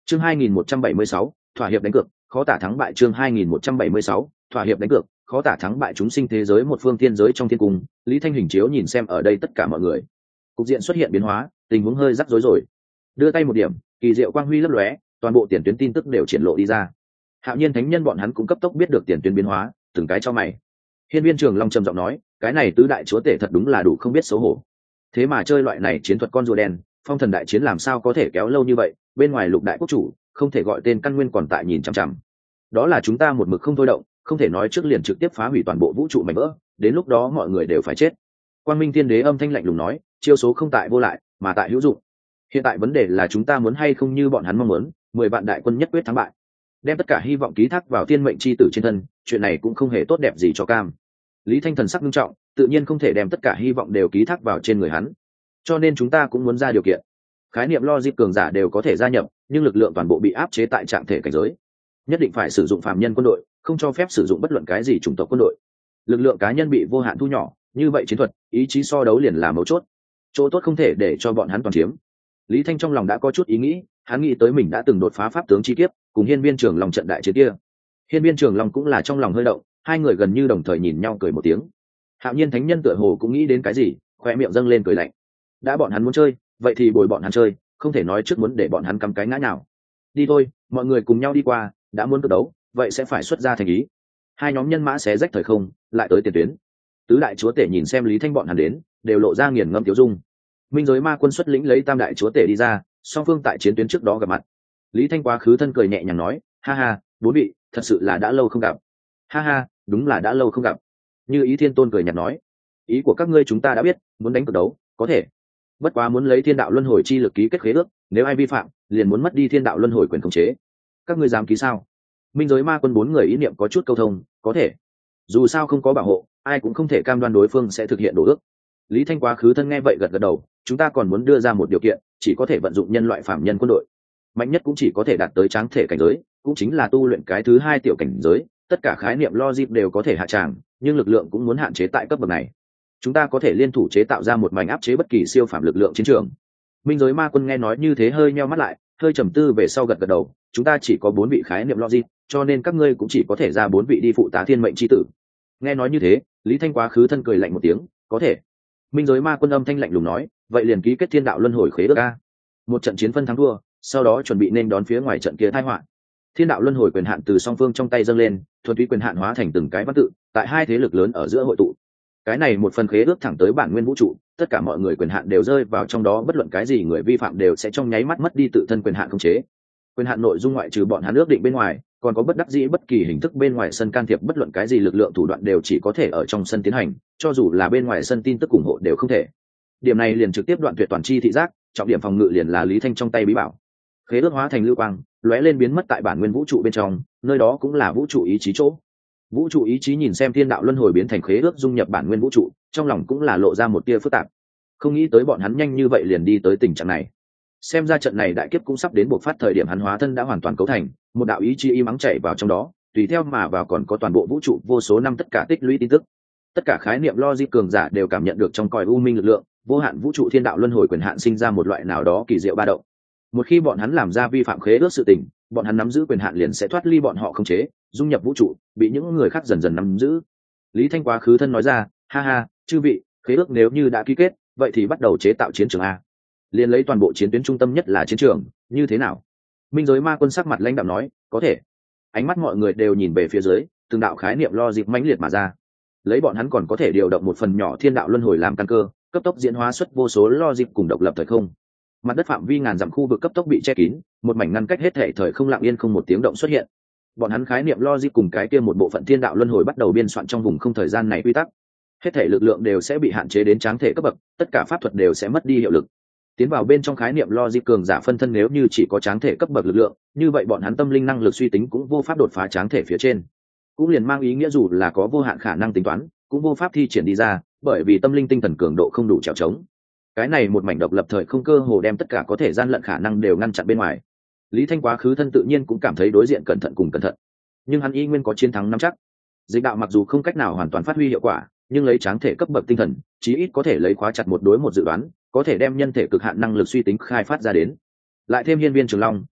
Chương 2176, thỏa hiệp đánh cược, khó tả thắng bại. Chương 2176, thỏa hiệp đánh cược, khó tả thắng bại. Chúng sinh thế giới một phương thiên giới trong thiên cung, Lý Thanh hình chiếu nhìn xem ở đây tất cả mọi người. Cục diện xuất hiện biến hóa, tình huống hơi rắc rối rồi. Đưa tay một điểm, kỳ diệu quang huy lấp lóe, toàn bộ tiền tuyến tin tức đều triển lộ đi ra. Hạo Nhiên thánh nhân bọn hắn cũng cấp tốc biết được tiền tuyến biến hóa, từng cái cho mày. Hiên Viên Trường Long trầm giọng nói, cái này tứ đại chúa tể thật đúng là đủ không biết xấu hổ. Thế mà chơi loại này chiến thuật con rùa đen, phong thần đại chiến làm sao có thể kéo lâu như vậy, bên ngoài lục đại quốc chủ không thể gọi tên căn nguyên còn tại nhìn chằm chằm. Đó là chúng ta một mực không thôi động, không thể nói trước liền trực tiếp phá hủy toàn bộ vũ trụ mảnh vỡ, đến lúc đó mọi người đều phải chết. Quang Minh Thiên Đế âm thanh lạnh lùng nói, chiêu số không tại vô lại, mà tại hữu dụng. Hiện tại vấn đề là chúng ta muốn hay không như bọn hắn mong muốn, 10 vạn đại quân nhất quyết thắng bại. Đem tất cả hy vọng ký thác vào thiên mệnh chi tử trên thân, chuyện này cũng không hề tốt đẹp gì cho cam. Lý Thanh thần sắc nghiêm trọng, tự nhiên không thể đem tất cả hy vọng đều ký thác vào trên người hắn. Cho nên chúng ta cũng muốn ra điều kiện. Khái niệm logic cường giả đều có thể gia nhập, nhưng lực lượng toàn bộ bị áp chế tại trạng thể cảnh giới. Nhất định phải sử dụng phàm nhân quân đội, không cho phép sử dụng bất luận cái gì chủng tộc quân đội. Lực lượng cá nhân bị vô hạn thu nhỏ, như vậy chiến thuật, ý chí so đấu liền là mấu chốt. Chỗ tốt không thể để cho bọn hắn toàn chiếm. Lý Thanh trong lòng đã có chút ý nghĩ, hắn nghĩ tới mình đã từng đột phá pháp tướng chi kiếp, cùng Hiên Viên Trường Long trận đại chiến kia. Hiên Viên Trường Long cũng là trong lòng hơi động, hai người gần như đồng thời nhìn nhau cười một tiếng. Hạo Nhiên thánh nhân tựa hồ cũng nghĩ đến cái gì, khoe miệng dâng lên cười lạnh. Đã bọn hắn muốn chơi, vậy thì bồi bọn hắn chơi, không thể nói trước muốn để bọn hắn cắm cái ngã nào. Đi thôi, mọi người cùng nhau đi qua, đã muốn cược đấu, vậy sẽ phải xuất ra thành ý. Hai nhóm nhân mã xé rách thời không, lại tới tiền tuyến. Tứ đại chúa tể nhìn xem Lý Thanh bọn hắn đến, đều lộ ra nghiền ngẫm tiêu dung. Minh giới ma quân xuất lĩnh lấy tam đại chúa tể đi ra, song phương tại chiến tuyến trước đó gặp mặt. Lý Thanh quá khứ thân cười nhẹ nhàng nói, ha ha, bốn vị, thật sự là đã lâu không gặp. Ha ha, đúng là đã lâu không gặp. Như Ý Thiên Tôn cười nhạt nói, ý của các ngươi chúng ta đã biết, muốn đánh cược đấu, có thể. Bất quá muốn lấy thiên đạo luân hồi chi lực ký kết khế ước, nếu ai vi phạm, liền muốn mất đi thiên đạo luân hồi quyền khống chế. Các ngươi dám ký sao? Minh giới ma quân bốn người ý niệm có chút câu thông, có thể. Dù sao không có bảo hộ, ai cũng không thể cam đoan đối phương sẽ thực hiện đồ ước. Lý Thanh quá khứ thân nghe vậy gật gật đầu, chúng ta còn muốn đưa ra một điều kiện, chỉ có thể vận dụng nhân loại phạm nhân quân đội, mạnh nhất cũng chỉ có thể đạt tới tráng thể cảnh giới, cũng chính là tu luyện cái thứ 2 tiểu cảnh giới, tất cả khái niệm logic đều có thể hạ tràng, nhưng lực lượng cũng muốn hạn chế tại cấp bậc này. Chúng ta có thể liên thủ chế tạo ra một mảnh áp chế bất kỳ siêu phạm lực lượng chiến trường. Minh giới ma quân nghe nói như thế hơi nheo mắt lại, hơi trầm tư về sau gật gật đầu, chúng ta chỉ có 4 vị khái niệm logic, cho nên các ngươi cũng chỉ có thể ra 4 vị đi phụ tá thiên mệnh chi tử. Nghe nói như thế, Lý Thanh quá khứ thân cười lạnh một tiếng, có thể. Minh giới ma quân âm thanh lạnh lùng nói, vậy liền ký kết thiên đạo luân hồi khế ước a. Một trận chiến phân thắng thua, sau đó chuẩn bị nên đón phía ngoài trận kia tai họa. Thiên đạo luân hồi quyền hạn từ song phương trong tay dâng lên, thuần túy quyền hạn hóa thành từng cái văn tự, tại hai thế lực lớn ở giữa hội tụ. Cái này một phần khế ước thẳng tới bản nguyên vũ trụ, tất cả mọi người quyền hạn đều rơi vào trong đó, bất luận cái gì người vi phạm đều sẽ trong nháy mắt mất đi tự thân quyền hạn khống chế. Quyền hạn nội dung ngoại trừ bọn hắn ước định bên ngoài, còn có bất đắc dĩ bất kỳ hình thức bên ngoài sân can thiệp, bất luận cái gì lực lượng thủ đoạn đều chỉ có thể ở trong sân tiến hành, cho dù là bên ngoài sân tin tức ủng hộ đều không thể. Điểm này liền trực tiếp đoạn tuyệt toàn chi thị giác, trọng điểm phòng ngự liền là Lý Thanh trong tay bí bảo. Khế ước hóa thành lưu quang, lóe lên biến mất tại bản nguyên vũ trụ bên trong, nơi đó cũng là vũ trụ ý chí chỗ. Vũ trụ ý chí nhìn xem thiên đạo luân hồi biến thành khế ước dung nhập bản nguyên vũ trụ, trong lòng cũng là lộ ra một tia phức tạp. Không nghĩ tới bọn hắn nhanh như vậy liền đi tới tình trạng này. Xem ra trận này đại kiếp cũng sắp đến bộc phát, thời điểm hắn hóa thân đã hoàn toàn cấu thành, một đạo ý chí im ắng chảy vào trong đó, tùy theo mà vào còn có toàn bộ vũ trụ vô số năm tất cả tích lũy tin tức. Tất cả khái niệm logic cường giả đều cảm nhận được trong cõi u minh lực lượng, vô hạn vũ trụ thiên đạo luân hồi quyền hạn sinh ra một loại nào đó kỳ diệu ba động. Một khi bọn hắn làm ra vi phạm khế ước sự tình, bọn hắn nắm giữ quyền hạn liền sẽ thoát ly bọn họ khống chế, dung nhập vũ trụ, bị những người khác dần dần nắm giữ. Lý Thanh quá khứ thân nói ra, ha ha, chư vị, khế ước nếu như đã ký kết, vậy thì bắt đầu chế tạo chiến trường a. Liền lấy toàn bộ chiến tuyến trung tâm nhất là chiến trường, như thế nào? Minh giới ma quân sắc mặt lãnh đạm nói, có thể. Ánh mắt mọi người đều nhìn về phía dưới, từng đạo khái niệm logic mãnh liệt mà ra. Lấy bọn hắn còn có thể điều động một phần nhỏ thiên đạo luân hồi làm căn cơ, cấp tốc diễn hóa xuất vô số logic cùng độc lập thời không. Mặt đất phạm vi ngàn dặm khu vực cấp tốc bị che kín, một mảnh ngăn cách hết thể thời không lặng yên không một tiếng động xuất hiện. Bọn hắn khái niệm logic cùng cái kia một bộ phận thiên đạo luân hồi bắt đầu biên soạn trong vùng không thời gian này quy tắc. Hết thể lực lượng đều sẽ bị hạn chế đến tráng thể cấp bậc, tất cả pháp thuật đều sẽ mất đi hiệu lực. Tiến vào bên trong khái niệm logic cường giả phân thân nếu như chỉ có tráng thể cấp bậc lực lượng, như vậy bọn hắn tâm linh năng lực suy tính cũng vô pháp đột phá tráng thể phía trên. Cũng liền mang ý nghĩa dù là có vô hạn khả năng tính toán, cũng vô pháp thi triển đi ra, bởi vì tâm linh tinh thần cường độ không đủ trèo trống. Cái này một mảnh độc lập thời không cơ hồ đem tất cả có thể gian lận khả năng đều ngăn chặn bên ngoài. Lý Thanh quá khứ thân tự nhiên cũng cảm thấy đối diện cẩn thận cùng cẩn thận, nhưng hắn y nguyên có chiến thắng nắm chắc. Dịch đạo mặc dù không cách nào hoàn toàn phát huy hiệu quả, nhưng lấy tráng thể cấp bậc tinh thần, chí ít có thể lấy khóa chặt một đối một dự đoán, có thể đem nhân thể cực hạn năng lực suy tính khai phát ra đến. Lại thêm hiên viên Trường Long,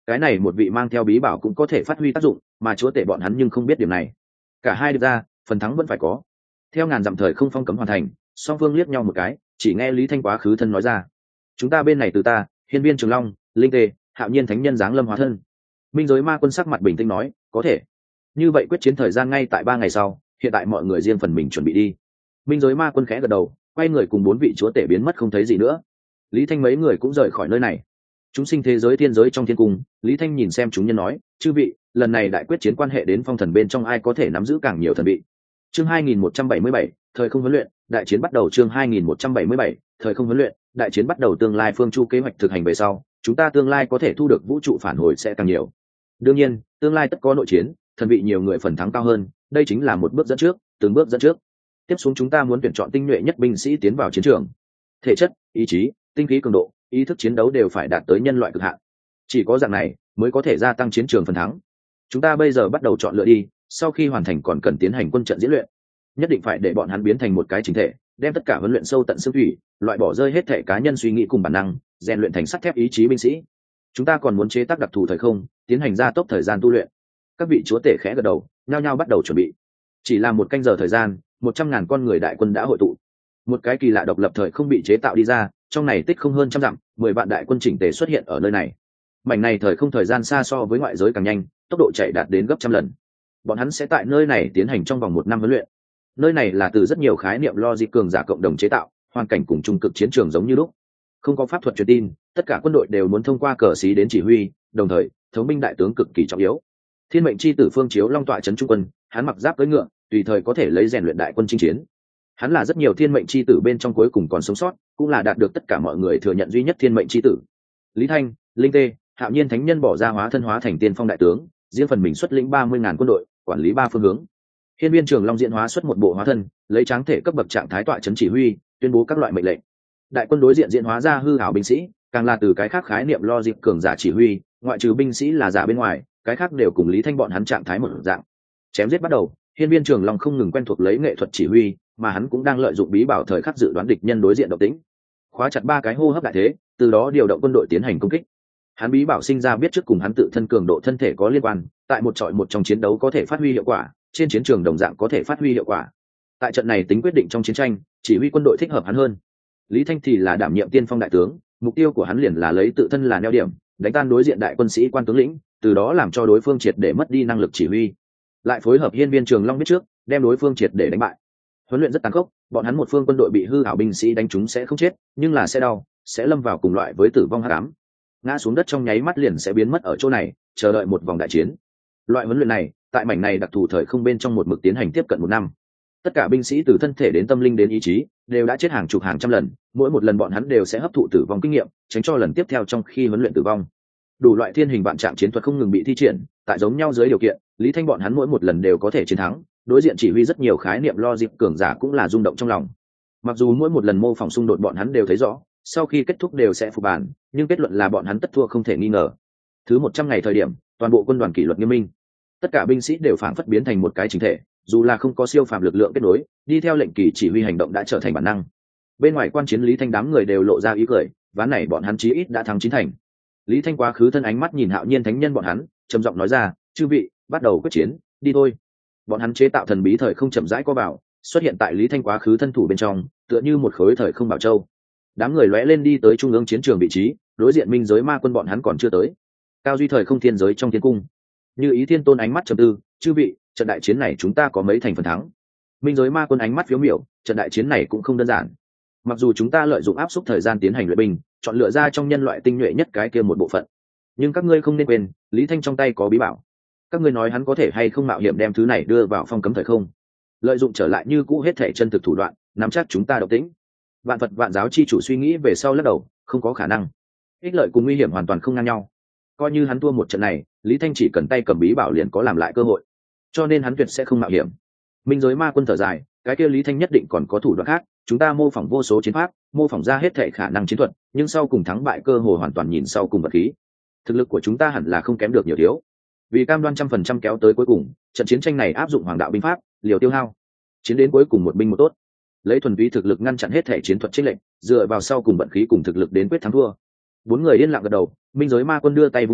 cái này một vị mang theo bí bảo cũng có thể phát huy tác dụng, mà chúa tể bọn hắn nhưng không biết điểm này. Cả hai được ra, phần thắng vẫn phải có. Theo ngàn dặm thời không phong cấm hoàn thành, song phương liếc nhau một cái, chỉ nghe Lý Thanh quá khứ thân nói ra: chúng ta bên này từ ta, Hiên Viên Trường Long, Linh Tê, Hạo Nhiên Thánh Nhân giáng lâm hóa thân. Minh Giới Ma Quân sắc mặt bình tĩnh nói: có thể. Như vậy quyết chiến thời gian ngay tại 3 ngày sau, hiện tại mọi người riêng phần mình chuẩn bị đi. Minh Giới Ma Quân khẽ gật đầu, quay người cùng 4 vị chúa tể biến mất không thấy gì nữa. Lý Thanh mấy người cũng rời khỏi nơi này. Chúng sinh thế giới thiên giới trong thiên cung, Lý Thanh nhìn xem chúng nhân nói: chư vị, lần này đại quyết chiến quan hệ đến phong thần bên trong ai có thể nắm giữ càng nhiều thần vị. Chương 2177, thời không huấn luyện, đại chiến bắt đầu. Chương 2177, thời không huấn luyện, đại chiến bắt đầu. Tương lai phương chu kế hoạch thực hành về sau, chúng ta tương lai có thể thu được vũ trụ phản hồi sẽ càng nhiều. Đương nhiên, tương lai tất có nội chiến, thần vị nhiều người phần thắng cao hơn, đây chính là một bước dẫn trước, từng bước dẫn trước. Tiếp xuống chúng ta muốn tuyển chọn tinh nhuệ nhất binh sĩ tiến vào chiến trường. Thể chất, ý chí, tinh khí cường độ, ý thức chiến đấu đều phải đạt tới nhân loại cực hạn. Chỉ có dạng này mới có thể gia tăng chiến trường phần thắng. Chúng ta bây giờ bắt đầu chọn lựa đi, sau khi hoàn thành còn cần tiến hành quân trận diễn luyện. Nhất định phải để bọn hắn biến thành một cái chính thể, đem tất cả huấn luyện sâu tận xương thủy, loại bỏ rơi hết thể cá nhân suy nghĩ cùng bản năng, rèn luyện thành sắt thép ý chí binh sĩ. Chúng ta còn muốn chế tác đặc thù thời không, tiến hành gia tốc thời gian tu luyện. Các vị chúa tể khẽ gật đầu, nhao nhao bắt đầu chuẩn bị. Chỉ là 1 canh giờ thời gian, 100.000 con người đại quân đã hội tụ. Một cái kỳ lạ độc lập thời không bị chế tạo đi ra, trong này tích không hơn trăm dặm, 10 vạn đại quân chỉnh tề xuất hiện ở nơi này. Mảnh này thời không thời gian xa so với ngoại giới càng nhanh, tốc độ chạy đạt đến gấp trăm lần. Bọn hắn sẽ tại nơi này tiến hành trong vòng 1 năm huấn luyện. Nơi này là từ rất nhiều khái niệm logic cường giả cộng đồng chế tạo, hoàn cảnh cùng trung cực chiến trường giống như lúc. Không có pháp thuật truyền tin, tất cả quân đội đều muốn thông qua cờ xí đến chỉ huy, đồng thời, thống binh đại tướng cực kỳ trọng yếu. Thiên mệnh chi tử Phương Chiếu Long tọa trấn trung quân, hắn mặc giáp cưỡi ngựa, tùy thời có thể lấy rèn luyện đại quân chinh chiến. Hắn là rất nhiều thiên mệnh chi tử bên trong cuối cùng còn sống sót, cũng là đạt được tất cả mọi người thừa nhận duy nhất thiên mệnh chi tử. Lý Thanh, Linh Tê, Hạo Nhiên Thánh Nhân bỏ ra hóa thân hóa thành tiên phong đại tướng, riêng phần mình xuất lĩnh 30.000 quân đội, quản lý 3 phương hướng. Hiên Viên Trường Long diễn hóa xuất một bộ hóa thân, lấy tráng thể cấp bậc trạng thái tọa trấn chỉ huy, tuyên bố các loại mệnh lệnh. Đại quân đối diện diễn hóa ra hư ảo binh sĩ, càng là từ cái khác khái niệm logic cường giả chỉ huy, ngoại trừ binh sĩ là giả bên ngoài, cái khác đều cùng Lý Thanh bọn hắn trạng thái một dạng. Chém giết bắt đầu, Hiên Viên Trường Long không ngừng quen thuộc lấy nghệ thuật chỉ huy, mà hắn cũng đang lợi dụng bí bảo thời khắc dự đoán địch nhân đối diện động tĩnh, khóa chặt 3 cái hô hấp đại thế, từ đó điều động quân đội tiến hành công kích. Hắn bí bảo sinh ra biết trước cùng hắn tự thân cường độ thân thể có liên quan, tại một trọi một trong chiến đấu có thể phát huy hiệu quả, trên chiến trường đồng dạng có thể phát huy hiệu quả. Tại trận này tính quyết định trong chiến tranh, chỉ huy quân đội thích hợp hắn hơn. Lý Thanh thì là đảm nhiệm tiên phong đại tướng, mục tiêu của hắn liền là lấy tự thân là neo điểm, đánh tan đối diện đại quân sĩ quan tướng lĩnh, từ đó làm cho đối phương triệt để mất đi năng lực chỉ huy. Lại phối hợp Hiên Viên Trường Long biết trước, đem đối phương triệt để đánh bại. Huấn luyện rất tàn khốc, bọn hắn một phương quân đội bị hư ảo binh sĩ đánh trúng sẽ không chết, nhưng là sẽ đau, sẽ lâm vào cùng loại với tử vong hắc ám. Ngã xuống đất trong nháy mắt liền sẽ biến mất ở chỗ này, chờ đợi một vòng đại chiến. Loại huấn luyện này, tại mảnh này đặc thù thời không bên trong một mực tiến hành tiếp cận 1 năm. Tất cả binh sĩ từ thân thể đến tâm linh đến ý chí, đều đã chết hàng chục hàng trăm lần, mỗi một lần bọn hắn đều sẽ hấp thụ tử vong kinh nghiệm, tránh cho lần tiếp theo trong khi huấn luyện tử vong. Đủ loại thiên hình vạn trạng chiến thuật không ngừng bị thi triển, tại giống nhau dưới điều kiện, Lý Thanh bọn hắn mỗi một lần đều có thể chiến thắng, đối diện chỉ huy rất nhiều khái niệm logic cường giả cũng là rung động trong lòng. Mặc dù mỗi một lần mô phỏng xung đột bọn hắn đều thấy rõ, sau khi kết thúc đều sẽ phục bản, nhưng kết luận là bọn hắn tất thua không thể nghi ngờ. Thứ 100 ngày thời điểm, toàn bộ quân đoàn kỷ luật nghiêm minh, tất cả binh sĩ đều phản phất biến thành một cái chính thể, dù là không có siêu phàm lực lượng kết nối, đi theo lệnh kỳ chỉ huy hành động đã trở thành bản năng. Bên ngoài quan chiến Lý Thanh đám người đều lộ ra ý cười, ván này bọn hắn chí ít đã thắng 9 thành. Lý Thanh quá khứ thân ánh mắt nhìn Hạo Nhiên Thánh Nhân bọn hắn, trầm giọng nói ra: chư vị, bắt đầu quyết chiến, đi thôi. Bọn hắn chế tạo thần bí thời không chậm rãi có bảo, xuất hiện tại Lý Thanh quá khứ thân thủ bên trong, tựa như một khối thời không bảo châu. Đám người lóe lên đi tới trung ương chiến trường vị trí, đối diện Minh Giới Ma Quân bọn hắn còn chưa tới. Cao duy thời không thiên giới trong thiên cung, Như Ý Thiên Tôn ánh mắt trầm tư: chư vị, trận đại chiến này chúng ta có mấy thành phần thắng? Minh Giới Ma Quân ánh mắt phiếu miểu: trận đại chiến này cũng không đơn giản. Mặc dù chúng ta lợi dụng áp suất thời gian tiến hành luyện binh, chọn lựa ra trong nhân loại tinh nhuệ nhất cái kia một bộ phận, nhưng các ngươi không nên quên, Lý Thanh trong tay có bí bảo. Các ngươi nói hắn có thể hay không mạo hiểm đem thứ này đưa vào phong cấm thời không, lợi dụng trở lại như cũ hết thể chân thực thủ đoạn, nắm chắc chúng ta độc tính. Vạn Phật Vạn Giáo chi chủ suy nghĩ về sau lắc đầu: không có khả năng. Ích lợi cùng nguy hiểm hoàn toàn không ngang nhau. Coi như hắn thua một trận này, Lý Thanh chỉ cần tay cầm bí bảo liền có làm lại cơ hội, cho nên hắn tuyệt sẽ không mạo hiểm. Minh Giới Ma Quân thở dài: cái kia Lý Thanh nhất định còn có thủ đoạn khác, chúng ta mô phỏng vô số chiến pháp, mô phỏng ra hết thể khả năng chiến thuật, nhưng sau cùng thắng bại cơ hội hoàn toàn nhìn sau cùng vật khí. Thực lực của chúng ta hẳn là không kém được nhiều thiếu. Vì cam đoan 100% kéo tới cuối cùng, trận chiến tranh này áp dụng hoàng đạo binh pháp, liều tiêu hao, chiến đến cuối cùng một binh một tốt, lấy thuần túy thực lực ngăn chặn hết thể chiến thuật chiến lệnh, dựa vào sau cùng vận khí cùng thực lực đến quyết thắng thua. 4 người yên lặng gật đầu. Minh Giới Ma Quân đưa tay vung lên,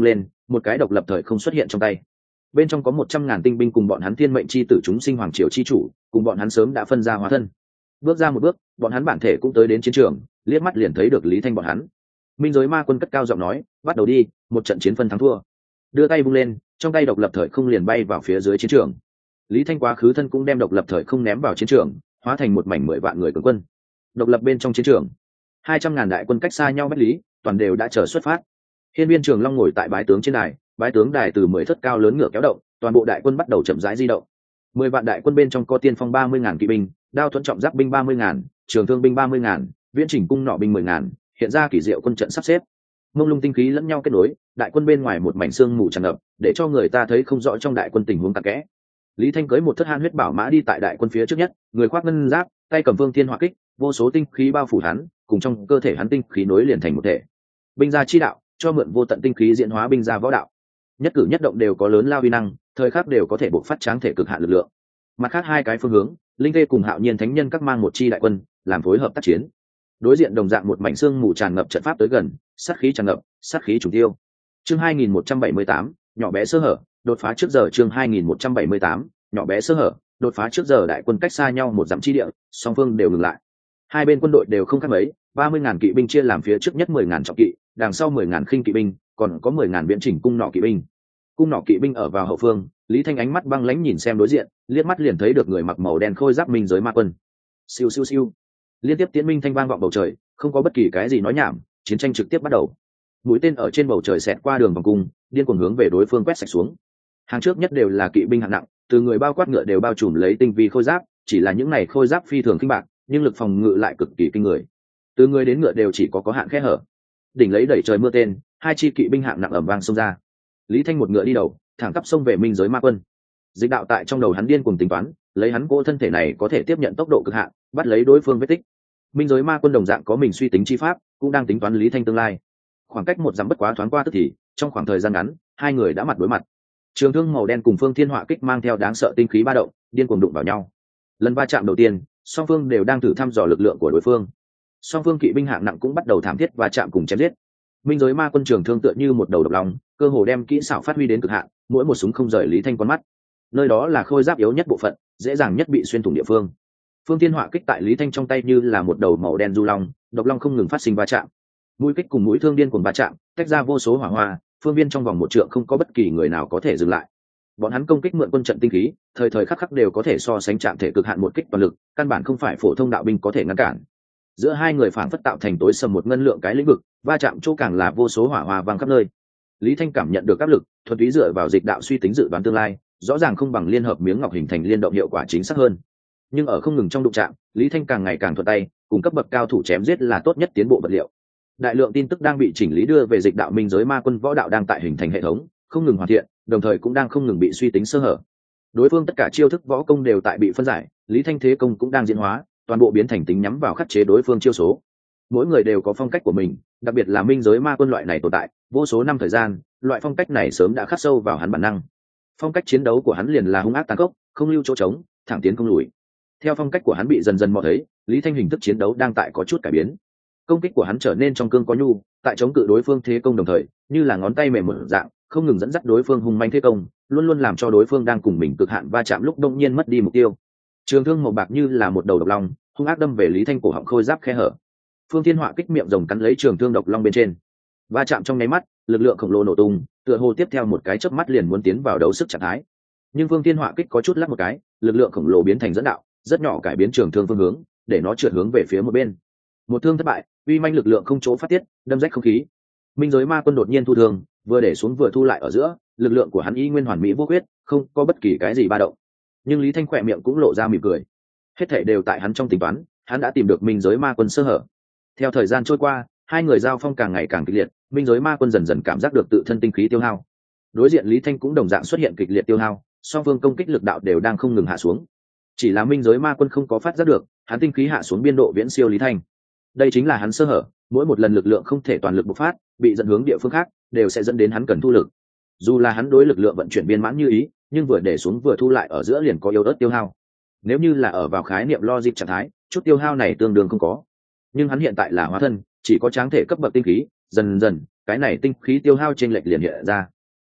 một cái độc lập thời không xuất hiện trong tay, bên trong có 100.000 tinh binh cùng bọn hắn thiên mệnh chi tử chúng sinh hoàng triều chi chủ, cùng bọn hắn sớm đã phân ra hóa thân. Bước ra một bước, bọn hắn bản thể cũng tới đến chiến trường, liếc mắt liền thấy được Lý Thanh bọn hắn. Minh giới ma quân cất cao giọng nói, bắt đầu đi, một trận chiến phân thắng thua. Đưa tay vung lên, trong tay độc lập thời không liền bay vào phía dưới chiến trường. Lý Thanh quá khứ thân cũng đem độc lập thời không ném vào chiến trường, hóa thành một mảnh 10 vạn người cường quân. Độc lập bên trong chiến trường, 200.000 đại quân cách xa nhau bách lý, toàn đều đã chờ xuất phát. Hiên viên Trường Long ngồi tại bái tướng trên đài, bái tướng đài từ 10 thất cao lớn ngựa kéo động, toàn bộ đại quân bắt đầu chậm rãi di động. 10 vạn đại quân bên trong có tiên phong 30.000 kỵ binh, đao thuẫn trọng giáp binh 30.000, trường thương binh 30.000, viễn chỉnh cung nỏ binh 10.000, hiện ra kỳ diệu quân trận sắp xếp. Mông lung tinh khí lẫn nhau kết nối, đại quân bên ngoài một mảnh sương mù tràn ngập, để cho người ta thấy không rõ trong đại quân tình huống tắc kẽ. Lý Thanh cưỡi một thất han huyết bảo mã đi tại đại quân phía trước nhất, người khoác ngân giáp, tay cầm vương thiên hỏa kích, vô số tinh khí bao phủ hắn, cùng trong cơ thể hắn tinh khí nối liền thành một thể. Binh gia chi đạo, cho mượn vô tận tinh khí diễn hóa binh gia võ đạo. Nhất cử nhất động đều có lớn lao uy năng, thời khắc đều có thể bộc phát tráng thể cực hạn lực lượng. Mặt khác hai cái phương hướng, Linh Tê cùng Hạo Nhiên Thánh Nhân các mang một chi đại quân, làm phối hợp tác chiến. Đối diện đồng dạng một mảnh xương mù tràn ngập trận pháp tới gần, sát khí tràn ngập, sát khí trùng tiêu. Chương 2178, nhỏ bé sơ hở, đột phá trước giờ. Chương 2178, nhỏ bé sơ hở, đột phá trước giờ. Đại quân cách xa nhau một dặm chi địa, song phương đều ngừng lại. Hai bên quân đội đều không khác mấy, 30.000 kỵ binh chia làm phía trước nhất 10.000 trọng kỵ, đằng sau 10.000 khinh kỵ binh, còn có 10.000 viễn chỉnh cung nỏ kỵ binh. Cung nỏ kỵ binh ở vào hậu phương, Lý Thanh ánh mắt băng lãnh nhìn xem đối diện, liếc mắt liền thấy được người mặc màu đen khôi giáp minh giới ma quân. Siêu siêu siêu. Liên tiếp tiến minh thanh vang vọng bầu trời, không có bất kỳ cái gì nói nhảm, chiến tranh trực tiếp bắt đầu. Mũi tên ở trên bầu trời xẹt qua đường vòng cung, điên cuồng hướng về đối phương quét sạch xuống. Hàng trước nhất đều là kỵ binh hạng nặng, từ người bao quát ngựa đều bao trùm lấy tinh vi khôi giáp, chỉ là những này khôi giáp phi thường khinh bạc, nhưng lực phòng ngự lại cực kỳ kinh người. Từ người đến ngựa đều chỉ có hạn khe hở. Đỉnh lấy đẩy trời mưa tên, hai chi kỵ binh hạng nặng ầm vang xông ra. Lý Thanh một ngựa đi đầu, thẳng tắp xông về minh giới ma quân. Dịch đạo tại trong đầu hắn điên cuồng tính toán, lấy hắn cỗ thân thể này có thể tiếp nhận tốc độ cực hạn, bắt lấy đối phương vết tích. Minh giới ma quân đồng dạng có mình suy tính chi pháp, cũng đang tính toán Lý Thanh tương lai. Khoảng cách một dặm bất quá thoáng qua tức thì, trong khoảng thời gian ngắn, hai người đã mặt đối mặt. Trường thương màu đen cùng phương thiên hỏa kích mang theo đáng sợ tinh khí ba động, điên cuồng đụng vào nhau. Lần va chạm đầu tiên, song phương đều đang thử thăm dò lực lượng của đối phương. Song phương kỵ binh hạng nặng cũng bắt đầu thảm thiết và chạm cùng chém giết. Minh giới ma quân trường thương tựa như một đầu độc lòng, cơ hồ đem kỹ xảo phát huy đến cực hạn, mỗi một súng không rời Lý Thanh con mắt. Nơi đó là khôi giáp yếu nhất bộ phận, dễ dàng nhất bị xuyên thủng địa phương. Phương thiên hỏa kích tại Lý Thanh trong tay như là một đầu màu đen du long, độc long không ngừng phát sinh va chạm. Mũi kích cùng mũi thương điên cuồng va chạm, tách ra vô số hỏa hoa, phương viên trong vòng một trượng không có bất kỳ người nào có thể dừng lại. Bọn hắn công kích mượn quân trận tinh khí, thời thời khắc khắc đều có thể so sánh trạng thể cực hạn một kích toàn lực, căn bản không phải phổ thông đạo binh có thể ngăn cản. Giữa hai người phảng phất tạo thành tối sầm một ngân lượng cái lĩnh vực, va chạm chỗ càng là vô số hỏa hoa vang khắp nơi. Lý Thanh cảm nhận được áp lực, thuần túy dựa vào dịch đạo suy tính dự đoán tương lai, rõ ràng không bằng liên hợp miếng ngọc hình thành liên động hiệu quả chính xác hơn. Nhưng ở không ngừng trong đụng chạm, Lý Thanh càng ngày càng thuận tay, cùng cấp bậc cao thủ chém giết là tốt nhất tiến bộ vật liệu. Đại lượng tin tức đang bị chỉnh lý đưa về dịch đạo minh giới ma quân võ đạo đang tại hình thành hệ thống, không ngừng hoàn thiện, đồng thời cũng đang không ngừng bị suy tính sơ hở. Đối phương tất cả chiêu thức võ công đều tại bị phân giải, Lý Thanh thế công cũng đang diễn hóa, toàn bộ biến thành tính nhắm vào khắc chế đối phương chiêu số. Mỗi người đều có phong cách của mình, đặc biệt là minh giới ma quân loại này tồn tại vô số năm thời gian, loại phong cách này sớm đã khắc sâu vào hắn bản năng. Phong cách chiến đấu của hắn liền là hung ác tàn khốc, không lưu chỗ trống, thẳng tiến không lùi. Theo phong cách của hắn bị dần dần mò thấy, Lý Thanh hình thức chiến đấu đang tại có chút cải biến. Công kích của hắn trở nên trong cương có nhu, tại chống cự đối phương thế công đồng thời, như là ngón tay mềm một dạng, không ngừng dẫn dắt đối phương hùng manh thế công, luôn luôn làm cho đối phương đang cùng mình cực hạn va chạm lúc đông nhiên mất đi mục tiêu. Trường thương màu bạc như là một đầu độc long, hung ác đâm về Lý Thanh cổ họng khôi giáp khe hở. Phương Thiên Họa kích miệng rồng cắn lấy trường thương độc long bên trên. Va chạm trong nháy mắt, lực lượng khổng lồ nổ tung, tựa hồ tiếp theo một cái chớp mắt liền muốn tiến vào đấu sức trạng thái. Nhưng Phương Thiên Họa kích có chút lắc một cái, lực lượng khổng lồ biến thành dẫn đạo, rất nhỏ cải biến trường thương phương hướng, để nó trượt hướng về phía một bên. Một thương thất bại, uy manh lực lượng không chỗ phát tiết, đâm rách không khí. Minh giới ma quân đột nhiên thu thương, vừa để xuống vừa thu lại ở giữa, lực lượng của hắn y nguyên hoàn mỹ vô khuyết, không có bất kỳ cái gì ba động. Nhưng Lý Thanh khỏe miệng cũng lộ ra mỉm cười. Hết thảy đều tại hắn trong tính toán, hắn đã tìm được minh giới ma quân sơ hở. Theo thời gian trôi qua, hai người giao phong càng ngày càng kịch liệt, minh giới ma quân dần dần cảm giác được tự thân tinh khí tiêu hao. Đối diện Lý Thanh cũng đồng dạng xuất hiện kịch liệt tiêu hao, song phương công kích lực đạo đều đang không ngừng hạ xuống. Chỉ là minh giới ma quân không có phát giác được, hắn tinh khí hạ xuống biên độ viễn siêu Lý Thanh. Đây chính là hắn sơ hở, mỗi một lần lực lượng không thể toàn lực bộc phát, bị dẫn hướng địa phương khác, đều sẽ dẫn đến hắn cần thu lực. Dù là hắn đối lực lượng vận chuyển viên mãn như ý, nhưng vừa để xuống vừa thu lại ở giữa liền có yếu ớt tiêu hao. Nếu như là ở vào khái niệm logic trạng thái, chút tiêu hao này tương đương không có. Nhưng hắn hiện tại là hóa thân, chỉ có tráng thể cấp bậc tinh khí, dần dần, cái này tinh khí tiêu hao trên lệch liền hiện ra.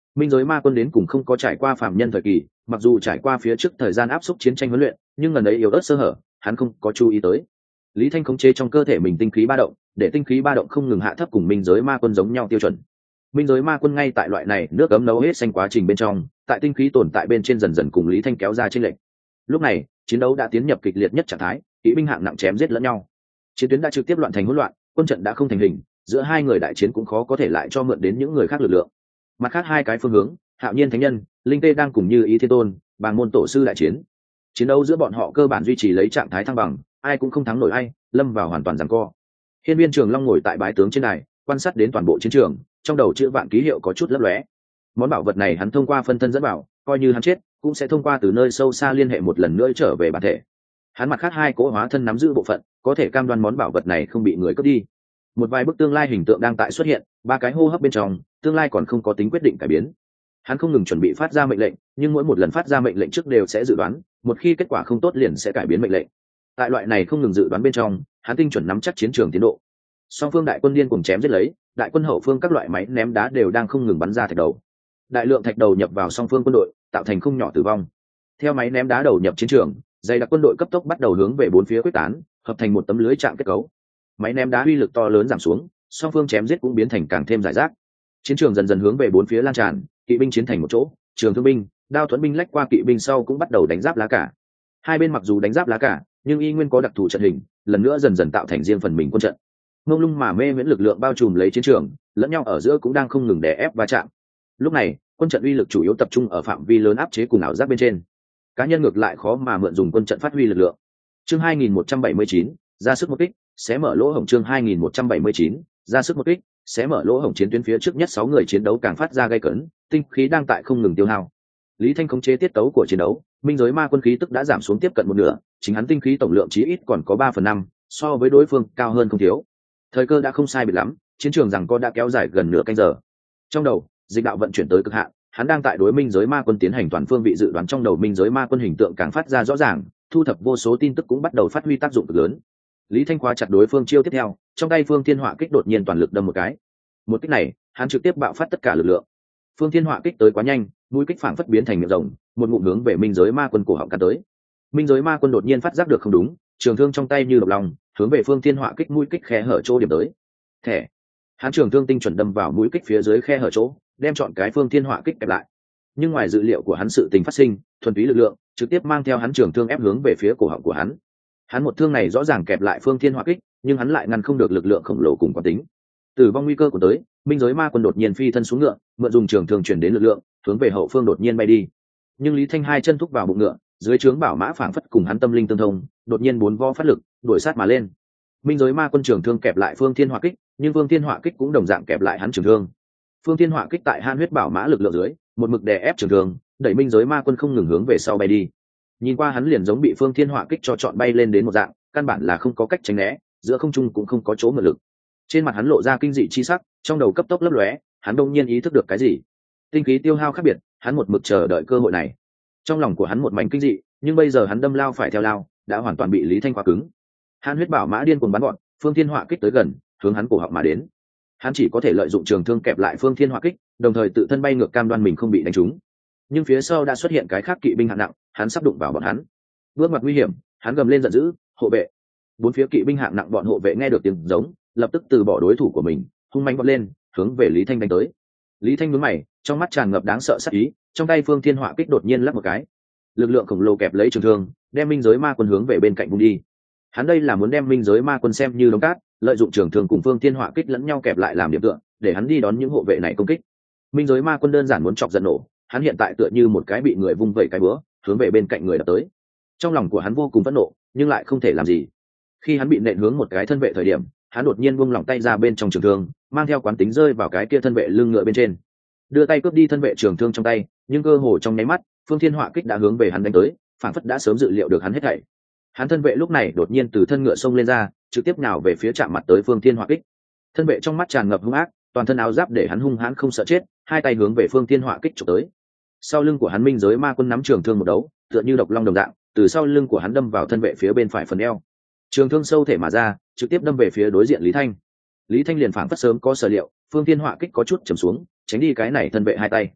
Minh giới ma quân đến cùng không có trải qua phàm nhân thời kỳ, mặc dù trải qua phía trước thời gian áp suất chiến tranh huấn luyện, nhưng gần ấy yếu ớt sơ hở, hắn không có chú ý tới. Lý Thanh khống chế trong cơ thể mình tinh khí ba động, để tinh khí ba động không ngừng hạ thấp cùng minh giới ma quân giống nhau tiêu chuẩn. Minh giới ma quân ngay tại loại này nước ấm nấu hết xanh quá trình bên trong, tại tinh khí tồn tại bên trên dần dần cùng Lý Thanh kéo ra chênh lệch. Lúc này, chiến đấu đã tiến nhập kịch liệt nhất trạng thái, kỵ binh hạng nặng chém giết lẫn nhau. Chiến tuyến đã trực tiếp loạn thành hỗn loạn, quân trận đã không thành hình, giữa hai người đại chiến cũng khó có thể lại cho mượn đến những người khác lực lượng. Mặt khác hai cái phương hướng, Hạo Nhiên Thánh Nhân, Linh Tê đang cùng Như Ý Thiên Tôn, Bàng Môn Tổ sư đại chiến. Chiến đấu giữa bọn họ cơ bản duy trì lấy trạng thái thăng bằng, ai cũng không thắng nổi ai, lâm vào hoàn toàn giằng co. Hiên Viên Trường Long ngồi tại bái tướng trên đài, quan sát đến toàn bộ chiến trường, trong đầu chữ vạn ký hiệu có chút lấp lóe. Món bảo vật này hắn thông qua phân thân dẫn bảo, coi như hắn chết, cũng sẽ thông qua từ nơi sâu xa liên hệ một lần nữa trở về bản thể. Hắn mặt khác hai cỗ hóa thân nắm giữ bộ phận, có thể cam đoan món bảo vật này không bị người cướp đi. Một vài bức tương lai hình tượng đang tại xuất hiện, ba cái hô hấp bên trong, tương lai còn không có tính quyết định cải biến. Hắn không ngừng chuẩn bị phát ra mệnh lệnh, nhưng mỗi một lần phát ra mệnh lệnh trước đều sẽ dự đoán, một khi kết quả không tốt liền sẽ cải biến mệnh lệnh. Tại loại này không ngừng dự đoán bên trong, hắn tinh chuẩn nắm chắc chiến trường tiến độ. Song phương đại quân điên cùng chém giết lấy, đại quân hậu phương các loại máy ném đá đều đang không ngừng bắn ra thạch đầu. Đại lượng thạch đầu nhập vào song phương quân đội, tạo thành không nhỏ tử vong. Theo máy ném đá đầu nhập chiến trường, dày đặc quân đội cấp tốc bắt đầu hướng về bốn phía quyết tán, hợp thành một tấm lưới trạng kết cấu. Máy ném đá uy lực to lớn giảm xuống, song phương chém giết cũng biến thành càng thêm rải rác. Chiến trường dần dần hướng về bốn phía lan tràn, kỵ binh chiến thành một chỗ, trường thương binh, đao thuẫn binh lách qua kỵ binh sau cũng bắt đầu đánh giáp lá cả. Hai bên mặc dù đánh giáp lá cả, nhưng y nguyên có đặc thù trận hình, lần nữa dần dần tạo thành riêng phần mình quân trận. Mông lung mà mê miễn lực lượng bao trùm lấy chiến trường, lẫn nhau ở giữa cũng đang không ngừng đè ép va chạm. Lúc này, quân trận uy lực chủ yếu tập trung ở phạm vi lớn áp chế cùng ảo giác bên trên. Cá nhân ngược lại khó mà mượn dùng quân trận phát huy lực lượng. Chương 2179, ra sức một kích, xé mở lỗ hổng. Chương 2179, ra sức một kích, xé mở lỗ hổng. Chiến tuyến phía trước nhất 6 người chiến đấu càng phát ra gay cấn, tinh khí đang tại không ngừng tiêu hao. Lý Thanh khống chế tiết tấu của chiến đấu, minh giới ma quân khí tức đã giảm xuống tiếp cận một nửa, chính hắn tinh khí tổng lượng chí ít còn có 3/5, so với đối phương cao hơn không thiếu. Thời cơ đã không sai biệt lắm, chiến trường giằng co đã kéo dài gần nửa canh giờ. Trong đầu, dịch đạo vận chuyển tới cực hạn, hắn đang tại đối minh giới ma quân tiến hành toàn phương vị dự đoán. Trong đầu minh giới ma quân hình tượng càng phát ra rõ ràng, thu thập vô số tin tức cũng bắt đầu phát huy tác dụng cực lớn. Lý Thanh khóa chặt đối phương chiêu tiếp theo, trong tay Phương Thiên Họa kích đột nhiên toàn lực đâm một cái. Một kích này, hắn trực tiếp bạo phát tất cả lực lượng. Phương Thiên Họa kích tới quá nhanh, mũi kích phảng phất biến thành miệng rồng, một ngụm hướng về minh giới ma quân cổ họng cắn tới. Minh giới ma quân đột nhiên phát giác được không đúng, trường thương trong tay như độc lòng, hướng về Phương Thiên Họa kích mũi kích khe hở chỗ điểm tới. Thẻ, hắn trường thương tinh chuẩn đâm vào mũi kích phía dưới khe hở chỗ, đem chọn cái Phương Thiên Họa kích kẹp lại. Nhưng ngoài dự liệu của hắn sự tình phát sinh, thuần túy lực lượng trực tiếp mang theo hắn trường thương ép hướng về phía cổ họng của hắn. Hắn một thương này rõ ràng kẹp lại Phương Thiên Họa kích, nhưng hắn lại ngăn không được lực lượng khổng lồ cùng quán tính. Tử vong nguy cơ của tới, minh giới ma quân đột nhiên phi thân xuống ngựa, mượn dùng trường thương chuyển đến lực lượng, hướng về hậu phương đột nhiên bay đi. Nhưng Lý Thanh hai chân thúc vào bụng ngựa, dưới trướng bảo mã phảng phất cùng hắn tâm linh tương thông, đột nhiên bốn vo phát lực, đuổi sát mà lên. Minh giới ma quân trường thương kẹp lại Phương Thiên Họa kích, nhưng Phương Thiên Họa kích cũng đồng dạng kẹp lại hắn trường thương. Phương Thiên Họa kích tại Han huyết bảo mã lực lượng dưới, một mực đè ép trường thương, đẩy minh giới ma quân không ngừng hướng về sau bay đi. Nhìn qua hắn liền giống bị Phương Thiên Họa kích cho chọn bay lên đến một dạng, căn bản là không có cách tránh né, giữa không trung cũng không có chỗ mượn lực. Trên mặt hắn lộ ra kinh dị chi sắc, trong đầu cấp tốc lấp lóe, hắn đột nhiên ý thức được cái gì. Tinh khí tiêu hao khác biệt, hắn một mực chờ đợi cơ hội này. Trong lòng của hắn một mảnh kinh dị, nhưng bây giờ hắn đâm lao phải theo lao, đã hoàn toàn bị Lý Thanh khóa cứng. Han huyết bảo mã điên cuồng bắn gọn, Phương Thiên Họa kích tới gần, hướng hắn cổ họng mà đến. Hắn chỉ có thể lợi dụng trường thương kẹp lại Phương Thiên Họa kích, đồng thời tự thân bay ngược cam đoan mình không bị đánh trúng. Nhưng phía sau đã xuất hiện cái khác kỵ binh hạng nặng, hắn sắp đụng vào bọn hắn. Bước ngoặt nguy hiểm, hắn gầm lên giận dữ, hộ vệ. Bốn phía kỵ binh hạng nặng bọn hộ vệ nghe được tiếng giống, lập tức từ bỏ đối thủ của mình, hung mãnh vọt lên, hướng về Lý Thanh đánh tới. Lý Thanh nhướng mày, trong mắt tràn ngập đáng sợ sát ý, trong tay Phương Thiên Họa kích đột nhiên lắc một cái, lực lượng khổng lồ kẹp lấy trường thương, đem minh giới ma quân hướng về bên cạnh vung đi. Hắn đây là muốn đem minh giới ma quân xem như đống cát, lợi dụng trường thương cùng Phương Thiên Họa kích lẫn nhau kẹp lại làm điểm tựa, để hắn đi đón những hộ vệ này công kích. Minh giới ma quân đơn giản muốn chọc giận nổ, hắn hiện tại tựa như một cái bị người vung vẩy cái búa, hướng về bên cạnh người đập tới. Trong lòng của hắn vô cùng phẫn nộ, nhưng lại không thể làm gì. Khi hắn bị nện hướng một cái thân vệ thời điểm, hắn đột nhiên buông lỏng tay ra bên trong trường thương, mang theo quán tính rơi vào cái kia thân vệ lưng ngựa bên trên, đưa tay cướp đi thân vệ trường thương trong tay. Nhưng cơ hồ trong nháy mắt, Phương Thiên Họa kích đã hướng về hắn đánh tới, phản phất đã sớm dự liệu được hắn hết thảy. Hắn thân vệ lúc này đột nhiên từ thân ngựa xông lên ra, trực tiếp nhào về phía chạm mặt tới Phương Thiên Họa kích. Thân vệ trong mắt tràn ngập hung ác, toàn thân áo giáp để hắn hung hãn không sợ chết, hai tay hướng về Phương Thiên Họa kích chụp tới. Sau lưng của hắn minh giới ma quân nắm trường thương một đấu, tựa như độc long đồng dạng, từ sau lưng của hắn đâm vào thân vệ phía bên phải phần eo. Trường thương sâu thể mà ra, trực tiếp đâm về phía đối diện Lý Thanh. Lý Thanh liền phảng phất sớm có sở liệu, Phương Thiên Họa kích có chút trầm xuống, tránh đi cái này thân vệ hai tay.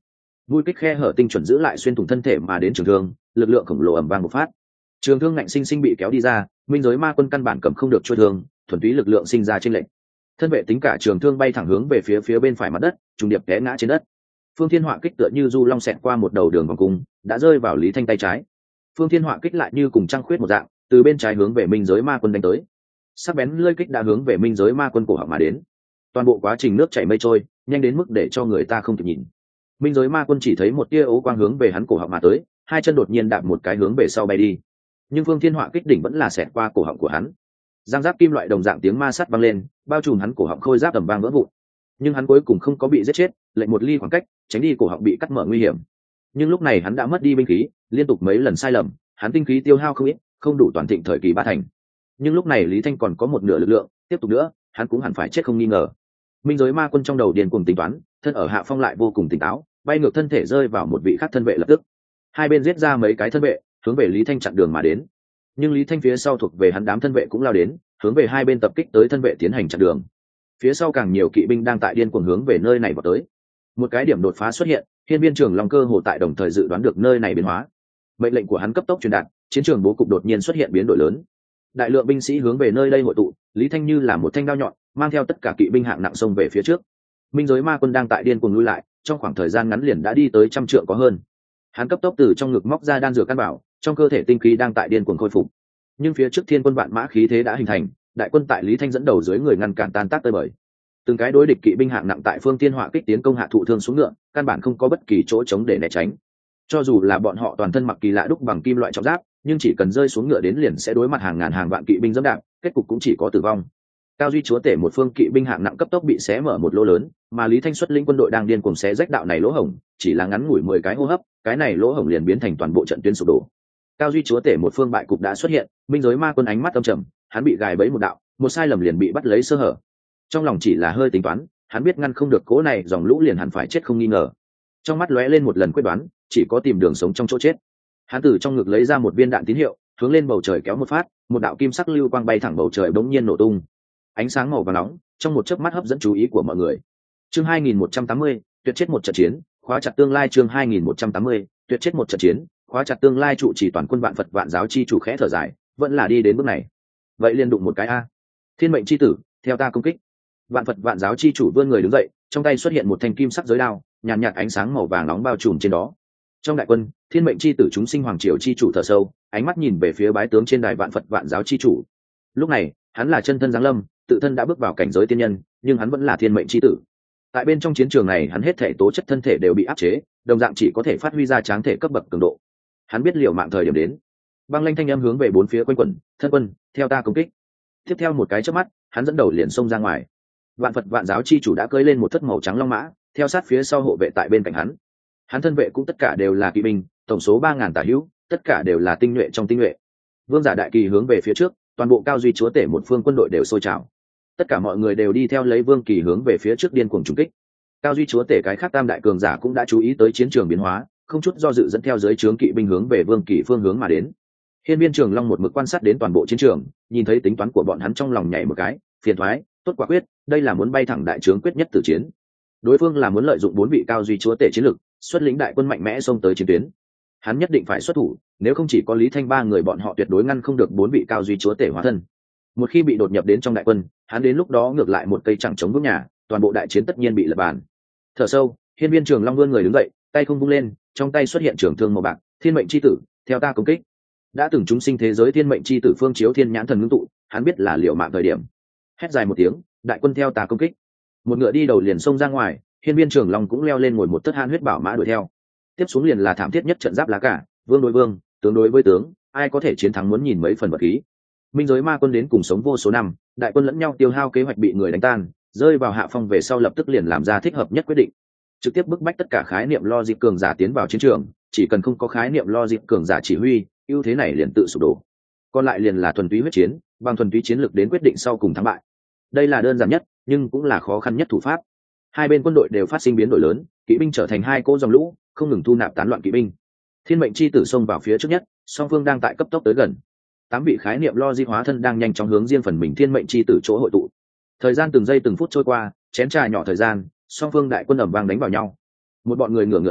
Vui kích khe hở tinh chuẩn giữ lại xuyên thủng thân thể mà đến trường thương, lực lượng khổng lồ ầm vang một phát, trường thương ngạnh sinh sinh bị kéo đi ra. Minh giới ma quân căn bản cầm không được trôi thương, thuần túy lực lượng sinh ra trên lệnh, thân vệ tính cả trường thương bay thẳng hướng về phía bên phải mặt đất, trùng điệp té ngã trên đất. Phương Thiên Họa kích tựa như du long xẹt qua một đầu đường vòng cung, đã rơi vào Lý Thanh tay trái. Phương Thiên Họa kích lại như cùng trăng khuyết một dạng, từ bên trái hướng về minh giới ma quân đánh tới. Sắc bén lưỡi kích đã hướng về minh giới ma quân cổ họng mà đến. Toàn bộ quá trình nước chảy mây trôi, nhanh đến mức để cho người ta không kịp nhìn. Minh giới ma quân chỉ thấy một tia ấu quang hướng về hắn cổ họng mà tới, hai chân đột nhiên đạp một cái hướng về sau bay đi. Nhưng Phương Thiên Họa kích đỉnh vẫn là xẹt qua cổ họng của hắn. Giang giáp kim loại đồng dạng tiếng ma sắt vang lên, bao trùm hắn cổ họng khôi giáp tầm vang vỡ vụn. Nhưng hắn cuối cùng không có bị giết chết, lệnh một ly khoảng cách, tránh đi cổ họng bị cắt mở nguy hiểm. Nhưng lúc này hắn đã mất đi binh khí, liên tục mấy lần sai lầm, hắn tinh khí tiêu hao không ít, không đủ toàn thịnh thời kỳ ba thành. Nhưng lúc này Lý Thanh còn có một nửa lực lượng, tiếp tục nữa, hắn cũng hẳn phải chết không nghi ngờ. Minh giới ma quân trong đầu điên cuồng tính toán, thân ở hạ phong lại vô cùng tỉnh táo, bay ngược thân thể rơi vào một vị khác thân vệ lập tức. Hai bên giết ra mấy cái thân vệ, hướng về Lý Thanh chặn đường mà đến. Nhưng Lý Thanh phía sau thuộc về hắn đám thân vệ cũng lao đến, hướng về hai bên tập kích tới thân vệ tiến hành chặn đường. Phía sau càng nhiều kỵ binh đang tại điên cuồng hướng về nơi này vào tới. Một cái điểm đột phá xuất hiện, Hiên Viên Trường Long cơ hồ tại đồng thời dự đoán được nơi này biến hóa. Mệnh lệnh của hắn cấp tốc truyền đạt, chiến trường bố cục đột nhiên xuất hiện biến đổi lớn. Đại lượng binh sĩ hướng về nơi đây hội tụ, Lý Thanh như là một thanh đao nhọn, mang theo tất cả kỵ binh hạng nặng xông về phía trước. Minh giới ma quân đang tại điên cuồng lui lại, trong khoảng thời gian ngắn liền đã đi tới 100 trượng có hơn. Hắn cấp tốc từ trong ngực móc ra đan dược căn bảo, trong cơ thể tinh khí đang tại điên cuồng khôi phục. Nhưng phía trước Thiên quân vạn mã khí thế đã hình thành, đại quân tại Lý Thanh dẫn đầu dưới người ngăn cản tan tác tơi bời. Từng cái đối địch kỵ binh hạng nặng tại Phương Thiên Họa kích tiến công hạ thụ thương xuống ngựa, căn bản không có bất kỳ chỗ trống để né tránh. Cho dù là bọn họ toàn thân mặc kỳ lạ đúc bằng kim loại trọng giáp, nhưng chỉ cần rơi xuống ngựa đến liền sẽ đối mặt hàng ngàn hàng vạn kỵ binh dẫm đạp, kết cục cũng chỉ có tử vong. Cao Duy chúa tể một phương kỵ binh hạng nặng cấp tốc bị xé mở một lỗ lớn, mà Lý Thanh xuất lĩnh quân đội đang điên cuồng xé rách đạo này lỗ hổng, chỉ là ngắn ngủi 10 cái hô hấp, cái này lỗ hổng liền biến thành toàn bộ trận tuyến sụp đổ. Cao Duy chúa tể một phương bại cục đã xuất hiện, minh giới ma quân ánh mắt âm trầm, hắn bị gài bẫy một đạo, một sai lầm liền bị bắt lấy sơ hở. Trong lòng chỉ là hơi tính toán, hắn biết ngăn không được cỗ này dòng lũ liền hẳn phải chết không nghi ngờ. Trong mắt lóe lên một lần quyết đoán, chỉ có tìm đường sống trong chỗ chết. Hắn từ trong ngực lấy ra một viên đạn tín hiệu, hướng lên bầu trời kéo một phát, một đạo kim sắc lưu quang bay thẳng bầu trời bỗng nhiên nổ tung. Ánh sáng màu vàng nóng trong một chớp mắt hấp dẫn chú ý của mọi người. Chương 2180, tuyệt chết một trận chiến, khóa chặt tương lai. Chương 2180, tuyệt chết một trận chiến, khóa chặt tương lai. Trụ chỉ toàn quân vạn Phật vạn giáo chi chủ khẽ thở dài, vẫn là đi đến bước này. Vậy liền đụng một cái a. Thiên mệnh chi tử, theo ta công kích. Vạn Phật vạn giáo chi chủ vươn người đứng dậy, trong tay xuất hiện một thanh kim sắc giới đao, nhàn nhạt ánh sáng màu vàng nóng bao trùm trên đó. Trong đại quân, thiên mệnh chi tử chúng sinh hoàng triều chi chủ thở sâu, ánh mắt nhìn về phía bái tướng trên đài Vạn Phật vạn giáo chi chủ. Lúc này, hắn là chân thân giáng lâm, tự thân đã bước vào cảnh giới tiên nhân, nhưng hắn vẫn là thiên mệnh chi tử. Tại bên trong chiến trường này, hắn hết thể tố chất thân thể đều bị áp chế, đồng dạng chỉ có thể phát huy ra tráng thể cấp bậc cường độ. Hắn biết liều mạng thời điểm đến. Băng lanh thanh âm hướng về bốn phía quanh quẩn, thân quân, theo ta công kích. Tiếp theo một cái chớp mắt, hắn dẫn đầu liền xông ra ngoài. Vạn Phật vạn giáo chi chủ đã cưỡi lên một thất màu trắng long mã, theo sát phía sau hộ vệ tại bên cạnh hắn. Hắn thân vệ cũng tất cả đều là kỵ binh, tổng số 3000 tả hữu, tất cả đều là tinh nhuệ trong tinh nhuệ. Vương giả đại kỳ hướng về phía trước, toàn bộ Cao Duy chúa tể một phương quân đội đều sôi trào. Tất cả mọi người đều đi theo lấy Vương Kỳ hướng về phía trước điên cuồng trùng kích. Cao Duy chúa tể cái khác tam đại cường giả cũng đã chú ý tới chiến trường biến hóa, không chút do dự dẫn theo dưới trướng kỵ binh hướng về Vương Kỳ phương hướng mà đến. Hiên Viên Trường Long một mực quan sát đến toàn bộ chiến trường, nhìn thấy tính toán của bọn hắn trong lòng nhảy một cái, phiền toái, tốt quả quyết, đây là muốn bay thẳng đại trướng quyết nhất tử chiến. Đối phương là muốn lợi dụng 4 vị Cao Duy chúa tể chiến lực, xuất lĩnh đại quân mạnh mẽ xông tới chiến tuyến. Hắn nhất định phải xuất thủ, nếu không chỉ có Lý Thanh 3 người bọn họ tuyệt đối ngăn không được 4 vị Cao Duy chúa tể hóa thân. Một khi bị đột nhập đến trong đại quân, hắn đến lúc đó ngược lại một cây chẳng chống vững nhà, toàn bộ đại chiến tất nhiên bị lật bàn. Thở sâu, Hiên Viên Trường Long vươn người đứng dậy, tay không vung lên, trong tay xuất hiện trường thương màu bạc, thiên mệnh chi tử, theo ta công kích. Đã từng chúng sinh thế giới thiên mệnh chi tử phương chiếu thiên nhãn thần ngưng tụ, hắn biết là liều mạng thời điểm. Hét dài một tiếng, đại quân theo ta công kích. Một ngựa đi đầu liền xông ra ngoài, Hiên Viên Trường Long cũng leo lên ngồi một thất han huyết bảo mã đuổi theo. Tiếp xuống liền là thảm thiết nhất trận giáp lá cả, vương đối vương, tướng đối với tướng, ai có thể chiến thắng muốn nhìn mấy phần vật khí. Minh giới ma quân đến cùng sống vô số năm, đại quân lẫn nhau tiêu hao, kế hoạch bị người đánh tan, rơi vào hạ phong về sau lập tức liền làm ra thích hợp nhất quyết định, trực tiếp bức bách tất cả khái niệm logic cường giả tiến vào chiến trường. Chỉ cần không có khái niệm logic cường giả chỉ huy, ưu thế này liền tự sụp đổ. Còn lại liền là thuần túy huyết chiến, bằng thuần túy chiến lược đến quyết định sau cùng thắng bại. Đây là đơn giản nhất, nhưng cũng là khó khăn nhất thủ pháp. Hai bên quân đội đều phát sinh biến đổi lớn, kỵ binh trở thành hai cỗ dòng lũ, không ngừng thu nạp tán loạn kỵ binh. Thiên mệnh chi tử xông vào phía trước nhất, song phương đang tại cấp tốc tới gần. 8 vị khái niệm logic hóa thân đang nhanh chóng hướng riêng phần mình thiên mệnh chi tử chỗ hội tụ. Thời gian từng giây từng phút trôi qua, chén trà nhỏ thời gian, song phương đại quân ầm vang đánh vào nhau. Một bọn người ngửa ngựa lật,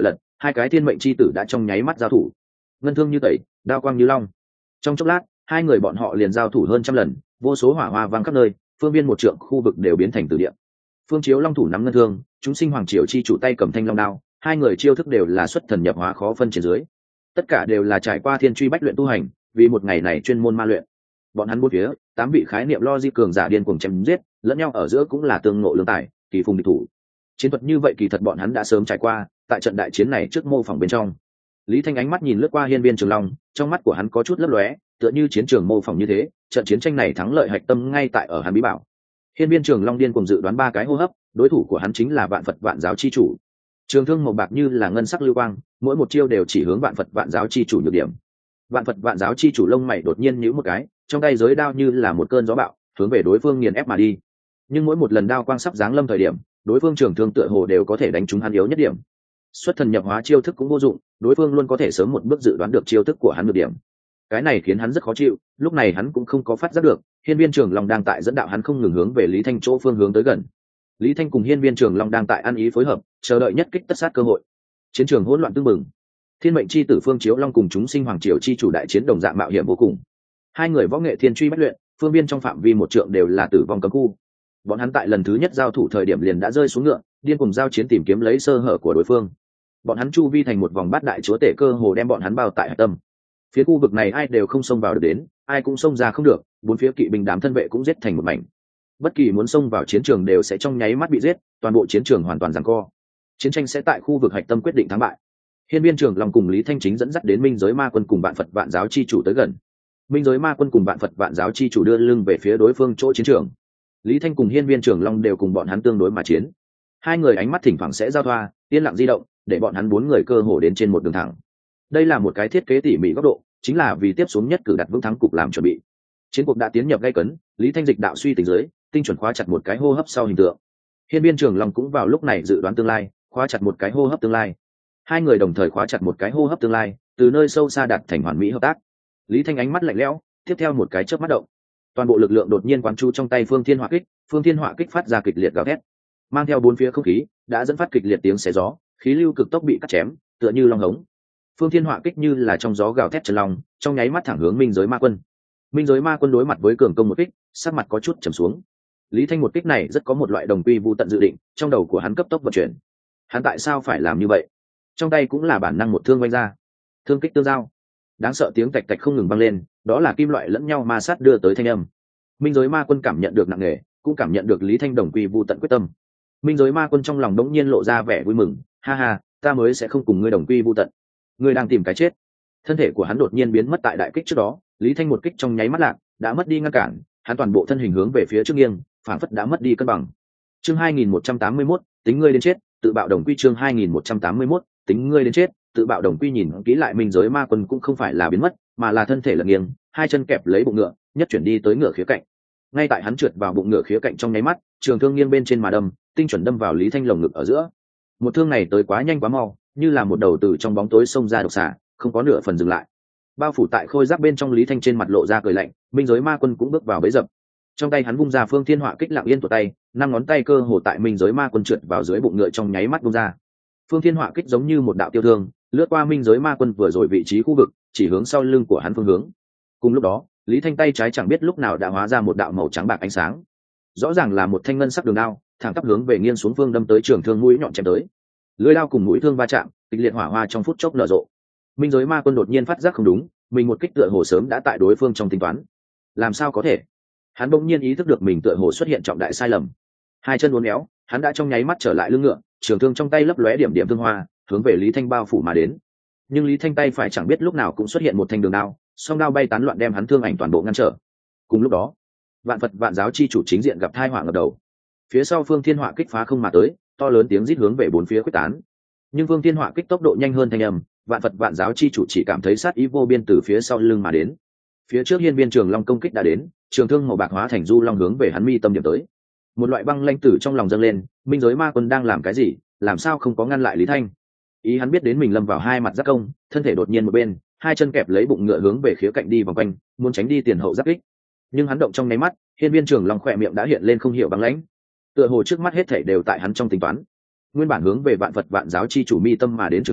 hai cái thiên mệnh chi tử đã trong nháy mắt giao thủ. Ngân thương như tẩy, đao quang như long. Trong chốc lát, hai người bọn họ liền giao thủ hơn trăm lần, vô số hỏa hoa vang khắp nơi, phương viên một trượng khu vực đều biến thành tử địa. Phương Chiếu Long thủ nắm ngân thương, chúng sinh hoàng triều chi chủ tay cầm thanh long đao, hai người chiêu thức đều là xuất thần nhập hóa khó phân trên dưới. Tất cả đều là trải qua thiên truy bách luyện tu hành, vì một ngày này chuyên môn ma luyện. Bọn hắn bốn phía, tám vị khái niệm lo di cường giả điên cuồng chém giết, lẫn nhau ở giữa cũng là tương ngộ lương tài, kỳ phùng địch thủ. Chiến thuật như vậy kỳ thật bọn hắn đã sớm trải qua, tại trận đại chiến này trước mô phỏng bên trong. Lý Thanh ánh mắt nhìn lướt qua hiên viên Trường Long, trong mắt của hắn có chút lấp lóe, tựa như chiến trường mô phỏng như thế, trận chiến tranh này thắng lợi hạch tâm ngay tại ở hắn bí bảo. Hiên viên Trường Long điên cuồng dự đoán ba cái hô hấp, đối thủ của hắn chính là Vạn Phật Vạn Giáo chi chủ. Trường thương màu bạc như là ngân sắc lưu quang, mỗi một chiêu đều chỉ hướng Vạn Phật Vạn Giáo chi chủ nhược điểm. Vạn Phật Vạn Giáo chi chủ lông mày đột nhiên nhíu một cái, trong tay giới đao như là một cơn gió bạo, hướng về đối phương nghiền ép mà đi. Nhưng mỗi một lần đao quang sắp giáng lâm thời điểm, đối phương trường thương tựa hồ đều có thể đánh trúng hắn yếu nhất điểm. Xuất thần nhập hóa chiêu thức cũng vô dụng, đối phương luôn có thể sớm một bước dự đoán được chiêu thức của hắn được điểm. Cái này khiến hắn rất khó chịu, lúc này hắn cũng không có phát giác được, hiên viên Trường Long đang tại dẫn đạo hắn không ngừng hướng về Lý Thanh chỗ phương hướng tới gần. Lý Thanh cùng hiên viên Trường Long đang tại ăn ý phối hợp, chờ đợi nhất kích tất sát cơ hội. Chiến trường hỗn loạn tương mừng. Thiên mệnh chi tử Phương Chiếu Long cùng chúng sinh hoàng triều chi chủ đại chiến đồng dạng mạo hiểm vô cùng. Hai người võ nghệ thiên truy bách luyện, phương viên trong phạm vi một trượng đều là tử vong cấm khu. Bọn hắn tại lần thứ nhất giao thủ thời điểm liền đã rơi xuống ngựa, điên cùng giao chiến tìm kiếm lấy sơ hở của đối phương. Bọn hắn chu vi thành một vòng bát đại chúa tể cơ hồ đem bọn hắn bao tại hạch tâm. Phía khu vực này ai đều không xông vào được đến, ai cũng xông ra không được, bốn phía kỵ binh đám thân vệ cũng giết thành một mảnh. Bất kỳ muốn xông vào chiến trường đều sẽ trong nháy mắt bị giết, toàn bộ chiến trường hoàn toàn giằng co. Chiến tranh sẽ tại khu vực hạch tâm quyết định thắng bại. Hiên viên Trường Long cùng Lý Thanh chính dẫn dắt đến minh giới ma quân cùng Vạn Phật Vạn Giáo chi chủ tới gần. Minh giới ma quân cùng Vạn Phật Vạn Giáo chi chủ đưa lưng về phía đối phương chỗ chiến trường. Lý Thanh cùng hiên viên Trường Long đều cùng bọn hắn tương đối mà chiến. Hai người ánh mắt thỉnh thoảng sẽ giao thoa, yên lặng di động, để bọn hắn bốn người cơ hồ đến trên một đường thẳng. Đây là một cái thiết kế tỉ mỉ góc độ, chính là vì tiếp xuống nhất cử đặt vững thắng cục làm chuẩn bị. Chiến cuộc đã tiến nhập gay cấn, Lý Thanh dịch đạo suy tính dưới, tinh chuẩn khóa chặt một cái hô hấp sau hình tượng. Hiên viên Trường Long cũng vào lúc này dự đoán tương lai, khóa chặt một cái hô hấp tương lai. Hai người đồng thời khóa chặt một cái hô hấp tương lai, từ nơi sâu xa đạt thành hoàn mỹ hợp tác. Lý Thanh ánh mắt lạnh lẽo, tiếp theo một cái chớp mắt động, toàn bộ lực lượng đột nhiên quán chú trong tay Phương Thiên Hỏa Kích, Phương Thiên Hỏa Kích phát ra kịch liệt gào thét, mang theo bốn phía không khí đã dẫn phát kịch liệt tiếng xé gió, khí lưu cực tốc bị cắt chém, tựa như long hống. Phương Thiên Hỏa Kích như là trong gió gào thét chân long, trong nháy mắt thẳng hướng minh giới ma quân. Minh giới ma quân đối mặt với cường công một kích, sắc mặt có chút trầm xuống. Lý Thanh một kích này rất có một loại đồng quy vu tận dự định, trong đầu của hắn cấp tốc vận chuyển. Hắn tại sao phải làm như vậy? Trong tay cũng là bản năng một thương vung ra, thương kích tương giao, đáng sợ tiếng tạch tạch không ngừng vang lên, đó là kim loại lẫn nhau ma sát đưa tới thanh âm. Minh giới ma quân cảm nhận được nặng nề, cũng cảm nhận được Lý Thanh đồng quy vu tận quyết tâm. Minh giới ma quân trong lòng đống nhiên lộ ra vẻ vui mừng, ha ha, ta mới sẽ không cùng ngươi đồng quy vu tận. Ngươi đang tìm cái chết. Thân thể của hắn đột nhiên biến mất tại đại kích trước đó, Lý Thanh một kích trong nháy mắt lạc, đã mất đi ngăn cản, hắn toàn bộ thân hình hướng về phía trước nghiêng, phản phất đã mất đi cân bằng. Chương 2181, tính ngươi đến chết, tự bạo đồng quy. Chương 2181, tính ngươi đến chết, tự bạo đồng quy. Nhìn kỹ lại minh giới ma quân cũng không phải là biến mất, mà là thân thể lật nghiêng, hai chân kẹp lấy bụng ngựa, nhất chuyển đi tới ngựa khía cạnh. Ngay tại hắn trượt vào bụng ngựa khía cạnh trong nháy mắt, trường thương nghiêng bên trên mà đâm, tinh chuẩn đâm vào Lý Thanh lồng ngực ở giữa. Một thương này tới quá nhanh quá mau, như là một đầu từ trong bóng tối xông ra độc xà, không có nửa phần dừng lại. Bao phủ tại khôi giáp bên trong Lý Thanh trên mặt lộ ra cười lạnh, minh giới ma quân cũng bước vào bẫy dập. Trong tay hắn vung ra Phương Thiên Hỏa Kích lặng yên tuột tay, năm ngón tay cơ hồ tại minh giới ma quân trượt vào dưới bụng ngựa trong nháy mắt vung ra. Phương Thiên Hỏa Kích giống như một đạo tiêu thương, lướt qua minh giới ma quân vừa rồi vị trí khu vực, chỉ hướng sau lưng của hắn phương hướng. Cùng lúc đó, Lý Thanh tay trái chẳng biết lúc nào đã hóa ra một đạo màu trắng bạc ánh sáng. Rõ ràng là một thanh ngân sắc đường đao, thẳng tắp hướng về nghiêng xuống phương đâm tới trường thương mũi nhọn chém tới. Lưỡi đao cùng mũi thương va chạm, kịch liệt hỏa hoa trong phút chốc nở rộ. Minh giới ma quân đột nhiên phát giác không đúng, mình một kích tựa hồ sớm đã tại đối phương trong tính toán. Làm sao có thể? Hắn bỗng nhiên ý thức được mình tựa hồ xuất hiện trọng đại sai lầm. Hai chân uốn éo, hắn đã trong nháy mắt trở lại lưng ngựa, trường thương trong tay lấp lóe điểm điểm thương hoa, hướng về Lý Thanh bao phủ mà đến. Nhưng Lý Thanh tay phải chẳng biết lúc nào cũng xuất hiện một thanh đường đao, song đao bay tán loạn đem hắn thương ảnh toàn bộ ngăn trở. Cùng lúc đó, Vạn Phật Vạn Giáo chi chủ chính diện gặp tai họa ngập đầu. Phía sau Phương Thiên Hỏa Kích phá không mà tới, to lớn tiếng rít hướng về bốn phía quyết tán. Nhưng Phương Thiên Hỏa Kích tốc độ nhanh hơn thanh âm, Vạn Phật Vạn Giáo chi chủ chỉ cảm thấy sát ý vô biên từ phía sau lưng mà đến. Phía trước hiên viên Trường Long công kích đã đến, trường thương màu bạc hóa thành du long hướng về hắn mi tâm điểm tới. Một loại băng lãnh tử trong lòng dâng lên, minh giới ma quân đang làm cái gì, làm sao không có ngăn lại Lý Thanh? Ý hắn biết đến mình lâm vào hai mặt giáp công, thân thể đột nhiên một bên, hai chân kẹp lấy bụng ngựa hướng về khía cạnh đi vòng quanh, muốn tránh đi tiền hậu giáp kích. Nhưng hắn động trong nháy mắt, hiên viên Trường Long khỏe miệng đã hiện lên không hiểu băng lãnh. Tựa hồ trước mắt hết thảy đều tại hắn trong tính toán. Nguyên bản hướng về Vạn Phật Vạn Giáo chi chủ mi tâm mà đến trường thương,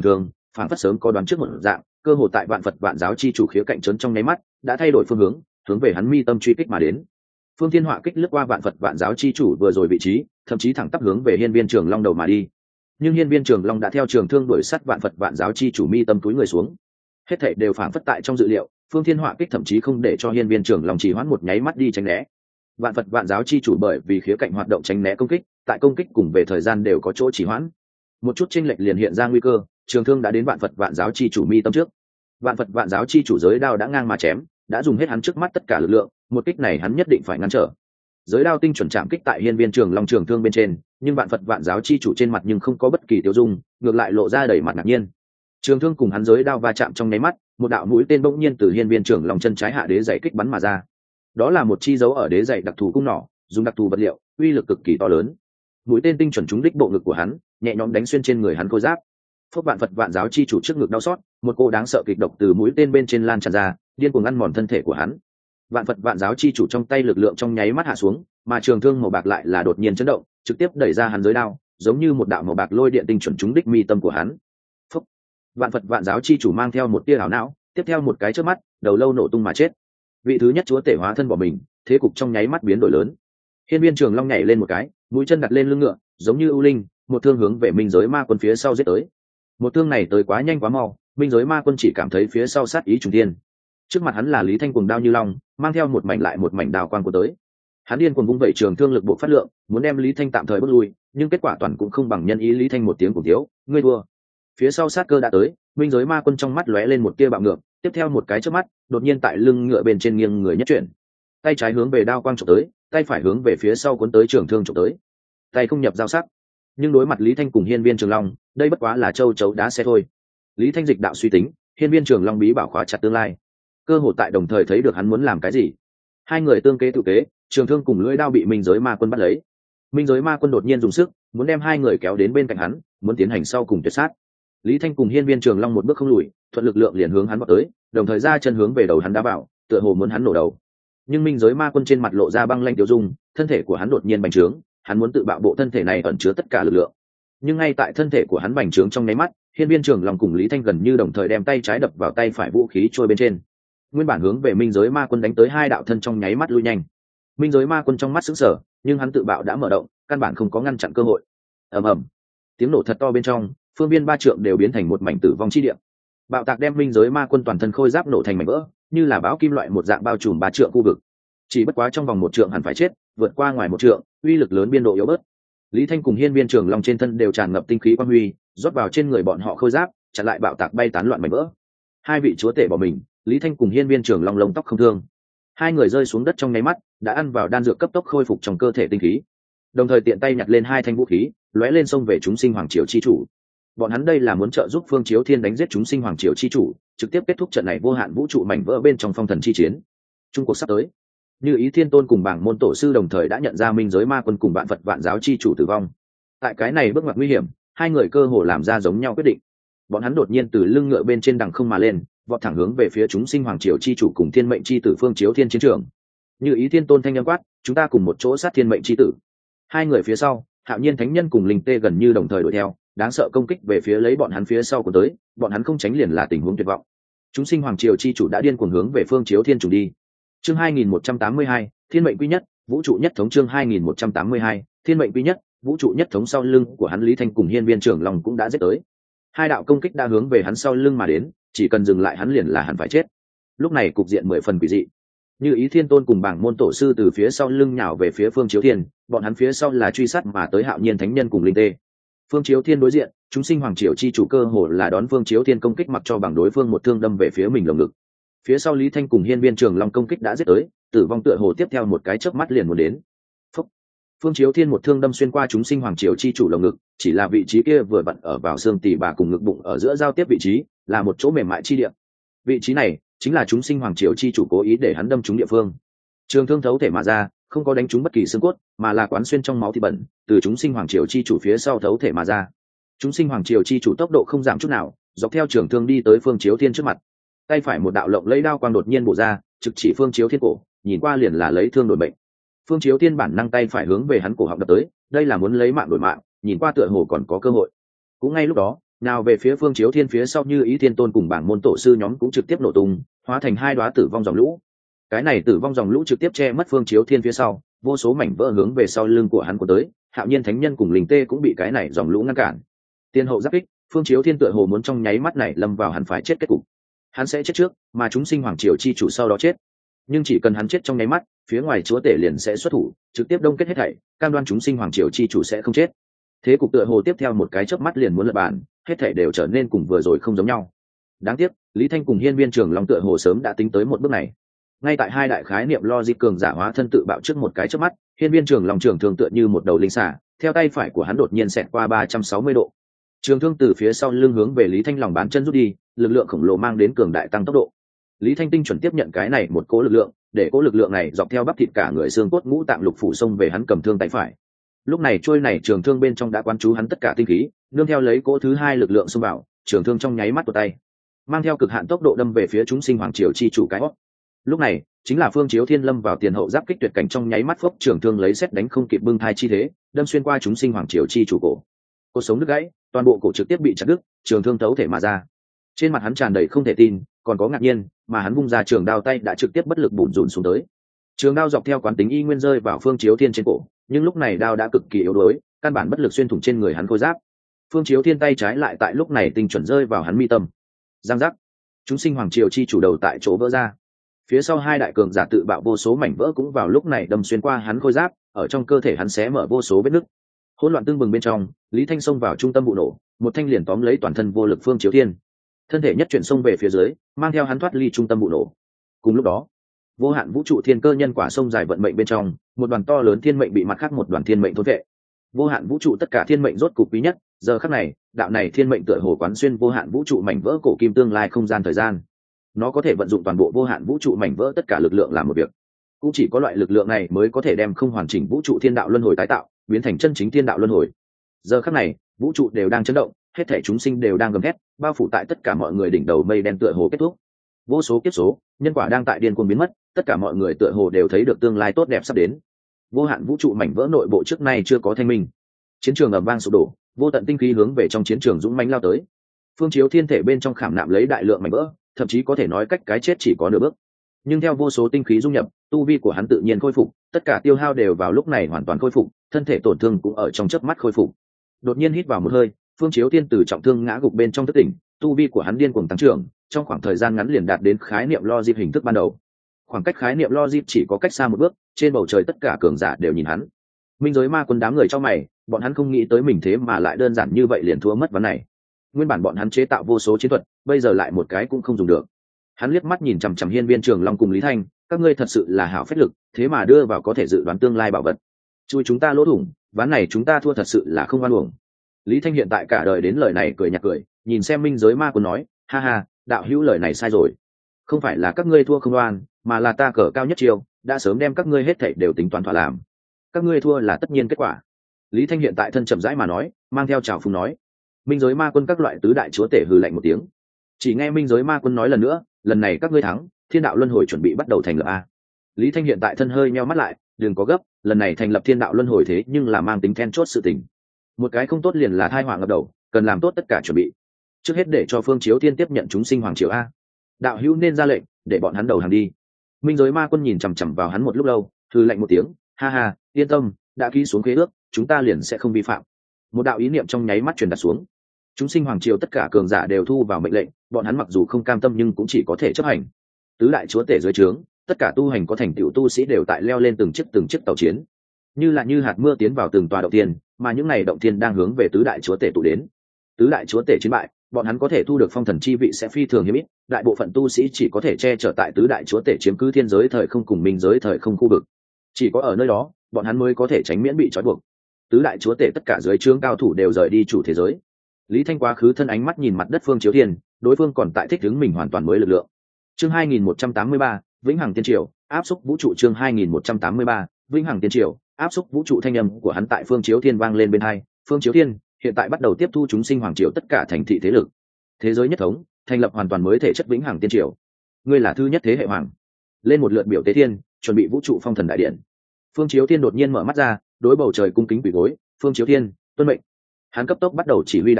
phản phất sớm có đoán trước một dạng, cơ hồ tại vạn Phật vạn giáo chi chủ khía cạnh trấn trong nháy mắt đã thay đổi phương hướng về hắn mi tâm truy kích mà đến. Phương Thiên Họa kích lướt qua vạn Phật vạn giáo chi chủ vừa rồi vị trí, thậm chí thẳng tắp hướng về Hiên Viên Trường Long đầu mà đi. Nhưng Hiên Viên Trường Long đã theo trường thương đuổi sát vạn Phật vạn giáo chi chủ mi tâm túi người xuống. Hết thảy đều phản phất tại trong dự liệu, Phương Thiên Họa kích thậm chí không để cho Hiên Viên Trường Long chỉ hoãn một nháy mắt đi tránh né. Vạn Phật vạn giáo chi chủ bởi vì khía cạnh hoạt động tránh né công kích, tại công kích cùng về thời gian đều có chỗ chỉ hoãn. Một chút chênh lệch liền hiện ra nguy cơ, trường thương đã đến vạn Phật vạn giáo chi chủ mi tâm trước. Vạn Phật vạn giáo chi chủ giới đao đã ngang mà chém, đã dùng hết hắn trước mắt tất cả lực lượng, một kích này hắn nhất định phải ngăn trở. Giới đao tinh chuẩn chạm kích tại Hiên Viên Trường Long trường thương bên trên, nhưng vạn Phật vạn giáo chi chủ trên mặt nhưng không có bất kỳ tiêu dung, ngược lại lộ ra đầy mặt ngạc nhiên. Trường thương cùng hắn giới đao va chạm trong nháy mắt, một đạo mũi tên bỗng nhiên từ Hiên Viên Trường Long chân trái hạ đế dày kích bắn mà ra. Đó là một chi dấu ở đế dày đặc thù cung nỏ, dùng đặc thù vật liệu, uy lực cực kỳ to lớn. Mũi tên tinh chuẩn trúng đích bộ ngực của hắn, nhẹ nhõm đánh xuyên trên người hắn khôi giáp. Phốc vạn Phật vạn giáo chi chủ trước ngực đau xót, một cô đáng sợ kịch độc từ mũi tên bên trên lan tràn ra, điên cuồng ăn mòn thân thể của hắn. Vạn Phật vạn giáo chi chủ trong tay lực lượng trong nháy mắt hạ xuống, mà trường thương màu bạc lại là đột nhiên chấn động, trực tiếp đẩy ra hắn giới đao, giống như một đạo màu bạc lôi điện tinh chuẩn trúng đích mi tâm của hắn. Phốc. Vạn Phật vạn giáo chi chủ mang theo một tia ảo não, tiếp theo một cái chớp mắt, đầu lâu nổ tung mà chết. Vị thứ nhất chúa tể hóa thân bỏ mình, thế cục trong nháy mắt biến đổi lớn. Hiên Viên Trường Long nhảy lên một cái, mũi chân đặt lên lưng ngựa, giống như ưu linh, một thương hướng về minh giới ma quân phía sau giết tới. Một thương này tới quá nhanh quá mau, minh giới ma quân chỉ cảm thấy phía sau sát ý trùng thiên. Trước mặt hắn là Lý Thanh cuồng đao như long, mang theo một mảnh lại một mảnh đao quang của tới. Hắn điên cuồng vung vẩy trường thương lực bộ phát lượng, muốn đem Lý Thanh tạm thời bước lui, nhưng kết quả toàn cũng không bằng nhân ý. Lý Thanh một tiếng cùng thiếu, ngươi thua. Phía sau sát cơ đã tới, minh giới ma quân trong mắt lóe lên một tia bạo ngược, tiếp theo một cái chớp mắt, đột nhiên tại lưng ngựa bên trên nghiêng người nhất chuyển, tay trái hướng về đao quang chụp tới, tay phải hướng về phía sau cuốn tới trường thương chụp tới. Tay không nhập giao sắc, nhưng đối mặt Lý Thanh cùng Hiên Viên Trường Long, đây bất quá là châu chấu đá xe thôi. Lý Thanh dịch đạo suy tính, Hiên Viên Trường Long bí bảo khóa chặt tương lai, cơ hội tại đồng thời thấy được hắn muốn làm cái gì. Hai người tương kế tự kế, trường thương cùng lưỡi đao bị minh giới ma quân bắt lấy. Minh giới ma quân đột nhiên dùng sức, muốn đem hai người kéo đến bên cạnh hắn, muốn tiến hành sau cùng tuyệt sát. Lý Thanh cùng Hiên Viên Trường Long một bước không lùi, thuận lực lượng liền hướng hắn vọt tới, đồng thời ra chân hướng về đầu hắn đá vào, tựa hồ muốn hắn nổ đầu. Nhưng minh giới ma quân trên mặt lộ ra băng lanh tiêu dung, thân thể của hắn đột nhiên bành trướng, hắn muốn tự bạo bộ thân thể này ẩn chứa tất cả lực lượng. Nhưng ngay tại thân thể của hắn bành trướng trong nháy mắt, Hiên Viên Trường Long cùng Lý Thanh gần như đồng thời đem tay trái đập vào tay phải vũ khí trôi bên trên. Nguyên bản hướng về minh giới ma quân đánh tới hai đạo thân trong nháy mắt lui nhanh. Minh giới ma quân trong mắt sững sờ, nhưng hắn tự bạo đã mở động, căn bản không có ngăn chặn cơ hội. Ầm ầm, tiếng nổ thật to bên trong, phương viên ba trượng đều biến thành một mảnh tử vong chi địa. Bạo tạc đem minh giới ma quân toàn thân khôi giáp nổ thành mảnh vỡ, như là bão kim loại một dạng bao trùm ba trượng khu vực. Chỉ bất quá trong vòng một trượng hẳn phải chết, vượt qua ngoài một trượng, uy lực lớn biên độ yếu bớt. Lý Thanh cùng Hiên Viên Trường Long trên thân đều tràn ngập tinh khí quang huy, rót vào trên người bọn họ khôi giáp, chặn lại bạo tạc bay tán loạn mảnh vỡ. Hai vị chúa tể bỏ mình, Lý Thanh cùng Hiên Viên Trường Long lông tóc không thương. Hai người rơi xuống đất trong nháy mắt, đã ăn vào đan dược cấp tốc khôi phục trong cơ thể tinh khí. Đồng thời tiện tay nhặt lên hai thanh vũ khí, lóe lên xông về chúng sinh hoàng triều chi chủ. Bọn hắn đây là muốn trợ giúp Phương Chiếu Thiên đánh giết chúng sinh hoàng triều chi chủ, trực tiếp kết thúc trận này vô hạn vũ trụ mảnh vỡ bên trong phong thần chi chiến. Trung cuộc sắp tới. Như Ý Thiên Tôn cùng Bảng Môn Tổ sư đồng thời đã nhận ra minh giới ma quân cùng vạn Phật vạn giáo chi chủ tử vong. Tại cái này bước ngoặt nguy hiểm, hai người cơ hồ làm ra giống nhau quyết định. Bọn hắn đột nhiên từ lưng ngựa bên trên đằng không mà lên, vọt thẳng hướng về phía chúng sinh hoàng triều chi chủ cùng thiên mệnh chi tử Phương Chiếu Thiên chiến trường. Như Ý Thiên Tôn thanh âm quát, chúng ta cùng một chỗ sát thiên mệnh chi tử. Hai người phía sau, Hạo Nhiên Thánh Nhân cùng Linh Tê gần như đồng thời đuổi theo, đáng sợ công kích về phía lấy bọn hắn phía sau của tới, bọn hắn không tránh liền là tình huống tuyệt vọng. Chúng sinh hoàng triều chi chủ đã điên cuồng hướng về Phương Chiếu Thiên trùng đi. Chương 2182, Thiên mệnh quy nhất, vũ trụ nhất thống. Chương 2182, Thiên mệnh quy nhất, vũ trụ nhất thống. Sau lưng của hắn Lý Thanh cùng Hiên Viên Trường Long cũng đã giết tới. Hai đạo công kích đã hướng về hắn sau lưng mà đến, chỉ cần dừng lại hắn liền là hắn phải chết. Lúc này cục diện 10 phần quỷ dị. Như Ý Thiên Tôn cùng Bảng Môn Tổ sư từ phía sau lưng nhào về phía Phương Chiếu Thiên, bọn hắn phía sau là truy sát mà tới Hạo Nhiên Thánh Nhân cùng Linh Tê. Phương Chiếu Thiên đối diện, chúng sinh hoàng triều chi chủ cơ hồ là đón Phương Chiếu Thiên công kích mặc cho bằng đối phương một thương đâm về phía mình lồng ngực. Phía sau Lý Thanh cùng Hiên Viên Trường Long công kích đã giết tới, tử vong tựa hồ tiếp theo một cái chớp mắt liền muốn đến. Phúc. Phương Chiếu Thiên một thương đâm xuyên qua chúng sinh hoàng triều chi chủ lồng ngực, chỉ là vị trí kia vừa vặn ở vào xương tỉ bà cùng ngực bụng ở giữa giao tiếp vị trí, là một chỗ mềm mại chi địa. Vị trí này chính là chúng sinh hoàng triều chi chủ cố ý để hắn đâm trúng địa phương. Trường thương thấu thể mà ra, không có đánh trúng bất kỳ xương cốt, mà là quán xuyên trong máu thịt bẩn, từ chúng sinh hoàng triều chi chủ phía sau thấu thể mà ra. Chúng sinh hoàng triều chi chủ tốc độ không giảm chút nào, dọc theo trường thương đi tới Phương Chiếu Thiên trước mặt. Tay phải một đạo lộng lấy đao quang đột nhiên bổ ra, trực chỉ Phương Chiếu Thiên cổ, nhìn qua liền là lấy thương đổi bệnh. Phương Chiếu Thiên bản năng tay phải hướng về hắn cổ họng đập tới, đây là muốn lấy mạng đổi mạng, nhìn qua tựa hồ còn có cơ hội. Cũng ngay lúc đó, nào về phía Phương Chiếu Thiên phía sau Như Ý Thiên Tôn cùng bảng môn tổ sư nhóm cũng trực tiếp nổ tung, hóa thành hai đóa tử vong dòng lũ. Cái này tử vong dòng lũ trực tiếp che mất Phương Chiếu Thiên phía sau, vô số mảnh vỡ hướng về sau lưng của hắn của tới, Hạo Nhiên Thánh Nhân cùng Linh Tê cũng bị cái này dòng lũ ngăn cản. Tiên hậu giáp kích, Phương Chiếu Thiên tựa hồ muốn trong nháy mắt này lâm vào hắn phải chết kết cục. Hắn sẽ chết trước, mà chúng sinh hoàng triều chi chủ sau đó chết. Nhưng chỉ cần hắn chết trong nháy mắt, phía ngoài chúa tể liền sẽ xuất thủ, trực tiếp đông kết hết thảy, cam đoan chúng sinh hoàng triều chi chủ sẽ không chết. Thế cục tựa hồ tiếp theo một cái chớp mắt liền muốn lật bàn, hết thảy đều trở nên cùng vừa rồi không giống nhau. Đáng tiếc, Lý Thanh cùng Hiên Viên Trường Long tựa hồ sớm đã tính tới một bước này. Ngay tại hai đại khái niệm logic cường giả hóa thân tự bạo trước một cái chớp mắt, Hiên Viên Trường Long trường thương tựa như một đầu linh xà, theo tay phải của hắn đột nhiên xẹt qua 360 độ. Trường thương từ phía sau lưng hướng về Lý Thanh lòng bàn chân rút đi, lực lượng khổng lồ mang đến cường đại tăng tốc độ. Lý Thanh tinh chuẩn tiếp nhận cái này một cỗ lực lượng, để cỗ lực lượng này dọc theo bắp thịt cả người xương cốt ngũ tạng lục phủ xông về hắn cầm thương tay phải. Lúc này trôi này trường thương bên trong đã quán chú hắn tất cả tinh khí, nương theo lấy cỗ thứ hai lực lượng xông vào, trường thương trong nháy mắt của tay, mang theo cực hạn tốc độ đâm về phía chúng sinh hoàng triều chi chủ cái hót. Lúc này, chính là Phương Chiếu Thiên lâm vào tiền hậu giáp kích tuyệt cảnh trong nháy mắt phốc trường thương lấy xét đánh không kịp bưng thai chi thế, đâm xuyên qua chúng sinh hoàng triều chi chủ cổ. Cột sống đứt gãy, toàn bộ cổ trực tiếp bị chặt đứt, trường thương thấu thể mà ra. Trên mặt hắn tràn đầy không thể tin, còn có ngạc nhiên, mà hắn vung ra trường đao tay đã trực tiếp bất lực bủn rủn xuống tới. Trường đao dọc theo quán tính y nguyên rơi vào Phương Chiếu Thiên trên cổ, nhưng lúc này đao đã cực kỳ yếu đuối, căn bản bất lực xuyên thủng trên người hắn khôi giáp. Phương Chiếu Thiên tay trái lại tại lúc này tinh chuẩn rơi vào hắn mi tâm. Giang giác, chúng sinh hoàng triều chi chủ đầu tại chỗ vỡ ra. Phía sau hai đại cường giả tự bạo vô số mảnh vỡ cũng vào lúc này đâm xuyên qua hắn khôi giáp, ở trong cơ thể hắn xé mở vô số vết nứt. Hỗn loạn tương bừng bên trong, Lý Thanh xông vào trung tâm vụ nổ, một thanh liền tóm lấy toàn thân vô lực Phương Chiếu Thiên, thân thể nhất chuyển xông về phía dưới, mang theo hắn thoát ly trung tâm vụ nổ. Cùng lúc đó, vô hạn vũ trụ thiên cơ nhân quả sông dài vận mệnh bên trong, một đoàn to lớn thiên mệnh bị mặt khác một đoàn thiên mệnh thôn vệ. Vô hạn vũ trụ tất cả thiên mệnh rốt cục quý nhất, giờ khắc này, đạo này thiên mệnh tựa hồ quán xuyên vô hạn vũ trụ mảnh vỡ cổ kim tương lai không gian thời gian. Nó có thể vận dụng toàn bộ vô hạn vũ trụ mảnh vỡ tất cả lực lượng làm một việc. Cũng chỉ có loại lực lượng này mới có thể đem không hoàn chỉnh vũ trụ thiên đạo luân hồi tái tạo, biến thành chân chính thiên đạo luân hồi. Giờ khắc này, vũ trụ đều đang chấn động, hết thảy chúng sinh đều đang gầm thét, bao phủ tại tất cả mọi người đỉnh đầu mây đen tựa hồ kết thúc. Vô số kiếp số, nhân quả đang tại điên cuồng biến mất, tất cả mọi người tựa hồ đều thấy được tương lai tốt đẹp sắp đến. Vô hạn vũ trụ mảnh vỡ nội bộ trước nay chưa có thanh minh. Chiến trường ầm vang sụp đổ, vô tận tinh khí hướng về trong chiến trường dũng mãnh lao tới. Phương Chiếu Thiên thể bên trong khảm nạm lấy đại lượng mảnh vỡ, thậm chí có thể nói cách cái chết chỉ có nửa bước. Nhưng theo vô số tinh khí dung nhập, tu vi của hắn tự nhiên khôi phục, tất cả tiêu hao đều vào lúc này hoàn toàn khôi phục, thân thể tổn thương cũng ở trong chớp mắt khôi phục. Đột nhiên hít vào một hơi, Phương Chiếu Thiên từ trọng thương ngã gục bên trong thức tỉnh, tu vi của hắn điên cuồng tăng trưởng, trong khoảng thời gian ngắn liền đạt đến khái niệm logic hình thức ban đầu. Khoảng cách khái niệm logic chỉ có cách xa một bước, trên bầu trời tất cả cường giả đều nhìn hắn. Minh giới ma quân đám người trong mày, bọn hắn không nghĩ tới mình thế mà lại đơn giản như vậy liền thua mất ván này. Nguyên bản bọn hắn chế tạo vô số chiến thuật, bây giờ lại một cái cũng không dùng được. Hắn liếc mắt nhìn chằm chằm Hiên Viên Trường Long cùng Lý Thanh, các ngươi thật sự là hảo phách lực, thế mà đưa vào có thể dự đoán tương lai bảo vật. Chui chúng ta lỗ thủng, ván này chúng ta thua thật sự là không oan uổng. Lý Thanh hiện tại cả đời đến lời này cười nhạt cười, nhìn xem Minh giới ma quân nói, ha ha, đạo hữu lời này sai rồi. Không phải là các ngươi thua không oan, mà là ta cờ cao nhất chiêu, đã sớm đem các ngươi hết thảy đều tính toán thỏa làm. Các ngươi thua là tất nhiên kết quả. Lý Thanh hiện tại thân chậm rãi mà nói, mang theo trào phúng nói. Minh giới ma quân các loại tứ đại chúa tể hừ lạnh một tiếng. Chỉ nghe Minh giới ma quân nói lần nữa, lần này các ngươi thắng, thiên đạo luân hồi chuẩn bị bắt đầu thành lập a. Lý Thanh hiện tại thân hơi nheo mắt lại, đừng có gấp, lần này thành lập thiên đạo luân hồi thế nhưng là mang tính then chốt sự tình. Một cái không tốt liền là tai họa ngập đầu, cần làm tốt tất cả chuẩn bị. Trước hết để cho Phương Chiếu Thiên tiếp nhận chúng sinh hoàng triều a. Đạo hữu nên ra lệnh, để bọn hắn đầu hàng đi. Minh giới ma quân nhìn chằm chằm vào hắn một lúc lâu, hừ lạnh một tiếng, ha ha, yên tâm, đã ký xuống khế ước, chúng ta liền sẽ không vi phạm. Một đạo ý niệm trong nháy mắt truyền đạt xuống. Chúng sinh hoàng triều tất cả cường giả đều thu vào mệnh lệnh, bọn hắn mặc dù không cam tâm nhưng cũng chỉ có thể chấp hành. Tứ đại chúa tể dưới trướng, tất cả tu hành có thành tựu tu sĩ đều tại leo lên từng chiếc tàu chiến, như hạt mưa tiến vào từng tòa động tiên, mà những này động tiên đang hướng về tứ đại chúa tể tụ đến. Tứ đại chúa tể chiến bại, bọn hắn có thể thu được phong thần chi vị sẽ phi thường hiếm ít, đại bộ phận tu sĩ chỉ có thể che chở tại tứ đại chúa tể chiếm cứ thiên giới thời không cùng minh giới thời không khu vực. Chỉ có ở nơi đó, bọn hắn mới có thể tránh miễn bị trói buộc. Tứ đại chúa tể tất cả dưới trướng cao thủ đều rời đi chủ thế giới. Lý Thanh quá khứ thân ánh mắt nhìn mặt đất Phương Chiếu Thiên, đối phương còn tại thích ứng mình hoàn toàn mới lực lượng. Chương 2183, Vĩnh Hằng Tiên Triều, áp xúc vũ trụ. Chương 2183, Vĩnh Hằng Tiên Triều, áp xúc vũ trụ. Thanh âm của hắn tại Phương Chiếu Thiên vang lên bên tai. Phương Chiếu Thiên hiện tại bắt đầu tiếp thu chúng sinh hoàng triều tất cả thành thị thế lực, thế giới nhất thống, thành lập hoàn toàn mới thể chất Vĩnh Hằng Tiên Triều. Ngươi là thứ nhất thế hệ hoàng, lên một lượt biểu tế thiên, chuẩn bị vũ trụ phong thần đại điện. Phương Chiếu Thiên đột nhiên mở mắt ra, đối bầu trời cung kính quỳ gối. Phương Chiếu Thiên tuân mệnh. Hắn cấp tốc bắt đầu chỉ huy đại quân,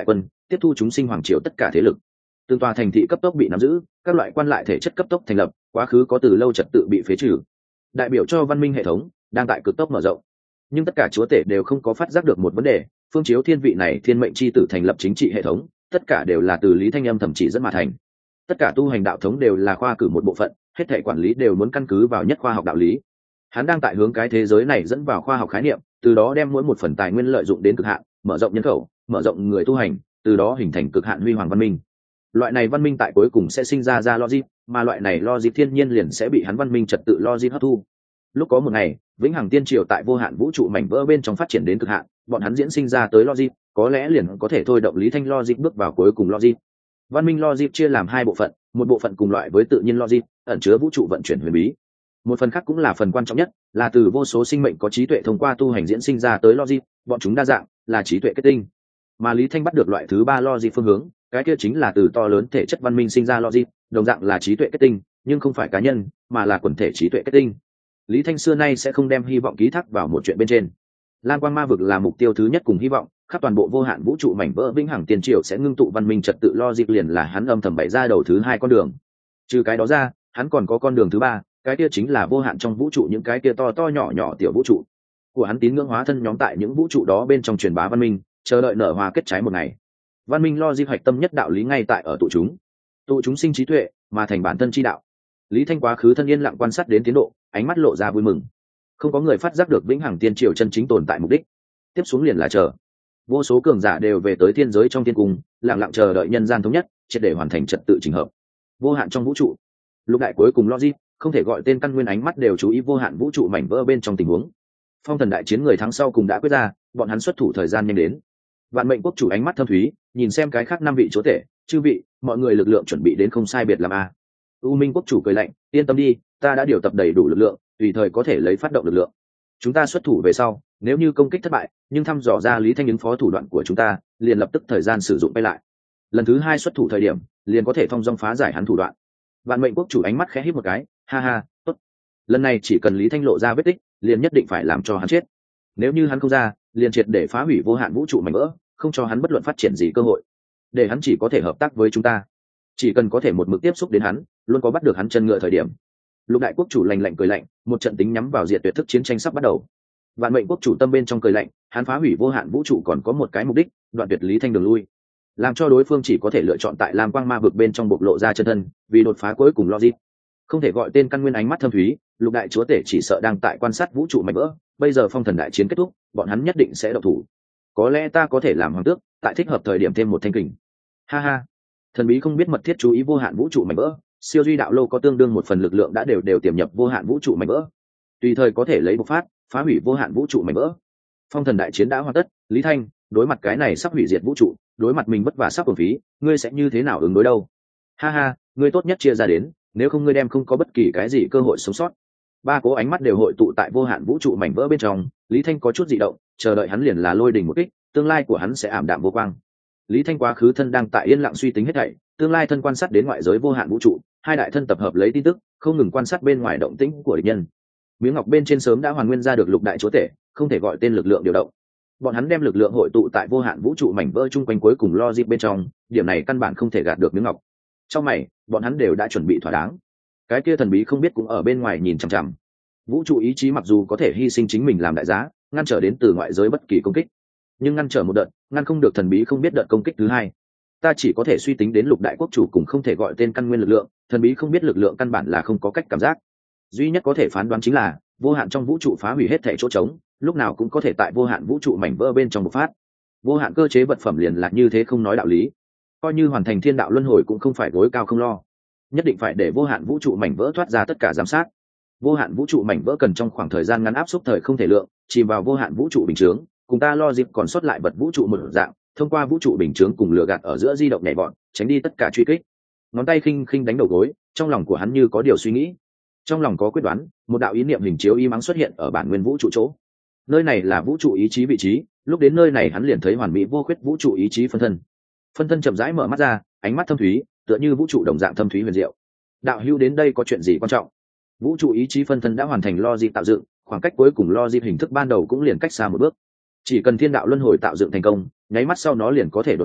tiếp thu chúng sinh hoàng triều tất cả thế lực. Từng tòa thành thị cấp tốc bị nắm giữ, các loại quan lại thể chất cấp tốc thành lập, quá khứ có từ lâu trật tự bị phế trừ, đại biểu cho văn minh hệ thống đang tại cực tốc mở rộng. Nhưng tất cả chúa tể đều không có phát giác được một vấn đề: Phương Chiếu Thiên vị này thiên mệnh chi tử thành lập chính trị hệ thống, tất cả đều là từ Lý Thanh Âm thậm chỉ dẫn mà thành. Tất cả tu hành đạo thống đều là khoa cử một bộ phận, hết thảy quản lý đều muốn căn cứ vào nhất khoa học đạo lý. Hắn đang tại hướng cái thế giới này dẫn vào khoa học khái niệm, từ đó đem mỗi một phần tài nguyên lợi dụng đến cực hạn, mở rộng nhân khẩu, mở rộng người tu hành, từ đó hình thành cực hạn huy hoàng văn minh. Loại này văn minh tại cuối cùng sẽ sinh ra logic, mà loại này logic thiên nhiên liền sẽ bị hắn văn minh trật tự logic hấp thu. Lúc có một ngày, vĩnh hằng tiên triều tại vô hạn vũ trụ mảnh vỡ bên trong phát triển đến cực hạn, bọn hắn diễn sinh ra tới logic, có lẽ liền có thể thôi động Lý Thanh logic bước vào cuối cùng logic. Văn minh logic chia làm hai bộ phận, một bộ phận cùng loại với tự nhiên logic, ẩn chứa vũ trụ vận chuyển huyền bí. Một phần khác cũng là phần quan trọng nhất, là từ vô số sinh mệnh có trí tuệ thông qua tu hành diễn sinh ra tới logic, bọn chúng đa dạng, là trí tuệ kết tinh. Mà Lý Thanh bắt được loại thứ ba logic phương hướng, cái kia chính là từ to lớn thể chất văn minh sinh ra logic, đồng dạng là trí tuệ kết tinh, nhưng không phải cá nhân, mà là quần thể trí tuệ kết tinh. Lý Thanh xưa nay sẽ không đem hy vọng ký thác vào một chuyện bên trên. Lam Quang Ma vực là mục tiêu thứ nhất cùng hy vọng, khắp toàn bộ vô hạn vũ trụ mảnh vỡ vĩnh hằng tiên triều sẽ ngưng tụ văn minh trật tự logic liền là hắn âm thầm bày ra đầu thứ hai con đường. Trừ cái đó ra, hắn còn có con đường thứ ba, cái kia chính là vô hạn trong vũ trụ những cái kia to to nhỏ nhỏ tiểu vũ trụ của hắn tín ngưỡng hóa thân nhóm tại những vũ trụ đó bên trong truyền bá văn minh, chờ đợi nở hoa kết trái một ngày. Văn minh logic hoạch tâm nhất đạo lý ngay tại ở tụ chúng sinh trí tuệ mà thành bản thân chi đạo. Lý Thanh quá khứ thân yên lặng quan sát đến tiến độ, ánh mắt lộ ra vui mừng. Không có người phát giác được vĩnh hằng tiên triều chân chính tồn tại mục đích, tiếp xuống liền là chờ. Vô số cường giả đều về tới thiên giới trong thiên cung, lặng lặng chờ đợi nhân gian thống nhất, triệt để hoàn thành trật tự chỉnh hợp. Vô hạn trong vũ trụ, lúc đại cuối cùng logic, không thể gọi tên căn nguyên ánh mắt đều chú ý vô hạn vũ trụ mảnh vỡ bên trong tình huống. Phong thần đại chiến người thắng sau cùng đã quyết ra, bọn hắn xuất thủ thời gian nhanh đến. Vạn mệnh quốc chủ ánh mắt thâm thúy, nhìn xem cái khác năm vị chúa tể, chư vị, mọi người lực lượng chuẩn bị đến không sai biệt làm a. U Minh quốc chủ cười lạnh, yên tâm đi, ta đã điều tập đầy đủ lực lượng, tùy thời có thể lấy phát động lực lượng. Chúng ta xuất thủ về sau, nếu như công kích thất bại, nhưng thăm dò ra Lý Thanh ứng phó thủ đoạn của chúng ta, liền lập tức thời gian sử dụng bay lại. Lần thứ hai xuất thủ thời điểm, liền có thể thông dong phá giải hắn thủ đoạn. Vạn mệnh quốc chủ ánh mắt khẽ híp một cái, ha ha, tốt. Lần này chỉ cần Lý Thanh lộ ra vết tích, liền nhất định phải làm cho hắn chết. Nếu như hắn không ra, liền triệt để phá hủy vô hạn vũ trụ mảnh vỡ, không cho hắn bất luận phát triển gì cơ hội. Để hắn chỉ có thể hợp tác với chúng ta. Chỉ cần có thể một mực tiếp xúc đến hắn, luôn có bắt được hắn chân ngựa thời điểm. Lục đại quốc chủ lạnh lạnh cười lạnh, một trận tính nhắm vào diệt tuyệt thức chiến tranh sắp bắt đầu. Vạn mệnh quốc chủ tâm bên trong cười lạnh, hắn phá hủy vô hạn vũ trụ còn có một cái mục đích, đoạn tuyệt Lý Thanh đường lui, làm cho đối phương chỉ có thể lựa chọn tại Lam Quang Ma vực bên trong bộc lộ ra chân thân, vì đột phá cuối cùng logic. Không thể gọi tên căn nguyên ánh mắt thâm thúy, lục đại chúa tể chỉ sợ đang tại quan sát vũ trụ mảnh vỡ, bây giờ phong thần đại chiến kết thúc, bọn hắn nhất định sẽ động thủ. Có lẽ ta có thể làm hoàng tước, tại thích hợp thời điểm thêm một thanh kình. Ha ha. Thần bí không biết mật thiết chú ý vô hạn vũ trụ mảnh vỡ, siêu duy đạo lô có tương đương một phần lực lượng đã đều tiềm nhập vô hạn vũ trụ mảnh vỡ, tùy thời có thể lấy bộc phát, phá hủy vô hạn vũ trụ mảnh vỡ. Phong thần đại chiến đã hoàn tất, Lý Thanh, đối mặt cái này sắp hủy diệt vũ trụ, đối mặt mình vất vả sắp tổn phí, ngươi sẽ như thế nào ứng đối đâu? Ha ha, ngươi tốt nhất chia ra đến, nếu không ngươi đem không có bất kỳ cái gì cơ hội sống sót. Ba cố ánh mắt đều hội tụ tại vô hạn vũ trụ mảnh vỡ bên trong, Lý Thanh có chút dị động, chờ đợi hắn liền là lôi đình một kích, tương lai của hắn sẽ ảm đạm vô quang. Lý Thanh quá khứ thân đang tại yên lặng suy tính hết thảy, tương lai thân quan sát đến ngoại giới vô hạn vũ trụ, hai đại thân tập hợp lấy tin tức, không ngừng quan sát bên ngoài động tĩnh của địch nhân. Miếng ngọc bên trên sớm đã hoàn nguyên ra được lục đại chúa tể, không thể gọi tên lực lượng điều động. Bọn hắn đem lực lượng hội tụ tại vô hạn vũ trụ mảnh vỡ chung quanh cuối cùng logic bên trong, điểm này căn bản không thể gạt được miếng ngọc. Trong mày, bọn hắn đều đã chuẩn bị thỏa đáng. Cái kia thần bí không biết cũng ở bên ngoài nhìn chằm chằm. Vũ trụ ý chí mặc dù có thể hy sinh chính mình làm đại giá, ngăn trở đến từ ngoại giới bất kỳ công kích, nhưng ngăn trở một đợt, ngăn không được thần bí không biết đợt công kích thứ hai. Ta chỉ có thể suy tính đến lục đại quốc chủ cùng không thể gọi tên căn nguyên lực lượng, thần bí không biết lực lượng căn bản là không có cách cảm giác. Duy nhất có thể phán đoán chính là vô hạn trong vũ trụ phá hủy hết thảy chỗ trống, lúc nào cũng có thể tại vô hạn vũ trụ mảnh vỡ bên trong bộc phát. Vô hạn cơ chế vật phẩm liền là như thế không nói đạo lý. Coi như hoàn thành thiên đạo luân hồi cũng không phải gối cao không lo, nhất định phải để vô hạn vũ trụ mảnh vỡ thoát ra tất cả giám sát. Vô hạn vũ trụ mảnh vỡ cần trong khoảng thời gian ngắn áp suất thời không thể lượng, chìm vào vô hạn vũ trụ bình chướng, cùng ta lo dịp còn sót lại vật vũ trụ một dạng, thông qua vũ trụ bình chướng cùng lửa gạt ở giữa di động nhảy vọt, tránh đi tất cả truy kích. Ngón tay khinh khinh đánh đầu gối, trong lòng của hắn như có điều suy nghĩ. Trong lòng có quyết đoán, một đạo ý niệm hình chiếu y mắng xuất hiện ở bản nguyên vũ trụ chỗ. Nơi này là vũ trụ ý chí vị trí, lúc đến nơi này hắn liền thấy hoàn mỹ vô khuyết vũ trụ ý chí phân thân. Phân thân chậm rãi mở mắt ra, ánh mắt thâm thúy, tựa như vũ trụ đồng dạng thâm thúy huyền diệu. Đạo hữu đến đây có chuyện gì quan trọng? Vũ trụ ý chí phân thân đã hoàn thành logic tạo dựng, khoảng cách cuối cùng logic hình thức ban đầu cũng liền cách xa một bước. Chỉ cần thiên đạo luân hồi tạo dựng thành công, nháy mắt sau nó liền có thể đột phá,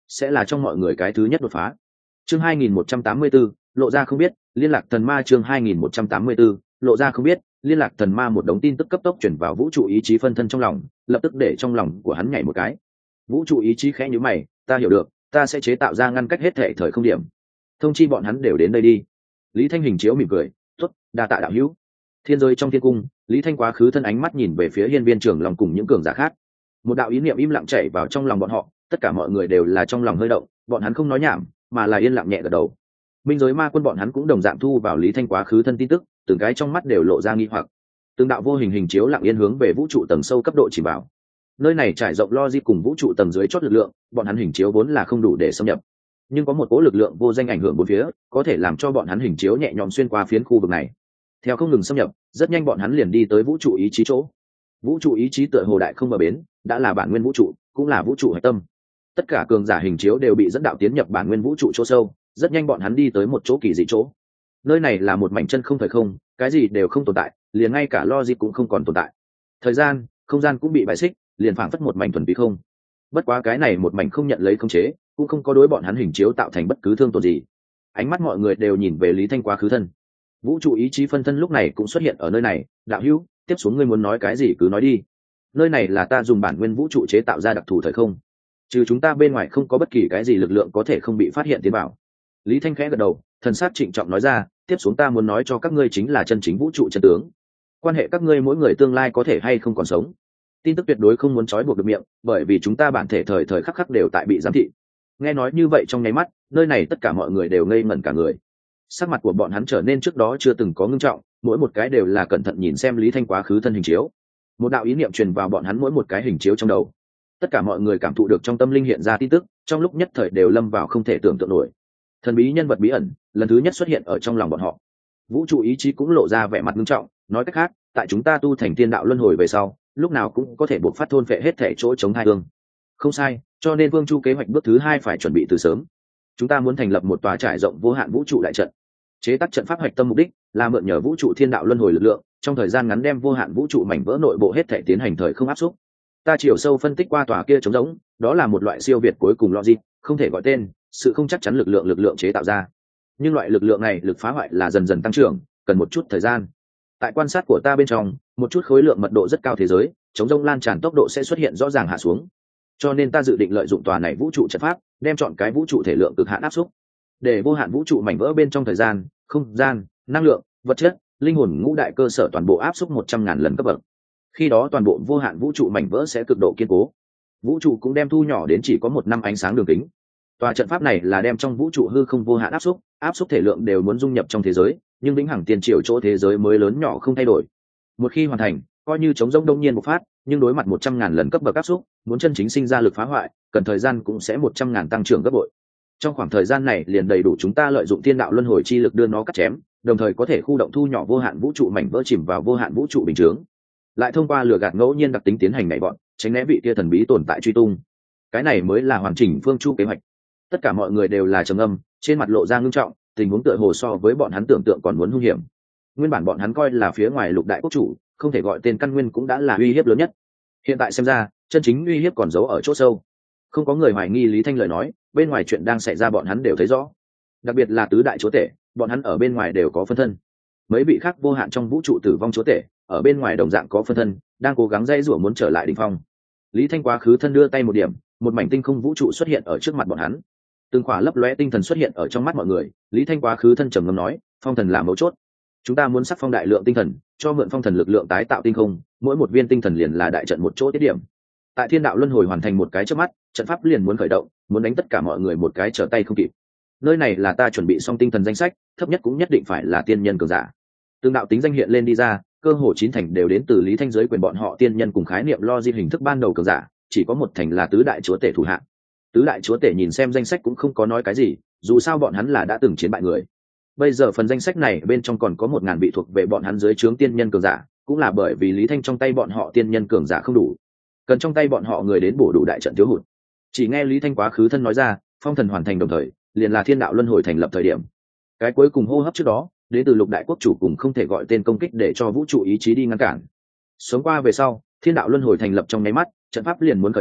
sẽ là trong mọi người cái thứ nhất đột phá. Chương 2184, lộ ra không biết, liên lạc thần ma. Chương 2184, lộ ra không biết, liên lạc thần ma. Một đống tin tức cấp tốc chuyển vào vũ trụ ý chí phân thân trong lòng, lập tức để trong lòng của hắn nhảy một cái. Vũ trụ ý chí khẽ nhíu mày, ta hiểu được, ta sẽ chế tạo ra ngăn cách hết thệ thời không điểm, thông chi bọn hắn đều đến đây đi. Lý Thanh hình chiếu mỉm cười, tốt, đa tạ đạo hữu. Thiên giới trong thiên cung, Lý Thanh quá khứ thân ánh mắt nhìn về phía hiên viên trưởng lòng cùng những cường giả khác. Một đạo ý niệm im lặng chảy vào trong lòng bọn họ, tất cả mọi người đều là trong lòng hơi động, bọn hắn không nói nhảm mà là yên lặng nhẹ gật đầu. Minh giới ma quân bọn hắn cũng đồng dạng thu vào Lý Thanh quá khứ thân tin tức, từng cái trong mắt đều lộ ra nghi hoặc. Từng đạo vô hình hình chiếu lặng yên hướng về vũ trụ tầng sâu cấp độ chỉ vào. Nơi này trải rộng logic cùng vũ trụ tầng dưới chót lực lượng, bọn hắn hình chiếu vốn là không đủ để xâm nhập, nhưng có một cỗ lực lượng vô danh ảnh hưởng bốn phía, có thể làm cho bọn hắn hình chiếu nhẹ nhõm xuyên qua phiến khu vực này. Theo không ngừng xâm nhập, rất nhanh bọn hắn liền đi tới vũ trụ ý chí chỗ. Vũ trụ ý chí tựa hồ đại không bờ bến, đã là bản nguyên vũ trụ, cũng là vũ trụ hải tâm. Tất cả cường giả hình chiếu đều bị dẫn đạo tiến nhập bản nguyên vũ trụ chỗ sâu, rất nhanh bọn hắn đi tới một chỗ kỳ dị chỗ. Nơi này là một mảnh chân không thời không, cái gì đều không tồn tại, liền ngay cả logic cũng không còn tồn tại. Thời gian, không gian cũng bị bài xích, liền phảng phất một mảnh thuần túy không. Bất quá cái này một mảnh không nhận lấy khống chế, cũng không có đối bọn hắn hình chiếu tạo thành bất cứ thương tổn gì. Ánh mắt mọi người đều nhìn về Lý Thanh quá khứ thân. Vũ trụ ý chí phân thân lúc này cũng xuất hiện ở nơi này. Đạo hữu, tiếp xuống ngươi muốn nói cái gì cứ nói đi. Nơi này là ta dùng bản nguyên vũ trụ chế tạo ra đặc thù thời không, trừ chúng ta bên ngoài không có bất kỳ cái gì lực lượng có thể không bị phát hiện tiến vào. Lý Thanh khẽ gật đầu, thần sắc trịnh trọng nói ra, tiếp xuống ta muốn nói cho các ngươi chính là chân chính vũ trụ chân tướng. Quan hệ các ngươi mỗi người tương lai có thể hay không còn sống, tin tức tuyệt đối không muốn trói buộc được miệng, bởi vì chúng ta bản thể thời thời khắc khắc đều tại bị giám thị. Nghe nói như vậy trong nháy mắt, nơi này tất cả mọi người đều ngây ngẩn cả người. Sắc mặt của bọn hắn trở nên trước đó chưa từng có ngưng trọng, mỗi một cái đều là cẩn thận nhìn xem Lý Thanh quá khứ thân hình chiếu. Một đạo ý niệm truyền vào bọn hắn mỗi một cái hình chiếu trong đầu. Tất cả mọi người cảm thụ được trong tâm linh hiện ra tin tức, trong lúc nhất thời đều lâm vào không thể tưởng tượng nổi. Thần bí nhân vật bí ẩn lần thứ nhất xuất hiện ở trong lòng bọn họ. Vũ trụ ý chí cũng lộ ra vẻ mặt nghiêm trọng, nói cách khác, tại chúng ta tu thành tiên đạo luân hồi về sau, lúc nào cũng có thể buộc phát thôn phệ hết thể chỗ chống hai hương. Không sai, cho nên Vương Chu kế hoạch bước thứ 2 phải chuẩn bị từ sớm. Chúng ta muốn thành lập một tòa trải rộng vô hạn vũ trụ đại trận. Chế tác trận pháp hoạch tâm mục đích là mượn nhờ vũ trụ thiên đạo luân hồi lực lượng, trong thời gian ngắn đem vô hạn vũ trụ mảnh vỡ nội bộ hết thể tiến hành thời không áp xúc. Ta chiều sâu phân tích qua tòa kia trống rỗng, đó là một loại siêu việt cuối cùng logic, không thể gọi tên, sự không chắc chắn lực lượng chế tạo ra. Nhưng loại lực lượng này lực phá hoại là dần dần tăng trưởng, cần một chút thời gian. Tại quan sát của ta bên trong, một chút khối lượng mật độ rất cao thế giới, trống rỗng lan tràn tốc độ sẽ xuất hiện rõ ràng hạ xuống. Cho nên ta dự định lợi dụng tòa này vũ trụ trận pháp, đem chọn cái vũ trụ thể lượng cực hạn áp xúc, để vô hạn vũ trụ mảnh vỡ bên trong thời gian, không gian, năng lượng, vật chất, linh hồn ngũ đại cơ sở toàn bộ áp xúc 100.000 lần cấp bậc. Khi đó toàn bộ vô hạn vũ trụ mảnh vỡ sẽ cực độ kiên cố, vũ trụ cũng đem thu nhỏ đến chỉ có 1 năm ánh sáng đường kính. Tòa trận pháp này là đem trong vũ trụ hư không vô hạn áp xúc thể lượng đều muốn dung nhập trong thế giới, nhưng vĩnh hằng tiền triệu chỗ thế giới mới lớn nhỏ không thay đổi. Một khi hoàn thành, coi như chống rỗng đông nhiên bộc phát, nhưng đối mặt 100.000 lần cấp bậc áp xúc, muốn chân chính sinh ra lực phá hoại, cần thời gian cũng sẽ 100.000 tăng trưởng gấp bội. Trong khoảng thời gian này liền đầy đủ chúng ta lợi dụng thiên đạo luân hồi chi lực đưa nó cắt chém, đồng thời có thể khu động thu nhỏ vô hạn vũ trụ mảnh vỡ chìm vào vô hạn vũ trụ bình chướng, lại thông qua lừa gạt ngẫu nhiên đặc tính tiến hành nhảy bọn, tránh né vị kia thần bí tồn tại truy tung. Cái này mới là hoàn chỉnh Phương Chu kế hoạch. Tất cả mọi người đều là trầm âm, trên mặt lộ ra ngưng trọng, tình huống tựa hồ so với bọn hắn tưởng tượng còn muốn hung hiểm. Nguyên bản bọn hắn coi là phía ngoài lục đại quốc chủ, không thể gọi tên căn nguyên cũng đã là uy hiếp lớn nhất. Hiện tại xem ra, chân chính uy hiếp còn giấu ở chỗ sâu. Không có người hoài nghi Lý Thanh lời nói, bên ngoài chuyện đang xảy ra bọn hắn đều thấy rõ. Đặc biệt là tứ đại chúa tể, bọn hắn ở bên ngoài đều có phân thân. Mấy vị khác vô hạn trong vũ trụ tử vong chúa tể, ở bên ngoài đồng dạng có phân thân, đang cố gắng dây rủa muốn trở lại đỉnh phong. Lý Thanh quá khứ thân đưa tay một điểm, một mảnh tinh không vũ trụ xuất hiện ở trước mặt bọn hắn. Từng khỏa lấp lóe tinh thần xuất hiện ở trong mắt mọi người. Lý Thanh quá khứ thân trầm ngâm nói, phong thần là mấu chốt. Chúng ta muốn sắc phong đại lượng tinh thần, cho mượn phong thần lực lượng tái tạo tinh không, mỗi một viên tinh thần liền là đại trận một chỗ tiết điểm. Tại thiên đạo luân hồi hoàn thành một cái trước mắt, trận pháp liền muốn khởi động, muốn đánh tất cả mọi người một cái trở tay không kịp. Nơi này là ta chuẩn bị xong tinh thần danh sách, thấp nhất cũng nhất định phải là tiên nhân cường giả. Tương đạo tính danh hiện lên đi ra, cơ hồ 9 thành đều đến từ Lý Thanh giới quyền bọn họ tiên nhân cùng khái niệm logic hình thức ban đầu cường giả, chỉ có 1 thành là tứ đại chúa tể thủ hạng. Tứ đại chúa tể nhìn xem danh sách cũng không có nói cái gì, dù sao bọn hắn là đã từng chiến bại người. Bây giờ phần danh sách này bên trong còn có 1.000 vị thuộc về bọn hắn dưới trướng tiên nhân cường giả, cũng là bởi vì Lý Thanh trong tay bọn họ tiên nhân cường giả không đủ, cần trong tay bọn họ người đến bổ đủ đại trận thiếu hụt. Chỉ nghe Lý Thanh quá khứ thân nói ra, phong thần hoàn thành đồng thời, liền là thiên đạo luân hồi thành lập thời điểm. Cái cuối cùng hô hấp trước đó, đến từ lục đại quốc chủ cùng không thể gọi tên công kích để cho vũ trụ ý chí đi ngăn cản. Sống qua về sau, thiên đạo luân hồi thành lập trong nháy mắt, trận pháp liền muốn khởi động,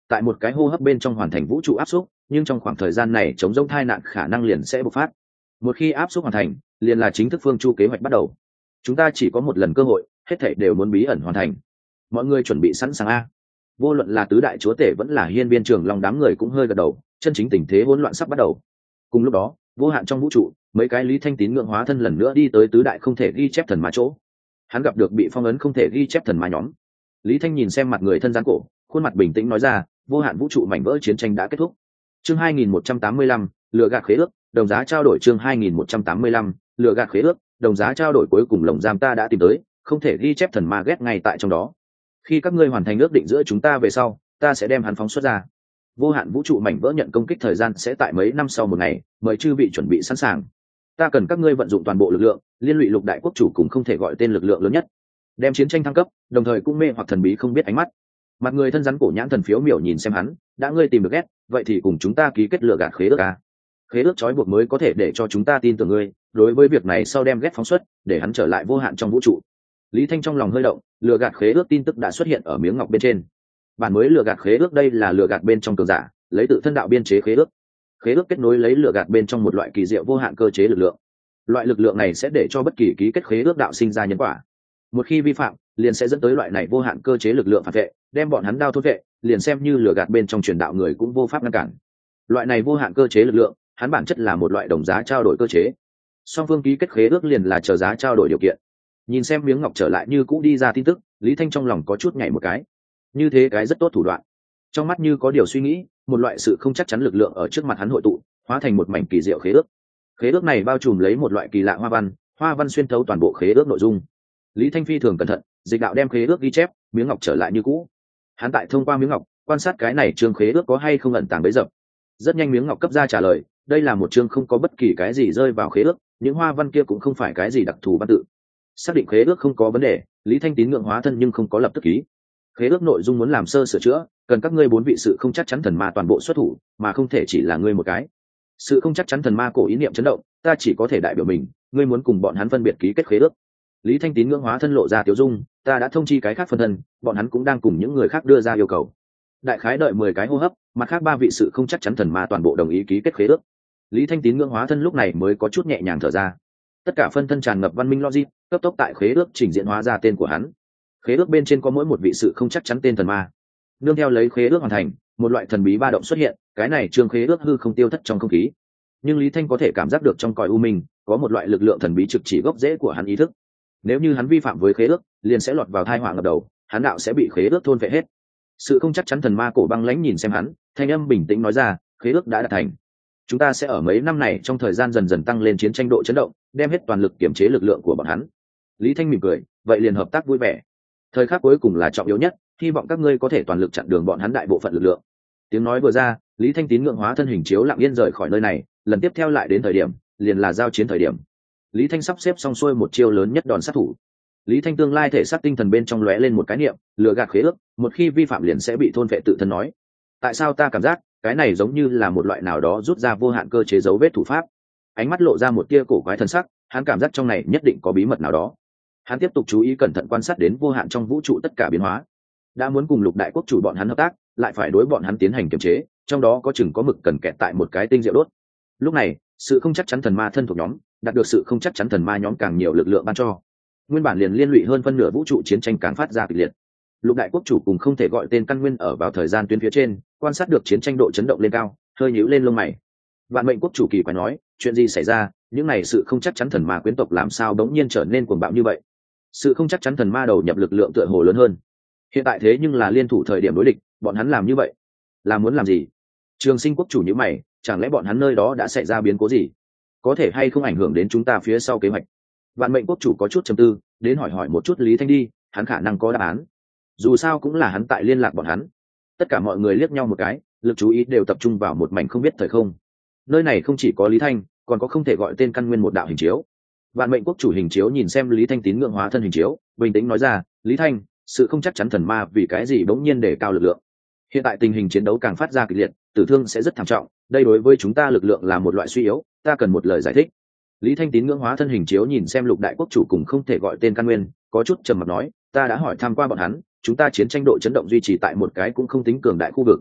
tại một cái hô hấp bên trong hoàn thành vũ trụ áp xúc, nhưng trong khoảng thời gian này chống rỗng thai nạn khả năng liền sẽ bộc phát. Một khi áp xúc hoàn thành, liền là chính thức phương chu kế hoạch bắt đầu. Chúng ta chỉ có một lần cơ hội, hết thảy đều muốn bí ẩn hoàn thành. Mọi người chuẩn bị sẵn sàng a. Vô luận là tứ đại chúa tể vẫn là hiên viên trường long, đám người cũng hơi gật đầu, chân chính tình thế hỗn loạn sắp bắt đầu. Cùng lúc đó, vô hạn trong vũ trụ, mấy cái Lý Thanh tín ngưỡng hóa thân lần nữa đi tới tứ đại không thể ghi chép thần ma chỗ. Hắn gặp được bị phong ấn không thể ghi chép thần ma nhóm. Lý Thanh nhìn xem mặt người thân gián cổ, khuôn mặt bình tĩnh nói ra, vô hạn vũ trụ mảnh vỡ chiến tranh đã kết thúc. Chương 2185, lừa gạt khế ước, đồng giá trao đổi. Chương 2185, lừa gạt khế ước, đồng giá trao đổi. Cuối cùng lồng giam ta đã tìm tới, không thể ghi chép thần ma ghét ngay tại trong đó. Khi các ngươi hoàn thành ước định giữa chúng ta về sau, ta sẽ đem hắn phóng xuất ra. Vô hạn vũ trụ mảnh vỡ nhận công kích thời gian sẽ tại mấy năm sau một ngày, mời chư vị chuẩn bị sẵn sàng. Ta cần các ngươi vận dụng toàn bộ lực lượng, liên lụy lục đại quốc chủ cùng không thể gọi tên lực lượng lớn nhất, đem chiến tranh thăng cấp, đồng thời cũng mê hoặc thần bí không biết ánh mắt. Mặt người thân rắn cổ nhãn thần phiếu miểu nhìn xem hắn, đã ngươi tìm được ghét, vậy thì cùng chúng ta ký kết lừa gạt khế ước à? Khế ước trói buộc mới có thể để cho chúng ta tin tưởng ngươi. Đối với việc này sau đem ghét phóng xuất, để hắn trở lại vô hạn trong vũ trụ. Lý Thanh trong lòng hơi động, lừa gạt khế ước tin tức đã xuất hiện ở miếng ngọc bên trên. Bản mới lừa gạt khế ước đây là lừa gạt bên trong cường giả, lấy tự thân đạo biên chế khế ước. Khế ước kết nối lấy lừa gạt bên trong một loại kỳ diệu vô hạn cơ chế lực lượng. Loại lực lượng này sẽ để cho bất kỳ ký kết khế ước đạo sinh ra nhân quả. Một khi vi phạm, liền sẽ dẫn tới loại này vô hạn cơ chế lực lượng phản vệ, đem bọn hắn đao thôn vệ, liền xem như lừa gạt bên trong truyền đạo người cũng vô pháp ngăn cản. Loại này vô hạn cơ chế lực lượng, hắn bản chất là một loại đồng giá trao đổi cơ chế. Song phương ký kết khế ước liền là chờ giá trao đổi điều kiện. Nhìn xem miếng ngọc trở lại như cũ đi ra tin tức, Lý Thanh trong lòng có chút nhảy một cái. Như thế cái rất tốt thủ đoạn. Trong mắt như có điều suy nghĩ, một loại sự không chắc chắn lực lượng ở trước mặt hắn hội tụ, hóa thành một mảnh kỳ diệu khế ước. Khế ước này bao trùm lấy một loại kỳ lạ hoa văn xuyên thấu toàn bộ khế ước nội dung. Lý Thanh phi thường cẩn thận, dịch đạo đem khế ước ghi chép, miếng ngọc trở lại như cũ. Hắn tại thông qua miếng ngọc, quan sát cái này chương khế ước có hay không ẩn tàng bấy dập. Rất nhanh miếng ngọc cấp ra trả lời, đây là một chương không có bất kỳ cái gì rơi vào khế ước, những hoa văn kia cũng không phải cái gì đặc thù văn tự. Xác định khế ước không có vấn đề, Lý Thanh tín ngưỡng hóa thân nhưng không có lập tức ký. Khế ước nội dung muốn làm sơ sửa chữa, cần các ngươi 4 vị sự không chắc chắn thần ma toàn bộ xuất thủ, mà không thể chỉ là ngươi một cái. Sự không chắc chắn thần ma cổ ý niệm chấn động, ta chỉ có thể đại biểu mình, ngươi muốn cùng bọn hắn phân biệt ký kết khế ước. Lý Thanh tín ngưỡng hóa thân lộ ra tiểu dung, ta đã thông chi cái khác phân thân, bọn hắn cũng đang cùng những người khác đưa ra yêu cầu. Đại khái đợi 10 cái hô hấp, mặt khác 3 vị sự không chắc chắn thần ma toàn bộ đồng ý ký kết khế ước. Lý Thanh tín ngưỡng hóa thân lúc này mới có chút nhẹ nhàng thở ra. Tất cả phân thân tràn ngập văn minh logic, cấp tốc tại khế ước trình diễn hóa ra tên của hắn. Khế ước bên trên có mỗi một vị sự không chắc chắn tên thần ma. Nương theo lấy khế ước hoàn thành, một loại thần bí ba động xuất hiện, cái này trường khế ước hư không tiêu thất trong không khí. Nhưng Lý Thanh có thể cảm giác được trong cõi u minh có một loại lực lượng thần bí trực chỉ gốc rễ của hắn ý thức. Nếu như hắn vi phạm với khế ước, liền sẽ lọt vào tai họa ngập đầu, hắn đạo sẽ bị khế ước thôn phệ hết. Sự không chắc chắn thần ma cổ băng lãnh nhìn xem hắn, thanh âm bình tĩnh nói ra, khế ước đã đạt thành. Chúng ta sẽ ở mấy năm này trong thời gian dần dần tăng lên chiến tranh độ chấn động, đem hết toàn lực kiểm chế lực lượng của bọn hắn. Lý Thanh mỉm cười, vậy liền hợp tác vui vẻ. Thời khắc cuối cùng là trọng yếu nhất, hy vọng các ngươi có thể toàn lực chặn đường bọn hắn đại bộ phận lực lượng. Tiếng nói vừa ra, Lý Thanh tín ngưỡng hóa thân hình chiếu lặng yên rời khỏi nơi này, lần tiếp theo lại đến thời điểm, liền là giao chiến thời điểm. Lý Thanh sắp xếp xong xuôi một chiêu lớn nhất đòn sát thủ. Lý Thanh tương lai thể xác tinh thần bên trong lóe lên một cái niệm, lừa gạt khế ước, một khi vi phạm liền sẽ bị thôn phệ tự thân nói. Tại sao ta cảm giác cái này giống như là một loại nào đó rút ra vô hạn cơ chế dấu vết thủ pháp? Ánh mắt lộ ra một tia cổ quái thần sắc, hắn cảm giác trong này nhất định có bí mật nào đó. Hắn tiếp tục chú ý cẩn thận quan sát đến vô hạn trong vũ trụ tất cả biến hóa. Đã muốn cùng lục đại quốc chủ bọn hắn hợp tác, lại phải đối bọn hắn tiến hành kiềm chế, trong đó có chừng có mực cần kẹt tại một cái tinh diệu đốt. Lúc này, sự không chắc chắn thần ma thân thuộc nhóm, đạt được sự không chắc chắn thần ma nhóm càng nhiều lực lượng ban cho. Nguyên bản liền liên lụy hơn phân nửa vũ trụ chiến tranh càng phát ra kịch liệt. Lục đại quốc chủ cùng không thể gọi tên căn nguyên ở vào thời gian tuyến phía trên, quan sát được chiến tranh độ chấn động lên cao, hơi nhíu lên lông mày. Vạn mệnh quốc chủ kỳ quái nói, chuyện gì xảy ra, những này sự không chắc chắn thần ma quyến tộc làm sao đống nhiên trở nên cuồng bạo như vậy? Sự không chắc chắn thần ma đầu nhập lực lượng tựa hồ lớn hơn. Hiện tại thế nhưng là liên thủ thời điểm đối địch, bọn hắn làm như vậy là muốn làm gì? Trường Sinh quốc chủ nhíu mày, chẳng lẽ bọn hắn nơi đó đã xảy ra biến cố gì? Có thể hay không ảnh hưởng đến chúng ta phía sau kế hoạch? Vạn mệnh quốc chủ có chút trầm tư, đến hỏi một chút Lý Thanh đi, hắn khả năng có đáp án. Dù sao cũng là hắn tại liên lạc bọn hắn. Tất cả mọi người liếc nhau một cái, lực chú ý đều tập trung vào một mảnh không biết thời không. Nơi này không chỉ có Lý Thanh, còn có không thể gọi tên căn nguyên một đạo hình chiếu. Vạn mệnh quốc chủ hình chiếu nhìn xem Lý Thanh tín ngưỡng hóa thân hình chiếu, bình tĩnh nói ra, Lý Thanh, sự không chắc chắn thần ma vì cái gì bỗng nhiên để cao lực lượng. Hiện tại tình hình chiến đấu càng phát ra kịch liệt, tử thương sẽ rất thảm trọng, đây đối với chúng ta lực lượng là một loại suy yếu, ta cần một lời giải thích. Lý Thanh tín ngưỡng hóa thân hình chiếu nhìn xem lục đại quốc chủ cùng không thể gọi tên căn nguyên, có chút trầm mặc nói, ta đã hỏi tham qua bọn hắn, chúng ta chiến tranh độ chấn động duy trì tại một cái cũng không tính cường đại khu vực,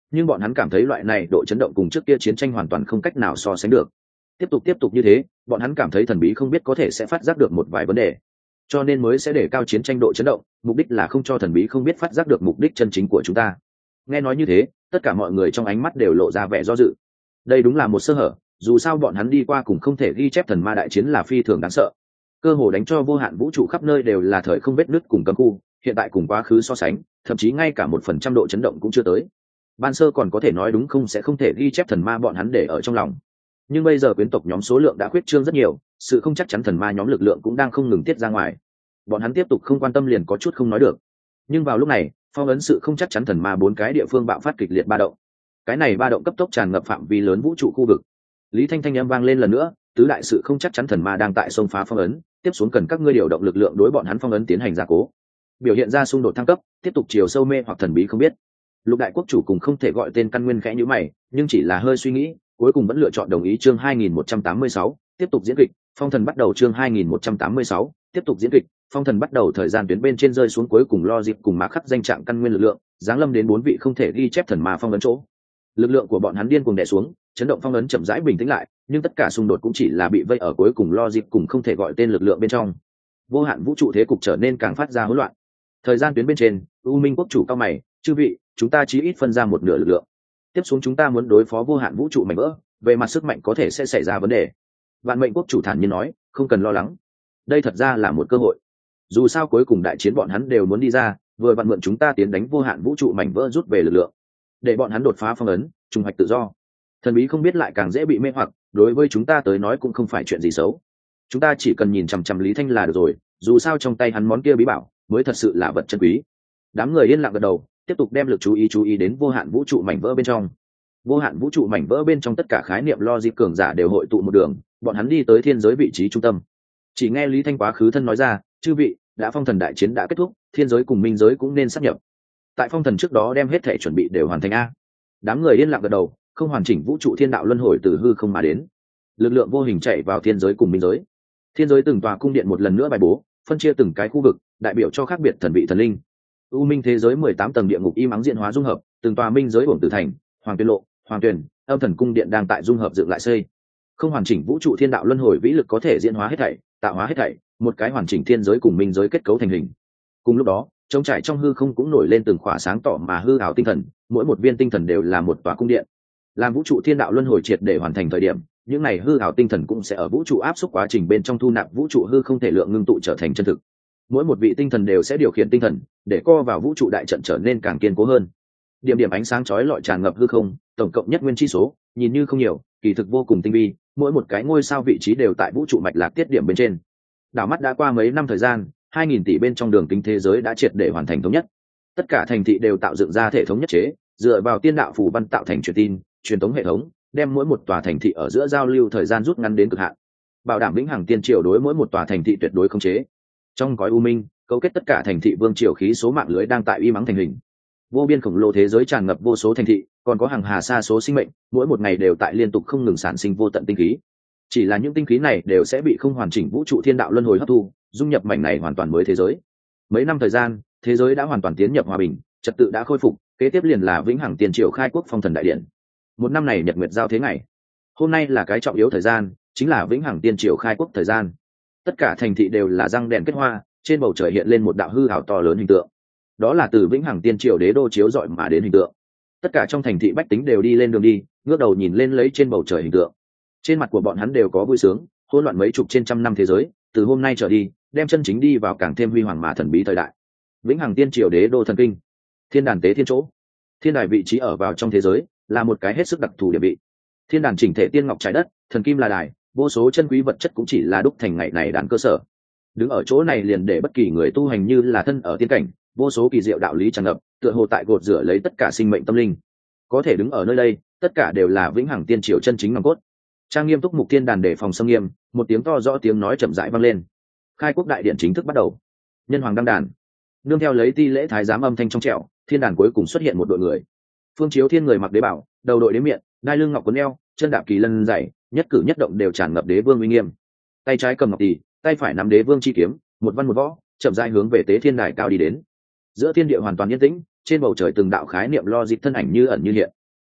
nhưng bọn hắn cảm thấy loại này độ chấn động cùng trước kia chiến tranh hoàn toàn không cách nào so sánh được. Tiếp tục như thế, bọn hắn cảm thấy thần bí không biết có thể sẽ phát giác được một vài vấn đề, cho nên mới sẽ để cao chiến tranh độ chấn động, mục đích là không cho thần bí không biết phát giác được mục đích chân chính của chúng ta. Nghe nói như thế, tất cả mọi người trong ánh mắt đều lộ ra vẻ do dự. Đây đúng là một sơ hở, dù sao bọn hắn đi qua cùng không thể ghi chép thần ma đại chiến là phi thường đáng sợ, cơ hồ đánh cho vô hạn vũ trụ khắp nơi đều là thời không vết nứt cùng cấm khu, hiện tại cùng quá khứ so sánh, thậm chí ngay cả 1% độ chấn động cũng chưa tới. Ban sơ còn có thể nói đúng không sẽ không thể ghi chép thần ma bọn hắn để ở trong lòng, nhưng bây giờ quyến tộc nhóm số lượng đã khuyết trương rất nhiều, sự không chắc chắn thần ma nhóm lực lượng cũng đang không ngừng tiết ra ngoài. Bọn hắn tiếp tục không quan tâm liền có chút không nói được. Nhưng vào lúc này, phong ấn sự không chắc chắn thần ma 4 cái địa phương bạo phát kịch liệt ba động. Cái này ba động cấp tốc tràn ngập phạm vi lớn vũ trụ khu vực. Lý Thanh âm vang lên lần nữa, tứ đại sự không chắc chắn thần ma đang tại xông phá phong ấn, tiếp xuống cần các ngươi điều động lực lượng đối bọn hắn phong ấn tiến hành gia cố. Biểu hiện ra xung đột thăng cấp, tiếp tục chiều sâu mê hoặc thần bí không biết. Lục đại quốc chủ cùng không thể gọi tên căn nguyên khẽ như mày, nhưng chỉ là hơi suy nghĩ, cuối cùng vẫn lựa chọn đồng ý. Chương 2186, tiếp tục diễn kịch, phong thần bắt đầu. Chương 2186, tiếp tục diễn kịch, phong thần bắt đầu. Thời gian tuyến bên trên rơi xuống cuối cùng lo dịp cùng mã khắc danh trạng căn nguyên lực lượng, giáng lâm đến 4 vị không thể ghi chép thần ma phong ấn chỗ. Lực lượng của bọn hắn điên cuồng đè xuống, chấn động phong ấn chậm rãi bình tĩnh lại, nhưng tất cả xung đột cũng chỉ là bị vây ở cuối cùng lo dịp cùng không thể gọi tên lực lượng bên trong. Vô hạn vũ trụ thế cục trở nên càng phát ra hỗn loạn. Thời gian tuyến bên trên, U Minh quốc chủ cao mày, chư vị, chúng ta chí ít phân ra một nửa lực lượng. Tiếp xuống chúng ta muốn đối phó vô hạn vũ trụ mảnh vỡ, về mặt sức mạnh có thể sẽ xảy ra vấn đề. Vạn Mệnh quốc chủ thản nhiên nói, không cần lo lắng, đây thật ra là một cơ hội. Dù sao cuối cùng đại chiến bọn hắn đều muốn đi ra, vừa vặn mượn chúng ta tiến đánh vô hạn vũ trụ mảnh vỡ rút về lực lượng, để bọn hắn đột phá phong ấn, trùng hoạch tự do. Thần bí không biết lại càng dễ bị mê hoặc, đối với chúng ta tới nói cũng không phải chuyện gì xấu. Chúng ta chỉ cần nhìn chằm chằm Lý Thanh là được rồi, dù sao trong tay hắn món kia bí bảo mới thật sự là vật chân quý. Đám người yên lặng gật đầu, tiếp tục đem lực chú ý đến vô hạn vũ trụ mảnh vỡ bên trong. Vô hạn vũ trụ mảnh vỡ bên trong tất cả khái niệm logic cường giả đều hội tụ một đường, bọn hắn đi tới thiên giới vị trí trung tâm. Chỉ nghe Lý Thanh quá khứ thân nói ra, chư vị, đã phong thần đại chiến đã kết thúc, thiên giới cùng minh giới cũng nên sáp nhập. Tại phong thần trước đó đem hết thể chuẩn bị đều hoàn thành a. Đám người yên lặng gật đầu, không hoàn chỉnh vũ trụ thiên đạo luân hồi từ hư không mà đến, lực lượng vô hình chạy vào thiên giới cùng minh giới. Thiên giới từng tòa cung điện một lần nữa bài bố, phân chia từng cái khu vực, đại biểu cho khác biệt thần vị thần linh. U minh thế giới 18 tầng địa ngục im ắng diện hóa dung hợp, từng tòa minh giới uổng tử thành, hoàng tuyên lộ, hoàng tuyển, âm thần cung điện đang tại dung hợp dựng lại xây. Không hoàn chỉnh vũ trụ thiên đạo luân hồi vĩ lực có thể diễn hóa hết thảy, tạo hóa hết thảy, một cái hoàn chỉnh thiên giới cùng minh giới kết cấu thành hình. Cùng lúc đó, trống trải trong hư không cũng nổi lên từng khỏa sáng tỏ mà hư ảo tinh thần, mỗi một viên tinh thần đều là một tòa cung điện. Làm vũ trụ thiên đạo luân hồi triệt để hoàn thành thời điểm, những này hư ảo tinh thần cũng sẽ ở vũ trụ áp suất quá trình bên trong thu nạp vũ trụ hư không thể lượng ngưng tụ trở thành chân thực. Mỗi một vị tinh thần đều sẽ điều khiển tinh thần để co vào vũ trụ đại trận trở nên càng kiên cố hơn. Điểm điểm ánh sáng chói lọi tràn ngập hư không, tổng cộng nhất nguyên chi số nhìn như không nhiều, kỳ thực vô cùng tinh vi, mỗi một cái ngôi sao vị trí đều tại vũ trụ mạch lạc tiết điểm bên trên. Đảo mắt đã qua mấy năm thời gian, 2000 tỷ bên trong đường kính thế giới đã triệt để hoàn thành thống nhất. Tất cả thành thị đều tạo dựng ra hệ thống nhất chế, dựa vào tiên đạo phù văn tạo thành truyền tin, truyền thống hệ thống, đem mỗi một tòa thành thị ở giữa giao lưu thời gian rút ngắn đến cực hạn, bảo đảm vĩnh hằng tiên triều đối mỗi một tòa thành thị tuyệt đối khống chế. Trong gói u minh, cấu kết tất cả thành thị vương triều khí số mạng lưới đang tại uy mắng thành hình. Vô biên khổng lồ thế giới tràn ngập vô số thành thị, còn có hàng hà sa số sinh mệnh, mỗi một ngày đều tại liên tục không ngừng sản sinh vô tận tinh khí. Chỉ là những tinh khí này đều sẽ bị không hoàn chỉnh vũ trụ thiên đạo luân hồi hấp thu, dung nhập mảnh này hoàn toàn mới thế giới. Mấy năm thời gian, thế giới đã hoàn toàn tiến nhập hòa bình, trật tự đã khôi phục, kế tiếp liền là vĩnh hằng tiền triều khai quốc phong thần đại điện. Một năm này nhật nguyệt giao thế ngày. Hôm nay là cái trọng yếu thời gian, chính là vĩnh hằng tiên triều khai quốc thời gian. Tất cả thành thị đều là răng đèn kết hoa, trên bầu trời hiện lên một đạo hư ảo to lớn hình tượng. Đó là từ vĩnh hằng tiên triều đế đô chiếu rọi mà đến hình tượng. Tất cả trong thành thị bách tính đều đi lên đường đi, ngước đầu nhìn lên lấy trên bầu trời hình tượng. Trên mặt của bọn hắn đều có vui sướng, hỗn loạn mấy chục trên trăm năm thế giới, từ hôm nay trở đi, đem chân chính đi vào càng thêm huy hoàng mà thần bí thời đại. Vĩnh hằng tiên triều đế đô thần kinh, thiên đàn tế thiên chỗ. Thiên đài vị trí ở vào trong thế giới, là một cái hết sức đặc thù địa vị. Thiên đàn chỉnh thể tiên ngọc trái đất, thần kim là đài, vô số chân quý vật chất cũng chỉ là đúc thành ngày này đàn cơ sở. Đứng ở chỗ này liền để bất kỳ người tu hành như là thân ở tiên cảnh, vô số kỳ diệu đạo lý tràn ngập, tựa hồ tại gột rửa lấy tất cả sinh mệnh tâm linh. Có thể đứng ở nơi đây, tất cả đều là vĩnh hằng tiên triều chân chính nòng cốt. Trang nghiêm túc mục thiên đàn để phòng xâm nghiêm, một tiếng to rõ tiếng nói chậm rãi vang lên. Khai quốc đại điện chính thức bắt đầu. Nhân hoàng đăng đàn, nương theo lấy ti lễ thái giám âm thanh trong trẻo, thiên đàn cuối cùng xuất hiện một đội người. Phương Chiếu Thiên người mặc đế bảo, đầu đội đế miệng, đai lưng ngọc quấn eo, chân đạp kỳ lân dày, nhất cử nhất động đều tràn ngập đế vương uy nghiêm. Tay trái cầm ngọc tỷ, tay phải nắm đế vương chi kiếm, một văn một võ, chậm rãi hướng về tế thiên đài cao đi đến. Giữa thiên địa hoàn toàn yên tĩnh, trên bầu trời từng đạo khái niệm logic thân ảnh như ẩn như hiện.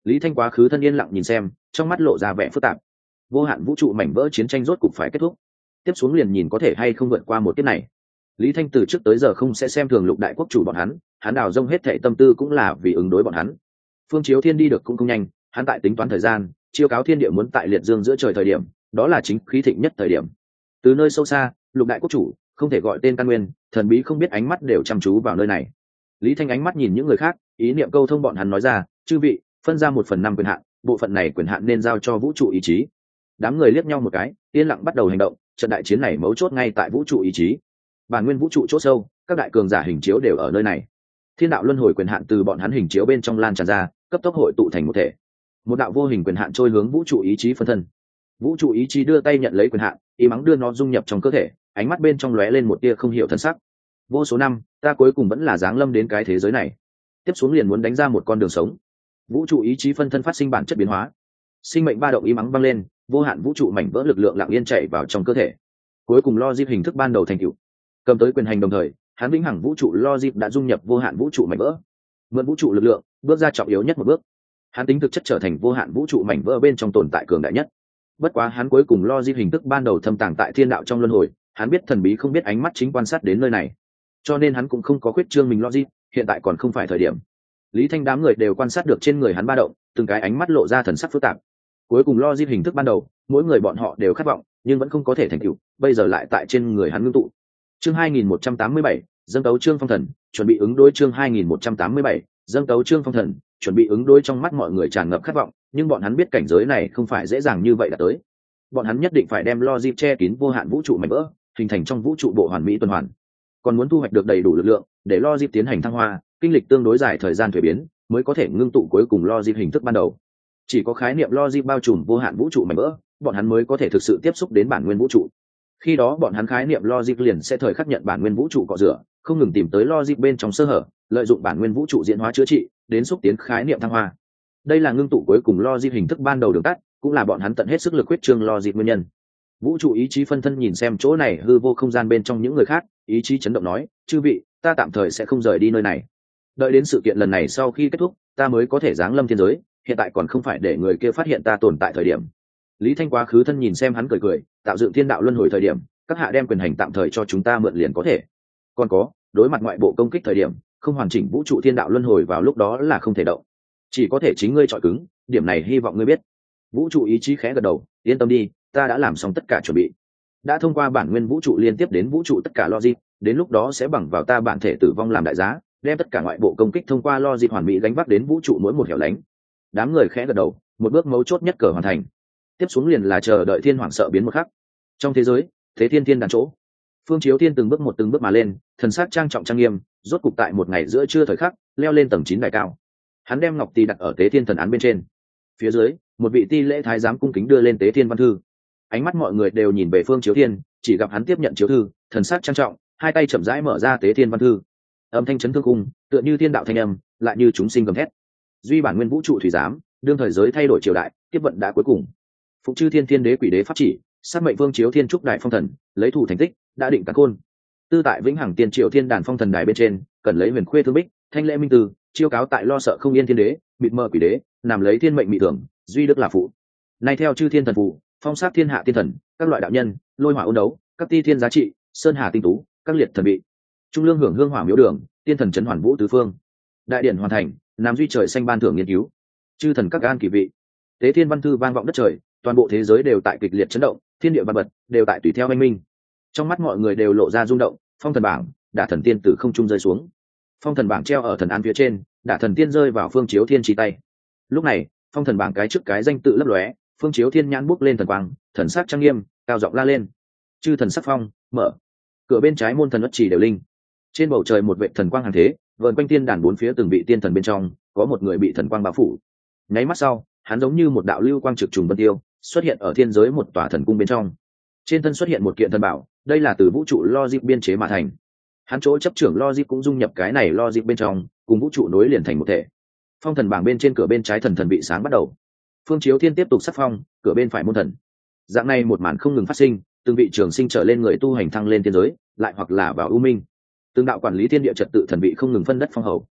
Lý Thanh quá khứ thân yên lặng nhìn xem, trong mắt lộ ra vẻ phức tạp. Vô hạn vũ trụ mảnh vỡ chiến tranh rốt cục phải kết thúc, tiếp xuống liền nhìn có thể hay không vượt qua một kiếp này. Lý Thanh từ trước tới giờ không sẽ xem thường Lục đại quốc chủ bọn hắn đào rông hết thảy tâm tư cũng là vì ứng đối bọn hắn. Phương Chiếu Thiên đi được cũng không nhanh, hắn tại tính toán thời gian, chiêu cáo thiên địa muốn tại liệt dương giữa trời thời điểm, đó là chính khí thịnh nhất thời điểm. Từ nơi sâu xa, Lục đại quốc chủ không thể gọi tên căn nguyên, thần bí không biết ánh mắt đều chăm chú vào nơi này. Lý Thanh ánh mắt nhìn những người khác, ý niệm câu thông bọn hắn nói ra, chư vị, phân ra 1/5 quyền hạn, bộ phận này quyền hạn nên giao cho vũ trụ ý chí. Đám người liếc nhau một cái, yên lặng bắt đầu hành động. Trận đại chiến này mấu chốt ngay tại vũ trụ ý chí. Bản nguyên vũ trụ chỗ sâu, các đại cường giả hình chiếu đều ở nơi này. Thiên đạo luân hồi quyền hạn từ bọn hắn hình chiếu bên trong lan tràn ra, cấp tốc hội tụ thành một thể. Một đạo vô hình quyền hạn trôi hướng vũ trụ ý chí phân thân. Vũ trụ ý chí đưa tay nhận lấy quyền hạn, ý mắng đưa nó dung nhập trong cơ thể, ánh mắt bên trong lóe lên một tia không hiểu thân sắc. Vô số năm, ta cuối cùng vẫn là giáng lâm đến cái thế giới này. Tiếp xuống liền muốn đánh ra một con đường sống. Vũ trụ ý chí phân thân phát sinh bản chất biến hóa, sinh mệnh ba động ý mắng vang lên, vô hạn vũ trụ mảnh vỡ lực lượng lặng yên chạy vào trong cơ thể. Cuối cùng logic hình thức ban đầu thành tựu, cầm tới quyền hành đồng thời, hắn vĩnh hằng vũ trụ logic đã dung nhập vô hạn vũ trụ mảnh vỡ, mượn vũ trụ lực lượng bước ra trọng yếu nhất một bước. Hắn tính thực chất trở thành vô hạn vũ trụ mảnh vỡ bên trong tồn tại cường đại nhất. Bất quá hắn cuối cùng logic hình thức ban đầu thâm tàng tại thiên đạo trong luân hồi, hắn biết thần bí không biết ánh mắt chính quan sát đến nơi này, cho nên hắn cũng không có khuyết trương mình logic, hiện tại còn không phải thời điểm. Lý Thanh đám người đều quan sát được trên người hắn ba động, từng cái ánh mắt lộ ra thần sắc phức tạp. Cuối cùng logic hình thức ban đầu, mỗi người bọn họ đều khát vọng, nhưng vẫn không có thể thành tựu, bây giờ lại tại trên người hắn ngưng tụ. Chương 2187, dâng tấu chương phong thần, chuẩn bị ứng đối chương 2187, dâng tấu chương phong thần, chuẩn bị ứng đối. Trong mắt mọi người tràn ngập khát vọng, nhưng bọn hắn biết cảnh giới này không phải dễ dàng như vậy đạt tới. Bọn hắn nhất định phải đem logic che kín vô hạn vũ trụ mảnh vỡ, hình thành trong vũ trụ bộ hoàn mỹ tuần hoàn. Còn muốn thu hoạch được đầy đủ lực lượng, để logic tiến hành thăng hoa, kinh lịch tương đối dài thời gian thuế biến, mới có thể ngưng tụ cuối cùng logic hình thức ban đầu. Chỉ có khái niệm logic bao trùm vô hạn vũ trụ mảnh vỡ, bọn hắn mới có thể thực sự tiếp xúc đến bản nguyên vũ trụ. Khi đó bọn hắn khái niệm logic liền sẽ thời khắc nhận bản nguyên vũ trụ cọ rửa, không ngừng tìm tới logic bên trong sơ hở, lợi dụng bản nguyên vũ trụ diễn hóa chữa trị, đến xúc tiến khái niệm thăng hoa. Đây là ngưng tụ cuối cùng logic hình thức ban đầu đường tắt, cũng là bọn hắn tận hết sức lực quyết trương logic nguyên nhân. Vũ trụ ý chí phân thân nhìn xem chỗ này hư vô không gian bên trong những người khác, ý chí chấn động nói, chư vị, ta tạm thời sẽ không rời đi nơi này. Đợi đến sự kiện lần này sau khi kết thúc, ta mới có thể giáng lâm thiên giới, hiện tại còn không phải để người kia phát hiện ta tồn tại thời điểm. Lý Thanh quá khứ thân nhìn xem hắn cười cười, tạo dựng thiên đạo luân hồi thời điểm, các hạ đem quyền hành tạm thời cho chúng ta mượn liền có thể. Còn có, đối mặt ngoại bộ công kích thời điểm, không hoàn chỉnh vũ trụ thiên đạo luân hồi vào lúc đó là không thể động, chỉ có thể chính ngươi chọi cứng, điểm này hy vọng ngươi biết. Vũ trụ ý chí khẽ gật đầu, yên tâm đi, ta đã làm xong tất cả chuẩn bị, đã thông qua bản nguyên vũ trụ liên tiếp đến vũ trụ tất cả logic, đến lúc đó sẽ bằng vào ta bản thể tử vong làm đại giá, đem tất cả ngoại bộ công kích thông qua logic hoàn mỹ gánh vác đến vũ trụ mỗi một hẻo lánh. Đám người khẽ gật đầu, một bước mấu chốt nhất cờ hoàn thành. Tiếp xuống liền là chờ đợi thiên hoàng sợ biến một khắc. Trong thế giới, thế thiên thiên đàn chỗ, Phương Chiếu Thiên từng bước mà lên, thần sắc trang trọng trang nghiêm, rốt cục tại một ngày giữa trưa thời khắc, leo lên tầng 9 đài cao. Hắn đem ngọc tỳ đặt ở tế thiên thần án bên trên. Phía dưới, một vị ti lễ thái giám cung kính đưa lên tế thiên văn thư. Ánh mắt mọi người đều nhìn về Phương Chiếu Thiên, chỉ gặp hắn tiếp nhận chiếu thư, thần sắc trang trọng, hai tay chậm rãi mở ra tế thiên văn thư. Âm thanh chấn thương cung, tựa như thiên đạo thanh âm, lại như chúng sinh gầm thét. Duy bản nguyên vũ trụ thủy giám, đương thời giới thay đổi triều đại, tiếp vận đã cuối cùng. Phụng chư thiên thiên đế quỷ đế pháp chỉ, sát mệnh Phương Chiếu Thiên trúc đại phong thần, lấy thủ thành tích, đã định cắn khôn. Tư tại vĩnh hằng tiên triệu thiên đàn phong thần đài bên trên, cần lấy huyền khuê thương bích, thanh lễ minh từ, chiêu cáo tại lo sợ không yên thiên đế, mịt mờ quỷ đế, nằm lấy thiên mệnh mị tưởng, duy đức là phụ. Nay theo chư thiên thần phụ, phong sát thiên hạ thiên thần, các loại đạo nhân, lôi hỏa ôn đấu, các ti thiên giá trị, sơn hà tinh tú, các liệt thần vị, trung lương hưởng hương hỏa miếu đường, tiên thần trấn hoàn vũ tứ phương. Đại điển hoàn thành, nam duy trời xanh ban thưởng nghiên cứu, chư thần các gan kỳ vị. Tế thiên văn thư vang vọng đất trời, toàn bộ thế giới đều tại kịch liệt chấn động, thiên địa văn bật đều tại tùy theo anh minh. Trong mắt mọi người đều lộ ra rung động, phong thần bảng, đả thần tiên từ không trung rơi xuống. Phong thần bảng treo ở thần án phía trên, đả thần tiên rơi vào Phương Chiếu Thiên chỉ tay. Lúc này, phong thần bảng cái trước cái danh tự lấp lóe, Phương Chiếu Thiên nhãn bút lên thần quang, thần sắc trang nghiêm, cao giọng la lên: chư thần sắc phong, mở. Cửa bên trái môn thần ất chỉ đều linh. Trên bầu trời một vệ thần quang hàng thế, vờn quanh tiên đàn bốn phía từng vị tiên thần bên trong, có một người bị thần quang bao phủ. Nháy mắt sau, hắn giống như một đạo lưu quang trực trùng vân tiêu, xuất hiện ở thiên giới một tòa thần cung bên trong. Trên thân xuất hiện một kiện thần bảo, đây là từ vũ trụ logic biên chế mà thành. Hắn chỗ chấp trưởng logic cũng dung nhập cái này logic bên trong, cùng vũ trụ nối liền thành một thể. Phong thần bảng bên trên cửa bên trái thần thần bị sáng bắt đầu. Phương Chiếu Thiên tiếp tục sắc phong, cửa bên phải môn thần. Dạng này một màn không ngừng phát sinh, từng vị trường sinh trở lên người tu hành thăng lên thiên giới, lại hoặc là vào u minh. Từng đạo quản lý thiên địa trật tự thần vị không ngừng phân đất phong hầu.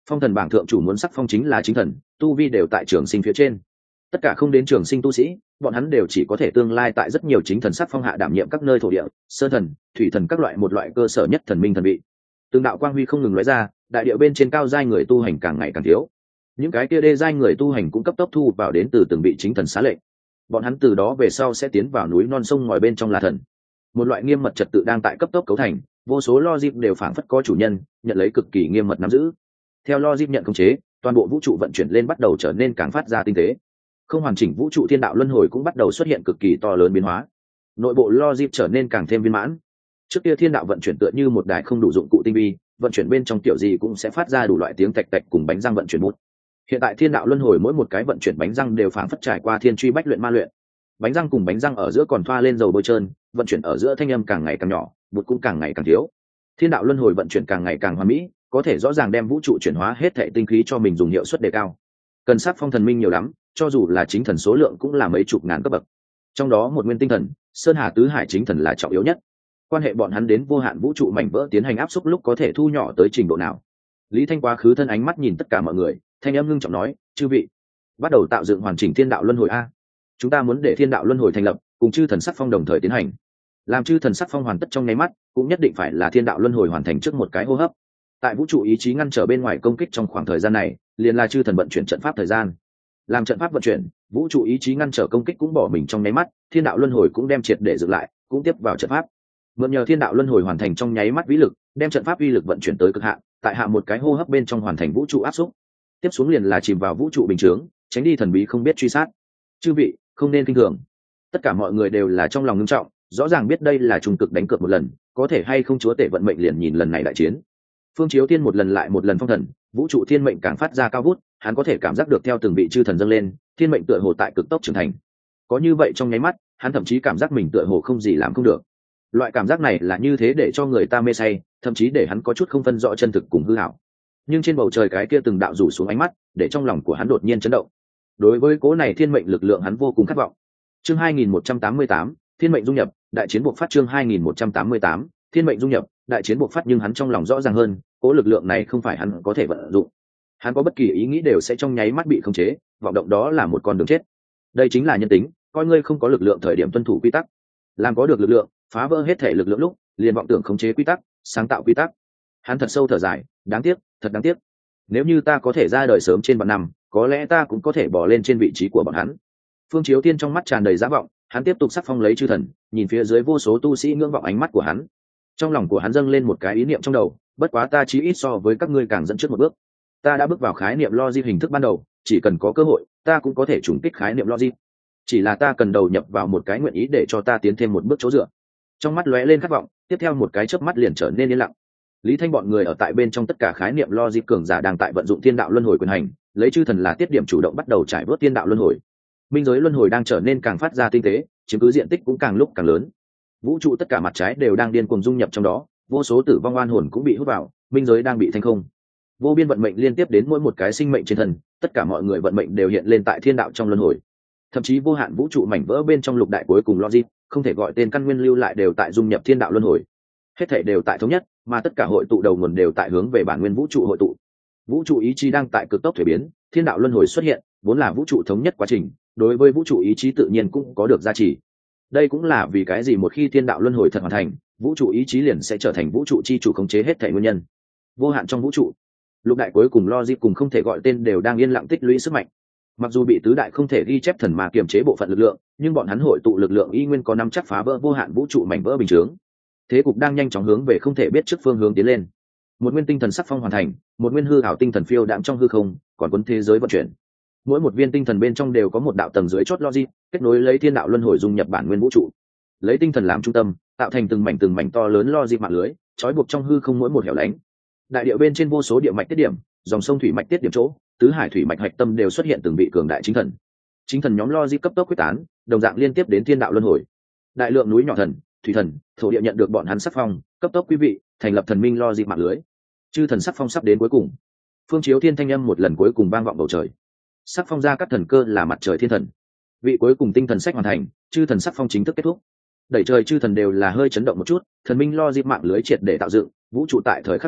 phong thần bảng thượng chủ muốn sắc phong chính là chính thần, tu vi đều tại trường sinh phía trên. Tất cả không đến trường sinh tu sĩ, bọn hắn đều chỉ có thể tương lai tại rất nhiều chính thần sắc phong hạ đảm nhiệm các nơi thổ địa, sơn thần, thủy thần các loại một loại cơ sở nhất thần minh thần vị. Từng đạo quang huy không ngừng lóe ra, đại địa bên trên cao giai người tu hành càng ngày càng thiếu. Những cái kia đê giai người tu hành cũng cấp tốc thu vào đến từ từng vị chính thần xá lệnh. Bọn hắn từ đó về sau sẽ tiến vào núi non sông ngòi bên trong là thần. Một loại nghiêm mật trật tự đang tại cấp tốc cấu thành, vô số logic đều phảng phất có chủ nhân, nhận lấy cực kỳ nghiêm mật nắm giữ. Theo logic nhận khống chế, toàn bộ vũ trụ vận chuyển lên bắt đầu trở nên càng phát ra tinh tế. Không hoàn chỉnh vũ trụ thiên đạo luân hồi cũng bắt đầu xuất hiện cực kỳ to lớn biến hóa. Nội bộ logic trở nên càng thêm viên mãn. Trước kia thiên đạo vận chuyển tựa như một đài không đủ dụng cụ tinh vi, vận chuyển bên trong kiểu gì cũng sẽ phát ra đủ loại tiếng tạch tạch cùng bánh răng vận chuyển bút. Hiện tại thiên đạo luân hồi mỗi một cái vận chuyển bánh răng đều phảng phất trải qua thiên truy bách luyện ma luyện. Bánh răng cùng bánh răng ở giữa còn thoa lên dầu bôi trơn, vận chuyển ở giữa thanh âm càng ngày càng nhỏ, bút cũng càng ngày càng thiếu. Thiên đạo luân hồi vận chuyển càng ngày càng hoàn mỹ, có thể rõ ràng đem vũ trụ chuyển hóa hết thảy tinh khí cho mình dùng hiệu suất đề cao. Cần sắc phong thần minh nhiều lắm, cho dù là chính thần số lượng cũng là mấy chục ngàn cấp bậc. Trong đó một nguyên tinh thần, sơn hà tứ hải chính thần là trọng yếu nhất. Quan hệ bọn hắn đến vô hạn vũ trụ mảnh vỡ tiến hành áp xúc lúc có thể thu nhỏ tới trình độ nào. Lý Thanh quá khứ thân ánh mắt nhìn tất cả mọi người, thanh âm ngưng trọng nói, chư vị, bắt đầu tạo dựng hoàn chỉnh thiên đạo luân hồi a. Chúng ta muốn để thiên đạo luân hồi thành lập, cùng chư thần sắc phong đồng thời tiến hành. Làm chư thần sắc phong hoàn tất trong nháy mắt, cũng nhất định phải là thiên đạo luân hồi hoàn thành trước một cái hô hấp. Tại vũ trụ ý chí ngăn trở bên ngoài công kích trong khoảng thời gian này, liền là chư thần vận chuyển trận pháp thời gian. Làm trận pháp vận chuyển, vũ trụ ý chí ngăn trở công kích cũng bỏ mình trong nháy mắt, thiên đạo luân hồi cũng đem triệt để dựng lại, cũng tiếp vào trận pháp. Mượn nhờ thiên đạo luân hồi hoàn thành trong nháy mắt vĩ lực, đem trận pháp uy lực vận chuyển tới cực hạn, tại hạ một cái hô hấp bên trong hoàn thành vũ trụ áp xúc. Tiếp xuống liền là chìm vào vũ trụ bình chướng, tránh đi thần bí không biết truy sát. Chư vị, không nên kinh thường. Tất cả mọi người đều là trong lòng ngưng trọng, rõ ràng biết đây là trung cực đánh cược một lần, có thể hay không chúa tể vận mệnh liền nhìn lần này đại chiến. Phương Chiếu Thiên một lần lại một lần phong thần, vũ trụ thiên mệnh càng phát ra cao vút, hắn có thể cảm giác được theo từng vị chư thần dâng lên, thiên mệnh tựa hồ tại cực tốc trưởng thành. Có như vậy trong nháy mắt, hắn thậm chí cảm giác mình tựa hồ không gì làm không được. Loại cảm giác này là như thế để cho người ta mê say, thậm chí để hắn có chút không phân rõ chân thực cùng hư ảo. Nhưng trên bầu trời cái kia từng đạo rủ xuống ánh mắt, để trong lòng của hắn đột nhiên chấn động. Đối với cố này thiên mệnh lực lượng hắn vô cùng khát vọng. Chương 2188, thiên mệnh dung nhập, đại chiến buộc phát. Chương 2188, thiên mệnh dung nhập, đại chiến buộc phát. Nhưng hắn trong lòng rõ ràng hơn, cố lực lượng này không phải hắn có thể vận dụng. Hắn có bất kỳ ý nghĩ đều sẽ trong nháy mắt bị khống chế, vọng động đó là một con đường chết. Đây chính là nhân tính, coi ngươi không có lực lượng thời điểm tuân thủ quy tắc, làm có được lực lượng, phá vỡ hết thể lực lượng lúc, liền vọng tưởng khống chế quy tắc, sáng tạo quy tắc. Hắn thật sâu thở dài, đáng tiếc, thật đáng tiếc. Nếu như ta có thể ra đời sớm trên vạn năm, có lẽ ta cũng có thể bỏ lên trên vị trí của bọn hắn. Phương Chiếu Thiên trong mắt tràn đầy giả vọng, hắn tiếp tục sắc phong lấy chư thần, nhìn phía dưới vô số tu sĩ ngưỡng vọng ánh mắt của hắn. Trong lòng của hắn dâng lên một cái ý niệm trong đầu, bất quá ta chí ít so với các ngươi càng dẫn trước một bước. Ta đã bước vào khái niệm logic hình thức ban đầu, chỉ cần có cơ hội, ta cũng có thể trùng kích khái niệm logic. Chỉ là ta cần đầu nhập vào một cái nguyện ý để cho ta tiến thêm một bước chỗ dựa. Trong mắt lóe lên khát vọng, tiếp theo một cái chớp mắt liền trở nên yên lặng. Lý Thanh bọn người ở tại bên trong tất cả khái niệm logic cường giả đang tại vận dụng thiên đạo luân hồi quyền hành, lấy chư thần là tiết điểm chủ động bắt đầu trải vớt thiên đạo luân hồi. Minh giới luân hồi đang trở nên càng phát ra tinh tế, chiếm cứ diện tích cũng càng lúc càng lớn. Vũ trụ tất cả mặt trái đều đang điên cuồng dung nhập trong đó, vô số tử vong oan hồn cũng bị hút vào, minh giới đang bị thanh không. Vô biên vận mệnh liên tiếp đến mỗi một cái sinh mệnh trên thân, tất cả mọi người vận mệnh đều hiện lên tại thiên đạo trong luân hồi. Thậm chí vô hạn vũ trụ mảnh vỡ bên trong lục đại cuối cùng logic, không thể gọi tên căn nguyên lưu lại đều tại dung nhập thiên đạo luân hồi. Hết thảy đều tại thống nhất, mà tất cả hội tụ đầu nguồn đều tại hướng về bản nguyên vũ trụ hội tụ. Vũ trụ ý chí đang tại cực tốc thuế biến, thiên đạo luân hồi xuất hiện, vốn là vũ trụ thống nhất quá trình, đối với vũ trụ ý chí tự nhiên cũng có được giá trị. Đây cũng là vì cái gì một khi thiên đạo luân hồi thật hoàn thành, vũ trụ ý chí liền sẽ trở thành vũ trụ chi chủ khống chế hết thảy nguyên nhân. Vô hạn trong vũ trụ, lục đại cuối cùng logic cùng không thể gọi tên đều đang yên lặng tích lũy sức mạnh. Mặc dù bị tứ đại không thể ghi chép thần mà kiềm chế bộ phận lực lượng, nhưng bọn hắn hội tụ lực lượng y nguyên có nắm chắc phá vỡ vô hạn vũ trụ mảnh vỡ bình chướng. Thế cục đang nhanh chóng hướng về không thể biết trước phương hướng tiến lên. Một nguyên tinh thần sắc phong hoàn thành, một nguyên hư ảo tinh thần phiêu đạm trong hư không, còn cuốn thế giới vận chuyển. Mỗi một viên tinh thần bên trong đều có một đạo tầng dưới chót logic, kết nối lấy thiên đạo luân hồi dung nhập bản nguyên vũ trụ. Lấy tinh thần làm trung tâm, tạo thành từng mảnh to lớn logic mạng lưới, trói buộc trong hư không mỗi một hẻo lánh. Đại địa bên trên vô số địa mạch tiết điểm, dòng sông thủy mạch tiết điểm chỗ, tứ hải thủy mạch hạch tâm đều xuất hiện từng vị cường đại chính thần. Chính thần nhóm logic cấp tốc quyết tán, đồng dạng liên tiếp đến thiên đạo luân hồi. Đại lượng núi nhỏ thần, thủy thần, thổ địa nhận được bọn hắn sắc phong, cấp tốc quý vị, thành lập thần minh logic mạng lưới. Chư thần sắc phong sắp đến cuối cùng. Phương Chiếu Thiên thanh âm một lần cuối cùng vang vọng bầu trời. Sắc phong ra các thần cơ là mặt trời thiên thần. Vị cuối cùng tinh thần sách hoàn thành, chư thần sắc phong chính thức kết thúc. Đẩy trời chư thần đều là hơi chấn động một chút, thần minh logic mạng lưới triệt để tạo dựng, vũ trụ tại thời khắc này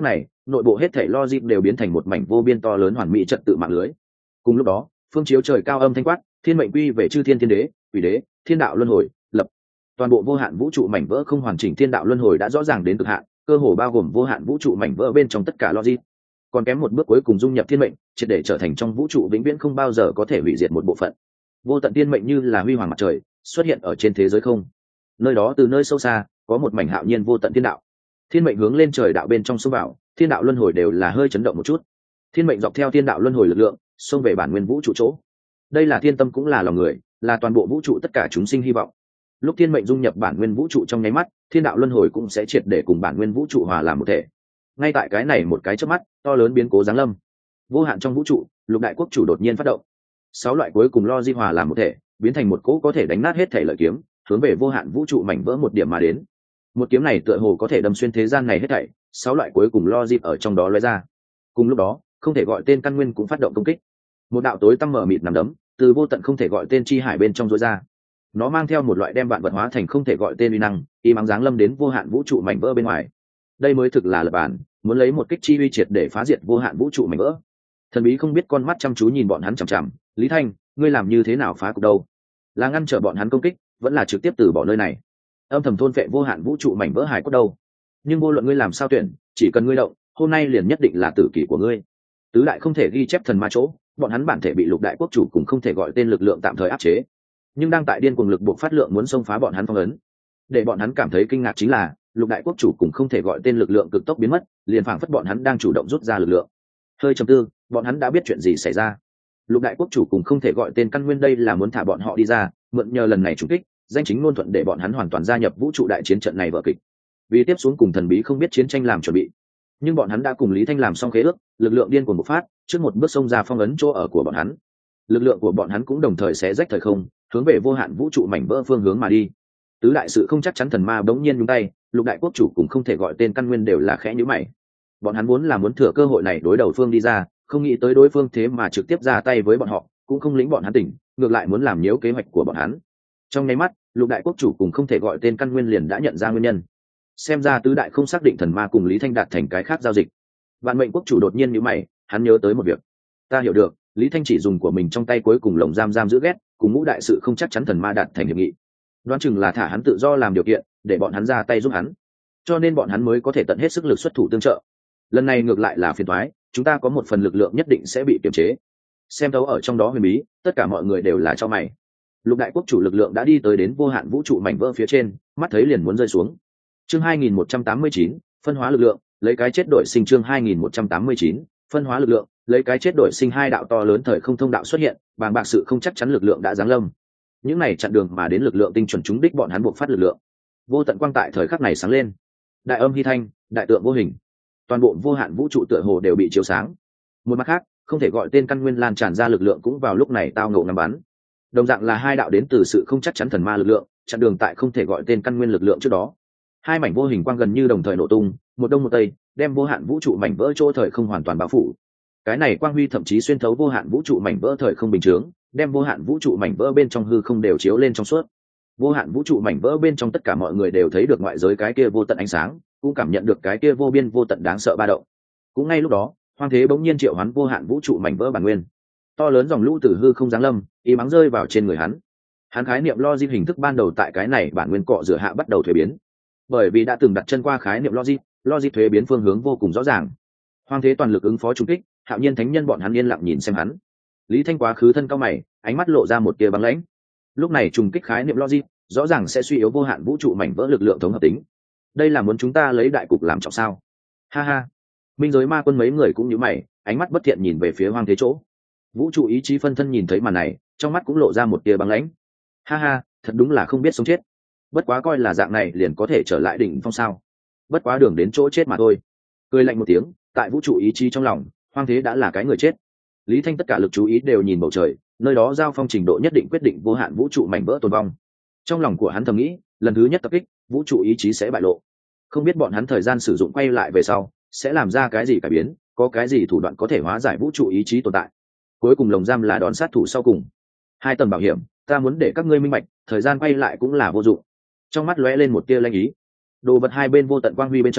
nội bộ hết thảy logic đều biến thành một mảnh vô biên to lớn hoàn mỹ trật tự mạng lưới. Cùng lúc đó, phương chiếu trời cao âm thanh quát, thiên mệnh quy về chư thiên thiên đế, quỷ đế, thiên đạo luân hồi, lập. Toàn bộ vô hạn vũ trụ mảnh vỡ không hoàn chỉnh thiên đạo luân hồi đã rõ ràng đến cực hạn, cơ hồ bao gồm vô hạn vũ trụ mảnh vỡ bên trong tất cả logic. Còn kém một bước cuối cùng dung nhập thiên mệnh, triệt để trở thành trong vũ trụ vĩnh viễn không bao giờ có thể hủy diệt một bộ phận. Vô tận thiên mệnh như là huy hoàng mặt trời, xuất hiện ở trên thế giới không. Nơi đó từ nơi sâu xa, có một mảnh hạo nhiên vô tận thiên đạo. Thiên mệnh hướng lên trời đạo bên trong xông vào, thiên đạo luân hồi đều là hơi chấn động một chút. Thiên mệnh dọc theo thiên đạo luân hồi lực lượng, xông về bản nguyên vũ trụ chỗ. Đây là thiên tâm cũng là lòng người, là toàn bộ vũ trụ tất cả chúng sinh hy vọng. Lúc thiên mệnh dung nhập bản nguyên vũ trụ trong nháy mắt, thiên đạo luân hồi cũng sẽ triệt để cùng bản nguyên vũ trụ hòa làm một thể. Ngay tại cái này một cái chớp mắt, to lớn biến cố giáng lâm. Vô hạn trong vũ trụ, lục đại quốc chủ đột nhiên phát động. 6 loại cuối cùng lo di hòa làm một thể, biến thành một cỗ có thể đánh nát hết thể lợi kiếm, hướng về vô hạn vũ trụ mảnh vỡ một điểm mà đến. Một kiếm này tựa hồ có thể đâm xuyên thế gian này hết thảy, 6 loại cuối cùng lo dịp ở trong đó lóe ra. Cùng lúc đó, không thể gọi tên căn nguyên cũng phát động công kích. Một đạo tối tăm mở mịt nằm đấm, từ vô tận không thể gọi tên chi hải bên trong rối ra. Nó mang theo một loại đem vạn vật hóa thành không thể gọi tên uy năng, y mắng dáng lâm đến vô hạn vũ trụ mảnh vỡ bên ngoài. Đây mới thực là lập bản, muốn lấy một kích chi uy triệt để phá diệt vô hạn vũ trụ mảnh vỡ. Thần bí không biết con mắt chăm chú nhìn bọn hắn chằm chằm, Lý Thanh, ngươi làm như thế nào phá cục đâu? Là ngăn trở bọn hắn công kích, vẫn là trực tiếp từ bỏ nơi này? Âm thầm thôn vệ vô hạn vũ trụ mảnh vỡ hải cốt đâu? Nhưng vô luận ngươi làm sao tuyển, chỉ cần ngươi động, hôm nay liền nhất định là tử kỷ của ngươi. Tứ đại không thể ghi chép thần ma chỗ, bọn hắn bản thể bị lục đại quốc chủ cũng không thể gọi tên lực lượng tạm thời áp chế, nhưng đang tại điên cuồng lực buộc phát lượng muốn xông phá bọn hắn phong ấn. Để bọn hắn cảm thấy kinh ngạc chính là, lục đại quốc chủ cũng không thể gọi tên lực lượng cực tốc biến mất, liền phảng phất bọn hắn đang chủ động rút ra lực lượng. Hơi trầm tư, bọn hắn đã biết chuyện gì xảy ra. Lục đại quốc chủ cũng không thể gọi tên căn nguyên, đây là muốn thả bọn họ đi ra, mượn nhờ lần này trùng kích, danh chính ngôn thuận để bọn hắn hoàn toàn gia nhập vũ trụ đại chiến trận này vở kịch. Vì tiếp xuống cùng thần bí không biết chiến tranh làm chuẩn bị, nhưng bọn hắn đã cùng Lý Thanh làm xong khế ước, lực lượng điên cuồng bộc phát, trước một bước xông ra phong ấn chỗ ở của bọn hắn. Lực lượng của bọn hắn cũng đồng thời xé rách thời không, hướng về vô hạn vũ trụ mảnh vỡ phương hướng mà đi. Tứ đại sự không chắc chắn thần ma bỗng nhiên nhúng tay, lục đại quốc chủ cũng không thể gọi tên căn nguyên đều là khẽ nhíu mày. Bọn hắn vốn là muốn thừa cơ hội này đối đầu phương đi ra, không nghĩ tới đối phương thế mà trực tiếp ra tay với bọn họ, cũng không lĩnh bọn hắn tỉnh, ngược lại muốn làm nhiễu kế hoạch của bọn hắn. Trong nháy mắt, lục đại quốc chủ cũng không thể gọi tên căn nguyên liền đã nhận ra nguyên nhân. Xem ra tứ đại không xác định thần ma cùng Lý Thanh đạt thành cái khác giao dịch. Vạn mệnh quốc chủ đột nhiên nhíu mày, hắn nhớ tới một việc. Ta hiểu được, Lý Thanh chỉ dùng của mình trong tay cuối cùng lồng giam giữ ghét, cùng ngũ đại sự không chắc chắn thần ma đạt thành hiệp nghị. Đoán chừng là thả hắn tự do làm điều kiện, để bọn hắn ra tay giúp hắn. Cho nên bọn hắn mới có thể tận hết sức lực xuất thủ tương trợ. Lần này ngược lại là phiền toái, chúng ta có một phần lực lượng nhất định sẽ bị kiềm chế. Xem thấu ở trong đó huyền bí, tất cả mọi người đều là cho mày. Lục đại quốc chủ lực lượng đã đi tới đến vô hạn vũ trụ mảnh vỡ phía trên, mắt thấy liền muốn rơi xuống. Chương 2189, phân hóa lực lượng, lấy cái chết đổi sinh. Chương 2189, phân hóa lực lượng, lấy cái chết đổi sinh. Hai đạo to lớn thời không thông đạo xuất hiện, bàng bạc sự không chắc chắn lực lượng đã giáng lâm. Những này chặn đường mà đến lực lượng tinh chuẩn trúng đích bọn hắn buộc phát lực lượng. Vô tận quang tại thời khắc này sáng lên. Đại âm hy thanh, đại tượng vô hình. Toàn bộ vô hạn vũ trụ tựa hồ đều bị chiếu sáng. Một mặt khác, không thể gọi tên căn nguyên lan tràn ra lực lượng cũng vào lúc này tao ngộ ngắm bắn. Đồng dạng là hai đạo đến từ sự không chắc chắn thần ma lực lượng, chặn đường tại không thể gọi tên căn nguyên lực lượng trước đó. Hai mảnh vô hình quang gần như đồng thời nổ tung, một đông một tây, đem vô hạn vũ trụ mảnh vỡ chỗ thời không hoàn toàn bao phủ. Cái này quang huy thậm chí xuyên thấu vô hạn vũ trụ mảnh vỡ thời không bình thường, đem vô hạn vũ trụ mảnh vỡ bên trong hư không đều chiếu lên trong suốt. Vô hạn vũ trụ mảnh vỡ bên trong tất cả mọi người đều thấy được ngoại giới cái kia vô tận ánh sáng, cũng cảm nhận được cái kia vô biên vô tận đáng sợ ba động. Cũng ngay lúc đó, Hoang Thế bỗng nhiên triệu hoán vô hạn vũ trụ mảnh vỡ bản nguyên. To lớn dòng lũ từ hư không giáng lâm, y mắng rơi vào trên người hắn. Hắn khái niệm logic hình thức ban đầu tại cái này bản nguyên cọ rửa hạ bắt đầu thuế biến. Bởi vì đã từng đặt chân qua khái niệm logic thuế biến phương hướng vô cùng rõ ràng. Hoang Thế toàn lực ứng phó trùng kích, Hạo Nhiên thánh nhân bọn hắn yên lặng nhìn xem hắn. Lý Thanh quá khứ thân cao mày, ánh mắt lộ ra một tia băng lãnh. Lúc này trùng kích khái niệm logic, rõ ràng sẽ suy yếu vô hạn vũ trụ mảnh vỡ lực lượng thống hợp tính. Đây là muốn chúng ta lấy đại cục làm trọng sao? Ha ha. Minh giới ma quân mấy người cũng nhíu mày, ánh mắt bất thiện nhìn về phía Hoang Thế chỗ. Vũ trụ ý chí phân thân nhìn thấy màn này, trong mắt cũng lộ ra một tia băng lãnh. Ha ha, thật đúng là không biết sống chết. Bất quá coi là dạng này liền có thể trở lại đỉnh phong sao? Bất quá đường đến chỗ chết mà thôi. Cười lạnh một tiếng, tại vũ trụ ý chí trong lòng, Hoang Thế đã là cái người chết. Lý Thanh tất cả lực chú ý đều nhìn bầu trời, nơi đó giao phong trình độ nhất định quyết định vô hạn vũ trụ mảnh vỡ tồn vong. Trong lòng của hắn thầm nghĩ, lần thứ nhất tập kích, vũ trụ ý chí sẽ bại lộ. Không biết bọn hắn thời gian sử dụng quay lại về sau, sẽ làm ra cái gì cải biến, có cái gì thủ đoạn có thể hóa giải vũ trụ ý chí tồn tại. Cuối cùng lồng giam là đòn sát thủ sau cùng. Hai tầng bảo hiểm, ta muốn để các ngươi minh bạch, thời gian quay lại cũng là vô dụng. Trong mắt lóe lên một tia lanh ý. Đồ vật hai bên vô tận quang huy bên trong,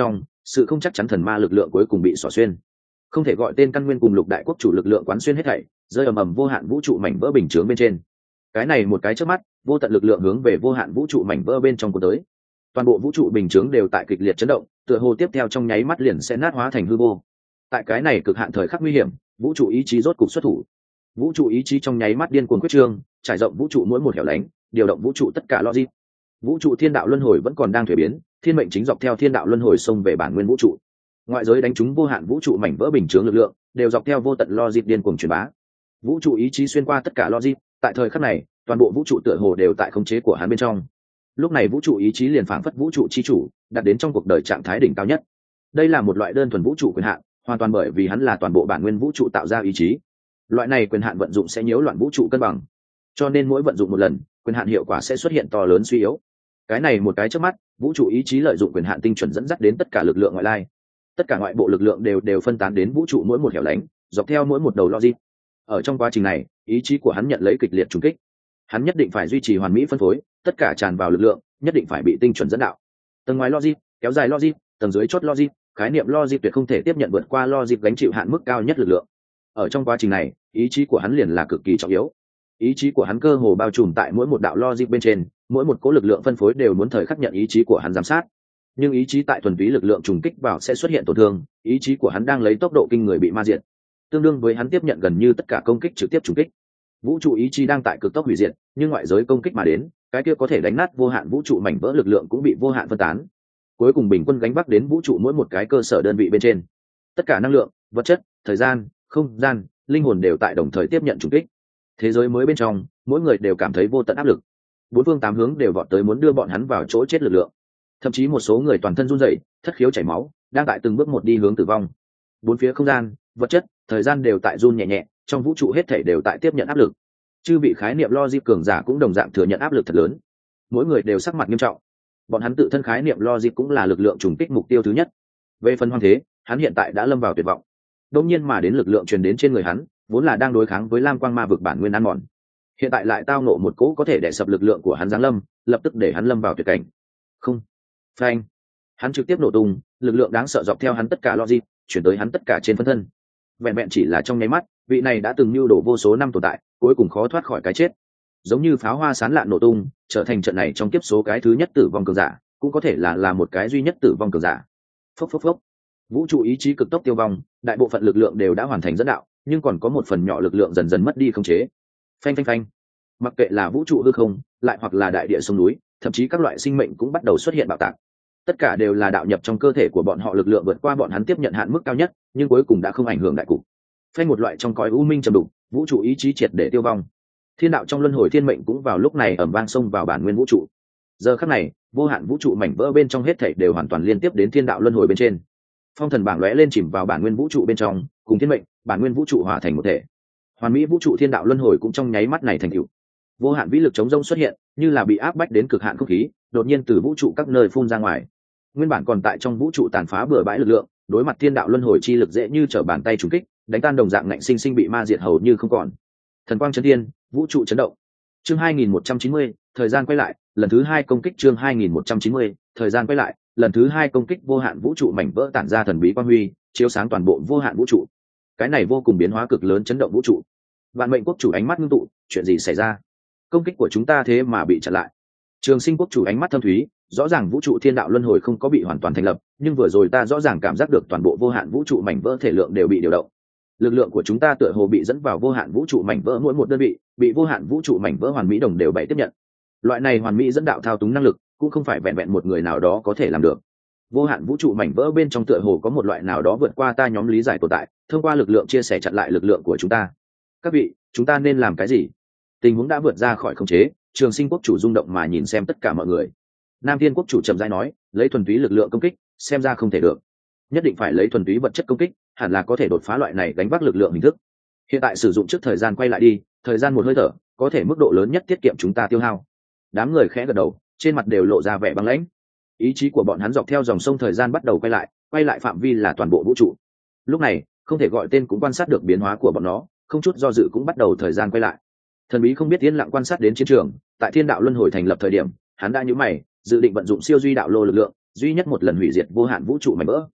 sự không chắc chắn thần ma lực lượng cuối cùng bị xỏ xuyên, không thể gọi tên căn nguyên cùng lục đại quốc chủ lực lượng quán xuyên hết thảy, rơi ầm ầm vô hạn vũ trụ mảnh vỡ bình chướng bên trên. Cái này một cái chớp mắt, vô tận lực lượng hướng về vô hạn vũ trụ mảnh vỡ bên trong của tới. Toàn bộ vũ trụ bình chướng đều tại kịch liệt chấn động, tựa hồ tiếp theo trong nháy mắt liền sẽ nát hóa thành hư vô. Tại cái này cực hạn thời khắc nguy hiểm, vũ trụ ý chí rốt cục xuất thủ. Vũ trụ ý chí trong nháy mắt điên cuồng quyết trương, trải rộng vũ trụ mỗi một hẻo lánh, điều động vũ trụ tất cả logic. Vũ trụ thiên đạo luân hồi vẫn còn đang thuế biến, thiên mệnh chính dọc theo thiên đạo luân hồi xông về bản nguyên vũ trụ. Ngoại giới đánh trúng vô hạn vũ trụ mảnh vỡ bình chướng lực lượng, đều dọc theo vô tận logic điên cuồng truyền bá. Vũ trụ ý chí xuyên qua tất cả logic, tại thời khắc này, toàn bộ vũ trụ tựa hồ đều tại khống chế của hắn bên trong. Lúc này vũ trụ ý chí liền phảng phất vũ trụ chi chủ, đạt đến trong cuộc đời trạng thái đỉnh cao nhất. Đây là một loại đơn thuần vũ trụ quyền hạn, hoàn toàn bởi vì hắn là toàn bộ bản nguyên vũ trụ tạo ra ý chí. Loại này quyền hạn vận dụng sẽ nhiễu loạn vũ trụ cân bằng, cho nên mỗi vận dụng một lần, quyền hạn hiệu quả sẽ xuất hiện to lớn suy yếu. Cái này một cái chớp mắt, vũ trụ ý chí lợi dụng quyền hạn tinh chuẩn dẫn dắt đến tất cả lực lượng ngoại lai, tất cả ngoại bộ lực lượng đều phân tán đến vũ trụ mỗi một hẻo lánh, dọc theo mỗi một đầu logic. Ở trong quá trình này, ý chí của hắn nhận lấy kịch liệt trùng kích. Hắn nhất định phải duy trì hoàn mỹ phân phối, tất cả tràn vào lực lượng nhất định phải bị tinh chuẩn dẫn đạo. Tầng ngoài logic, kéo dài logic, tầng dưới chốt logic, khái niệm logic tuyệt không thể tiếp nhận vượt qua logic gánh chịu hạn mức cao nhất lực lượng. Ở trong quá trình này, ý chí của hắn liền là cực kỳ trọng yếu. Ý chí của hắn cơ hồ bao trùm tại mỗi một đạo logic bên trên, mỗi một cỗ lực lượng phân phối đều muốn thời khắc nhận ý chí của hắn giám sát. Nhưng ý chí tại thuần túy lực lượng trùng kích vào sẽ xuất hiện tổn thương, ý chí của hắn đang lấy tốc độ kinh người bị ma diệt, tương đương với hắn tiếp nhận gần như tất cả công kích trực tiếp trùng kích. Vũ trụ ý chí đang tại cực tốc hủy diệt, nhưng ngoại giới công kích mà đến, cái kia có thể đánh nát vô hạn vũ trụ mảnh vỡ lực lượng cũng bị vô hạn phân tán, cuối cùng bình quân gánh vác đến vũ trụ mỗi một cái cơ sở đơn vị bên trên. Tất cả năng lượng, vật chất, thời gian, không gian, linh hồn đều tại đồng thời tiếp nhận trùng kích. Thế giới mới bên trong, mỗi người đều cảm thấy vô tận áp lực, bốn phương tám hướng đều vọt tới muốn đưa bọn hắn vào chỗ chết lực lượng. Thậm chí một số người toàn thân run rẩy, thất khiếu chảy máu, đang tại từng bước một đi hướng tử vong. Bốn phía không gian, vật chất, thời gian đều tại run nhẹ nhẹ, trong vũ trụ hết thảy đều tại tiếp nhận áp lực. Chư vị khái niệm logic cường giả cũng đồng dạng thừa nhận áp lực thật lớn, mỗi người đều sắc mặt nghiêm trọng. Bọn hắn tự thân khái niệm logic cũng là lực lượng trùng kích mục tiêu thứ nhất. Về phần Hoàng Thế, hắn hiện tại đã lâm vào tuyệt vọng. Đột nhiên mà đến lực lượng truyền đến trên người hắn, vốn là đang đối kháng với Lam Quang Ma vực bản nguyên ăn mòn, hiện tại lại tao nộ một cỗ có thể đè sập lực lượng của hắn giáng lâm, lập tức để hắn lâm vào tuyệt cảnh. Không, phanh, hắn trực tiếp nổ tung, lực lượng đáng sợ dọc theo hắn tất cả logic, chuyển tới hắn tất cả trên phân thân. Vẹn vẹn chỉ là trong nháy mắt, vị này đã từng mưu đồ vô số năm tồn tại, cuối cùng khó thoát khỏi cái chết. Giống như pháo hoa sán lạn nổ tung, trở thành trận này trong kiếp số cái thứ nhất tử vong cường giả, cũng có thể là một cái duy nhất tử vong cường giả. Phốc phốc phốc. Vũ trụ ý chí cực tốc tiêu vong, đại bộ phận lực lượng đều đã hoàn thành dẫn đạo, nhưng còn có một phần nhỏ lực lượng dần dần mất đi khống chế. Phanh phanh phanh. Mặc kệ là vũ trụ hư không, lại hoặc là đại địa sông núi, thậm chí các loại sinh mệnh cũng bắt đầu xuất hiện bạo tạc. Tất cả đều là đạo nhập trong cơ thể của bọn họ lực lượng vượt qua bọn hắn tiếp nhận hạn mức cao nhất, nhưng cuối cùng đã không ảnh hưởng đại cục. Phanh một loại trong cõi u minh trầm đục, vũ trụ ý chí triệt để tiêu vong. Thiên đạo trong luân hồi thiên mệnh cũng vào lúc này ầm vang xông vào bản nguyên vũ trụ. Giờ khắc này, vô hạn vũ trụ mảnh vỡ bên trong hết thảy đều hoàn toàn liên tiếp đến thiên đạo luân hồi bên trên. Phong thần bảng lóe lên chìm vào bản nguyên vũ trụ bên trong, cùng thiên mệnh, bản nguyên vũ trụ hòa thành một thể. Hoàn mỹ vũ trụ thiên đạo luân hồi cũng trong nháy mắt này thành tựu. Vô hạn vĩ lực chống rông xuất hiện, như là bị áp bách đến cực hạn không khí, đột nhiên từ vũ trụ các nơi phun ra ngoài. Nguyên bản còn tại trong vũ trụ tàn phá bừa bãi lực lượng, đối mặt thiên đạo luân hồi chi lực dễ như trở bàn tay trùng kích, đánh tan đồng dạng ngạnh sinh sinh bị ma diệt hầu như không còn. Thần quang chấn thiên, vũ trụ chấn động. Chương 2190, thời gian quay lại, lần thứ 2 công kích. Chương 2190, thời gian quay lại, lần thứ 2 công kích. Vô hạn vũ trụ mảnh vỡ tản ra thần bí quang huy, chiếu sáng toàn bộ vô hạn vũ trụ. Cái này vô cùng biến hóa cực lớn chấn động vũ trụ. Vạn mệnh quốc chủ ánh mắt ngưng tụ, chuyện gì xảy ra? Công kích của chúng ta thế mà bị chặn lại. Trường Sinh quốc chủ ánh mắt thâm thúy, rõ ràng vũ trụ thiên đạo luân hồi không có bị hoàn toàn thành lập, nhưng vừa rồi ta rõ ràng cảm giác được toàn bộ vô hạn vũ trụ mảnh vỡ thể lượng đều bị điều động. Lực lượng của chúng ta tựa hồ bị dẫn vào vô hạn vũ trụ mảnh vỡ mỗi một đơn vị, bị vô hạn vũ trụ mảnh vỡ hoàn mỹ đồng đều bảy tiếp nhận. Loại này hoàn mỹ dẫn đạo thao túng năng lực, cũng không phải vẹn vẹn một người nào đó có thể làm được. Vô hạn vũ trụ mảnh vỡ bên trong tựa hồ có một loại nào đó vượt qua ta nhóm lý giải tồn tại, thông qua lực lượng chia sẻ chặn lại lực lượng của chúng ta. Các vị, chúng ta nên làm cái gì? Tình huống đã vượt ra khỏi khống chế, Trường Sinh quốc chủ rung động mà nhìn xem tất cả mọi người. Nam Thiên quốc chủ trầm rãi nói, lấy thuần túy lực lượng công kích, xem ra không thể được. Nhất định phải lấy thuần túy vật chất công kích, hẳn là có thể đột phá loại này đánh vác lực lượng hình thức. Hiện tại sử dụng trước thời gian quay lại đi, thời gian một hơi thở, có thể mức độ lớn nhất tiết kiệm chúng ta tiêu hao. Đám người khẽ gật đầu, trên mặt đều lộ ra vẻ băng lãnh. Ý chí của bọn hắn dọc theo dòng sông thời gian bắt đầu quay lại phạm vi là toàn bộ vũ trụ. Lúc này, không thể gọi tên cũng quan sát được biến hóa của bọn nó, không chút do dự cũng bắt đầu thời gian quay lại. Thần bí không biết yên lặng quan sát đến chiến trường, tại thiên đạo luân hồi thành lập thời điểm, hắn đã nhíu mày, dự định vận dụng siêu duy đạo lô lực lượng, duy nhất một lần hủy diệt vô hạn vũ trụ mảnh vỡ,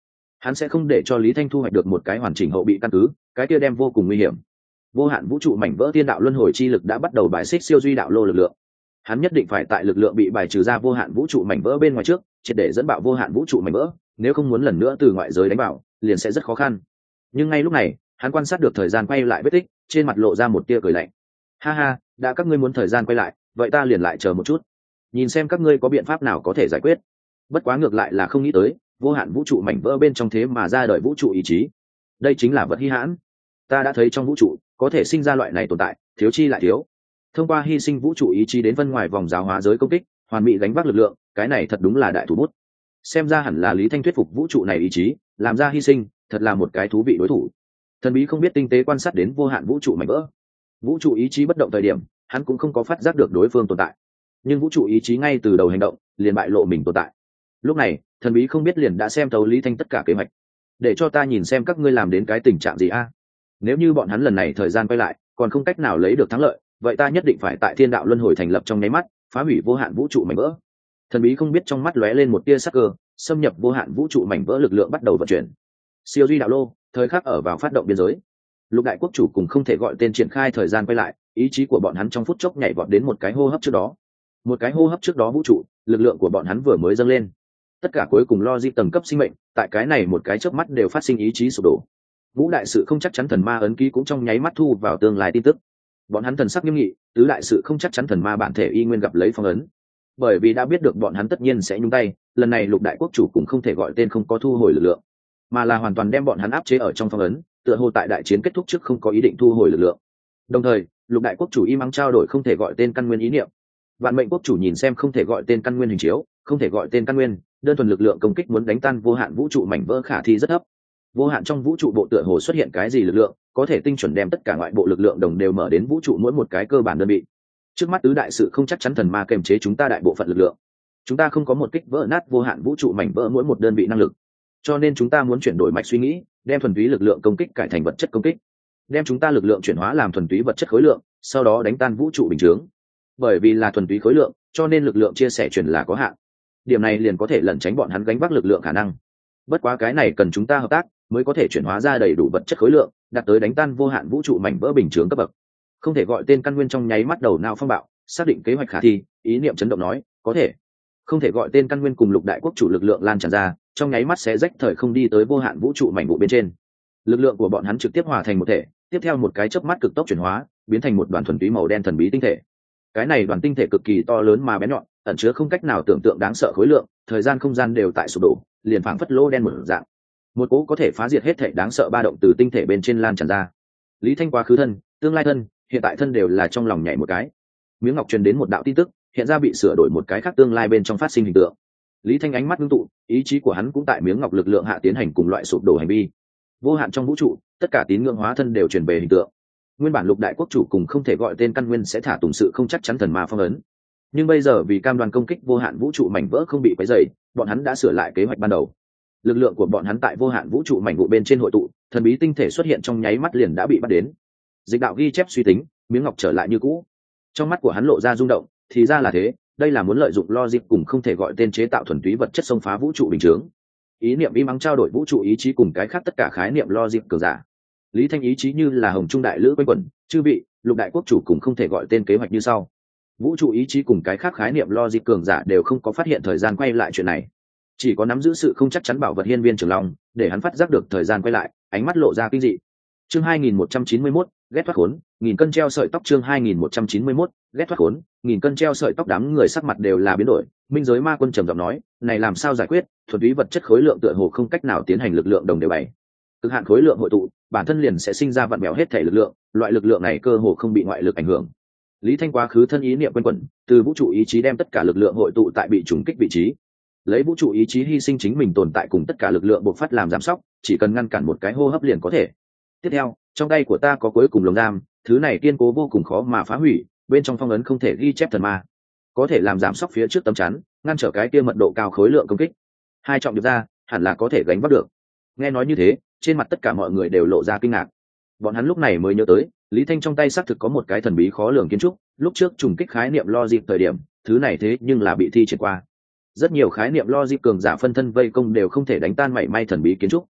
hắn sẽ không để cho Lý Thanh thu hoạch được một cái hoàn chỉnh hậu bị căn cứ, cái kia đem vô cùng nguy hiểm. Vô hạn vũ trụ mảnh vỡ thiên đạo luân hồi chi lực đã bắt đầu bài xích siêu duy đạo lô lực lượng. Hắn nhất định phải tại lực lượng bị bài trừ ra vô hạn vũ trụ mảnh vỡ bên ngoài trước, triệt để dẫn bạo vô hạn vũ trụ mảnh vỡ, nếu không muốn lần nữa từ ngoại giới đánh vào, liền sẽ rất khó khăn. Nhưng ngay lúc này, hắn quan sát được thời gian quay lại vết tích, trên mặt lộ ra một tia cười lạnh. Ha ha, đã các ngươi muốn thời gian quay lại, vậy ta liền lại chờ một chút, nhìn xem các ngươi có biện pháp nào có thể giải quyết. Bất quá ngược lại là không nghĩ tới, vô hạn vũ trụ mảnh vỡ bên trong thế mà ra đời vũ trụ ý chí. Đây chính là vật hi hãn. Ta đã thấy trong vũ trụ có thể sinh ra loại này tồn tại, thiếu chi lại thiếu. Thông qua hy sinh vũ trụ ý chí đến phân ngoài vòng giáo hóa giới công kích, hoàn mỹ gánh vác lực lượng, cái này thật đúng là đại thủ bút. Xem ra hẳn là Lý Thanh thuyết phục vũ trụ này ý chí, làm ra hy sinh, thật là một cái thú vị đối thủ. Thần bí không biết tinh tế quan sát đến vô hạn vũ trụ mảnh vỡ. Vũ trụ ý chí bất động thời điểm, hắn cũng không có phát giác được đối phương tồn tại. Nhưng vũ trụ ý chí ngay từ đầu hành động, liền bại lộ mình tồn tại. Lúc này, thần bí không biết liền đã xem thấu Lý Thanh tất cả kế hoạch. Để cho ta nhìn xem các ngươi làm đến cái tình trạng gì a. Nếu như bọn hắn lần này thời gian quay lại, còn không cách nào lấy được thắng lợi, vậy ta nhất định phải tại thiên đạo luân hồi thành lập trong nháy mắt, phá hủy vô hạn vũ trụ mảnh vỡ. Thần bí không biết trong mắt lóe lên một tia sắc cơ, xâm nhập vô hạn vũ trụ mảnh vỡ lực lượng bắt đầu vận chuyển. Siêu duy đạo lô, thời khắc ở vào phát động biên giới. Lục đại quốc chủ cùng không thể gọi tên triển khai thời gian quay lại, ý chí của bọn hắn trong phút chốc nhảy vọt đến một cái hô hấp trước đó. Một cái hô hấp trước đó vũ trụ, lực lượng của bọn hắn vừa mới dâng lên. Tất cả cuối cùng logic tầng cấp sinh mệnh, tại cái này một cái chớp mắt đều phát sinh ý chí sụp đổ. Ngũ đại sự không chắc chắn thần ma ấn ký cũng trong nháy mắt thu vào tương lai tin tức. Bọn hắn thần sắc nghiêm nghị, tứ đại sự không chắc chắn thần ma bản thể y nguyên gặp lấy phong ấn. Bởi vì đã biết được bọn hắn tất nhiên sẽ nhúng tay, lần này lục đại quốc chủ cũng không thể gọi tên không có thu hồi lực lượng, mà là hoàn toàn đem bọn hắn áp chế ở trong phong ấn, tựa hồ tại đại chiến kết thúc trước không có ý định thu hồi lực lượng. Đồng thời, lục đại quốc chủ im ắng trao đổi không thể gọi tên căn nguyên ý niệm. Vạn mệnh quốc chủ nhìn xem không thể gọi tên căn nguyên hình chiếu, không thể gọi tên căn nguyên, đơn thuần lực lượng công kích muốn đánh tan vô hạn vũ trụ mảnh vỡ khả thi rất thấp. Vô hạn trong vũ trụ bộ tựa hồ xuất hiện cái gì lực lượng, có thể tinh chuẩn đem tất cả ngoại bộ lực lượng đồng đều mở đến vũ trụ mỗi một cái cơ bản đơn vị. Trước mắt tứ đại sự không chắc chắn thần ma kềm chế chúng ta đại bộ phận lực lượng. Chúng ta không có một kích vỡ nát vô hạn vũ trụ mảnh vỡ mỗi một đơn vị năng lực. Cho nên chúng ta muốn chuyển đổi mạch suy nghĩ, đem thuần túy lực lượng công kích cải thành vật chất công kích, đem chúng ta lực lượng chuyển hóa làm thuần túy vật chất khối lượng, sau đó đánh tan vũ trụ bình chướng. Bởi vì là thuần túy khối lượng, cho nên lực lượng chia sẻ truyền là có hạn. Điểm này liền có thể lẩn tránh bọn hắn gánh vác lực lượng khả năng. Bất quá cái này cần chúng ta hợp tác mới có thể chuyển hóa ra đầy đủ vật chất khối lượng, đạt tới đánh tan vô hạn vũ trụ mảnh vỡ bình chướng cấp bậc. Không thể gọi tên căn nguyên trong nháy mắt đầu não phong bạo, xác định kế hoạch khả thi, ý niệm chấn động nói, có thể. Không thể gọi tên căn nguyên cùng lục đại quốc chủ lực lượng lan tràn ra, trong nháy mắt sẽ rách thời không đi tới vô hạn vũ trụ mảnh vụ bên trên. Lực lượng của bọn hắn trực tiếp hòa thành một thể, tiếp theo một cái chớp mắt cực tốc chuyển hóa, biến thành một đoàn thuần túy màu đen thần bí tinh thể. Cái này đoàn tinh thể cực kỳ to lớn mà bén nhọn, ẩn chứa không cách nào tưởng tượng đáng sợ khối lượng, thời gian không gian đều tại sụp đổ, liền phảng phất lỗ đen một dạng. Một cỗ có thể phá diệt hết thảy đáng sợ ba động từ tinh thể bên trên lan tràn ra. Lý Thanh quá khứ thân, tương lai thân, hiện tại thân đều là trong lòng nhảy một cái. Miếng ngọc truyền đến một đạo tin tức, hiện ra bị sửa đổi một cái khác tương lai bên trong phát sinh hình tượng. Lý Thanh ánh mắt ngưng tụ, ý chí của hắn cũng tại miếng ngọc lực lượng hạ tiến hành cùng loại sụp đổ hành vi. Vô hạn trong vũ trụ, tất cả tín ngưỡng hóa thân đều truyền về hình tượng. Nguyên bản lục đại quốc chủ cùng không thể gọi tên căn nguyên sẽ thả tùng sự không chắc chắn thần ma phong ấn, nhưng bây giờ vì cam đoan công kích vô hạn vũ trụ mảnh vỡ không bị quấy rầy, bọn hắn đã sửa lại kế hoạch ban đầu. Lực lượng của bọn hắn tại vô hạn vũ trụ mảnh vụ bên trên hội tụ, thần bí tinh thể xuất hiện trong nháy mắt liền đã bị bắt đến. Dịch đạo ghi chép suy tính, miếng ngọc trở lại như cũ. Trong mắt của hắn lộ ra rung động, thì ra là thế, đây là muốn lợi dụng logic cùng không thể gọi tên chế tạo thuần túy vật chất xông phá vũ trụ bình chướng. Ý niệm im ắng trao đổi vũ trụ ý chí cùng cái khác tất cả khái niệm logic cường giả. Lý Thanh ý chí như là hồng trung đại lữ quanh quẩn, chư vị, lục đại quốc chủ cùng không thể gọi tên kế hoạch như sau. Vũ trụ ý chí cùng cái khác khái niệm logic cường giả đều không có phát hiện thời gian quay lại chuyện này, chỉ có nắm giữ sự không chắc chắn bảo vật hiên viên trường long, để hắn phát giác được thời gian quay lại, ánh mắt lộ ra kinh dị. Chương 2191, ghét thoát khốn, nghìn cân treo sợi tóc. Chương 2191, ghét thoát khốn, nghìn cân treo sợi tóc. Đám người sắc mặt đều là biến đổi. Minh giới ma quân trầm giọng nói, này làm sao giải quyết? Thuần túy vật chất khối lượng tựa hồ không cách nào tiến hành lực lượng đồng đều bày. Cực hạn khối lượng hội tụ, bản thân liền sẽ sinh ra vặn bèo hết thể lực lượng, loại lực lượng này cơ hồ không bị ngoại lực ảnh hưởng. Lý Thanh quá khứ thân ý niệm quanh quẩn, từ vũ trụ ý chí đem tất cả lực lượng hội tụ tại bị trùng kích vị trí. Lấy vũ trụ ý chí hy sinh chính mình tồn tại cùng tất cả lực lượng bộc phát làm giảm sóc, chỉ cần ngăn cản một cái hô hấp liền có thể. Tiếp theo, trong tay của ta có cuối cùng lồng giam, thứ này kiên cố vô cùng khó mà phá hủy, bên trong phong ấn không thể ghi chép thần ma, có thể làm giảm sóc phía trước tấm chắn, ngăn trở cái kia mật độ cao khối lượng công kích. Hai trọng điệp ra, hẳn là có thể gánh vác được. Nghe nói như thế, trên mặt tất cả mọi người đều lộ ra kinh ngạc. Bọn hắn lúc này mới nhớ tới, Lý Thanh trong tay xác thực có một cái thần bí khó lường kiến trúc, lúc trước trùng kích khái niệm logic thời điểm, thứ này thế nhưng là bị thi triển qua. Rất nhiều khái niệm logic cường giả phân thân vây công đều không thể đánh tan mảy may thần bí kiến trúc,